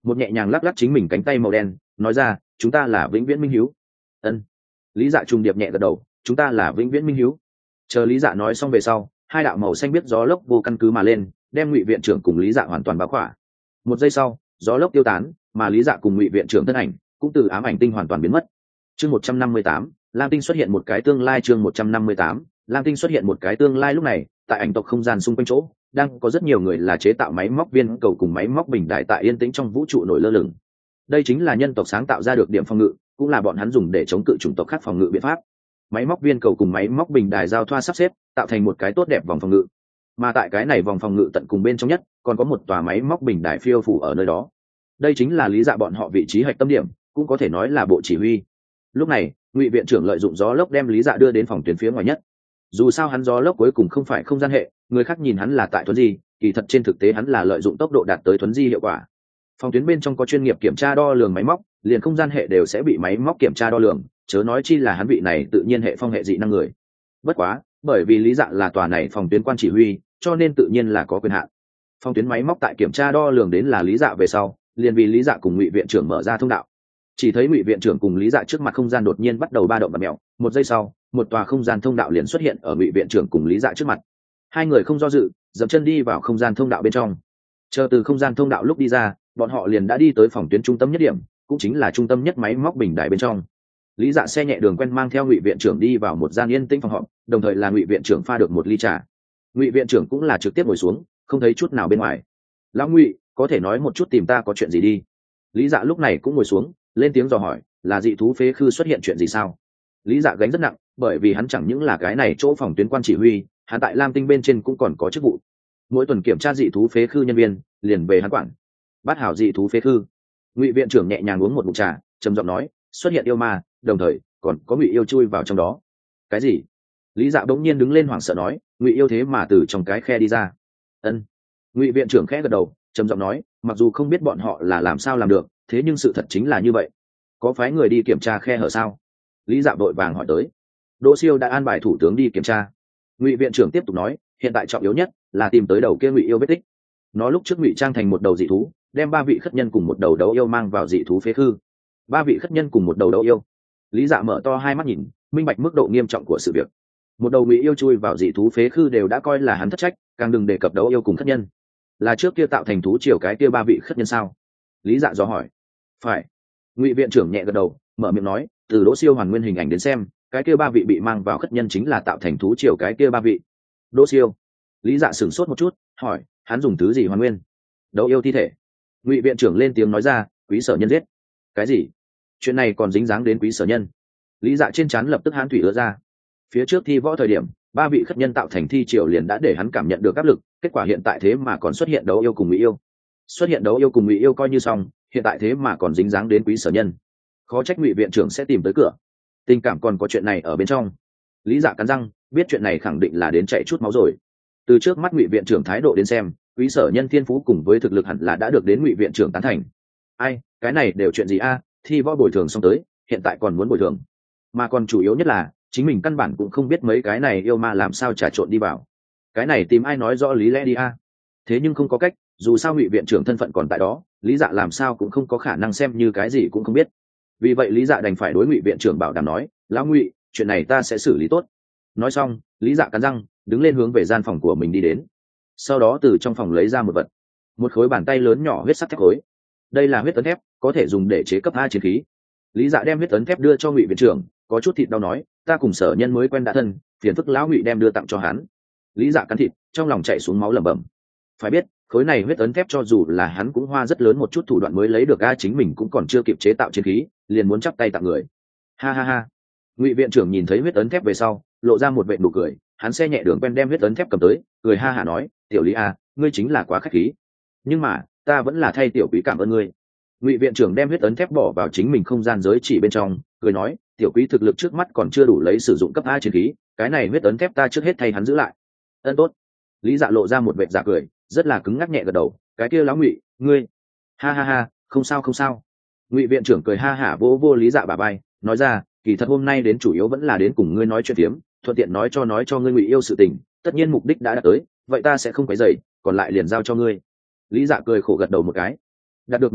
một nhẹ nhàng lắc lắc chính mình cánh tay màu đen, nói ra, chúng ta là vĩnh viễn minh hiếu. Ân. Lý Dạ trùng điệp nhẹ gật đầu, chúng ta là vĩnh viễn minh hiếu. Chờ Lý Dạ nói xong về sau, hai đạo màu xanh biết gió lốc vô căn cứ mà lên, đem Ngụy viện trưởng cùng Lý Dạ hoàn toàn bao khỏa. Một giây sau, gió lốc tiêu tán, mà Lý Dạ cùng Ngụy viện trưởng thân ảnh cũng từ ám ảnh tinh hoàn toàn biến mất. Chương 158, Lam Tinh xuất hiện một cái tương lai. Chương 158, Lam Tinh xuất hiện một cái tương lai. Lúc này, tại ảnh tộc không gian xung quanh chỗ, đang có rất nhiều người là chế tạo máy móc viên cầu cùng máy móc bình đại tại yên tĩnh trong vũ trụ nổi lơ lửng. Đây chính là nhân tộc sáng tạo ra được điểm phòng ngự, cũng là bọn hắn dùng để chống cự chủng tộc khác phòng ngự biện pháp. Máy móc viên cầu cùng máy móc bình đài giao thoa sắp xếp, tạo thành một cái tốt đẹp vòng phòng ngự. Mà tại cái này vòng phòng ngự tận cùng bên trong nhất, còn có một tòa máy móc bình đài phiêu phủ ở nơi đó. Đây chính là Lý Dạ bọn họ vị trí hạch tâm điểm, cũng có thể nói là bộ chỉ huy. Lúc này, Ngụy viện trưởng lợi dụng gió lốc đem Lý Dạ đưa đến phòng tuyến phía ngoài nhất. Dù sao hắn gió lốc cuối cùng không phải không gian hệ, người khác nhìn hắn là tại thuấn di, kỳ thật trên thực tế hắn là lợi dụng tốc độ đạt tới thuấn di hiệu quả. Phòng tuyến bên trong có chuyên nghiệp kiểm tra đo lường máy móc, liền không gian hệ đều sẽ bị máy móc kiểm tra đo lường, chớ nói chi là hắn vị này tự nhiên hệ phong hệ dị năng người. Bất quá, bởi vì Lý Dạ là tòa này phòng tuyến quan chỉ huy, cho nên tự nhiên là có quyền hạn. Phòng tuyến máy móc tại kiểm tra đo lường đến là Lý Dạ về sau, liền vì Lý Dạ cùng Ngụy viện trưởng mở ra thông đạo. Chỉ thấy Ngụy viện trưởng cùng Lý Dạ trước mặt không gian đột nhiên bắt đầu ba động bạt mèo, một giây sau, một tòa không gian thông đạo liền xuất hiện ở Ngụy viện trưởng cùng Lý Dạ trước mặt. Hai người không do dự, dậm chân đi vào không gian thông đạo bên trong. Chờ từ không gian thông đạo lúc đi ra, bọn họ liền đã đi tới phòng tuyến trung tâm nhất điểm, cũng chính là trung tâm nhất máy móc bình đài bên trong. Lý Dạ xe nhẹ đường quen mang theo Ngụy viện trưởng đi vào một gian yên tĩnh phòng họp, đồng thời là Ngụy viện trưởng pha được một ly trà. Ngụy viện trưởng cũng là trực tiếp ngồi xuống, không thấy chút nào bên ngoài. Lão Ngụy, có thể nói một chút tìm ta có chuyện gì đi? Lý Dạ lúc này cũng ngồi xuống, lên tiếng dò hỏi, là dị thú phế khư xuất hiện chuyện gì sao? Lý Dạ gánh rất nặng, bởi vì hắn chẳng những là cái này chỗ phòng tuyến quan chỉ huy, hắn tại Lam Tinh bên trên cũng còn có chức vụ. Mỗi tuần kiểm tra dị thú phế khư nhân viên, liền về hắn quản. Bắt hảo dị thú phế khư. Ngụy viện trưởng nhẹ nhàng uống một ngụm trà, trầm giọng nói, xuất hiện yêu ma, đồng thời còn có Ngụy yêu chui vào trong đó. Cái gì? Lý Dạ bỗng nhiên đứng lên hoảng sợ nói, Ngụy yêu thế mà từ trong cái khe đi ra. Ân. Ngụy viện trưởng khẽ gật đầu, trầm giọng nói, mặc dù không biết bọn họ là làm sao làm được, thế nhưng sự thật chính là như vậy. Có phái người đi kiểm tra khe hở sao? Lý Dạ vội vàng hỏi tới. Đỗ Siêu đã an bài thủ tướng đi kiểm tra. Ngụy viện trưởng tiếp tục nói, hiện tại trọng yếu nhất là tìm tới đầu kia Ngụy yêu vết tích. Nó lúc trước ngụy trang thành một đầu dị thú, đem 3 vị khất nhân cùng một đầu đấu yêu mang vào dị thú phế khư. 3 vị khất nhân cùng một đầu đấu yêu. Lý Dạ mở to hai mắt nhìn, minh bạch mức độ nghiêm trọng của sự việc. Một đầu Ngụy yêu chui vào dị thú phế khư đều đã coi là hắn thất trách, càng đừng đề cập đấu yêu cùng khất nhân. Là trước kia tạo thành thú triều cái kia 3 vị khất nhân sao? Lý Dạ dò hỏi. Phải. Ngụy viện trưởng nhẹ gật đầu, mở miệng nói, từ Đỗ Siêu hoàn nguyên hình ảnh đến xem, cái kia 3 vị bị mang vào khất nhân chính là tạo thành thú triều cái kia 3 vị. Đỗ Siêu. Lý Dạ sửng sốt một chút, hỏi, hắn dùng thứ gì hoàn nguyên? Đấu yêu thi thể. Ngụy viện trưởng lên tiếng nói ra, Quý Sở Nhân giết. Cái gì? Chuyện này còn dính dáng đến Quý Sở Nhân? Lý Dạ trên trán lập tức hãn thủy ứa ra. Phía trước thi võ thời điểm, 3 vị khất nhân tạo thành thi triều liền đã để hắn cảm nhận được áp lực, kết quả hiện tại thế mà còn xuất hiện đấu yêu cùng Ngụy yêu. Xuất hiện đấu yêu cùng Ngụy yêu coi như xong, hiện tại thế mà còn dính dáng đến Quý Sở Nhân. Khó trách Ngụy viện trưởng sẽ tìm tới cửa. Tình cảm còn có chuyện này ở bên trong. Lý Dạ cắn răng, biết chuyện này khẳng định là đến chạy chút máu rồi. Từ trước mắt Ngụy viện trưởng thái độ đến xem, Quý Sở Nhân thiên phú cùng với thực lực hẳn là đã được đến Ngụy viện trưởng tán thành. Ai, cái này đều chuyện gì a? Thi võ bồi thường xong tới, hiện tại còn muốn bồi thường. Mà còn chủ yếu nhất là, chính mình căn bản cũng không biết mấy cái này yêu ma làm sao trà trộn đi vào. Cái này tìm ai nói rõ lý lẽ đi a? Thế nhưng không có cách, dù sao Ngụy viện trưởng thân phận còn tại đó, Lý Dạ làm sao cũng không có khả năng xem như cái gì cũng không biết. Vì vậy Lý Dạ đành phải đối Ngụy viện trưởng bảo đảm nói, lão Ngụy, chuyện này ta sẽ xử lý tốt. Nói xong, Lý Dạ cắn răng, đứng lên hướng về gian phòng của mình đi đến. Sau đó từ trong phòng lấy ra một vật, một khối bàn tay lớn nhỏ huyết sắt thép khối. Đây là huyết tấn thép, có thể dùng để chế cấp A chiến khí. Lý Dạ đem huyết tấn thép đưa cho Ngụy viện trưởng, có chút thịt đau nói, ta cùng Sở Nhân mới quen đã thân, phiền phức lão Ngụy đem đưa tặng cho hắn. Lý Dạ cắn thịt, trong lòng chạy xuống máu lẩm bẩm. Phải biết, khối này huyết tấn thép cho dù là hắn cũng hoa rất lớn một chút thủ đoạn mới lấy được, A chính mình cũng còn chưa kịp chế tạo chiến khí, liền muốn chắp tay tặng người. Ha ha ha. Ngụy viện trưởng nhìn thấy huyết tấn thép về sau, lộ ra một vệt nụ cười, hắn xe nhẹ đường quen đem huyết tấn thép cầm tới, cười ha hả nói, tiểu Lý a, ngươi chính là quá khách khí, nhưng mà ta vẫn là thay tiểu quý cảm ơn ngươi. Ngụy viện trưởng đem huyết tấn thép bỏ vào chính mình không gian giới chỉ bên trong, cười nói, tiểu quý thực lực trước mắt còn chưa đủ lấy sử dụng cấp A chiến khí, cái này huyết tấn thép ta trước hết thay hắn giữ lại. Ân tốt. Lý Dạ lộ ra một vệt giả cười, rất là cứng ngắc nhẹ gật đầu, cái kia lão Ngụy, ngươi, ha ha ha, không sao không sao. Ngụy viện trưởng cười ha hả vỗ vô Lý Dạ bả vai, nói ra, kỳ thật hôm nay đến chủ yếu vẫn là đến cùng ngươi nói chuyện phiếm, thuận tiện nói cho ngươi Ngụy yêu sự tình, tất nhiên mục đích đã đạt tới, vậy ta sẽ không quấy rầy, còn lại liền giao cho ngươi. Lý Dạ cười khổ gật đầu một cái. Đạt được mục đích,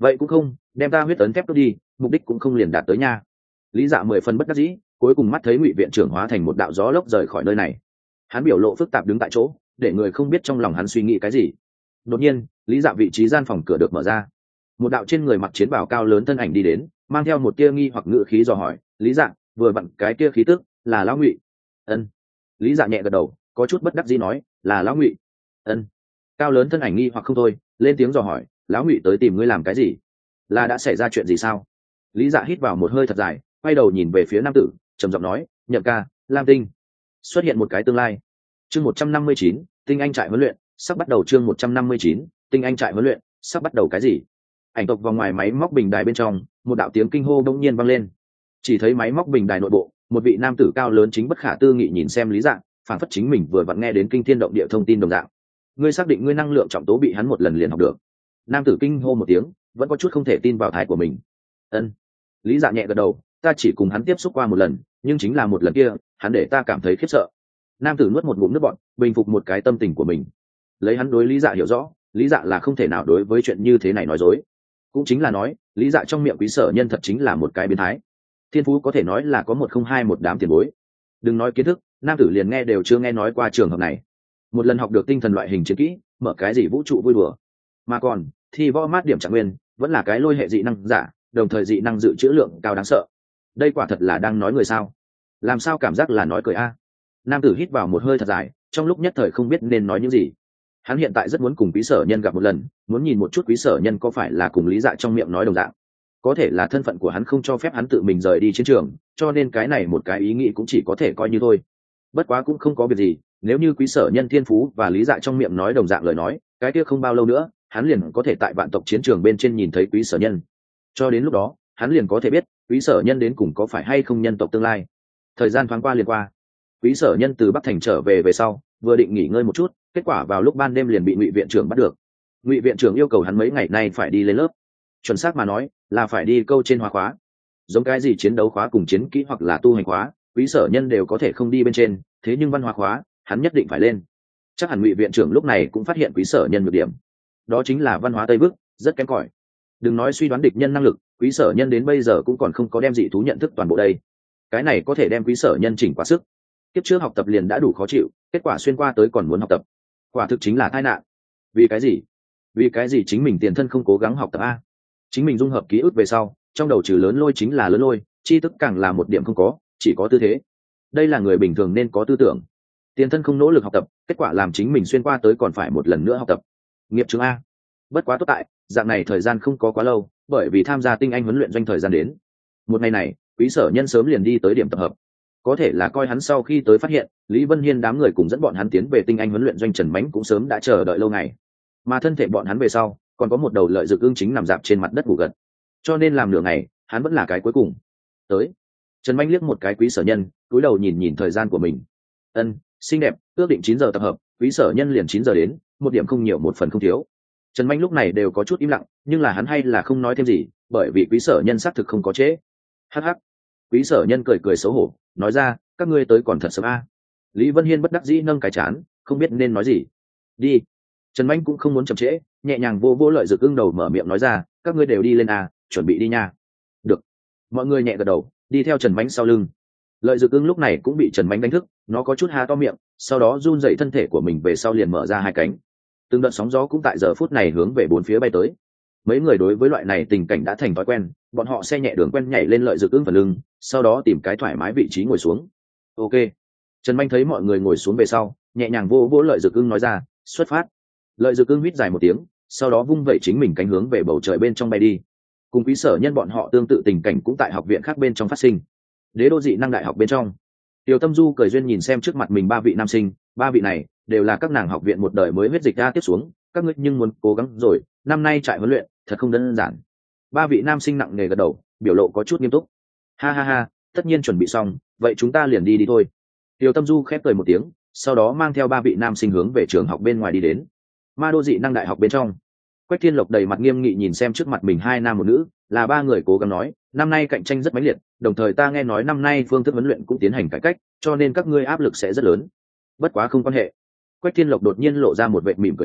vậy cũng không, đem ta huyết ấn thép cướp đi, mục đích cũng không liền đạt tới nha. Lý Dạ 10 phần bất đắc dĩ, cuối cùng mắt thấy Ngụy viện trưởng hóa thành một đạo gió lốc rời khỏi nơi này. Hắn biểu lộ phức tạp đứng tại chỗ, để người không biết trong lòng hắn suy nghĩ cái gì. Đột nhiên, Lý Dạ vị trí gian phòng cửa được mở ra. Một đạo trên người mặc chiến bào cao lớn thân ảnh đi đến, mang theo một tia nghi hoặc ngữ khí dò hỏi, "Lý Dạ, vừa vặn cái kia khí tức, là lão Ngụy?" "Ân." Lý Dạ nhẹ gật đầu, có chút bất đắc dĩ nói, "Là lão Ngụy." "Ân." Cao lớn thân ảnh nghi hoặc không thôi, lên tiếng dò hỏi, "Lão Ngụy tới tìm ngươi làm cái gì? Là đã xảy ra chuyện gì sao?" Lý Dạ hít vào một hơi thật dài, quay đầu nhìn về phía nam tử, trầm giọng nói, "Nhậm ca, Lam Tinh." Xuất hiện một cái tương lai. Chương 159, tinh anh trại huấn luyện, sắp bắt đầu. Chương 159, tinh anh trại huấn luyện, sắp bắt đầu cái gì? Ảnh tộc vòng ngoài máy móc bình đài bên trong, một đạo tiếng kinh hô bỗng nhiên vang lên. Chỉ thấy máy móc bình đài nội bộ, một vị nam tử cao lớn chính bất khả tư nghị nhìn xem Lý Dạ, phản phất chính mình vừa vặn nghe đến kinh thiên động địa thông tin đồng dạng. "Ngươi xác định ngươi năng lượng trọng tố bị hắn một lần liền học được?" Nam tử kinh hô một tiếng, vẫn có chút không thể tin vào thái của mình. "Ân." Lý Dạ nhẹ gật đầu, "Ta chỉ cùng hắn tiếp xúc qua một lần, nhưng chính là một lần kia, hắn để ta cảm thấy khiếp sợ." Nam tử nuốt một ngụm nước bọt, bình phục một cái tâm tình của mình. Lấy hắn đối Lý Dạ hiểu rõ, Lý Dạ là không thể nào đối với chuyện như thế này nói dối. Cũng chính là nói, Lý Dạ trong miệng Quý Sở Nhân thật chính là một cái biến thái. Thiên phú có thể nói là có 102 một đám tiền bối. Đừng nói kiến thức, nam tử liền nghe đều chưa nghe nói qua trường hợp này. Một lần học được tinh thần loại hình chiến kỹ, mở cái gì vũ trụ vui đùa. Mà còn, thì võ mát điểm trạng nguyên, vẫn là cái lôi hệ dị năng giả, đồng thời dị năng dự trữ lượng cao đáng sợ. Đây quả thật là đang nói người sao? Làm sao cảm giác là nói cười a? Nam tử hít vào một hơi thật dài, trong lúc nhất thời không biết nên nói những gì. Hắn hiện tại rất muốn cùng Quý Sở Nhân gặp một lần, muốn nhìn một chút Quý Sở Nhân có phải là cùng Lý Dạ trong miệng nói đồng dạng. Có thể là thân phận của hắn không cho phép hắn tự mình rời đi chiến trường, cho nên cái này một cái ý nghĩ cũng chỉ có thể coi như thôi. Bất quá cũng không có việc gì, nếu như Quý Sở Nhân thiên phú và Lý Dạ trong miệng nói đồng dạng lời nói, cái kia không bao lâu nữa, hắn liền có thể tại vạn tộc chiến trường bên trên nhìn thấy Quý Sở Nhân. Cho đến lúc đó, hắn liền có thể biết Quý Sở Nhân đến cùng có phải hay không nhân tộc tương lai. Thời gian thoáng qua liền qua. Quý Sở Nhân từ Bắc Thành trở về sau, vừa định nghỉ ngơi một chút, kết quả vào lúc ban đêm liền bị Ngụy viện trưởng bắt được. Ngụy viện trưởng yêu cầu hắn mấy ngày nay phải đi lên lớp, chuẩn xác mà nói là phải đi câu trên hóa khóa. Giống cái gì chiến đấu khóa cùng chiến kỹ hoặc là tu hành khóa, Quý Sở Nhân đều có thể không đi bên trên, thế nhưng văn hóa khóa, hắn nhất định phải lên. Chắc hẳn Ngụy viện trưởng lúc này cũng phát hiện Quý Sở Nhân nhược điểm, đó chính là văn hóa Tây Vực rất kém cỏi. Đừng nói suy đoán địch nhân năng lực, Quý Sở Nhân đến bây giờ cũng còn không có đem dị thú nhận thức toàn bộ đây. Cái này có thể đem Quý Sở Nhân chỉnh quá sức. Kiếp trước học tập liền đã đủ khó chịu, kết quả xuyên qua tới còn muốn học tập, quả thực chính là tai nạn. Vì cái gì? Vì cái gì chính mình tiền thân không cố gắng học tập a? Chính mình dung hợp ký ức về sau, trong đầu trừ lớn lôi chính là lớn lôi, tri thức càng là một điểm không có, chỉ có tư thế. Đây là người bình thường nên có tư tưởng. Tiền thân không nỗ lực học tập, kết quả làm chính mình xuyên qua tới còn phải một lần nữa học tập. Nghiệp chứng a. Bất quá tốt tại, dạng này thời gian không có quá lâu, bởi vì tham gia tinh anh huấn luyện doanh thời gian đến. Một ngày này, Quý Sở Nhân sớm liền đi tới điểm tập hợp. Có thể là coi hắn sau khi tới phát hiện, Lý Vân Hiên đám người cùng dẫn bọn hắn tiến về tinh anh huấn luyện doanh Trần Mánh cũng sớm đã chờ đợi lâu ngày. Mà thân thể bọn hắn về sau, còn có một đầu lợi dược ương chính nằm dạp trên mặt đất ngủ gật. Cho nên làm nửa ngày, hắn vẫn là cái cuối cùng. Tới. Trần Mánh liếc một cái Quý Sở Nhân, cúi đầu nhìn nhìn thời gian của mình. Ân, xinh đẹp, ước định 9 giờ tập hợp, Quý Sở Nhân liền 9 giờ đến, một điểm không nhiều một phần không thiếu. Trần Mánh lúc này đều có chút im lặng, nhưng là hắn hay là không nói thêm gì, bởi vì Quý Sở Nhân xác thực không có trễ. Hắc hắc. Quý Sở Nhân cười cười xấu hổ, nói ra, các ngươi tới còn thật sớm a. Lý Vân Hiên bất đắc dĩ nâng cái chán, không biết nên nói gì. Đi. Trần Mánh cũng không muốn chậm trễ, nhẹ nhàng vô vô lợi dược ưng đầu mở miệng nói ra, các ngươi đều đi lên a, chuẩn bị đi nha. Được. Mọi người nhẹ gật đầu, đi theo Trần Mánh sau lưng. Lợi dược ưng lúc này cũng bị Trần Mánh đánh thức, nó có chút há to miệng, sau đó run dậy thân thể của mình về sau liền mở ra hai cánh. Từng đợt sóng gió cũng tại giờ phút này hướng về bốn phía bay tới. Mấy người đối với loại này tình cảnh đã thành thói quen, bọn họ xe nhẹ đường quen nhảy lên lợi dược ưng phần lưng, sau đó tìm cái thoải mái vị trí ngồi xuống. Ok. Trần Manh thấy mọi người ngồi xuống về sau, nhẹ nhàng vô vỗ lợi dược ưng nói ra, xuất phát. Lợi dược ưng huýt dài một tiếng, sau đó vung vẩy chính mình cánh hướng về bầu trời bên trong bay đi. Cùng Quý Sở Nhân bọn họ tương tự tình cảnh cũng tại học viện khác bên trong phát sinh. Đế đô dị năng đại học bên trong, Tiểu Tâm Du cười duyên nhìn xem trước mặt mình ba vị nam sinh, ba vị này đều là các nàng học viện một đời mới huyết dịch ra tiếp xuống, các ngươi nhưng muốn cố gắng rồi, năm nay trại huấn luyện thật không đơn giản. Ba vị nam sinh nặng nề gật đầu, biểu lộ có chút nghiêm túc. Ha ha ha, tất nhiên chuẩn bị xong, vậy chúng ta liền đi thôi. Tiểu Tâm Du khép cười một tiếng, sau đó mang theo ba vị nam sinh hướng về trường học bên ngoài đi đến. Ma đô dị năng đại học bên trong, Quách Thiên Lộc đầy mặt nghiêm nghị nhìn xem trước mặt mình hai nam một nữ, là ba người cố gắng nói, năm nay cạnh tranh rất mãnh liệt, đồng thời ta nghe nói năm nay phương thức huấn luyện cũng tiến hành cải cách, cho nên các ngươi áp lực sẽ rất lớn. Bất quá không quan hệ. Quách Thiên Lộc đột nhiên lộ ra một vệt mỉm cười nói,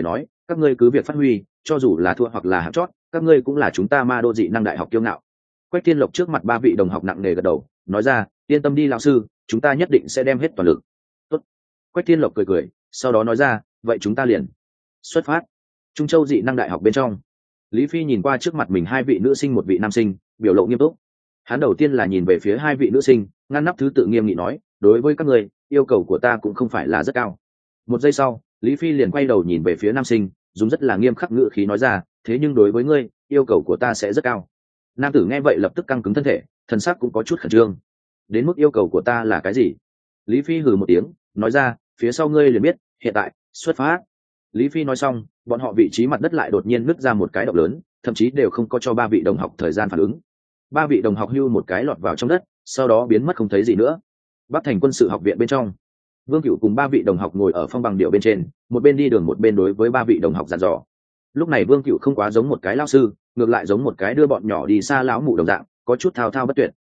các ngươi cứ việc phát huy, cho dù là thua hoặc là hạng chót, các ngươi cũng là chúng ta Ma Đô dị năng đại học kiêu ngạo. Quách Thiên Lộc trước mặt ba vị đồng học nặng nề gật đầu, nói ra, yên tâm đi lão sư, chúng ta nhất định sẽ đem hết toàn lực. Tốt. Quách Thiên Lộc cười cười, sau đó nói ra, vậy chúng ta liền xuất phát. Trung Châu dị năng đại học bên trong, Lý Phi nhìn qua trước mặt mình hai vị nữ sinh một vị nam sinh, biểu lộ nghiêm túc. Hắn đầu tiên là nhìn về phía hai vị nữ sinh, ngăn nắp thứ tự nghiêm nghị nói, đối với các người, yêu cầu của ta cũng không phải là rất cao. Một giây sau, Lý Phi liền quay đầu nhìn về phía nam sinh, dùng rất là nghiêm khắc ngữ khí nói ra, thế nhưng đối với ngươi, yêu cầu của ta sẽ rất cao. Nam tử nghe vậy lập tức căng cứng thân thể, thần sắc cũng có chút khẩn trương. Đến mức yêu cầu của ta là cái gì? Lý Phi hừ một tiếng, nói ra, phía sau ngươi liền biết, hiện tại, xuất phát. Lý Phi nói xong, bọn họ vị trí mặt đất lại đột nhiên nứt ra một cái động lớn, thậm chí đều không có cho ba vị đồng học thời gian phản ứng. Ba vị đồng học hưu một cái lọt vào trong đất, sau đó biến mất không thấy gì nữa. Bắc Thành quân sự học viện bên trong, Vương Cửu cùng ba vị đồng học ngồi ở phong bằng điệu bên trên, một bên đi đường một bên đối với ba vị đồng học dặn dò. Lúc này Vương Cửu không quá giống một cái lao sư, ngược lại giống một cái đưa bọn nhỏ đi xa lão mụ đồng dạng, có chút thao thao bất tuyệt.